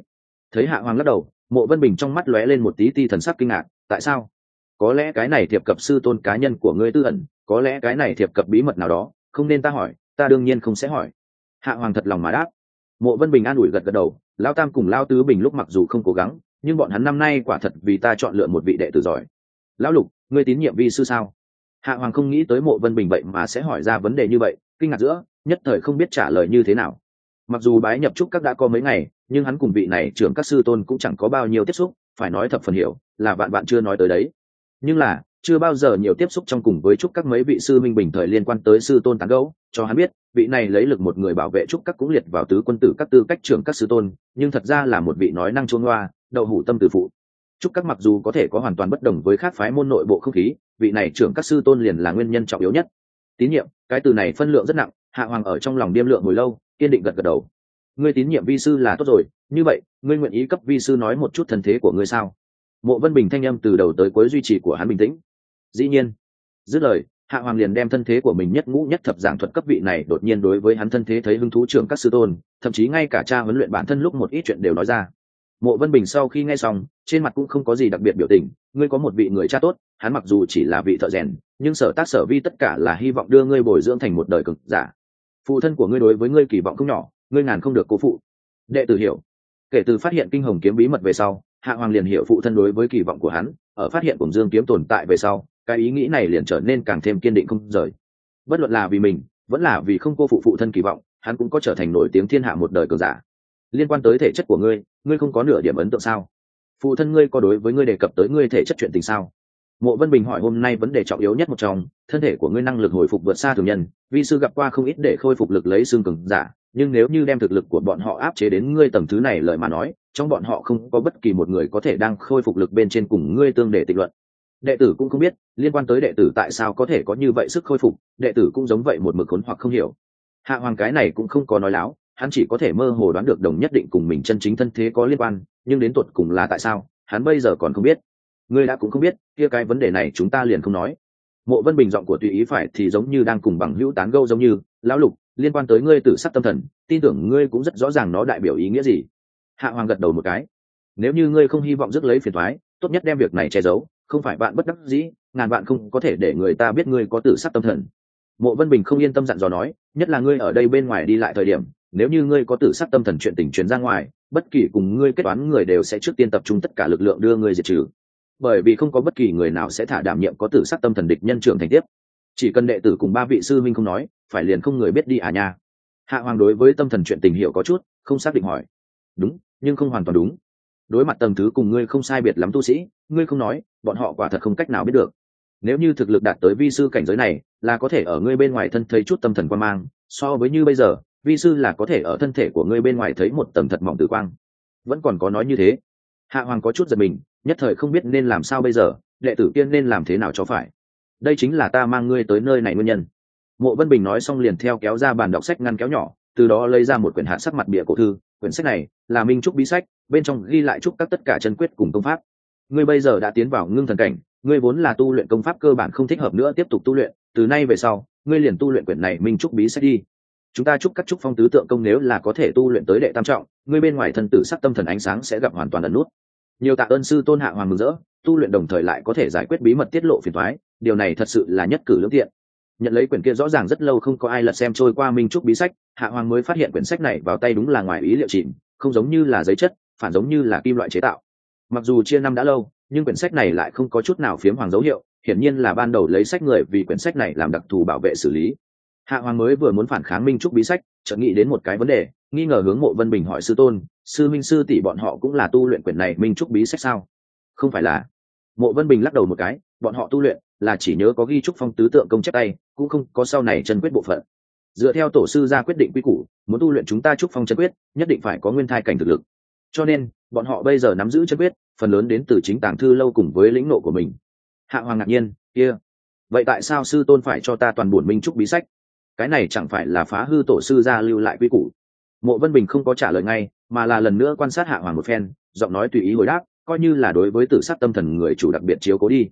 Thấy Hạ Hoàng lắc đầu, Mộ Vân Bình trong mắt lóe lên một tí ti thần sắc kinh ngạc. Tại sao? Có lẽ cái này thiệp cập sư tôn cá nhân của ngươi tư ẩn, có lẽ cái này thiệp cập bí mật nào đó, không nên ta hỏi, ta đương nhiên không sẽ hỏi. Hạ Hoàng thật lòng mà đáp. Mộ Vân Bình an ủi gật gật đầu. Lão Tam cùng Lão Tứ Bình lúc mặc dù không cố gắng, nhưng bọn hắn năm nay quả thật vì ta chọn lựa một vị đệ tử giỏi. Lão Lục, ngươi tín nhiệm vi sư sao? Hạ Hoàng không nghĩ tới Mộ Vân Bình vậy mà sẽ hỏi ra vấn đề như vậy, kinh ngạc giữa, nhất thời không biết trả lời như thế nào. Mặc dù bái nhập trúc các đã có mấy ngày, nhưng hắn cùng vị này trưởng các sư tôn cũng chẳng có bao nhiêu tiếp xúc, phải nói thập phần hiểu, là vạn bạn chưa nói tới đấy. Nhưng là, chưa bao giờ nhiều tiếp xúc trong cùng với trúc các mấy vị sư minh bình thời liên quan tới sư tôn tán gẫu, cho hắn biết, vị này lấy lực một người bảo vệ trúc các cũng liệt vào tứ quân tử các tư cách trưởng các sư tôn, nhưng thật ra là một vị nói năng chuông loa, đậu hủ tâm từ phụ. Trúc các mặc dù có thể có hoàn toàn bất đồng với khác phái môn nội bộ không khí, vị này trưởng các sư tôn liền là nguyên nhân trọng yếu nhất. Tín nhiệm, cái từ này phân lượng rất nặng. Hạ Hoàng ở trong lòng điềm lượng hồi lâu, kiên định gật gật đầu. Ngươi tín nhiệm vi sư là tốt rồi, như vậy ngươi nguyện ý cấp vi sư nói một chút thân thế của ngươi sao? Mộ Vân Bình thanh âm từ đầu tới cuối duy trì của hắn bình tĩnh. Dĩ nhiên. Dứt lời, Hạ Hoàng liền đem thân thế của mình nhất ngũ nhất thập giảng thuật cấp vị này đột nhiên đối với hắn thân thế thấy hứng thú trưởng các sư tôn, thậm chí ngay cả cha huấn luyện bản thân lúc một ít chuyện đều nói ra. Mộ Vân Bình sau khi nghe xong, trên mặt cũng không có gì đặc biệt biểu tình. Ngươi có một vị người cha tốt, hắn mặc dù chỉ là vị thợ rèn, nhưng sở tác sở vi tất cả là hy vọng đưa ngươi bồi dưỡng thành một đời cực giả. Phụ thân của ngươi đối với ngươi kỳ vọng không nhỏ, ngươi ngàn không được cố phụ. Đệ tử hiểu. Kể từ phát hiện kinh hồng kiếm bí mật về sau, Hạ Hoàng liền hiểu phụ thân đối với kỳ vọng của hắn, ở phát hiện Cổn Dương kiếm tồn tại về sau, cái ý nghĩ này liền trở nên càng thêm kiên định không rời. Bất luận là vì mình, vẫn là vì không cô phụ phụ thân kỳ vọng, hắn cũng có trở thành nổi tiếng thiên hạ một đời cường giả. Liên quan tới thể chất của ngươi, ngươi không có nửa điểm ấn tượng sao? Phụ thân ngươi có đối với ngươi đề cập tới ngươi thể chất chuyện tình sao? Mộ Vân Bình hỏi hôm nay vấn đề trọng yếu nhất một trong, thân thể của ngươi năng lực hồi phục vượt xa thường nhân, vi sư gặp qua không ít để khôi phục lực lấy xương cường giả, nhưng nếu như đem thực lực của bọn họ áp chế đến ngươi tầng thứ này lời mà nói, trong bọn họ không có bất kỳ một người có thể đang khôi phục lực bên trên cùng ngươi tương để tịch luận. Đệ tử cũng không biết, liên quan tới đệ tử tại sao có thể có như vậy sức khôi phục, đệ tử cũng giống vậy một mực khốn hoặc không hiểu. Hạ Hoàng cái này cũng không có nói láo, hắn chỉ có thể mơ hồ đoán được đồng nhất định cùng mình chân chính thân thế có liên quan, nhưng đến tột cùng là tại sao, hắn bây giờ còn không biết. Ngươi đã cũng không biết, kia cái vấn đề này chúng ta liền không nói. Mộ Vân Bình giọng của tùy ý phải thì giống như đang cùng bằng hữu tán gẫu giống như, lão Lục, liên quan tới ngươi tử sắc tâm thần, tin tưởng ngươi cũng rất rõ ràng nó đại biểu ý nghĩa gì. Hạ Hoàng gật đầu một cái. Nếu như ngươi không hy vọng rước lấy phiền toái, tốt nhất đem việc này che giấu, không phải bạn bất đắc dĩ, ngàn bạn không có thể để người ta biết ngươi có tử sắc tâm thần. Mộ Vân Bình không yên tâm dặn dò nói, nhất là ngươi ở đây bên ngoài đi lại thời điểm, nếu như ngươi có tử sắc tâm thần chuyện tình truyền ra ngoài, bất kỳ cùng ngươi kết toán người đều sẽ trước tiên tập trung tất cả lực lượng đưa ngươi diệt trừ. Bởi vì không có bất kỳ người nào sẽ thả đảm nhiệm có tử sắc tâm thần địch nhân trưởng thành tiếp. Chỉ cần đệ tử cùng ba vị sư minh không nói, phải liền không người biết đi à nha. Hạ Hoàng đối với tâm thần chuyện tình hiểu có chút, không xác định hỏi. Đúng, nhưng không hoàn toàn đúng. Đối mặt tầng thứ cùng ngươi không sai biệt lắm tu sĩ, ngươi không nói, bọn họ quả thật không cách nào biết được. Nếu như thực lực đạt tới vi sư cảnh giới này, là có thể ở ngươi bên ngoài thân thấy chút tâm thần quan mang, so với như bây giờ, vi sư là có thể ở thân thể của ngươi bên ngoài thấy một tầng thật mỏng tử quang. Vẫn còn có nói như thế. Hạ Hoàng có chút giật mình, nhất thời không biết nên làm sao bây giờ, đệ tử tiên nên làm thế nào cho phải. Đây chính là ta mang ngươi tới nơi này nguyên nhân. Mộ Vân Bình nói xong liền theo kéo ra bàn đọc sách ngăn kéo nhỏ, từ đó lấy ra một quyển hạ sắc mặt bìa cổ thư. Quyển sách này là Minh Trúc bí sách, bên trong ghi lại trúc các tất cả chân quyết cùng công pháp. Ngươi bây giờ đã tiến vào ngưng thần cảnh, ngươi vốn là tu luyện công pháp cơ bản không thích hợp nữa tiếp tục tu luyện, từ nay về sau, ngươi liền tu luyện quyển này Minh Trúc bí sách đi. Chúng ta chúc các trúc phong tứ tượng công nếu là có thể tu luyện tới đệ tam trọng, ngươi bên ngoài thân tử sắc tâm thần ánh sáng sẽ gặp hoàn toàn ẩn nút. Nhiều tạ ơn sư tôn. Hạ Hoàng mừng rỡ, tu luyện đồng thời lại có thể giải quyết bí mật tiết lộ phiền toái, điều này thật sự là nhất cử lưỡng tiện. Nhận lấy quyển kia rõ ràng rất lâu không có ai lật xem trôi qua Minh Trúc bí sách, Hạ Hoàng mới phát hiện quyển sách này vào tay đúng là ngoài ý liệu chìm, không giống như là giấy chất, phản giống như là kim loại chế tạo. Mặc dù chia năm đã lâu, nhưng quyển sách này lại không có chút nào phiếm hoàng dấu hiệu, hiển nhiên là ban đầu lấy sách người vì quyển sách này làm đặc thù bảo vệ xử lý. Hạ Hoàng mới vừa muốn phản kháng Minh Trúc bí sách, chợt nghĩ đến một cái vấn đề, nghi ngờ hướng Mộ Vân Bình hỏi sư tôn, sư minh sư tỷ bọn họ cũng là tu luyện quyển này Minh Trúc bí sách sao? Không phải là. Mộ Vân Bình lắc đầu một cái, bọn họ tu luyện là chỉ nhớ có ghi trúc phong tứ tượng công chép tay, cũng không có sau này chân quyết bộ phận. Dựa theo tổ sư ra quyết định quy củ, muốn tu luyện chúng ta trúc phong chân quyết, nhất định phải có nguyên thai cảnh thực lực. Cho nên, bọn họ bây giờ nắm giữ chân quyết, phần lớn đến từ chính tàng thư lâu cùng với lĩnh nộ của mình. Hạ Hoàng ngạc nhiên, kia, vậy tại sao sư tôn phải cho ta toàn buồn Minh Trúc bí sách? Cái này chẳng phải là phá hư tổ sư ra lưu lại quy củ? Mộ Vân Bình không có trả lời ngay, mà là lần nữa quan sát Hạ Hoàng một phen, giọng nói tùy ý hồi đáp, coi như là đối với tử sát tâm thần người chủ đặc biệt chiếu cố đi.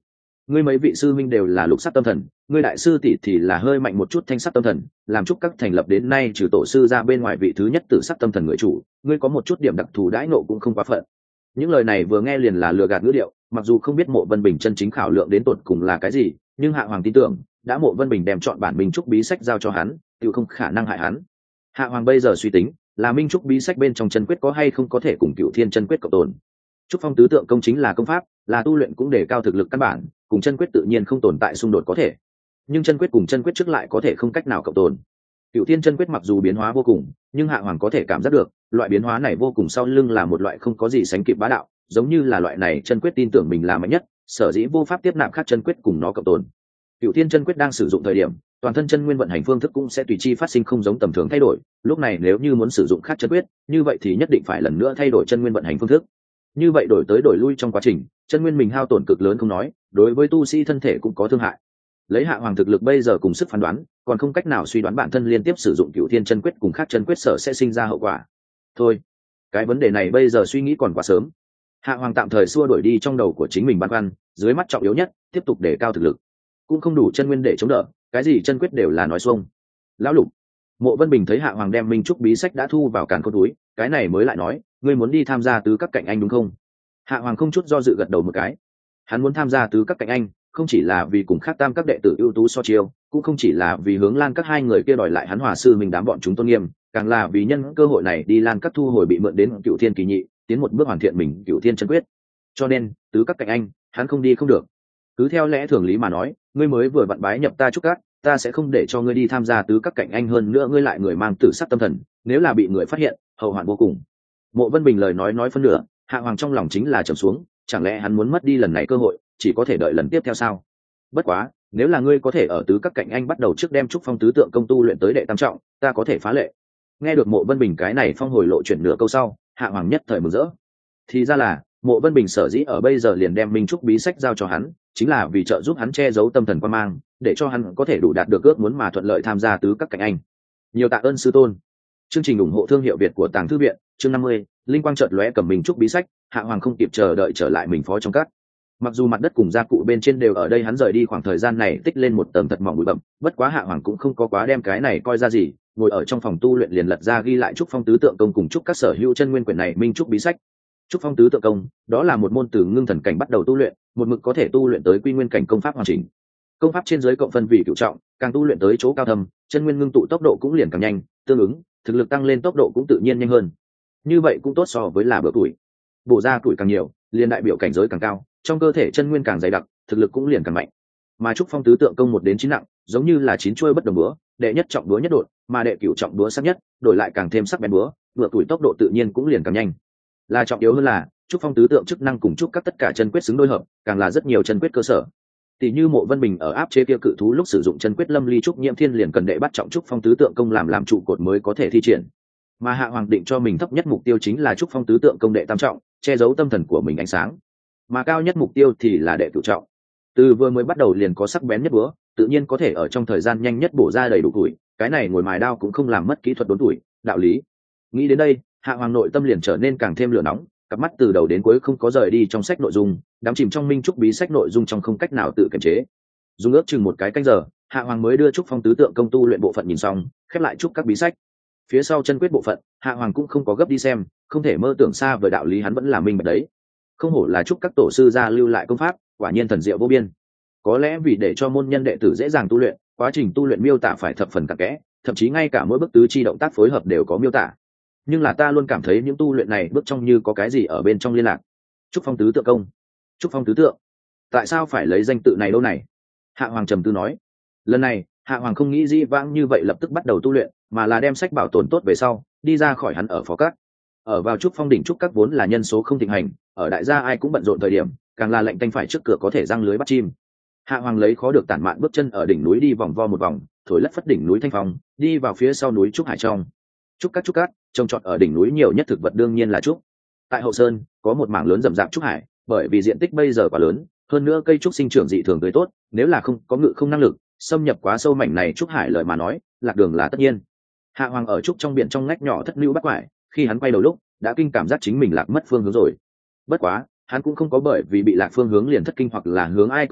ngươi mấy vị sư minh đều là lục sắc tâm thần, ngươi đại sư tỷ thì là hơi mạnh một chút thanh sắc tâm thần, làm chúc các thành lập đến nay trừ tổ sư ra bên ngoài vị thứ nhất tử sắc tâm thần người chủ, ngươi có một chút điểm đặc thù đãi nộ cũng không quá phận. Những lời này vừa nghe liền là lừa gạt ngữ điệu, mặc dù không biết Mộ Vân Bình chân chính khảo lượng đến tột cùng là cái gì, nhưng Hạ Hoàng tin tưởng, đã Mộ Vân Bình đem chọn bản Minh Trúc bí sách giao cho hắn, tự không khả năng hại hắn. Hạ Hoàng bây giờ suy tính, là Minh Trúc bí sách bên trong chân quyết có hay không có thể cùng Cửu Thiên chân quyết cộng tồn. Trúc Phong tứ tượng công chính là công pháp, là tu luyện cũng để cao thực lực căn bản, cùng chân quyết tự nhiên không tồn tại xung đột có thể. Nhưng chân quyết cùng chân quyết trước lại có thể không cách nào cộng tồn. Cửu Thiên chân quyết mặc dù biến hóa vô cùng, nhưng Hạ Hoàng có thể cảm giác được, loại biến hóa này vô cùng sau lưng là một loại không có gì sánh kịp bá đạo, giống như là loại này chân quyết tin tưởng mình là mạnh nhất, sở dĩ vô pháp tiếp nạp khác chân quyết cùng nó cộng tồn. Cửu Thiên chân quyết đang sử dụng thời điểm, toàn thân chân nguyên vận hành phương thức cũng sẽ tùy chi phát sinh không giống tầm thường thay đổi, lúc này nếu như muốn sử dụng khác chân quyết, như vậy thì nhất định phải lần nữa thay đổi chân nguyên vận hành phương thức. Như vậy đổi tới đổi lui trong quá trình, chân nguyên mình hao tổn cực lớn không nói, đối với tu sĩ thân thể cũng có thương hại. Lấy Hạ Hoàng thực lực bây giờ cùng sức phán đoán, còn không cách nào suy đoán bản thân liên tiếp sử dụng Cửu Thiên chân quyết cùng khác chân quyết sở sẽ sinh ra hậu quả. Thôi, cái vấn đề này bây giờ suy nghĩ còn quá sớm. Hạ Hoàng tạm thời xua đuổi đi trong đầu của chính mình băn khoăn, dưới mắt trọng yếu nhất, tiếp tục đề cao thực lực. Cũng không đủ chân nguyên để chống đỡ, cái gì chân quyết đều là nói xuông. Lão Lục, Mộ Vân Bình thấy Hạ Hoàng đem Minh Trúc bí sách đã thu vào càn khôn túi, cái này mới lại nói, ngươi muốn đi tham gia tứ các cạnh anh đúng không? Hạ Hoàng không chút do dự gật đầu một cái. Hắn muốn tham gia tứ các cạnh anh, không chỉ là vì cùng khác tam các đệ tử ưu tú so chiêu, cũng không chỉ là vì hướng Lan các hai người kia đòi lại hắn Hòa sư mình đám bọn chúng tôn nghiêm, càng là vì nhân cơ hội này đi Lan các thu hồi bị mượn đến Cửu Thiên kỳ nhị, tiến một bước hoàn thiện mình Cửu Thiên chân quyết. Cho nên, tứ các cạnh anh, hắn không đi không được. Cứ theo lẽ thường lý mà nói, ngươi mới vừa vặn bái nhập ta trúc các, ta sẽ không để cho ngươi đi tham gia tứ các cạnh anh, hơn nữa ngươi lại người mang tử sắc tâm thần, nếu là bị người phát hiện, hậu hoạn vô cùng. Mộ Vân Bình lời nói nói phân nửa, Hạ Hoàng trong lòng chính là trầm xuống, chẳng lẽ hắn muốn mất đi lần này cơ hội, chỉ có thể đợi lần tiếp theo sao? Bất quá, nếu là ngươi có thể ở tứ các cạnh anh bắt đầu trước đem trúc phong tứ tượng công tu luyện tới đệ tam trọng, ta có thể phá lệ. Nghe được Mộ Vân Bình cái này phong hồi lộ chuyển nửa câu sau, Hạ Hoàng nhất thời mừng rỡ. Thì ra là, Mộ Vân Bình sở dĩ ở bây giờ liền đem Minh Trúc bí sách giao cho hắn, chính là vì trợ giúp hắn che giấu tâm thần quan mang, để cho hắn có thể đủ đạt được ước muốn mà thuận lợi tham gia tứ các cạnh anh. Nhiều tạ ơn sư tôn. Chương trình ủng hộ thương hiệu Việt của Tàng Thư viện, chương năm mươi, linh quang chợt lóe cầm Minh Trúc bí sách, Hạ Hoàng không kịp chờ đợi trở lại mình phó trong các. Mặc dù mặt đất cùng gia cụ bên trên đều ở đây, hắn rời đi khoảng thời gian này tích lên một tầng thật mỏng bụi bặm, bất quá Hạ Hoàng cũng không có quá đem cái này coi ra gì, ngồi ở trong phòng tu luyện liền lật ra ghi lại trúc phong tứ tượng công cùng trúc các sở hữu chân nguyên quyển này Minh Trúc bí sách. Trúc phong tứ tượng công, đó là một môn từ ngưng thần cảnh bắt đầu tu luyện, một mực có thể tu luyện tới quy nguyên cảnh công pháp hoàn chỉnh. Công pháp trên dưới cộng phân vị cửu trọng, càng tu luyện tới chỗ cao thâm, chân nguyên ngưng tụ tốc độ cũng liền càng nhanh, tương ứng, thực lực tăng lên tốc độ cũng tự nhiên nhanh hơn. Như vậy cũng tốt so với là bữa tuổi. Bổ ra tuổi càng nhiều, liền đại biểu cảnh giới càng cao, trong cơ thể chân nguyên càng dày đặc, thực lực cũng liền càng mạnh. Mà trúc phong tứ tượng công một đến chín nặng, giống như là chín chuôi bất đồng búa, đệ nhất trọng búa nhất đột, mà đệ cửu trọng búa sắc nhất, đổi lại càng thêm sắc bén búa, bữa tuổi tốc độ tự nhiên cũng liền càng nhanh. Là trọng yếu hơn là, trúc phong tứ tượng chức năng cùng trúc các tất cả chân quyết xứng đôi hợp, càng là rất nhiều chân quyết cơ sở. Tỷ như Mộ Vân Bình ở áp chế kia cự thú lúc sử dụng chân quyết lâm ly trúc nhiễm thiên liền cần đệ bắt trọng trúc phong tứ tượng công làm làm trụ cột mới có thể thi triển. Mà Hạ Hoàng định cho mình thấp nhất mục tiêu chính là trúc phong tứ tượng công đệ tam trọng, che giấu tâm thần của mình ánh sáng. Mà cao nhất mục tiêu thì là đệ cửu trọng. Từ vừa mới bắt đầu liền có sắc bén nhất búa, tự nhiên có thể ở trong thời gian nhanh nhất bổ ra đầy đủ tuổi, cái này ngồi mài đao cũng không làm mất kỹ thuật đốn tuổi, đạo lý. Nghĩ đến đây, Hạ Hoàng nội tâm liền trở nên càng thêm lửa nóng, cặp mắt từ đầu đến cuối không có rời đi trong sách nội dung, đắm chìm trong Minh Trúc bí sách nội dung trong không cách nào tự kiềm chế. Dùng ước chừng một cái canh giờ, Hạ Hoàng mới đưa trúc phong tứ tượng công tu luyện bộ phận nhìn xong, khép lại trúc các bí sách. Phía sau chân quyết bộ phận, Hạ Hoàng cũng không có gấp đi xem, không thể mơ tưởng xa về đạo lý hắn vẫn là minh bạch đấy. Không hổ là trúc các tổ sư gia lưu lại công pháp, quả nhiên thần diệu vô biên. Có lẽ vì để cho môn nhân đệ tử dễ dàng tu luyện, quá trình tu luyện miêu tả phải thập phần cặn kẽ, thậm chí ngay cả mỗi bước tứ chi động tác phối hợp đều có miêu tả. Nhưng là ta luôn cảm thấy những tu luyện này bước trong như có cái gì ở bên trong liên lạc. Trúc phong tứ tượng công, trúc phong tứ tượng, tại sao phải lấy danh tự này đâu này? Hạ Hoàng trầm tư nói. Lần này Hạ Hoàng không nghĩ dĩ vãng như vậy lập tức bắt đầu tu luyện, mà là đem sách bảo tồn tốt về sau đi ra khỏi hắn ở phó các. Ở vào trúc phong đỉnh trúc các vốn là nhân số không thịnh hành, ở đại gia ai cũng bận rộn thời điểm, càng là lệnh tanh phải trước cửa có thể răng lưới bắt chim. Hạ Hoàng lấy khó được tản mạn bước chân ở đỉnh núi đi vòng vo một vòng, thổi lất phất đỉnh núi thanh phong, đi vào phía sau núi trúc hải trong. Trúc các trúc các trồng trọt ở đỉnh núi nhiều nhất thực vật đương nhiên là trúc. Tại hậu sơn có một mảng lớn rậm rạp trúc hải, bởi vì diện tích bây giờ quá lớn, hơn nữa cây trúc sinh trưởng dị thường tươi tốt, nếu là không có ngự không năng lực xâm nhập quá sâu mảnh này trúc hải lời mà nói, lạc đường là tất nhiên. Hạ Hoàng ở trúc trong biển trong ngách nhỏ thất lưu bắt quải, khi hắn quay đầu lúc đã kinh cảm giác chính mình lạc mất phương hướng rồi. Bất quá hắn cũng không có bởi vì bị lạc phương hướng liền thất kinh hoặc là hướng ai cầu viện,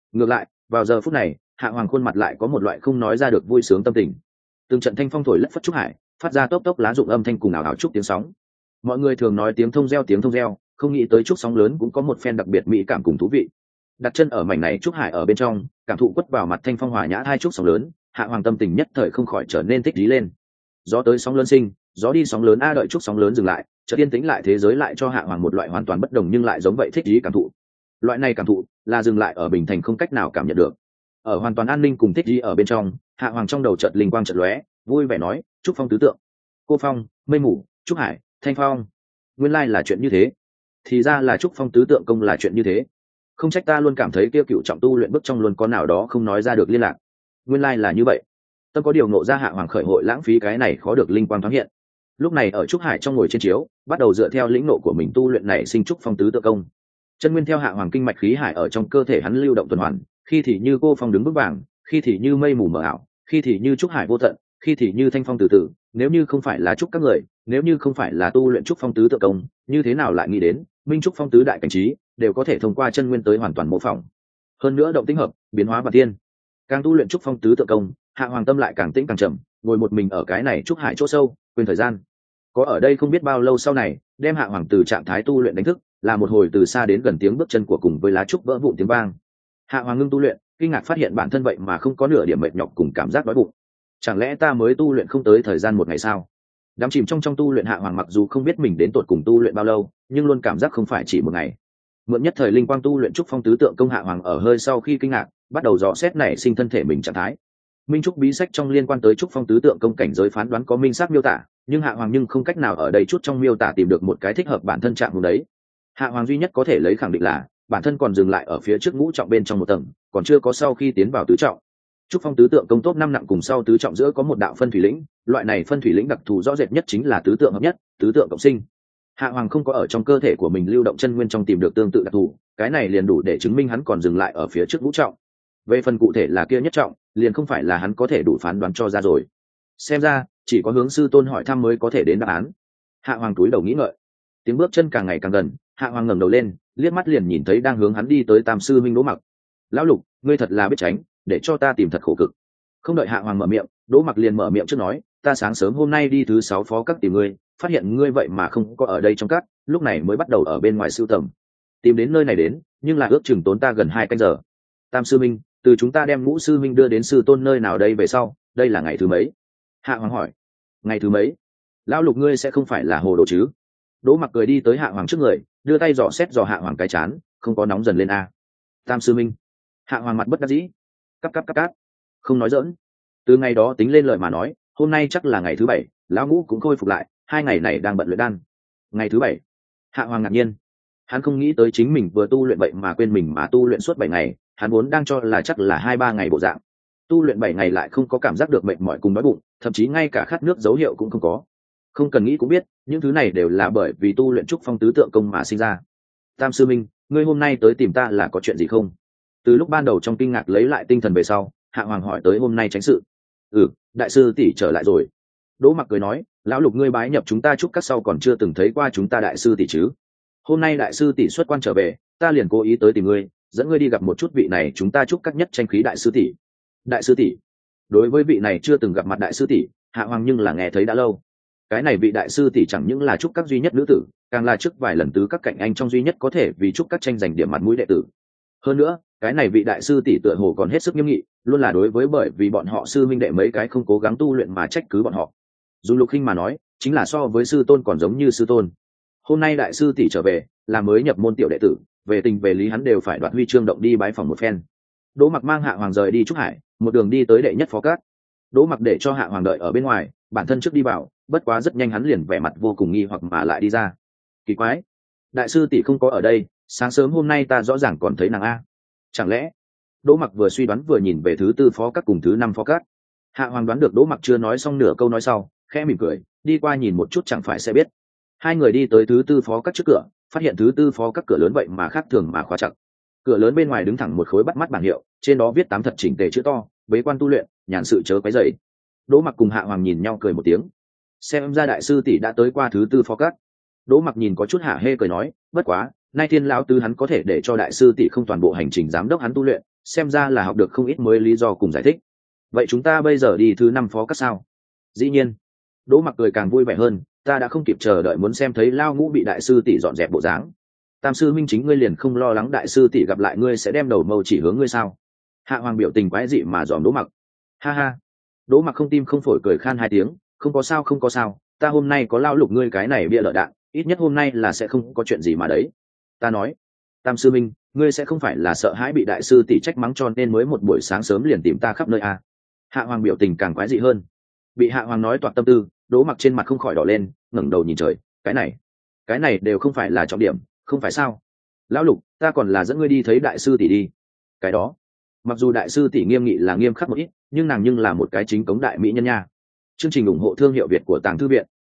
Ngược lại, vào giờ phút này, hạ hoàng khuôn mặt lại có một loại không nói ra được vui sướng tâm tình. Từng trận thanh phong thổi lất phất trúc hải, phát ra tốc tốc lá rụng âm thanh cùng ảo ảo trúc tiếng sóng. Mọi người thường nói tiếng thông reo tiếng thông reo, không nghĩ tới trúc sóng lớn cũng có một phen đặc biệt mỹ cảm cùng thú vị. Đặt chân ở mảnh này trúc hải ở bên trong, cảm thụ quất vào mặt thanh phong hòa nhã hai trúc sóng lớn, hạ hoàng tâm tình nhất thời không khỏi trở nên thích trí lên. Gió tới sóng lớn sinh, gió đi sóng lớn a, đợi trúc sóng lớn dừng lại, chợt yên tĩnh lại, thế giới lại cho hạ hoàng một loại hoàn toàn bất đồng nhưng lại giống vậy thích trí cảm thụ. Loại này cảm thụ là dừng lại ở bình thành không cách nào cảm nhận được. Ở hoàn toàn an ninh cùng thích trí ở bên trong, hạ hoàng trong đầu chợt linh quang chợt lóe, vui vẻ nói: trúc phong tứ tượng, cô phong, mây mù, trúc hải, thanh phong. Nguyên lai là chuyện như thế. Thì ra là trúc phong tứ tượng công là chuyện như thế. Không trách ta luôn cảm thấy kia cựu trọng tu luyện bước trong luôn có nào đó không nói ra được liên lạc. Nguyên lai là như vậy. Tâm có điều ngộ ra, hạ hoàng khởi hội lãng phí cái này khó được linh quang thoáng hiện. Lúc này ở trúc hải trong ngồi trên chiếu, bắt đầu dựa theo lĩnh nộ của mình tu luyện này sinh trúc phong tứ tượng công. Chân nguyên theo hạ hoàng kinh mạch khí hải ở trong cơ thể hắn lưu động tuần hoàn, khi thì như cô phong đứng vững vàng, khi thì như mây mù mờ ảo, khi thì như trúc hải vô tận, khi thì như thanh phong từ từ. Nếu như không phải là trúc các người, nếu như không phải là tu luyện trúc phong tứ tượng công, như thế nào lại nghĩ đến minh trúc phong tứ đại cảnh trí đều có thể thông qua chân nguyên tới hoàn toàn mô phỏng. Hơn nữa động tĩnh hợp, biến hóa và tiên. Càng tu luyện trúc phong tứ tượng công, hạ hoàng tâm lại càng tĩnh càng trầm, ngồi một mình ở cái này trúc hải chỗ sâu, quên thời gian. Có ở đây không biết bao lâu sau này, đem hạ hoàng từ trạng thái tu luyện đánh thức, là một hồi từ xa đến gần tiếng bước chân của cùng với lá trúc vỡ vụn tiếng vang. Hạ hoàng ngưng tu luyện, kinh ngạc phát hiện bản thân vậy mà không có nửa điểm mệt nhọc cùng cảm giác đói bụng. Chẳng lẽ ta mới tu luyện không tới thời gian một ngày sao? Đắm chìm trong trong tu luyện, hạ hoàng mặc dù không biết mình đến tột cùng tu luyện bao lâu, nhưng luôn cảm giác không phải chỉ một ngày. Mượn nhất thời linh quang tu luyện trúc phong tứ tượng công, hạ hoàng ở hơi sau khi kinh ngạc, bắt đầu dò xét nảy sinh thân thể mình trạng thái. Minh trúc bí sách trong liên quan tới trúc phong tứ tượng công cảnh giới phán đoán có minh xác miêu tả, nhưng hạ hoàng nhưng không cách nào ở đây chút trong miêu tả tìm được một cái thích hợp bản thân trạng vùng đấy. Hạ hoàng duy nhất có thể lấy khẳng định là bản thân còn dừng lại ở phía trước ngũ trọng bên trong một tầng, còn chưa có sau khi tiến vào tứ trọng. Trúc phong tứ tượng công tốt năm nặng cùng sau tứ trọng giữa có một đạo phân thủy lĩnh, loại này phân thủy lĩnh đặc thù rõ rệt nhất chính là tứ tượng hợp nhất, tứ tượng cộng sinh. Hạ hoàng không có ở trong cơ thể của mình lưu động chân nguyên trong tìm được tương tự đặc thù, cái này liền đủ để chứng minh hắn còn dừng lại ở phía trước ngũ trọng. Về phần cụ thể là kia nhất trọng, liền không phải là hắn có thể đủ phán đoán cho ra rồi. Xem ra chỉ có hướng sư tôn hỏi thăm mới có thể đến đáp án. Hạ hoàng túi đầu nghĩ ngợi, tiếng bước chân càng ngày càng gần, hạ hoàng ngẩng đầu lên, liếc mắt liền nhìn thấy đang hướng hắn đi tới tam sư minh Đỗ Mặc. Lão Lục, ngươi thật là biết tránh, để cho ta tìm thật khổ cực. Không đợi hạ hoàng mở miệng, Đỗ Mặc liền mở miệng trước nói: ta sáng sớm hôm nay đi thứ sáu phó các tìm ngươi, phát hiện ngươi vậy mà không có ở đây trong các, lúc này mới bắt đầu ở bên ngoài sưu tầm. Tìm đến nơi này đến, nhưng là ước chừng tốn ta gần hai canh giờ. Tam sư minh, từ chúng ta đem ngũ sư minh đưa đến sư tôn nơi nào đây về sau, đây là ngày thứ mấy? Hạ hoàng hỏi. Ngày thứ mấy? Lão Lục, ngươi sẽ không phải là hồ đồ chứ? Đỗ Mặc cười đi tới hạ hoàng trước người, đưa tay dò xét dò hạ hoàng cái chán, không có nóng dần lên a. Tam sư minh. Hạ hoàng mặt bất đắc dĩ, cắp cắp cắp cáp, không nói dỡn. Từ ngày đó tính lên lời mà nói, hôm nay chắc là ngày thứ bảy, lão ngũ cũng khôi phục lại, hai ngày này đang bận luyện đan. Ngày thứ bảy? Hạ hoàng ngạc nhiên, hắn không nghĩ tới chính mình vừa tu luyện vậy mà quên mình mà tu luyện suốt bảy ngày, hắn vốn đang cho là chắc là hai ba ngày bộ dạng. Tu luyện bảy ngày lại không có cảm giác được mệt mỏi cùng đói bụng, thậm chí ngay cả khát nước dấu hiệu cũng không có. Không cần nghĩ cũng biết, những thứ này đều là bởi vì tu luyện trúc phong tứ tượng công mà sinh ra. Tam sư minh, ngươi hôm nay tới tìm ta là có chuyện gì không? Từ lúc ban đầu trong kinh ngạc lấy lại tinh thần về sau, hạ hoàng hỏi tới hôm nay tránh sự. Ừ, đại sư tỷ trở lại rồi. Đỗ Mặc cười nói: lão Lục, ngươi bái nhập chúng ta trúc các sau còn chưa từng thấy qua chúng ta đại sư tỷ chứ? Hôm nay đại sư tỷ xuất quan trở về, ta liền cố ý tới tìm ngươi, dẫn ngươi đi gặp một chút vị này chúng ta trúc các nhất tranh khí đại sư tỷ. Đại sư tỷ? Đối với vị này chưa từng gặp mặt đại sư tỷ, hạ hoàng nhưng là nghe thấy đã lâu. Cái này vị đại sư tỷ chẳng những là trúc các duy nhất nữ tử, càng là trước vài lần tứ các cạnh anh trong duy nhất có thể vì trúc các tranh giành điểm mặt mũi đệ tử. Hơn nữa, cái này vị đại sư tỷ tựa hồ còn hết sức nghiêm nghị, luôn là đối với bởi vì bọn họ sư minh đệ mấy cái không cố gắng tu luyện mà trách cứ bọn họ. Dùng Lục Khinh mà nói, chính là so với sư tôn còn giống như sư tôn. Hôm nay đại sư tỷ trở về, là mới nhập môn tiểu đệ tử, về tình về lý hắn đều phải đoạt huy chương động đi bái phòng một phen. Đỗ Mặc mang hạ hoàng rời đi trúc hải, một đường đi tới đệ nhất phó cát. Đỗ Mặc để cho hạ hoàng đợi ở bên ngoài, bản thân trước đi vào, bất quá rất nhanh hắn liền vẻ mặt vô cùng nghi hoặc mà lại đi ra. Kỳ quái, đại sư tỷ không có ở đây, sáng sớm hôm nay ta rõ ràng còn thấy nàng a. Chẳng lẽ? Đỗ Mặc vừa suy đoán vừa nhìn về thứ tư phó các cùng thứ năm phó các. Hạ hoàng đoán được Đỗ Mặc chưa nói xong nửa câu nói sau, khẽ mỉm cười, đi qua nhìn một chút chẳng phải sẽ biết. Hai người đi tới thứ tư phó các trước cửa, phát hiện thứ tư phó các cửa lớn vậy mà khác thường mà khóa chặt. Cửa lớn bên ngoài đứng thẳng một khối bắt mắt bảng hiệu, trên đó viết tám thật chỉnh tề chữ to: bế quan tu luyện, nhàn sự chớ quấy rầy. Đỗ Mặc cùng hạ hoàng nhìn nhau cười một tiếng. Xem ra đại sư tỷ đã tới qua thứ tư phó các. Đỗ Mặc nhìn có chút hả hê cười nói: bất quá nay thiên lão tứ hắn có thể để cho đại sư tỷ không toàn bộ hành trình giám đốc hắn tu luyện, xem ra là học được không ít mới lý do cùng giải thích. Vậy chúng ta bây giờ đi thứ năm phó các sao? Dĩ nhiên. Đỗ Mặc cười càng vui vẻ hơn, ta đã không kịp chờ đợi muốn xem thấy Lao Ngũ bị đại sư tỷ dọn dẹp bộ dáng. Tam sư minh chính ngươi liền không lo lắng đại sư tỷ gặp lại ngươi sẽ đem đầu mâu chỉ hướng ngươi sao? Hạ Hoàng biểu tình quái dị mà dòm Đỗ Mặc. Ha ha. Đỗ Mặc không tim không phổi cười khan hai tiếng, không có sao không có sao, ta hôm nay có lao lục ngươi cái này bịa lợ đạn, ít nhất hôm nay là sẽ không có chuyện gì mà đấy. Ta nói, Tam sư minh, ngươi sẽ không phải là sợ hãi bị đại sư tỷ trách mắng cho nên mới một buổi sáng sớm liền tìm ta khắp nơi à? Hạ Hoàng biểu tình càng quái dị hơn. Bị Hạ Hoàng nói toạc tâm tư, Đỗ Mặc trên mặt không khỏi đỏ lên, ngẩng đầu nhìn trời, cái này, cái này đều không phải là trọng điểm, không phải sao? Lão lục, ta còn là dẫn ngươi đi thấy đại sư tỷ đi. Cái đó, mặc dù đại sư tỷ nghiêm nghị là nghiêm khắc một ít, nhưng nàng nhưng là một cái chính cống đại mỹ nhân nha. Chương trình ủng hộ thương hiệu Việt của Tàng Thư Viện.